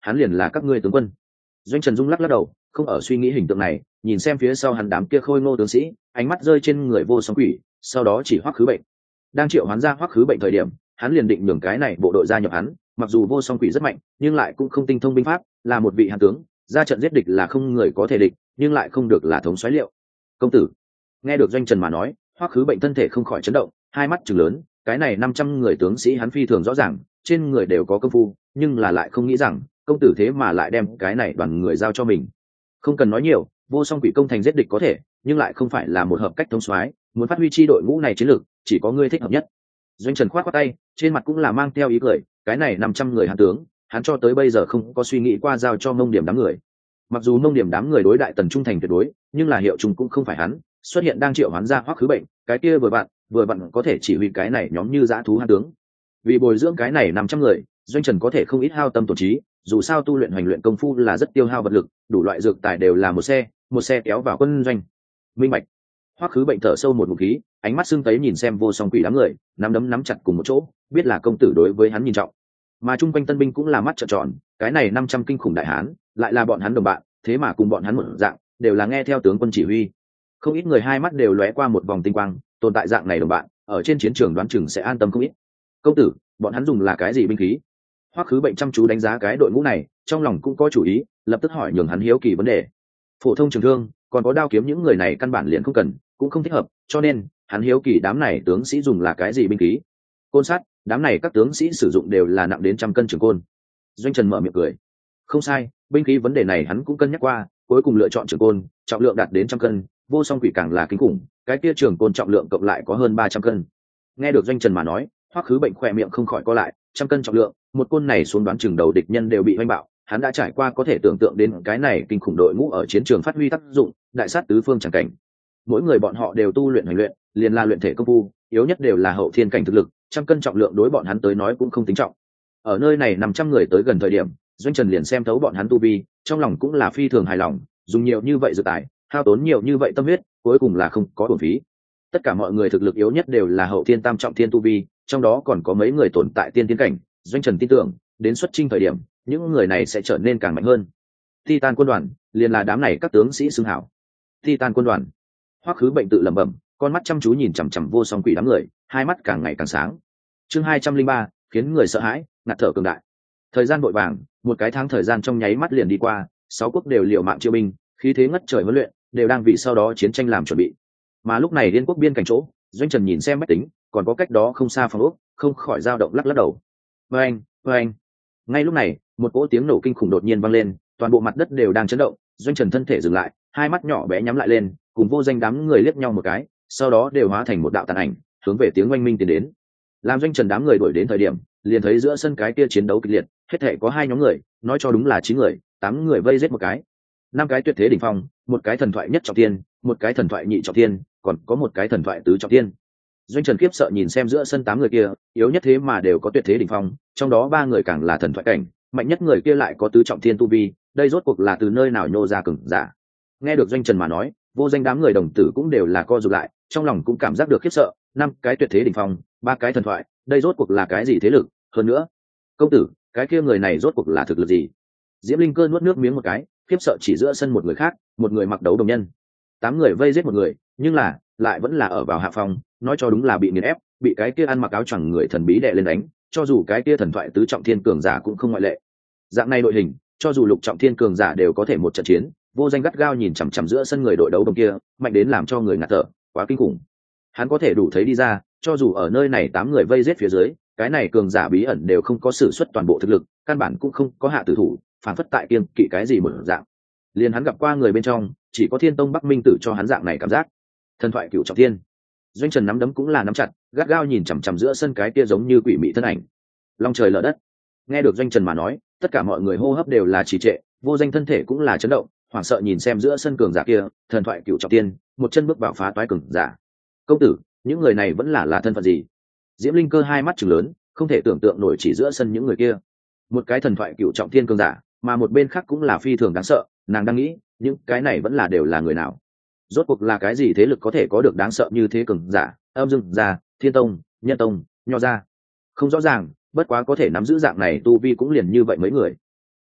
hắn liền là các ngươi tướng quân. Doanh Trần Dung lắc lắc đầu, không ở suy nghĩ hình tượng này, nhìn xem phía sau hắn đám kia khôi ngô tướng sĩ, ánh mắt rơi trên người Vô Song Quỷ, sau đó chỉ Hoắc Khứ Bệnh. Đang triệu hoán ra Hoắc Khứ Bệnh thời điểm, hắn liền định nhường cái này bộ đội gia nhập hắn, mặc dù Vô Song Quỷ rất mạnh, nhưng lại cũng không tinh thông binh pháp, là một vị hàn tướng, ra trận giết địch là không người có thể địch, nhưng lại không được là thống soái liệu. Công tử. Nghe được Doanh Trần mà nói, Hoắc Khứ Bệnh thân thể không khỏi chấn động, hai mắt trừng lớn, cái này năm trăm người tướng sĩ hắn phi thường rõ ràng, trên người đều có công phu, nhưng là lại không nghĩ rằng công tử thế mà lại đem cái này đoàn người giao cho mình. Không cần nói nhiều, Vô Song Quỷ công thành giết địch có thể, nhưng lại không phải là một hợp cách thống soái, muốn phát huy chi đội ngũ này chiến lược, chỉ có ngươi thích hợp nhất. Doanh Trần khoát khoát tay, trên mặt cũng là mang theo ý cười, cái này năm trăm người hàn tướng, hắn cho tới bây giờ không có suy nghĩ qua giao cho Mông Điểm đám người. Mặc dù Mông Điểm đám người đối đại tần trung thành tuyệt đối, nhưng là hiệu trùng cũng không phải hắn, xuất hiện đang triệu hoán ra Hoắc Khứ Bệnh, cái kia vừa bạn, vừa bạn có thể chỉ huy cái này nhóm như dã thú hàn tướng. Vì bồi dưỡng cái này năm trăm người, Doanh Trần có thể không ít hao tâm tổn trí, dù sao tu luyện hoành luyện công phu là rất tiêu hao vật lực, đủ loại dược tài đều là một xe, một xe kéo vào quân doanh. Minh bạch. Hoắc Khứ Bệnh thở sâu một ngụm khí, ánh mắt sưng tấy nhìn xem Vô Song Quỷ đám người, nắm đấm nắm chặt cùng một chỗ, biết là công tử đối với hắn nhìn trọng. Mà trung quanh tân binh cũng là mắt trợn tròn, cái này năm trăm kinh khủng đại hán, lại là bọn hắn đồng bạn, thế mà cùng bọn hắn một dạng, đều là nghe theo tướng quân chỉ huy. Không ít người hai mắt đều lóe qua một vòng tinh quang, tồn tại dạng này đồng bạn, ở trên chiến trường đoán chừng sẽ an tâm không ít. Công tử, bọn hắn dùng là cái gì binh khí? Hoắc Khứ Bệnh chăm chú đánh giá cái đội ngũ này, trong lòng cũng có chủ ý, lập tức hỏi nhường hắn hiếu kỳ vấn đề. Phổ thông trường thương, còn có đao kiếm những người này căn bản liền không cần, cũng không thích hợp, cho nên hắn hiếu kỳ đám này tướng sĩ dùng là cái gì binh khí. Côn sắt, đám này các tướng sĩ sử dụng đều là nặng đến trăm cân trường côn. Doanh Trần mở miệng cười. Không sai, binh khí vấn đề này hắn cũng cân nhắc qua, cuối cùng lựa chọn trường côn, trọng lượng đạt đến trăm cân, Vô Song Quỷ càng là kinh khủng, cái kia trường côn trọng lượng cộng lại có hơn ba trăm cân. Nghe được Doanh Trần mà nói, Hoắc Khứ Bệnh khỏe miệng không khỏi co lại, trăm cân trọng lượng, một côn này xuống đoán chừng đầu địch nhân đều bị hoanh bạo, hắn đã trải qua có thể tưởng tượng đến cái này kinh khủng đội ngũ ở chiến trường phát huy tác dụng, đại sát tứ phương chẳng cảnh. Mỗi người bọn họ đều tu luyện hành luyện, liền là luyện thể công phu, yếu nhất đều là hậu thiên cảnh thực lực, trăm cân trọng lượng đối bọn hắn tới nói cũng không tính trọng. Ở nơi này năm trăm người tới gần thời điểm, Doanh Trần liền xem thấu bọn hắn tu vi, trong lòng cũng là phi thường hài lòng, dùng nhiều như vậy dự tài, hao tốn nhiều như vậy tâm huyết, cuối cùng là không có uổng phí. Tất cả mọi người thực lực yếu nhất đều là hậu thiên tam trọng thiên tu vi, trong đó còn có mấy người tồn tại tiên tiến cảnh, Doanh Trần tin tưởng, đến xuất chinh thời điểm, những người này sẽ trở nên càng mạnh hơn. Titan quân đoàn, liền là đám này các tướng sĩ xưng hảo. Titan quân đoàn. Hoắc Khứ Bệnh tự lẩm bẩm, con mắt chăm chú nhìn chằm chằm Vô Song Quỷ đám người, hai mắt càng ngày càng sáng. Chương hai trăm linh ba, khiến người sợ hãi, ngạt thở cường đại. Thời gian vội vàng, một cái tháng thời gian trong nháy mắt liền đi qua, sáu quốc đều liều mạng chiêu binh, khí thế ngất trời huấn luyện, đều đang vì sau đó chiến tranh làm chuẩn bị. Mà lúc này Liên quốc biên cảnh chỗ, Doanh Trần nhìn xem máy tính, còn có cách đó không xa phòng ốc, không khỏi dao động lắc lắc đầu. Oeng, oeng. Ngay lúc này, một cỗ tiếng nổ kinh khủng đột nhiên vang lên, toàn bộ mặt đất đều đang chấn động. Doanh Trần thân thể dừng lại, hai mắt nhỏ bé nhắm lại lên, cùng Vô Danh đám người liếc nhau một cái, sau đó đều hóa thành một đạo tàn ảnh, hướng về tiếng oanh minh tiến đến. Làm Doanh Trần đám người đuổi đến thời điểm, liền thấy giữa sân cái kia chiến đấu kịch liệt, hết thảy có hai nhóm người, nói cho đúng là chín người, tám người vây giết một cái. Năm cái tuyệt thế đỉnh phong, một cái thần thoại nhất trọng thiên, một cái thần thoại nhị trọng thiên, còn có một cái thần thoại tứ trọng thiên. Doanh Trần khiếp sợ nhìn xem giữa sân tám người kia, yếu nhất thế mà đều có tuyệt thế đỉnh phong, trong đó ba người càng là thần thoại cảnh, mạnh nhất người kia lại có tứ trọng thiên tu vi, đây rốt cuộc là từ nơi nào nhô ra cường giả. Nghe được Doanh Trần mà nói, Vô Danh đám người đồng tử cũng đều là co rụt lại, trong lòng cũng cảm giác được khiếp sợ, năm cái tuyệt thế đỉnh phong, ba cái thần thoại, đây rốt cuộc là cái gì thế lực, hơn nữa, công tử, cái kia người này rốt cuộc là thực lực gì? Diễm Linh Cơ nuốt nước miếng một cái, khiếp sợ chỉ giữa sân một người khác, một người mặc đấu đồng nhân. Tám người vây giết một người, nhưng là lại vẫn là ở vào hạ phòng, nói cho đúng là bị nghiền ép, bị cái kia ăn mặc áo choàng người thần bí đè lên đánh, cho dù cái kia thần thoại tứ trọng thiên cường giả cũng không ngoại lệ. Dạng này đội hình, cho dù lục trọng thiên cường giả đều có thể một trận chiến. Vô Danh gắt gao nhìn chằm chằm giữa sân người đội đấu đồng kia, mạnh đến làm cho người ngạt thở, quá kinh khủng. Hắn có thể đủ thấy đi ra, cho dù ở nơi này tám người vây giết phía dưới, cái này cường giả bí ẩn đều không có sử xuất toàn bộ thực lực, căn bản cũng không có hạ tử thủ, phản phất tại kiêng kỵ cái gì một dạng. Liền hắn gặp qua người bên trong, chỉ có Thiên Tông Bắc Minh Tử cho hắn dạng này cảm giác. Thần thoại cửu trọng thiên. Doanh Trần nắm đấm cũng là nắm chặt, gắt gao nhìn chằm chằm giữa sân cái kia giống như quỷ mị thân ảnh. Long trời lở đất. Nghe được Doanh Trần mà nói, tất cả mọi người hô hấp đều là trì trệ, Vô Danh thân thể cũng là chấn động, hoảng sợ nhìn xem giữa sân cường giả kia, thần thoại cửu trọng thiên, một chân bước vào phá toái cường giả. Công tử, những người này vẫn là là thân phận gì? Diễm Linh Cơ hai mắt trừng lớn, không thể tưởng tượng nổi chỉ giữa sân những người kia. Một cái thần thoại cửu trọng thiên cường giả, mà một bên khác cũng là phi thường đáng sợ, nàng đang nghĩ, những cái này vẫn là đều là người nào? Rốt cuộc là cái gì thế lực có thể có được đáng sợ như thế cường giả? Âm Dương gia, Thiên Tông, Nhân Tông, Nho gia. Không rõ ràng, bất quá có thể nắm giữ dạng này tu vi cũng liền như vậy mấy người.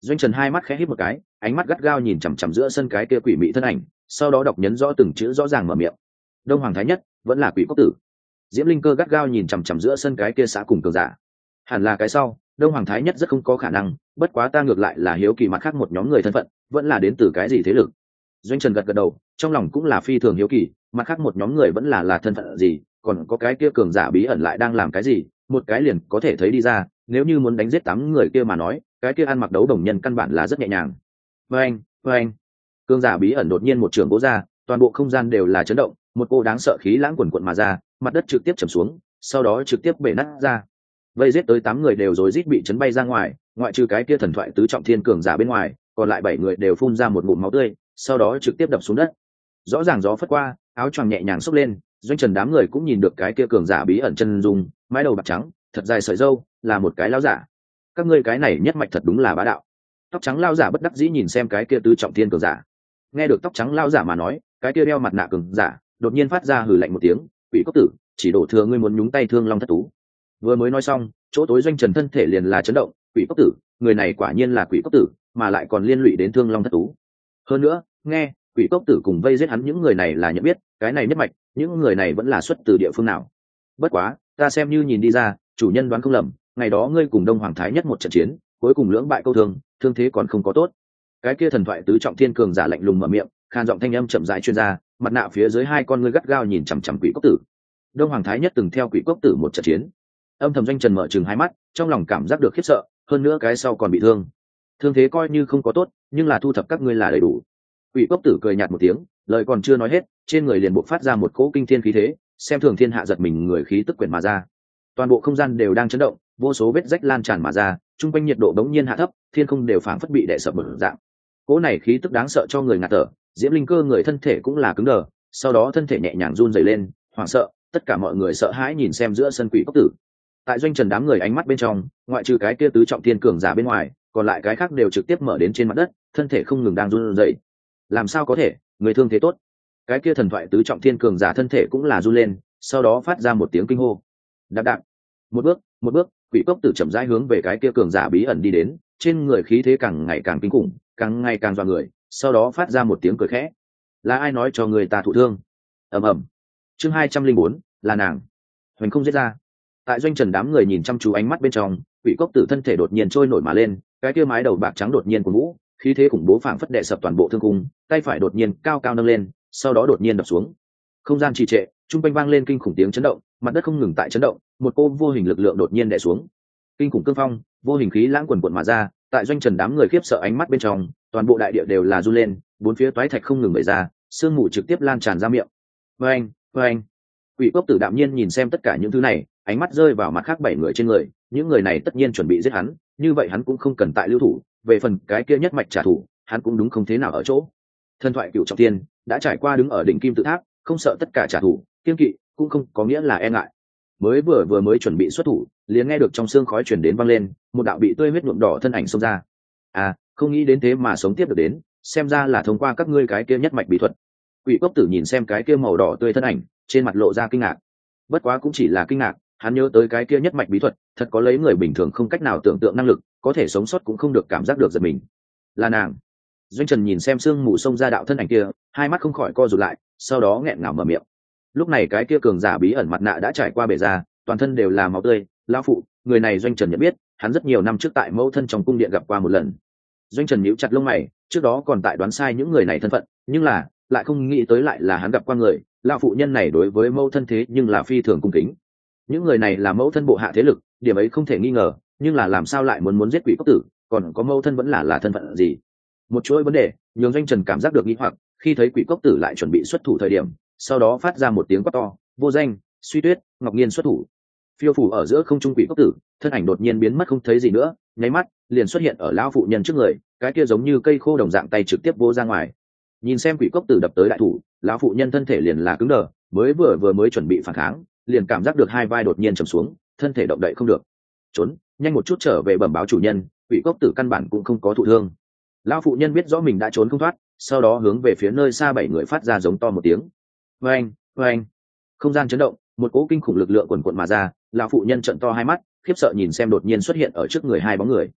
Doanh Trần hai mắt khẽ híp một cái, ánh mắt gắt gao nhìn chằm chằm giữa sân cái kia quỷ mị thân ảnh, sau đó đọc nhấn rõ từng chữ rõ ràng mở miệng. Đông Hoàng Thái Nhất vẫn là quỷ cốc tử. Diễm Linh Cơ gắt gao nhìn chằm chằm giữa sân cái kia xã cùng cường giả. Hẳn là cái sau, Đông Hoàng Thái Nhất rất không có khả năng, bất quá ta ngược lại là hiếu kỳ mặt khác một nhóm người thân phận, vẫn là đến từ cái gì thế lực. Doanh Trần gật gật đầu, trong lòng cũng là phi thường hiếu kỳ, mặt khác một nhóm người vẫn là là thân phận gì, còn có cái kia cường giả bí ẩn lại đang làm cái gì, một cái liền có thể thấy đi ra, nếu như muốn đánh giết tám người kia mà nói, cái kia ăn mặc đấu đồng nhân căn bản là rất nhẹ nhàng. Vâng, vâng. Cường giả bí ẩn đột nhiên một trường bố ra, toàn bộ không gian đều là chấn động, một cô đáng sợ khí lãng quần quần mà ra, mặt đất trực tiếp trầm xuống, sau đó trực tiếp bể nát ra. Vây giết tới tám người đều rối rít bị chấn bay ra ngoài, ngoại trừ cái kia thần thoại tứ trọng thiên cường giả bên ngoài, còn lại bảy người đều phun ra một ngụm máu tươi, sau đó trực tiếp đập xuống đất. Rõ ràng gió phất qua, áo choàng nhẹ nhàng xốc lên, Doanh Trần đám người cũng nhìn được cái kia cường giả bí ẩn chân dung, mái đầu bạc trắng, thật dài sợi râu, là một cái lão giả. Các ngươi cái này nhất mạch thật đúng là bá đạo. Tóc trắng lão giả bất đắc dĩ nhìn xem cái kia tứ trọng thiên cường giả. Nghe được tóc trắng lão giả mà nói, cái kia đeo mặt nạ cường giả đột nhiên phát ra hừ lạnh một tiếng, quỷ cốc tử, chỉ đổ thừa ngươi muốn nhúng tay Thương Long thất tú. Vừa mới nói xong, chỗ tối Doanh Trần thân thể liền là chấn động, quỷ cốc tử, người này quả nhiên là quỷ cốc tử, mà lại còn liên lụy đến Thương Long thất tú. Hơn nữa, nghe, quỷ cốc tử cùng vây giết hắn những người này là nhận biết, cái này nhất mạch, những người này vẫn là xuất từ địa phương nào. Bất quá, ta xem như nhìn đi ra, chủ nhân đoán không lầm, ngày đó ngươi cùng Đông Hoàng Thái Nhất một trận chiến, cuối cùng lưỡng bại câu thương, thương thế còn không có tốt. Cái kia thần thoại tứ trọng thiên cường giả lạnh lùng mở miệng, khan giọng thanh âm chậm rãi truyền ra, mặt nạ phía dưới hai con ngươi gắt gao nhìn chằm chằm quỷ cốc tử. Đông Hoàng Thái Nhất từng theo quỷ cốc tử một trận chiến. Âm thầm Doanh Trần mở trừng hai mắt, trong lòng cảm giác được khiếp sợ, hơn nữa cái sau còn bị thương. Thương thế coi như không có tốt, nhưng là thu thập các ngươi là đầy đủ. Quỷ cốc tử cười nhạt một tiếng, lời còn chưa nói hết, trên người liền bộc phát ra một cỗ kinh thiên khí thế, xem thường thiên hạ giật mình người khí tức quyển mà ra. Toàn bộ không gian đều đang chấn động, vô số vết rách lan tràn mà ra, trung quanh nhiệt độ bỗng nhiên hạ thấp, thiên không đều phảng phất bị đè sập mở dạng. Cỗ này khí tức đáng sợ cho người ngạt thở, Diễm Linh Cơ người thân thể cũng là cứng đờ, sau đó thân thể nhẹ nhàng run rẩy lên, hoảng sợ, tất cả mọi người sợ hãi nhìn xem giữa sân quỷ cốc tử. Tại Doanh Trần đám người ánh mắt bên trong, ngoại trừ cái kia tứ trọng thiên cường giả bên ngoài, còn lại cái khác đều trực tiếp mở đến trên mặt đất, thân thể không ngừng đang run rẩy. Làm sao có thể, người thương thế tốt? Cái kia thần thoại tứ trọng thiên cường giả thân thể cũng là run lên, sau đó phát ra một tiếng kinh hô. Đạp đạp, một bước, một bước, quỷ cốc tử chậm rãi hướng về cái kia cường giả bí ẩn đi đến, trên người khí thế càng ngày càng kinh khủng, càng ngày càng dọa người, sau đó phát ra một tiếng cười khẽ. Là ai nói cho người ta thụ thương? Ầm ầm. Chương hai trăm linh bốn, là nàng. Hoành không giết ra. Tại Doanh Trần đám người nhìn chăm chú ánh mắt bên trong, quỷ cốc tử thân thể đột nhiên trôi nổi mà lên, cái kia mái đầu bạc trắng đột nhiên cuồn vũ, khí thế khủng bố phảng phất đè sập toàn bộ thương cung, tay phải đột nhiên cao cao nâng lên, sau đó đột nhiên đập xuống. Không gian trì trệ, trung quanh vang lên kinh khủng tiếng chấn động, mặt đất không ngừng tại chấn động, một cô vô hình lực lượng đột nhiên đè xuống. Kinh khủng cương phong, vô hình khí lãng quần quần mà ra, tại Doanh Trần đám người khiếp sợ ánh mắt bên trong, toàn bộ đại địa đều là run lên, bốn phía toái thạch không ngừng bể ra, sương mù trực tiếp lan tràn ra miệng. Oeng, oeng. Quỷ cốc tử đạm nhiên nhìn xem tất cả những thứ này, ánh mắt rơi vào mặt khác bảy người trên người, những người này tất nhiên chuẩn bị giết hắn, như vậy hắn cũng không cần tại lưu thủ, về phần cái kia nhất mạch trả thù, hắn cũng đúng không thế nào ở chỗ. Thần thoại cửu trọng thiên đã trải qua đứng ở đỉnh kim tự tháp, không sợ tất cả trả thù, kiên kỵ cũng không có nghĩa là e ngại. Mới vừa vừa mới chuẩn bị xuất thủ, liền nghe được trong xương khói truyền đến vang lên, một đạo bị tươi huyết nhuộm đỏ thân ảnh xông ra. À, không nghĩ đến thế mà sống tiếp được đến, xem ra là thông qua các ngươi cái kia nhất mạch bí thuật. Quỷ cốc tử nhìn xem cái kia màu đỏ tươi thân ảnh, trên mặt lộ ra kinh ngạc. Bất quá cũng chỉ là kinh ngạc, hắn nhớ tới cái kia nhất mạch bí thuật, thật có lấy người bình thường không cách nào tưởng tượng năng lực, có thể sống sót cũng không được cảm giác được giật mình. Là nàng. Doanh Trần nhìn xem sương mù xông ra đạo thân ảnh kia, hai mắt không khỏi co rụt lại, sau đó nghẹn ngào mở miệng. Lúc này cái kia cường giả bí ẩn mặt nạ đã trải qua bể ra, toàn thân đều là máu tươi. Lão phụ, người này Doanh Trần nhận biết, hắn rất nhiều năm trước tại mẫu thân trong cung điện gặp qua một lần. Doanh Trần nhíu chặt lông mày, trước đó còn tại đoán sai những người này thân phận, nhưng là lại không nghĩ tới lại là hắn gặp qua người. Lão phụ nhân này đối với mẫu thân thế nhưng là phi thường cung kính. Những người này là mẫu thân bộ hạ thế lực, điểm ấy không thể nghi ngờ, nhưng là làm sao lại muốn muốn giết quỷ cốc tử, còn có mẫu thân vẫn là là thân phận gì? Một chuỗi vấn đề nhường Doanh Trần cảm giác được nghi hoặc, khi thấy quỷ cốc tử lại chuẩn bị xuất thủ thời điểm, sau đó phát ra một tiếng quát to, vô danh, Suy Tuyết, Ngọc Nhiên xuất thủ. Phiêu phủ ở giữa không trung quỷ cốc tử, thân ảnh đột nhiên biến mất không thấy gì nữa, nháy mắt liền xuất hiện ở lão phụ nhân trước người, cái kia giống như cây khô đồng dạng tay trực tiếp vô ra ngoài. Nhìn xem quỷ cốc tử đập tới đại thủ, lão phụ nhân thân thể liền là cứng đờ, mới vừa vừa mới chuẩn bị phản kháng, liền cảm giác được hai vai đột nhiên trầm xuống, thân thể động đậy không được. Trốn, nhanh một chút trở về bẩm báo chủ nhân, quỷ cốc tử căn bản cũng không có thụ thương. Lão phụ nhân biết rõ mình đã trốn không thoát, sau đó hướng về phía nơi xa bảy người phát ra giống to một tiếng. Oeng, oeng. Không gian chấn động, một cỗ kinh khủng lực lượng quần quần mà ra, lão phụ nhân trợn to hai mắt, khiếp sợ nhìn xem đột nhiên xuất hiện ở trước người hai bóng người.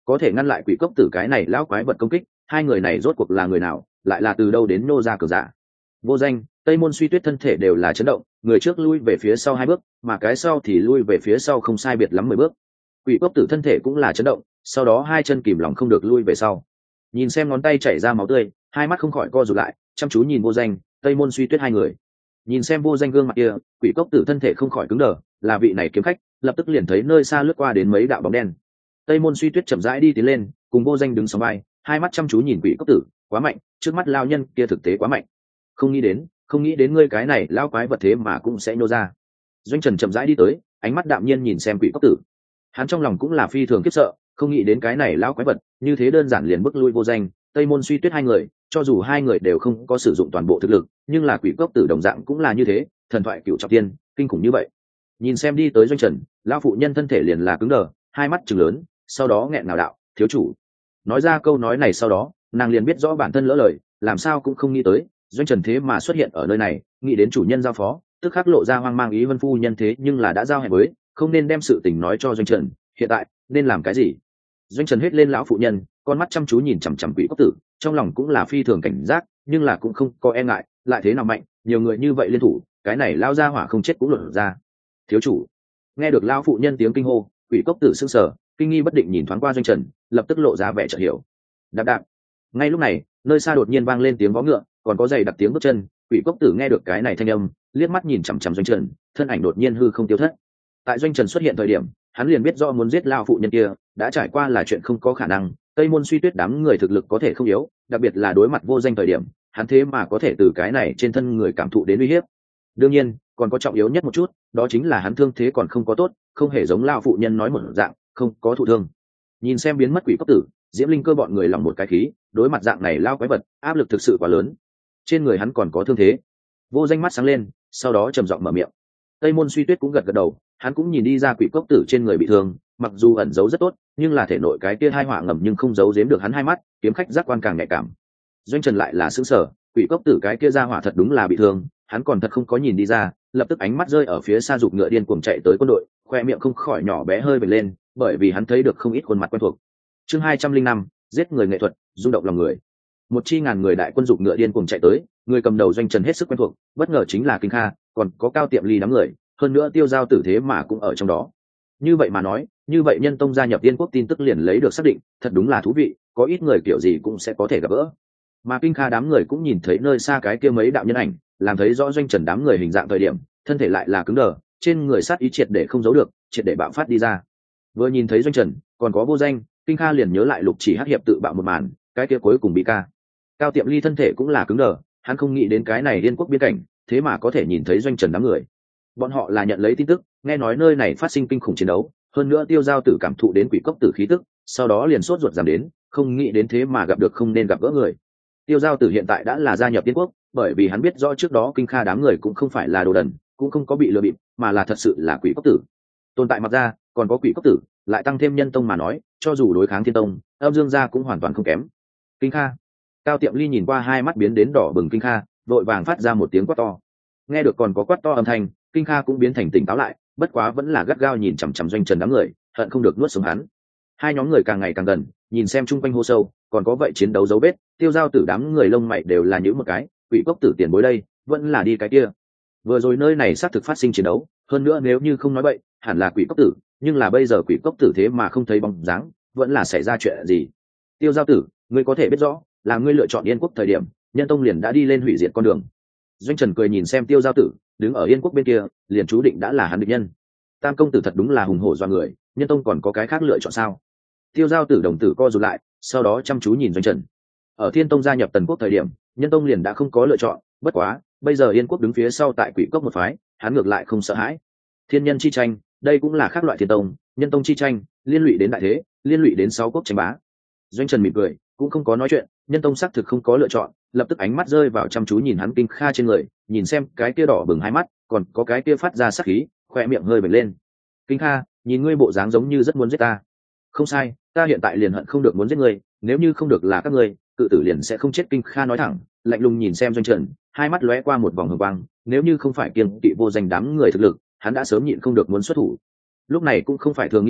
có thể ngăn lại quỷ cốc tử cái này lão quái vật công kích, hai người này rốt cuộc là người nào, lại là từ đâu đến nô ra cường giả. Vô Danh, Tây Môn Suy Tuyết thân thể đều là chấn động, người trước lui về phía sau hai bước, mà cái sau thì lui về phía sau không sai biệt lắm mười bước. Quỷ cốc tử thân thể cũng là chấn động, sau đó hai chân kìm lòng không được lui về sau. Nhìn xem ngón tay chảy ra máu tươi, hai mắt không khỏi co rụt lại, chăm chú nhìn Vô Danh, Tây Môn Suy Tuyết hai người. Nhìn xem Vô Danh gương mặt kia, quỷ cốc tử thân thể không khỏi cứng đờ, là vị này kiếm khách, lập tức liền thấy nơi xa lướt qua đến mấy đạo bóng đen. Tây Môn Suy Tuyết chậm rãi đi tiến lên, cùng Vô Danh đứng sóng vai, hai mắt chăm chú nhìn quỷ cốc tử, quá mạnh, trước mắt lao nhân kia thực tế quá mạnh. Không nghĩ đến, không nghĩ đến ngươi cái này lao quái vật thế mà cũng sẽ nhô ra. Doanh Trần chậm rãi đi tới, ánh mắt đạm nhiên nhìn xem quỷ cốc tử. Hắn trong lòng cũng là phi thường khiếp sợ, không nghĩ đến cái này lao quái vật như thế đơn giản liền bức lui Vô Danh, Tây Môn Suy Tuyết hai người, cho dù hai người đều không có sử dụng toàn bộ thực lực, nhưng là quỷ cốc tử đồng dạng cũng là như thế, thần thoại cựu trọng tiên, kinh khủng như vậy. Nhìn xem đi tới Doanh Trần, lão phụ nhân thân thể liền là cứng đờ, hai mắt trừng lớn, sau đó nghẹn ngào đạo, thiếu chủ. Nói ra câu nói này sau đó, nàng liền biết rõ bản thân lỡ lời, làm sao cũng không nghĩ tới, Doanh Trần thế mà xuất hiện ở nơi này, nghĩ đến chủ nhân giao phó, tức khắc lộ ra hoang mang ý vân phu nhân thế nhưng là đã giao hẹn với, không nên đem sự tình nói cho Doanh Trần, hiện tại nên làm cái gì? Doanh Trần hết lên lão phụ nhân, con mắt chăm chú nhìn chằm chằm quỷ cốc tử, trong lòng cũng là phi thường cảnh giác, nhưng là cũng không có e ngại, lại thế nào mạnh, nhiều người như vậy liên thủ, cái này lao ra hỏa không chết cũng luận ra. Thiếu chủ. Nghe được lão phụ nhân tiếng kinh hô, quỷ cốc tử sững sờ, kinh nghi bất định nhìn thoáng qua Doanh Trần, lập tức lộ ra vẻ chợt hiểu. Đạp đạp. Ngay lúc này, nơi xa đột nhiên vang lên tiếng vó ngựa, còn có giày đặc tiếng bước chân, quỷ cốc tử nghe được cái này thanh âm, liếc mắt nhìn chằm chằm Doanh Trần, thân ảnh đột nhiên hư không tiêu thất. Tại Doanh Trần xuất hiện thời điểm, hắn liền biết rõ muốn giết lao phụ nhân kia đã trải qua là chuyện không có khả năng. Tây Môn Suy Tuyết đám người thực lực có thể không yếu, đặc biệt là đối mặt Vô Danh thời điểm, hắn thế mà có thể từ cái này trên thân người cảm thụ đến uy hiếp. Đương nhiên, còn có trọng yếu nhất một chút, đó chính là hắn thương thế còn không có tốt, không hề giống lao phụ nhân nói một dạng, không có thụ thương. Nhìn xem biến mất quỷ cốc tử, Diễm Linh Cơ bọn người lòng một cái khí, đối mặt dạng này lao quái vật, áp lực thực sự quá lớn. Trên người hắn còn có thương thế. Vô Danh mắt sáng lên, sau đó trầm giọng mở miệng. Tây Môn Suy Tuyết cũng gật gật đầu, hắn cũng nhìn đi ra quỷ cốc tử trên người bị thương, mặc dù ẩn giấu rất tốt, nhưng là thể nội cái kia hai họa ngầm nhưng không giấu giếm được hắn hai mắt, kiếm khách giác quan càng nhạy cảm. Doanh Trần lại là sững sờ, quỷ cốc tử cái kia ra hỏa thật đúng là bị thương, hắn còn thật không có nhìn đi ra, lập tức ánh mắt rơi ở phía xa dục ngựa điên cuồng chạy tới quân đội, khoe miệng không khỏi nhỏ bé hơi bật lên, bởi vì hắn thấy được không ít khuôn mặt quen thuộc. Chương hai trăm linh năm, giết người nghệ thuật, rung động lòng người. Một chi ngàn người đại quân dục ngựa điên cuồng chạy tới, người cầm đầu Doanh Trần hết sức quen thuộc, bất ngờ chính là Kinh Kha, còn có Cao Tiệm Ly đám người, hơn nữa Tiêu Giao tử thế mà cũng ở trong đó. Như vậy mà nói, như vậy Nhân Tông gia nhập Tiên Quốc tin tức liền lấy được xác định, thật đúng là thú vị, có ít người kiểu gì cũng sẽ có thể gặp gỡ. Mà Kinh Kha đám người cũng nhìn thấy nơi xa cái kia mấy đạo nhân ảnh, làm thấy rõ Doanh Trần đám người hình dạng thời điểm, thân thể lại là cứng đờ, trên người sát ý triệt để không giấu được, triệt để bạo phát đi ra. Vừa nhìn thấy Doanh Trần, còn có Vô Danh, Kinh Kha liền nhớ lại Lục Chỉ Hắc hiệp tự bạo một màn, cái kia cuối cùng bị ca. Cao Tiệm Ly thân thể cũng là cứng đờ, hắn không nghĩ đến cái này Liên Quốc biên cảnh, thế mà có thể nhìn thấy Doanh Trần đám người. Bọn họ là nhận lấy tin tức, nghe nói nơi này phát sinh kinh khủng chiến đấu, hơn nữa Tiêu Giao tử cảm thụ đến quỷ cốc tử khí tức, sau đó liền sốt ruột giảm đến, không nghĩ đến thế mà gặp được không nên gặp gỡ người. Tiêu Giao tử hiện tại đã là gia nhập Tiên Quốc, bởi vì hắn biết rõ trước đó Kinh Kha đám người cũng không phải là đồ đần, cũng không có bị lừa bịp, mà là thật sự là quỷ cốc tử. Tồn tại mặc ra, còn có quỷ cốc tử, lại tăng thêm Nhân Tông mà nói, cho dù đối kháng Thiên Tông, Âm Dương gia cũng hoàn toàn không kém. Kinh Kha. Cao Tiệm Ly nhìn qua hai mắt biến đến đỏ bừng Kinh Kha, vội vàng phát ra một tiếng quát to. Nghe được còn có quát to âm thanh, Kinh Kha cũng biến thành tỉnh táo lại, bất quá vẫn là gắt gao nhìn chằm chằm Doanh Trần đám người, hận không được nuốt sống hắn. Hai nhóm người càng ngày càng gần, nhìn xem chung quanh hô sâu, còn có vậy chiến đấu dấu vết, Tiêu Giao tử đám người lông mày đều là những một cái, quỷ cốc tử tiền bối đây, vẫn là đi cái kia. Vừa rồi nơi này xác thực phát sinh chiến đấu, hơn nữa nếu như không nói bậy, hẳn là quỷ cốc tử, nhưng là bây giờ quỷ cốc tử thế mà không thấy bóng dáng, vẫn là xảy ra chuyện gì? Tiêu Giao tử, ngươi có thể biết rõ, là ngươi lựa chọn Yên Quốc thời điểm, Nhân Tông liền đã đi lên hủy diệt con đường. Doanh Trần cười nhìn xem Tiêu Giao tử, đứng ở Yên Quốc bên kia, liền chú định đã là hắn địch nhân. Tam công tử thật đúng là hùng hổ do người, Nhân Tông còn có cái khác lựa chọn sao? Tiêu Giao tử đồng tử co rụt lại, sau đó chăm chú nhìn Doanh Trần. Ở Thiên Tông gia nhập Tần Quốc thời điểm, Nhân Tông liền đã không có lựa chọn, bất quá, bây giờ Yên Quốc đứng phía sau tại Quỷ Cốc một phái, hắn ngược lại không sợ hãi. Thiên nhân chi tranh, đây cũng là khác loại Thiên Tông, Nhân Tông chi tranh, liên lụy đến đại thế, liên lụy đến sáu quốc tranh bá. Doanh Trần mỉm cười, cũng không có nói chuyện, Nhân Tông xác thực không có lựa chọn, lập tức ánh mắt rơi vào chăm chú nhìn hắn Kinh Kha trên người, nhìn xem cái kia đỏ bừng hai mắt, còn có cái kia phát ra sát khí, khoe miệng hơi bật lên. Kinh Kha, nhìn ngươi bộ dáng giống như rất muốn giết ta. Không sai, ta hiện tại liền hận không được muốn giết ngươi, nếu như không được là các ngươi, cự tử liền sẽ không chết. Kinh Kha nói thẳng, lạnh lùng nhìn xem Doanh Trần, hai mắt lóe qua một vòng hừng quang, nếu như không phải kiêng kỵ vô danh đám người thực lực, hắn đã sớm nhịn không được muốn xuất thủ. Lúc này cũng không phải thường nghĩ hoặc,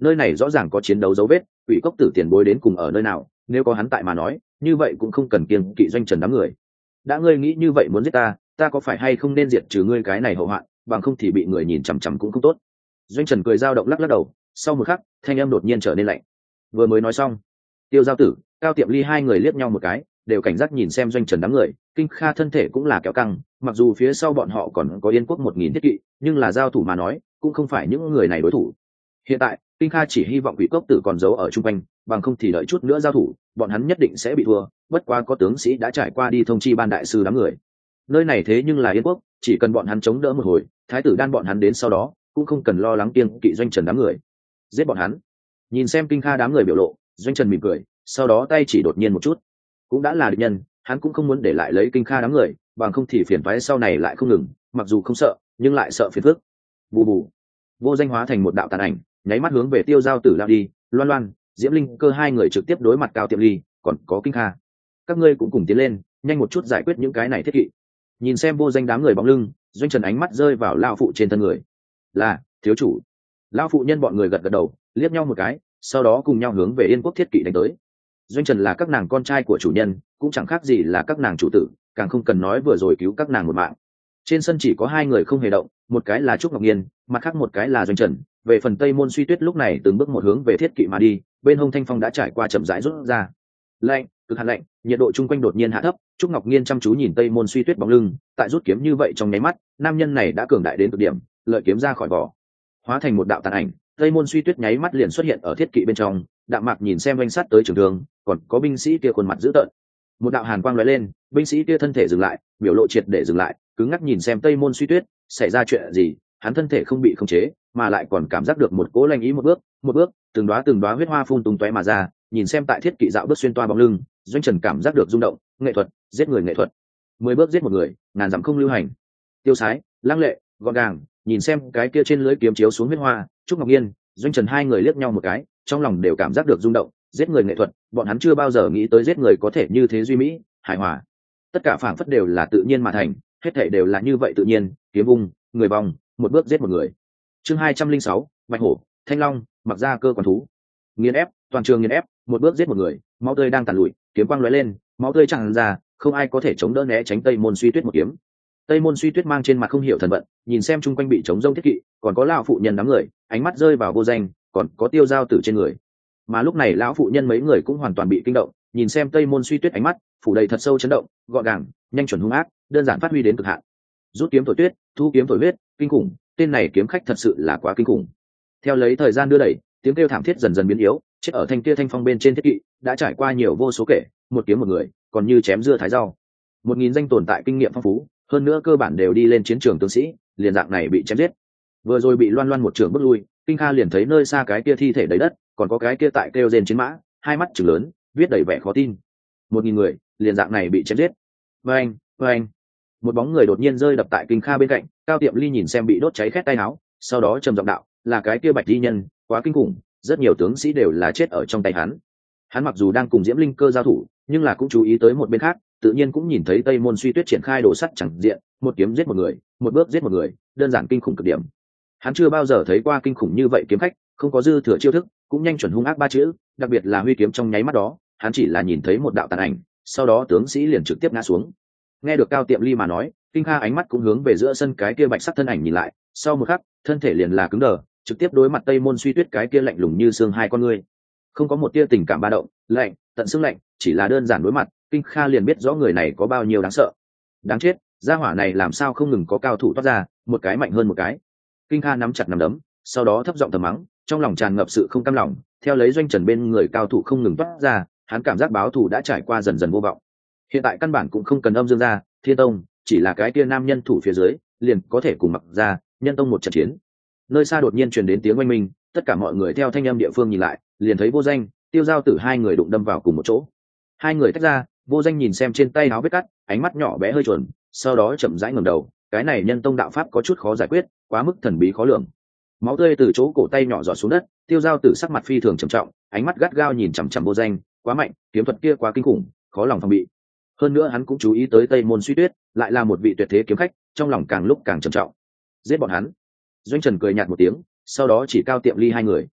nơi này rõ ràng có chiến đấu dấu vết, quỷ cốc tử tiền bối đến cùng ở nơi nào, nếu có hắn tại mà nói như vậy cũng không cần kiêng kỵ Doanh Trần đám người. Đã ngươi nghĩ như vậy muốn giết ta, ta có phải hay không nên diệt trừ ngươi cái này hậu hoạn, bằng không thì bị người nhìn chằm chằm cũng không tốt. Doanh Trần cười dao động lắc lắc đầu, sau một khắc thanh âm đột nhiên trở nên lạnh. Vừa mới nói xong, Tiêu Giao Tử, Cao Tiệm Ly hai người liếc nhau một cái, đều cảnh giác nhìn xem Doanh Trần đám người. Kinh Kha thân thể cũng là kéo căng, mặc dù phía sau bọn họ còn có Yên Quốc một nghìn thiết kỵ, nhưng là giao thủ mà nói cũng không phải những người này đối thủ. Hiện tại Kinh Kha chỉ hy vọng Quỷ Cốc Tử còn giấu ở trung quanh, bằng không thì đợi chút nữa giao thủ bọn hắn nhất định sẽ bị thua. Bất quá có tướng sĩ đã trải qua đi thông chi ban đại sư đám người, nơi này thế nhưng là Yên Quốc, chỉ cần bọn hắn chống đỡ một hồi, thái tử đan bọn hắn đến sau đó cũng không cần lo lắng kiêng kỵ Doanh Trần đám người. Giết bọn hắn. Nhìn xem Kinh Kha đám người biểu lộ, Doanh Trần mỉm cười, sau đó tay chỉ đột nhiên một chút. Cũng đã là địch nhân, hắn cũng không muốn để lại lấy Kinh Kha đám người, bằng không thì phiền toái sau này lại không ngừng, mặc dù không sợ nhưng lại sợ phiền phức. Bù bù. Vô Danh hóa thành một đạo tàn ảnh, nháy mắt hướng về Tiêu Giao Tử lao đi. Loan Loan, Diễm Linh Cơ hai người trực tiếp đối mặt Cao Tiệm Ly, còn có Kinh Kha. Các ngươi cũng cùng tiến lên, nhanh một chút giải quyết những cái này thiết kỵ. Nhìn xem Vô Danh đám người bóng lưng, Doanh Trần ánh mắt rơi vào lao phụ trên thân người. Là thiếu chủ. Lao phụ nhân bọn người gật gật đầu, liếc nhau một cái, sau đó cùng nhau hướng về Yên Quốc thiết kỵ đánh tới. Doanh Trần là các nàng con trai của chủ nhân, cũng chẳng khác gì là các nàng chủ tử, càng không cần nói vừa rồi cứu các nàng một mạng. Trên sân chỉ có hai người không hề động, một cái là Trúc Ngọc Nhiên, mặt khác một cái là Doanh Trần. Về phần Tây Môn Suy Tuyết lúc này từng bước một hướng về thiết kỵ mà đi, bên hông thanh phong đã trải qua chậm rãi rút ra. Lạnh, cực hạn lạnh, nhiệt độ chung quanh đột nhiên hạ thấp. Trúc Ngọc Nhiên chăm chú nhìn Tây Môn Suy Tuyết bóng lưng, tại rút kiếm như vậy trong nháy mắt, nam nhân này đã cường đại đến cực điểm, lợi kiếm ra khỏi vỏ, hóa thành một đạo tàn ảnh. Tây Môn Suy Tuyết nháy mắt liền xuất hiện ở thiết kỵ bên trong, đạm mạc nhìn xem doanh sát tới trường thương, còn có binh sĩ kia khuôn mặt dữ tợn. Một đạo hàn quang lóe lên, binh sĩ kia thân thể dừng lại, biểu lộ triệt để dừng lại, cứng ngắc nhìn xem Tây Môn Suy Tuyết, xảy ra chuyện gì? Hắn thân thể không bị khống chế, mà lại còn cảm giác được một cỗ lanh ý, một bước, một bước, từng đóa từng đóa huyết hoa phun tung tóe mà ra, nhìn xem tại thiết kỵ dạo bước xuyên toa bóng lưng, Doanh Trần cảm giác được rung động, nghệ thuật, giết người nghệ thuật. Mười bước giết một người, ngàn dặm không lưu hành. Tiêu sái, lăng lệ, gọn gàng, nhìn xem cái kia trên lưới kiếm chiếu xuống huyết hoa, Trúc Ngọc Nhiên, Doanh Trần hai người liếc nhau một cái, trong lòng đều cảm giác được rung động, giết người nghệ thuật, bọn hắn chưa bao giờ nghĩ tới giết người có thể như thế duy mỹ, hài hòa. Tất cả phảng phất đều là tự nhiên mà thành, hết thảy đều là như vậy tự nhiên, kiếm vung, người vòng, một bước giết một người. Chương hai trăm linh sáu, Bạch Hổ, Thanh Long, mặc ra cơ quan thú. Nghiền ép, toàn trường nghiền ép, một bước giết một người, máu tươi đang tàn lụi, kiếm quang lóe lên, máu tươi tràn ra, không ai có thể chống đỡ né tránh Tây Môn Suy Tuyết một kiếm. Tây Môn Suy Tuyết mang trên mặt không hiểu thần vận, nhìn xem chung quanh bị chống rông thiết kỵ, còn có lão phụ nhân đám người, ánh mắt rơi vào Vô Danh, còn có Tiêu Giao Tử trên người. Mà lúc này lão phụ nhân mấy người cũng hoàn toàn bị kinh động, nhìn xem Tây Môn Suy Tuyết ánh mắt phủ đầy thật sâu chấn động, gọn gàng, nhanh chuẩn hung ác, đơn giản phát huy đến cực hạn. Rút kiếm thổi tuyết, thu kiếm thổi huyết, kinh khủng, tên này kiếm khách thật sự là quá kinh khủng. Theo lấy thời gian đưa đẩy, tiếng kêu thảm thiết dần dần biến yếu, chết ở thanh kia thanh phong bên trên thiết kỵ đã trải qua nhiều vô số kể, một kiếm một người, còn như chém dưa thái rau. Một nghìn danh tồn tại kinh nghiệm phong phú, hơn nữa cơ bản đều đi lên chiến trường tướng sĩ, liền dạng này bị chém giết. Vừa rồi bị Loan Loan một trường bước lui, Kinh Kha liền thấy nơi xa cái kia thi thể đầy đất, còn có cái kia tại kêu rên chiến mã, hai mắt trừng lớn, viết đầy vẻ khó tin. Một nghìn người, liền dạng này bị chém giết. Vâng, vâng. Một bóng người đột nhiên rơi đập tại Kinh Kha bên cạnh, Cao Tiệm Ly nhìn xem bị đốt cháy khét tay áo, sau đó trầm giọng đạo, là cái kia Bạch Y nhân, quá kinh khủng, rất nhiều tướng sĩ đều là chết ở trong tay hắn. Hắn mặc dù đang cùng Diễm Linh Cơ giao thủ, nhưng là cũng chú ý tới một bên khác, tự nhiên cũng nhìn thấy Tây Môn Suy Tuyết triển khai đồ sắt chẳng diện, một kiếm giết một người, một bước giết một người, đơn giản kinh khủng cực điểm. Hắn chưa bao giờ thấy qua kinh khủng như vậy kiếm khách, không có dư thừa chiêu thức, cũng nhanh chuẩn hung ác ba chữ, đặc biệt là huy kiếm trong nháy mắt đó, hắn chỉ là nhìn thấy một đạo tàn ảnh, sau đó tướng sĩ liền trực tiếp ngã xuống. Nghe được Cao Tiệm Ly mà nói, Kinh Kha ánh mắt cũng hướng về giữa sân cái kia bạch sắc thân ảnh nhìn lại, sau một khắc, thân thể liền là cứng đờ, trực tiếp đối mặt Tây Môn Suy Tuyết cái kia lạnh lùng như xương hai con ngươi. Không có một tia tình cảm ba động, lạnh, tận xương lạnh, chỉ là đơn giản đối mặt, Kinh Kha liền biết rõ người này có bao nhiêu đáng sợ. Đáng chết, gia hỏa này làm sao không ngừng có cao thủ toát ra, một cái mạnh hơn một cái. Kinh Kha nắm chặt nắm đấm, sau đó thấp giọng thầm mắng, trong lòng tràn ngập sự không cam lòng, theo lấy Doanh Trần bên người cao thủ không ngừng toát ra, hắn cảm giác báo thù đã trải qua dần dần vô vọng. Hiện tại căn bản cũng không cần âm dương ra, Thiên Tông, chỉ là cái kia nam nhân thủ phía dưới, liền có thể cùng mặc ra, Nhân Tông một trận chiến. Nơi xa đột nhiên truyền đến tiếng oanh minh, tất cả mọi người theo thanh âm địa phương nhìn lại, liền thấy Vô Danh, Tiêu Giao Tử hai người đụng đâm vào cùng một chỗ. Hai người tách ra, Vô Danh nhìn xem trên tay áo vết cắt, ánh mắt nhỏ bé hơi chuẩn, sau đó chậm rãi ngẩng đầu, cái này Nhân Tông đạo pháp có chút khó giải quyết, quá mức thần bí khó lường. Máu tươi từ chỗ cổ tay nhỏ giọt xuống đất, Tiêu Giao Tử sắc mặt phi thường trầm trọng, ánh mắt gắt gao nhìn chằm chằm Vô Danh, quá mạnh, kiếm thuật kia quá kinh khủng, khó lòng phòng bị. Hơn nữa hắn cũng chú ý tới Tây Môn Suy Tuyết, lại là một vị tuyệt thế kiếm khách, trong lòng càng lúc càng trầm trọng. Giết bọn hắn. Doanh Trần cười nhạt một tiếng, sau đó chỉ Cao Tiệm Ly hai người.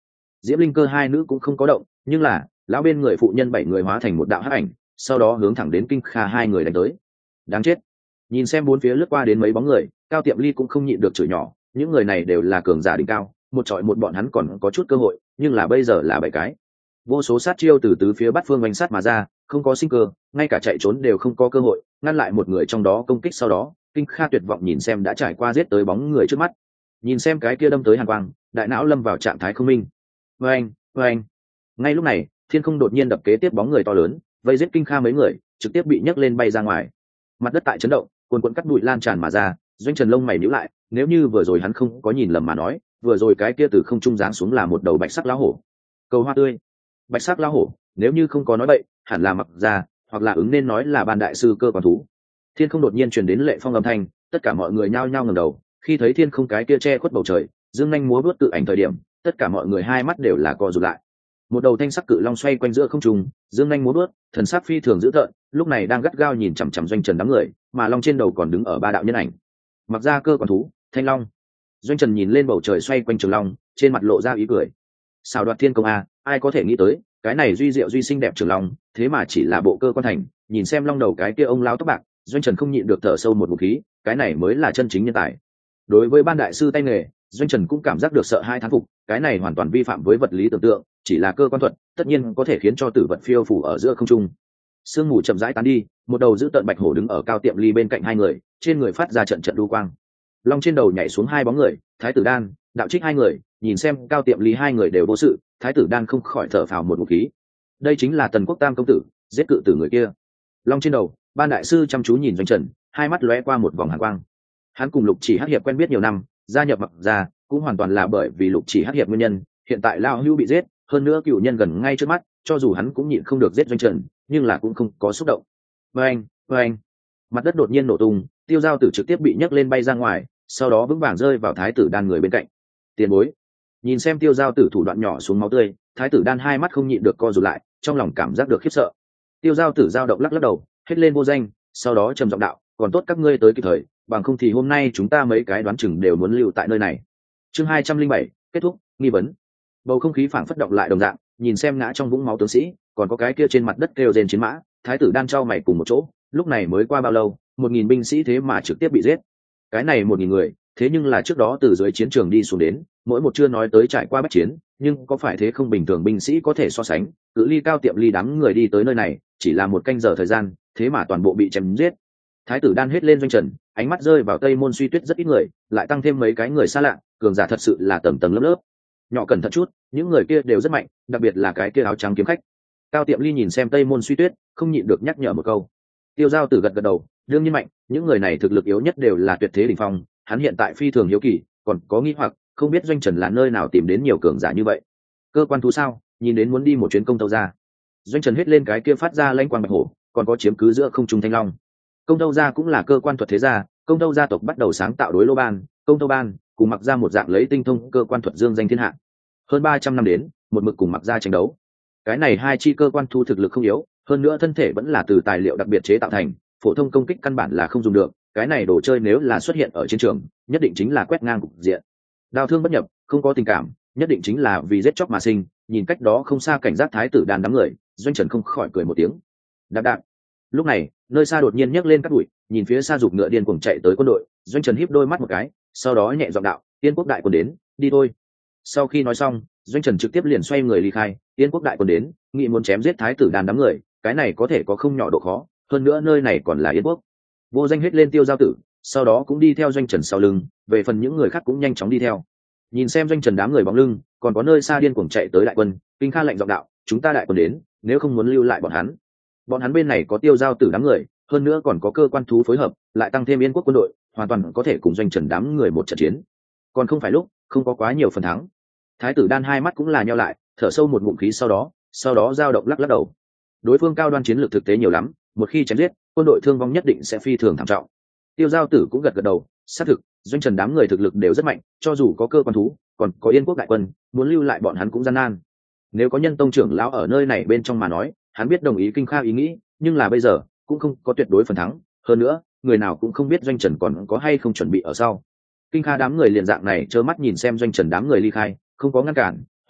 Diễm Linh Cơ hai nữ cũng không có động, nhưng là lão bên người phụ nhân bảy người hóa thành một đạo hắc ảnh, sau đó hướng thẳng đến Kinh Kha hai người đánh tới. Đáng chết. Nhìn xem bốn phía lướt qua đến mấy bóng người, Cao Tiệm Ly cũng không nhịn được chửi nhỏ, những người này đều là cường giả đỉnh cao, một trọi một bọn hắn còn có chút cơ hội, nhưng là bây giờ là bảy cái. Vô số sát chiêu từ tứ phía bát phương oanh sát mà ra, không có sinh cơ, ngay cả chạy trốn đều không có cơ hội, ngăn lại một người trong đó công kích. Sau đó Kinh Kha tuyệt vọng nhìn xem đã trải qua giết tới bóng người trước mắt, nhìn xem cái kia đâm tới hàn quang, đại não lâm vào trạng thái không minh. Oanh, oanh. Ngay lúc này, thiên không đột nhiên đập kế tiếp bóng người to lớn, vây giết Kinh Kha mấy người, trực tiếp bị nhấc lên bay ra ngoài. Mặt đất tại chấn động, cuồn cuộn cắt bụi lan tràn mà ra. Doanh Trần lông mày nhíu lại, nếu như vừa rồi hắn không có nhìn lầm mà nói, vừa rồi cái kia từ không trung giáng xuống là một đầu bạch sắc lão hổ. Cầu hoa tươi. Bạch sắc lão hổ, nếu như không có nói bậy, hẳn là Mặc Gia, hoặc là ứng nên nói là ban đại sư cơ quan thú. Thiên không đột nhiên truyền đến lệ phong âm thanh, tất cả mọi người nhao nhao ngẩng đầu, khi thấy thiên không cái kia che khuất bầu trời, dương nhanh múa bước tự ảnh thời điểm, tất cả mọi người hai mắt đều là co rụt lại. Một đầu thanh sắc cự long xoay quanh giữa không trung, dương nhanh múa bước, thần sắc phi thường dữ tợn, lúc này đang gắt gao nhìn chằm chằm Doanh Trần đám người, mà long trên đầu còn đứng ở ba đạo nhân ảnh. Mặc Gia cơ quan thú, Thanh Long. Doanh Trần nhìn lên bầu trời xoay quanh trường long, trên mặt lộ ra ý cười. Xào đoạt thiên công a, ai có thể nghĩ tới, cái này duy diệu duy xinh đẹp trường long, thế mà chỉ là bộ cơ quan thành, nhìn xem long đầu cái kia ông lão tóc bạc, Doanh Trần không nhịn được thở sâu một ngụm khí, cái này mới là chân chính nhân tài. Đối với ban đại sư tay nghề, Doanh Trần cũng cảm giác được sợ hai thán phục, cái này hoàn toàn vi phạm với vật lý tưởng tượng, chỉ là cơ quan thuật, tất nhiên có thể khiến cho tử vật phiêu phủ ở giữa không trung. Sương mù chậm rãi tán đi, một đầu giữ tợn bạch hổ đứng ở Cao Tiệm Ly bên cạnh hai người, trên người phát ra trận trận đu quang. Long trên đầu nhảy xuống hai bóng người, Thái tử Đan, Đạo Trích hai người, nhìn xem Cao Tiệm Ly hai người đều vô sự, Thái tử Đan không khỏi thở phào một ngụm khí. Đây chính là Tần Quốc Tam công tử, giết cự tử người kia. Long trên đầu, ban đại sư chăm chú nhìn Doanh Trần, hai mắt lóe qua một vòng hàn quang. Hắn cùng Lục Chỉ Hắc Hiệp quen biết nhiều năm, gia nhập Mặc Gia cũng hoàn toàn là bởi vì Lục Chỉ Hắc Hiệp nguyên nhân, hiện tại lão hữu bị giết, hơn nữa cựu nhân gần ngay trước mắt, cho dù hắn cũng nhịn không được giết Doanh Trần, nhưng là cũng không có xúc động. Oeng, oeng. Mặt đất đột nhiên nổ tung, Tiêu Giao Tử trực tiếp bị nhấc lên bay ra ngoài, sau đó vững vàng rơi vào Thái tử Đan người bên cạnh. Tiền bối. Nhìn xem Tiêu Giao Tử thủ đoạn nhỏ xuống máu tươi, Thái tử Đan hai mắt không nhịn được co rụt lại, trong lòng cảm giác được khiếp sợ. Tiêu Giao Tử dao động lắc lắc đầu, hết lên vô danh, sau đó trầm giọng đạo, còn tốt các ngươi tới kịp thời, bằng không thì hôm nay chúng ta mấy cái đoán chừng đều muốn lưu tại nơi này. Chương hai trăm linh bảy, kết thúc, nghi vấn. Bầu không khí phảng phất động lại đồng dạng, nhìn xem ngã trong vũng máu tướng sĩ, còn có cái kia trên mặt đất kêu rên chiến mã, Thái tử Đan trao mày cùng một chỗ, lúc này mới qua bao lâu, một nghìn binh sĩ thế mà trực tiếp bị giết. Cái này một nghìn người, thế nhưng là trước đó từ dưới chiến trường đi xuống đến, mỗi một chưa nói tới trải qua bách chiến, nhưng có phải thế không bình thường binh sĩ có thể so sánh, cự ly Cao Tiệm Ly đám người đi tới nơi này, chỉ là một canh giờ thời gian, thế mà toàn bộ bị chém giết. Thái tử Đan hết lên Doanh Trần, ánh mắt rơi vào Tây Môn Suy Tuyết rất ít người, lại tăng thêm mấy cái người xa lạ, cường giả thật sự là tầng tầng lớp lớp. Nhỏ cẩn thận chút, những người kia đều rất mạnh, đặc biệt là cái kia áo trắng kiếm khách. Cao Tiệm Ly nhìn xem Tây Môn Suy Tuyết, không nhịn được nhắc nhở một câu. Tiêu Giao Tử gật gật đầu, đương nhiên mạnh, những người này thực lực yếu nhất đều là tuyệt thế đỉnh phong, hắn hiện tại phi thường hiếu kỳ, còn có nghi hoặc, không biết Doanh Trần là nơi nào tìm đến nhiều cường giả như vậy. Cơ quan thú sao? Nhìn đến muốn đi một chuyến công tâu ra. Doanh Trần hết lên cái kia phát ra lãnh quang bạch hổ, còn có chiếm cứ giữa không trung thanh long. Công tâu gia cũng là cơ quan thuật thế gia, công tâu gia tộc bắt đầu sáng tạo đối lô ban, công tâu ban, cùng Mặc Gia một dạng lấy tinh thông cơ quan thuật dương danh thiên hạ. Hơn ba trăm năm đến, một mực cùng Mặc Gia tranh đấu. Cái này hai chi cơ quan thu thực lực không yếu, hơn nữa thân thể vẫn là từ tài liệu đặc biệt chế tạo thành, phổ thông công kích căn bản là không dùng được, cái này đồ chơi nếu là xuất hiện ở chiến trường, nhất định chính là quét ngang cục diện. Đao thương bất nhập, không có tình cảm, nhất định chính là vì giết chóc mà sinh, nhìn cách đó không xa cảnh giác Thái tử Đan đám người, Doanh Trần không khỏi cười một tiếng. Đạp đạp. Lúc này, nơi xa đột nhiên nhấc lên các bụi, nhìn phía xa giục ngựa điên cuồng chạy tới quân đội, Doanh Trần híp đôi mắt một cái, sau đó nhẹ giọng đạo, Tiên Quốc đại quân đến, đi thôi. Sau khi nói xong, Doanh Trần trực tiếp liền xoay người ly khai, Tiên Quốc đại quân đến, nghị muốn chém giết Thái tử Đan đám người, cái này có thể có không nhỏ độ khó, hơn nữa nơi này còn là Yên Quốc. Vô Danh hết lên Tiêu Giao Tử, sau đó cũng đi theo Doanh Trần sau lưng, về phần những người khác cũng nhanh chóng đi theo. Nhìn xem Doanh Trần đám người bóng lưng, còn có nơi xa điên cuồng chạy tới đại quân, Kinh Kha lạnh giọng đạo, chúng ta đại quân đến, nếu không muốn lưu lại bọn hắn. Bọn hắn bên này có Tiêu Giao Tử đám người, hơn nữa còn có cơ quan thú phối hợp, lại tăng thêm Yên Quốc quân đội, hoàn toàn có thể cùng Doanh Trần đám người một trận chiến. Còn không phải lúc, không có quá nhiều phần thắng. Thái tử Đan hai mắt cũng là nheo lại, thở sâu một ngụm khí sau đó, sau đó dao động lắc lắc đầu. Đối phương cao đoan chiến lược thực tế nhiều lắm, một khi chém giết, quân đội thương vong nhất định sẽ phi thường thảm trọng. Tiêu Giao Tử cũng gật gật đầu, xác thực, Doanh Trần đám người thực lực đều rất mạnh, cho dù có cơ quan thú, còn có Yên Quốc đại quân, muốn lưu lại bọn hắn cũng gian nan. Nếu có Nhân Tông trưởng lão ở nơi này bên trong mà nói, hắn biết đồng ý Kinh Kha ý nghĩ, nhưng là bây giờ cũng không có tuyệt đối phần thắng, hơn nữa, người nào cũng không biết Doanh Trần còn có hay không chuẩn bị ở sau. Kinh Kha đám người liền dạng này trơ mắt nhìn xem Doanh Trần đám người ly khai, không có ngăn cản,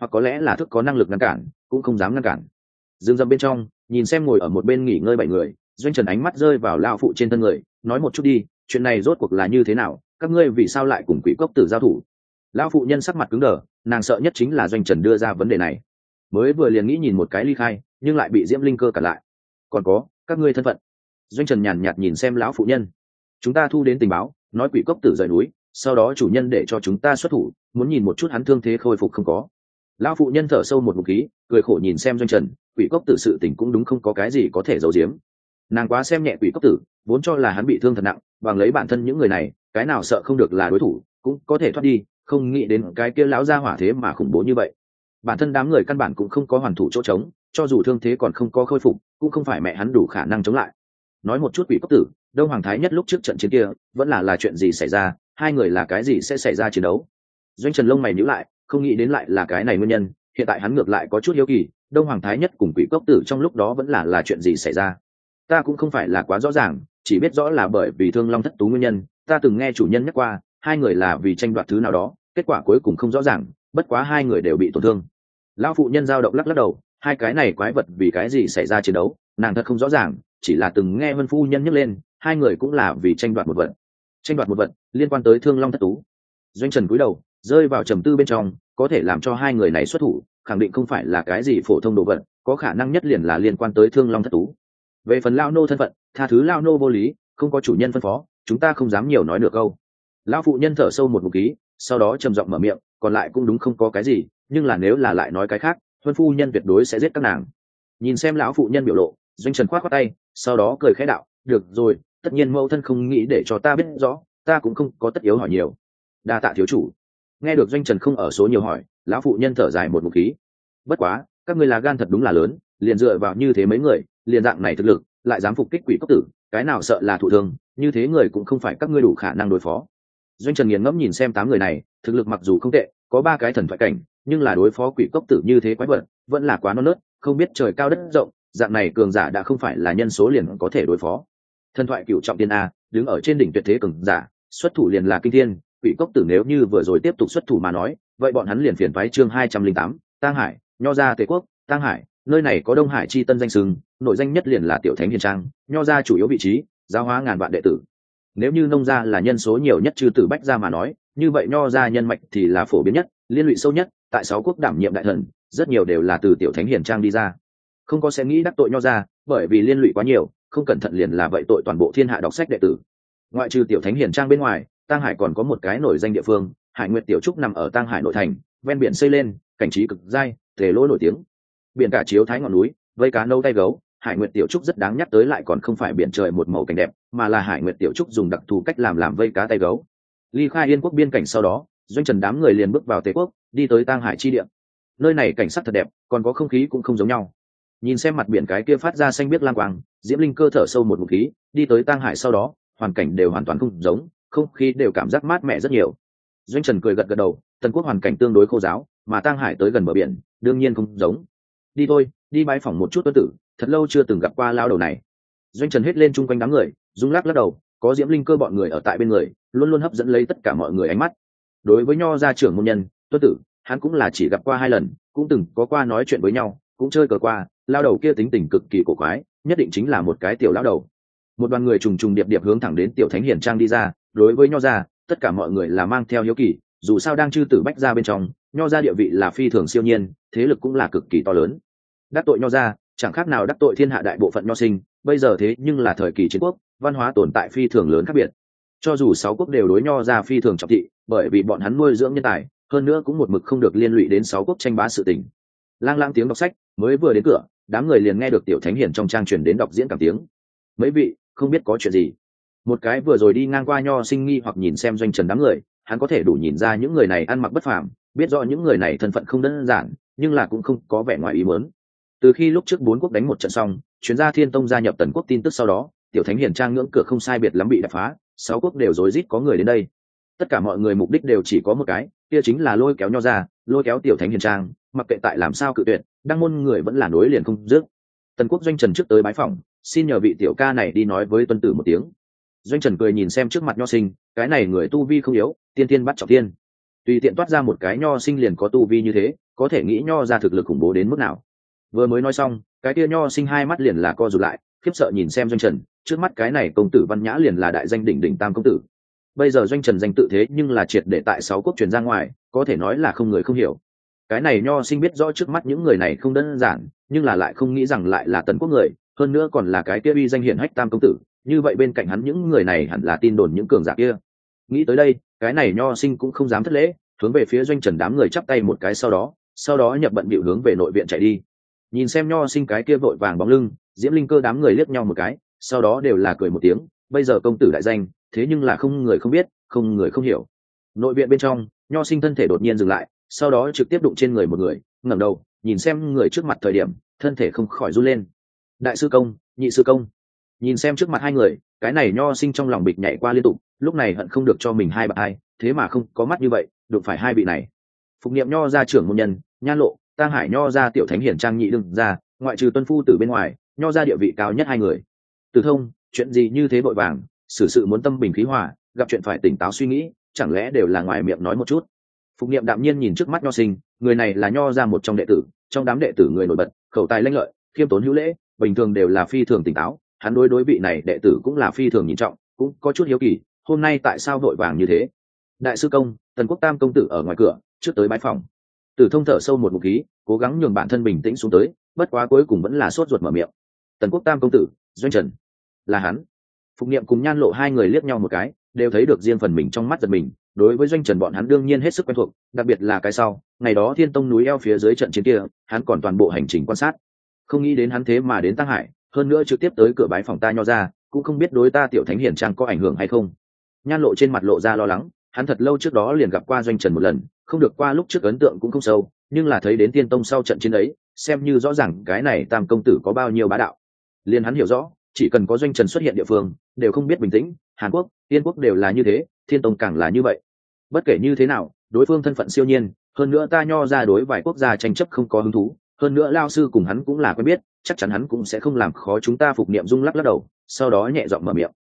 hoặc có lẽ là thức có năng lực ngăn cản cũng không dám ngăn cản. Dương dâm bên trong nhìn xem ngồi ở một bên nghỉ ngơi bảy người, Doanh Trần ánh mắt rơi vào lao phụ trên thân người, nói một chút đi, chuyện này rốt cuộc là như thế nào, các ngươi vì sao lại cùng Quỷ Cốc Tử giao thủ? Lão phụ nhân sắc mặt cứng đờ, nàng sợ nhất chính là Doanh Trần đưa ra vấn đề này, mới vừa liền nghĩ nhìn một cái ly khai, nhưng lại bị Diễm Linh Cơ cản lại. Còn có, các ngươi thân phận. Doanh Trần nhàn nhạt nhìn xem lão phụ nhân. Chúng ta thu đến tình báo, nói Quỷ Cốc Tử rời núi, sau đó chủ nhân để cho chúng ta xuất thủ, muốn nhìn một chút hắn thương thế khôi phục không có. Lão phụ nhân thở sâu một ngụm khí, cười khổ nhìn xem Doanh Trần, Quỷ Cốc Tử sự tình cũng đúng không có cái gì có thể giấu giếm. Nàng quá xem nhẹ Quỷ Cốc Tử, vốn cho là hắn bị thương thật nặng, bằng lấy bản thân những người này, cái nào sợ không được là đối thủ, cũng có thể thoát đi, không nghĩ đến cái kia lão gia hỏa thế mà khủng bố như vậy. Bản thân đám người căn bản cũng không có hoàn thủ chỗ trống, cho dù thương thế còn không có khôi phục, cũng không phải mẹ hắn đủ khả năng chống lại. Nói một chút Quỷ Cốc Tử, Đông Hoàng Thái Nhất lúc trước trận chiến kia, vẫn là là chuyện gì xảy ra, hai người là cái gì sẽ xảy ra chiến đấu. Doanh Trần lông mày nhíu lại, không nghĩ đến lại là cái này nguyên nhân, hiện tại hắn ngược lại có chút hiếu kỳ, Đông Hoàng Thái Nhất cùng Quỷ Cốc Tử trong lúc đó vẫn là là chuyện gì xảy ra. Ta cũng không phải là quá rõ ràng, chỉ biết rõ là bởi vì Thương Long Thất Tú nguyên nhân, ta từng nghe chủ nhân nhắc qua, hai người là vì tranh đoạt thứ nào đó, kết quả cuối cùng không rõ ràng, bất quá hai người đều bị tổn thương. Lão phụ nhân dao động lắc lắc đầu, hai cái này quái vật vì cái gì xảy ra chiến đấu, nàng thật không rõ ràng, chỉ là từng nghe Vân phu nhân nhắc lên, hai người cũng là vì tranh đoạt một vật. Tranh đoạt một vật liên quan tới Thương Long Thất Tú. Doanh Trần cúi đầu, rơi vào trầm tư bên trong, có thể làm cho hai người này xuất thủ, khẳng định không phải là cái gì phổ thông đồ vật, có khả năng nhất liền là liên quan tới Thương Long Thất Tú. Về phần lao nô thân phận, tha thứ lao nô vô lý, không có chủ nhân phân phó, chúng ta không dám nhiều nói được câu. Lão phụ nhân thở sâu một ngụm khí, sau đó trầm giọng mở miệng, còn lại cũng đúng không có cái gì, nhưng là nếu là lại nói cái khác, Vân phu nhân tuyệt đối sẽ giết các nàng. Nhìn xem lão phụ nhân biểu lộ, Doanh Trần khoát khoát tay, sau đó cười khẽ đạo, được rồi, tất nhiên mẫu thân không nghĩ để cho ta biết rõ, ta cũng không có tất yếu hỏi nhiều. Đa tạ thiếu chủ. Nghe được Doanh Trần không ở số nhiều hỏi, lão phụ nhân thở dài một ngụm khí. Bất quá, các ngươi là gan thật đúng là lớn, liền dựa vào như thế mấy người, liền dạng này thực lực, lại dám phục kích Quỷ Cốc Tử, cái nào sợ là thụ thương, như thế người cũng không phải các ngươi đủ khả năng đối phó. Doanh Trần nghiền ngẫm nhìn xem tám người này, thực lực mặc dù không tệ, có ba cái thần thoại cảnh, nhưng là đối phó Quỷ Cốc Tử như thế quái vật, vẫn là quá non nớt, không biết trời cao đất rộng, dạng này cường giả đã không phải là nhân số liền có thể đối phó. Thần thoại cửu trọng tiên a, đứng ở trên đỉnh tuyệt thế cường giả, xuất thủ liền là kinh thiên, Quỷ Cốc Tử nếu như vừa rồi tiếp tục xuất thủ mà nói, vậy bọn hắn liền phiền phái chương hai trăm linh tám, Tang Hải, Nho gia Tề Quốc, Tang Hải, nơi này có Đông Hải chi tân danh sừng, nội danh nhất liền là Tiểu Thánh Hiền Trang, Nho gia chủ yếu vị trí, giáo hóa ngàn vạn đệ tử. Nếu như Nông gia là nhân số nhiều nhất chư tử bách gia mà nói, như vậy Nho gia nhân mạch thì là phổ biến nhất, liên lụy sâu nhất, tại sáu quốc đảm nhiệm đại thần, rất nhiều đều là từ Tiểu Thánh Hiền Trang đi ra. Không có sẽ nghĩ đắc tội Nho gia, bởi vì liên lụy quá nhiều, không cẩn thận liền là vậy tội toàn bộ thiên hạ đọc sách đệ tử. Ngoại trừ Tiểu Thánh Hiền Trang bên ngoài, Tang Hải còn có một cái nổi danh địa phương, Hải Nguyệt Tiểu Trúc nằm ở Tang Hải nội thành, ven biển xây lên, cảnh trí cực dai, thể lỗ nổi tiếng. Biển cả chiếu thái ngọn núi, vây cá nâu tay gấu, Hải Nguyệt Tiểu Trúc rất đáng nhắc tới, lại còn không phải biển trời một màu cảnh đẹp, mà là Hải Nguyệt Tiểu Trúc dùng đặc thù cách làm làm vây cá tay gấu. Ly khai Yên quốc biên cảnh sau đó, Doanh Trần đám người liền bước vào Tề quốc, đi tới Tang Hải chi địa. Nơi này cảnh sắc thật đẹp, còn có không khí cũng không giống nhau. Nhìn xem mặt biển cái kia phát ra xanh biếc lam quang, Diễm Linh Cơ thở sâu một ngụm khí, đi tới Tang Hải sau đó, hoàn cảnh đều hoàn toàn không giống, không khí đều cảm giác mát mẻ rất nhiều. Doanh Trần cười gật gật đầu, Tần quốc hoàn cảnh tương đối khô giáo, mà Tang Hải tới gần bờ biển, đương nhiên không giống. Đi thôi, đi bái phỏng một chút tuân tử, thật lâu chưa từng gặp qua lao đầu này. Doanh Trần hết lên chung quanh đám người, rung lắc lắc đầu, có Diễm Linh Cơ bọn người ở tại bên người, luôn luôn hấp dẫn lấy tất cả mọi người ánh mắt. Đối với Nho gia trưởng môn nhân tuân tử, hắn cũng là chỉ gặp qua hai lần, cũng từng có qua nói chuyện với nhau, cũng chơi cờ qua. Lao đầu kia tính tình cực kỳ cổ quái, nhất định chính là một cái tiểu lão đầu. Một đoàn người trùng trùng điệp điệp hướng thẳng đến Tiểu Thánh Hiền Trang đi ra. Đối với Nho gia, tất cả mọi người là mang theo hiếu kỳ, dù sao đang chư tử bách gia bên trong, Nho gia địa vị là phi thường siêu nhiên, thế lực cũng là cực kỳ to lớn. Đắc tội Nho gia, chẳng khác nào đắc tội thiên hạ đại bộ phận nho sinh. Bây giờ thế nhưng là thời kỳ chiến quốc, văn hóa tồn tại phi thường lớn khác biệt. Cho dù sáu quốc đều đối Nho gia phi thường trọng thị, bởi vì bọn hắn nuôi dưỡng nhân tài, hơn nữa cũng một mực không được liên lụy đến sáu quốc tranh bá sự tình. Lang lang tiếng đọc sách mới vừa đến cửa, đám người liền nghe được Tiểu Thánh Hiền trong trang truyền đến đọc diễn cảm tiếng. Mấy vị, không biết có chuyện gì? Một cái vừa rồi đi ngang qua nho sinh nghi hoặc nhìn xem Doanh Trần đám người, hắn có thể đủ nhìn ra những người này ăn mặc bất phàm, biết rõ những người này thân phận không đơn giản, nhưng là cũng không có vẻ ngoài ý muốn. Từ khi lúc trước bốn quốc đánh một trận xong, chuyên gia Thiên Tông gia nhập Tần quốc tin tức sau đó, Tiểu Thánh Hiền trang ngưỡng cửa không sai biệt lắm bị đập phá, sáu quốc đều rối rít có người đến đây. Tất cả mọi người mục đích đều chỉ có một cái, kia chính là lôi kéo Nho ra, lôi kéo Tiểu Thánh Hiền trang, mặc kệ tại làm sao cự tuyệt, đăng môn người vẫn là nối liền không dứt. Tần quốc Doanh Trần trước tới bái phỏng, xin nhờ vị tiểu ca này đi nói với tuân tử một tiếng. Doanh Trần cười nhìn xem trước mặt nho sinh, cái này người tu vi không yếu, tiên tiên bắt trọng tiên, tùy tiện toát ra một cái nho sinh liền có tu vi như thế, có thể nghĩ nho ra thực lực khủng bố đến mức nào. Vừa mới nói xong, cái kia nho sinh hai mắt liền là co rụt lại, khiếp sợ nhìn xem Doanh Trần, trước mắt cái này công tử văn nhã liền là đại danh đỉnh đỉnh tam công tử. Bây giờ Doanh Trần danh tự thế nhưng là triệt để tại sáu quốc truyền ra ngoài, có thể nói là không người không hiểu. Cái này nho sinh biết rõ trước mắt những người này không đơn giản, nhưng là lại không nghĩ rằng lại là Tần quốc người, hơn nữa còn là cái kia uy danh hiển hách tam công tử, như vậy bên cạnh hắn những người này hẳn là tin đồn những cường giả kia. Nghĩ tới đây, cái này nho sinh cũng không dám thất lễ, hướng về phía Doanh Trần đám người chắp tay một cái, sau đó sau đó nhập bận bịu hướng về nội viện chạy đi. Nhìn xem nho sinh cái kia vội vàng bóng lưng, Diễm Linh Cơ đám người liếc nhau một cái, sau đó đều là cười một tiếng, bây giờ công tử đại danh, thế nhưng là không người không biết, không người không hiểu. Nội viện bên trong, nho sinh thân thể đột nhiên dừng lại, sau đó trực tiếp đụng trên người một người, ngẩng đầu nhìn xem người trước mặt thời điểm, thân thể không khỏi run lên. Đại sư công, nhị sư công. Nhìn xem trước mặt hai người, cái này nho sinh trong lòng bịch nhảy qua liên tục, lúc này hận không được cho mình hai bạn hai, thế mà không có mắt như vậy, đụng phải hai vị này. Phục Niệm nho gia trưởng môn nhân, Nhan Lộ, Tang Hải nho gia tiểu thánh hiển trang nhị đương ra, ngoại trừ tuân phu từ bên ngoài, nho gia địa vị cao nhất hai người. Từ Thông, chuyện gì như thế vội vàng, xử sự muốn tâm bình khí hòa, gặp chuyện phải tỉnh táo suy nghĩ, chẳng lẽ đều là ngoài miệng nói một chút. Phục Niệm đạm nhiên nhìn trước mắt nho sinh, người này là nho gia một trong đệ tử, trong đám đệ tử người nổi bật, khẩu tài lanh lợi, khiêm tốn hữu lễ, bình thường đều là phi thường tỉnh táo, hắn đối đối vị này đệ tử cũng là phi thường nhìn trọng, cũng có chút hiếu kỳ, hôm nay tại sao vội vàng như thế. Đại sư công, Tần Quốc tam công tử ở ngoài cửa, trước tới bái phòng. Tử Thông thở sâu một ngụm khí, cố gắng nhường bản thân bình tĩnh xuống tới, bất quá cuối cùng vẫn là sốt ruột mở miệng. Tần Quốc tam công tử, Doanh Trần, là hắn. Phục Niệm cùng Nhan Lộ hai người liếc nhau một cái, đều thấy được riêng phần mình trong mắt giật mình, đối với Doanh Trần bọn hắn đương nhiên hết sức quen thuộc, đặc biệt là cái sau, ngày đó Thiên Tông núi eo phía dưới trận chiến kia, hắn còn toàn bộ hành trình quan sát. Không nghĩ đến hắn thế mà đến Tăng Hải, hơn nữa trực tiếp tới cửa bái phòng ta nho ra, cũng không biết đối ta tiểu thánh hiển trang có ảnh hưởng hay không. Nhan Lộ trên mặt lộ ra lo lắng, hắn thật lâu trước đó liền gặp qua Doanh Trần một lần, không được qua lúc trước ấn tượng cũng không sâu, nhưng là thấy đến Tiên Tông sau trận chiến ấy, xem như rõ ràng cái này tam công tử có bao nhiêu bá đạo. Liền hắn hiểu rõ, chỉ cần có Doanh Trần xuất hiện địa phương, đều không biết bình tĩnh, Hàn Quốc, Tiên Quốc đều là như thế, Thiên Tông càng là như vậy. Bất kể như thế nào, đối phương thân phận siêu nhiên, hơn nữa ta nho ra đối vài quốc gia tranh chấp không có hứng thú, hơn nữa lao sư cùng hắn cũng là quen biết, chắc chắn hắn cũng sẽ không làm khó chúng ta. Phục Niệm rung lắc lắc đầu, sau đó nhẹ giọng mở miệng.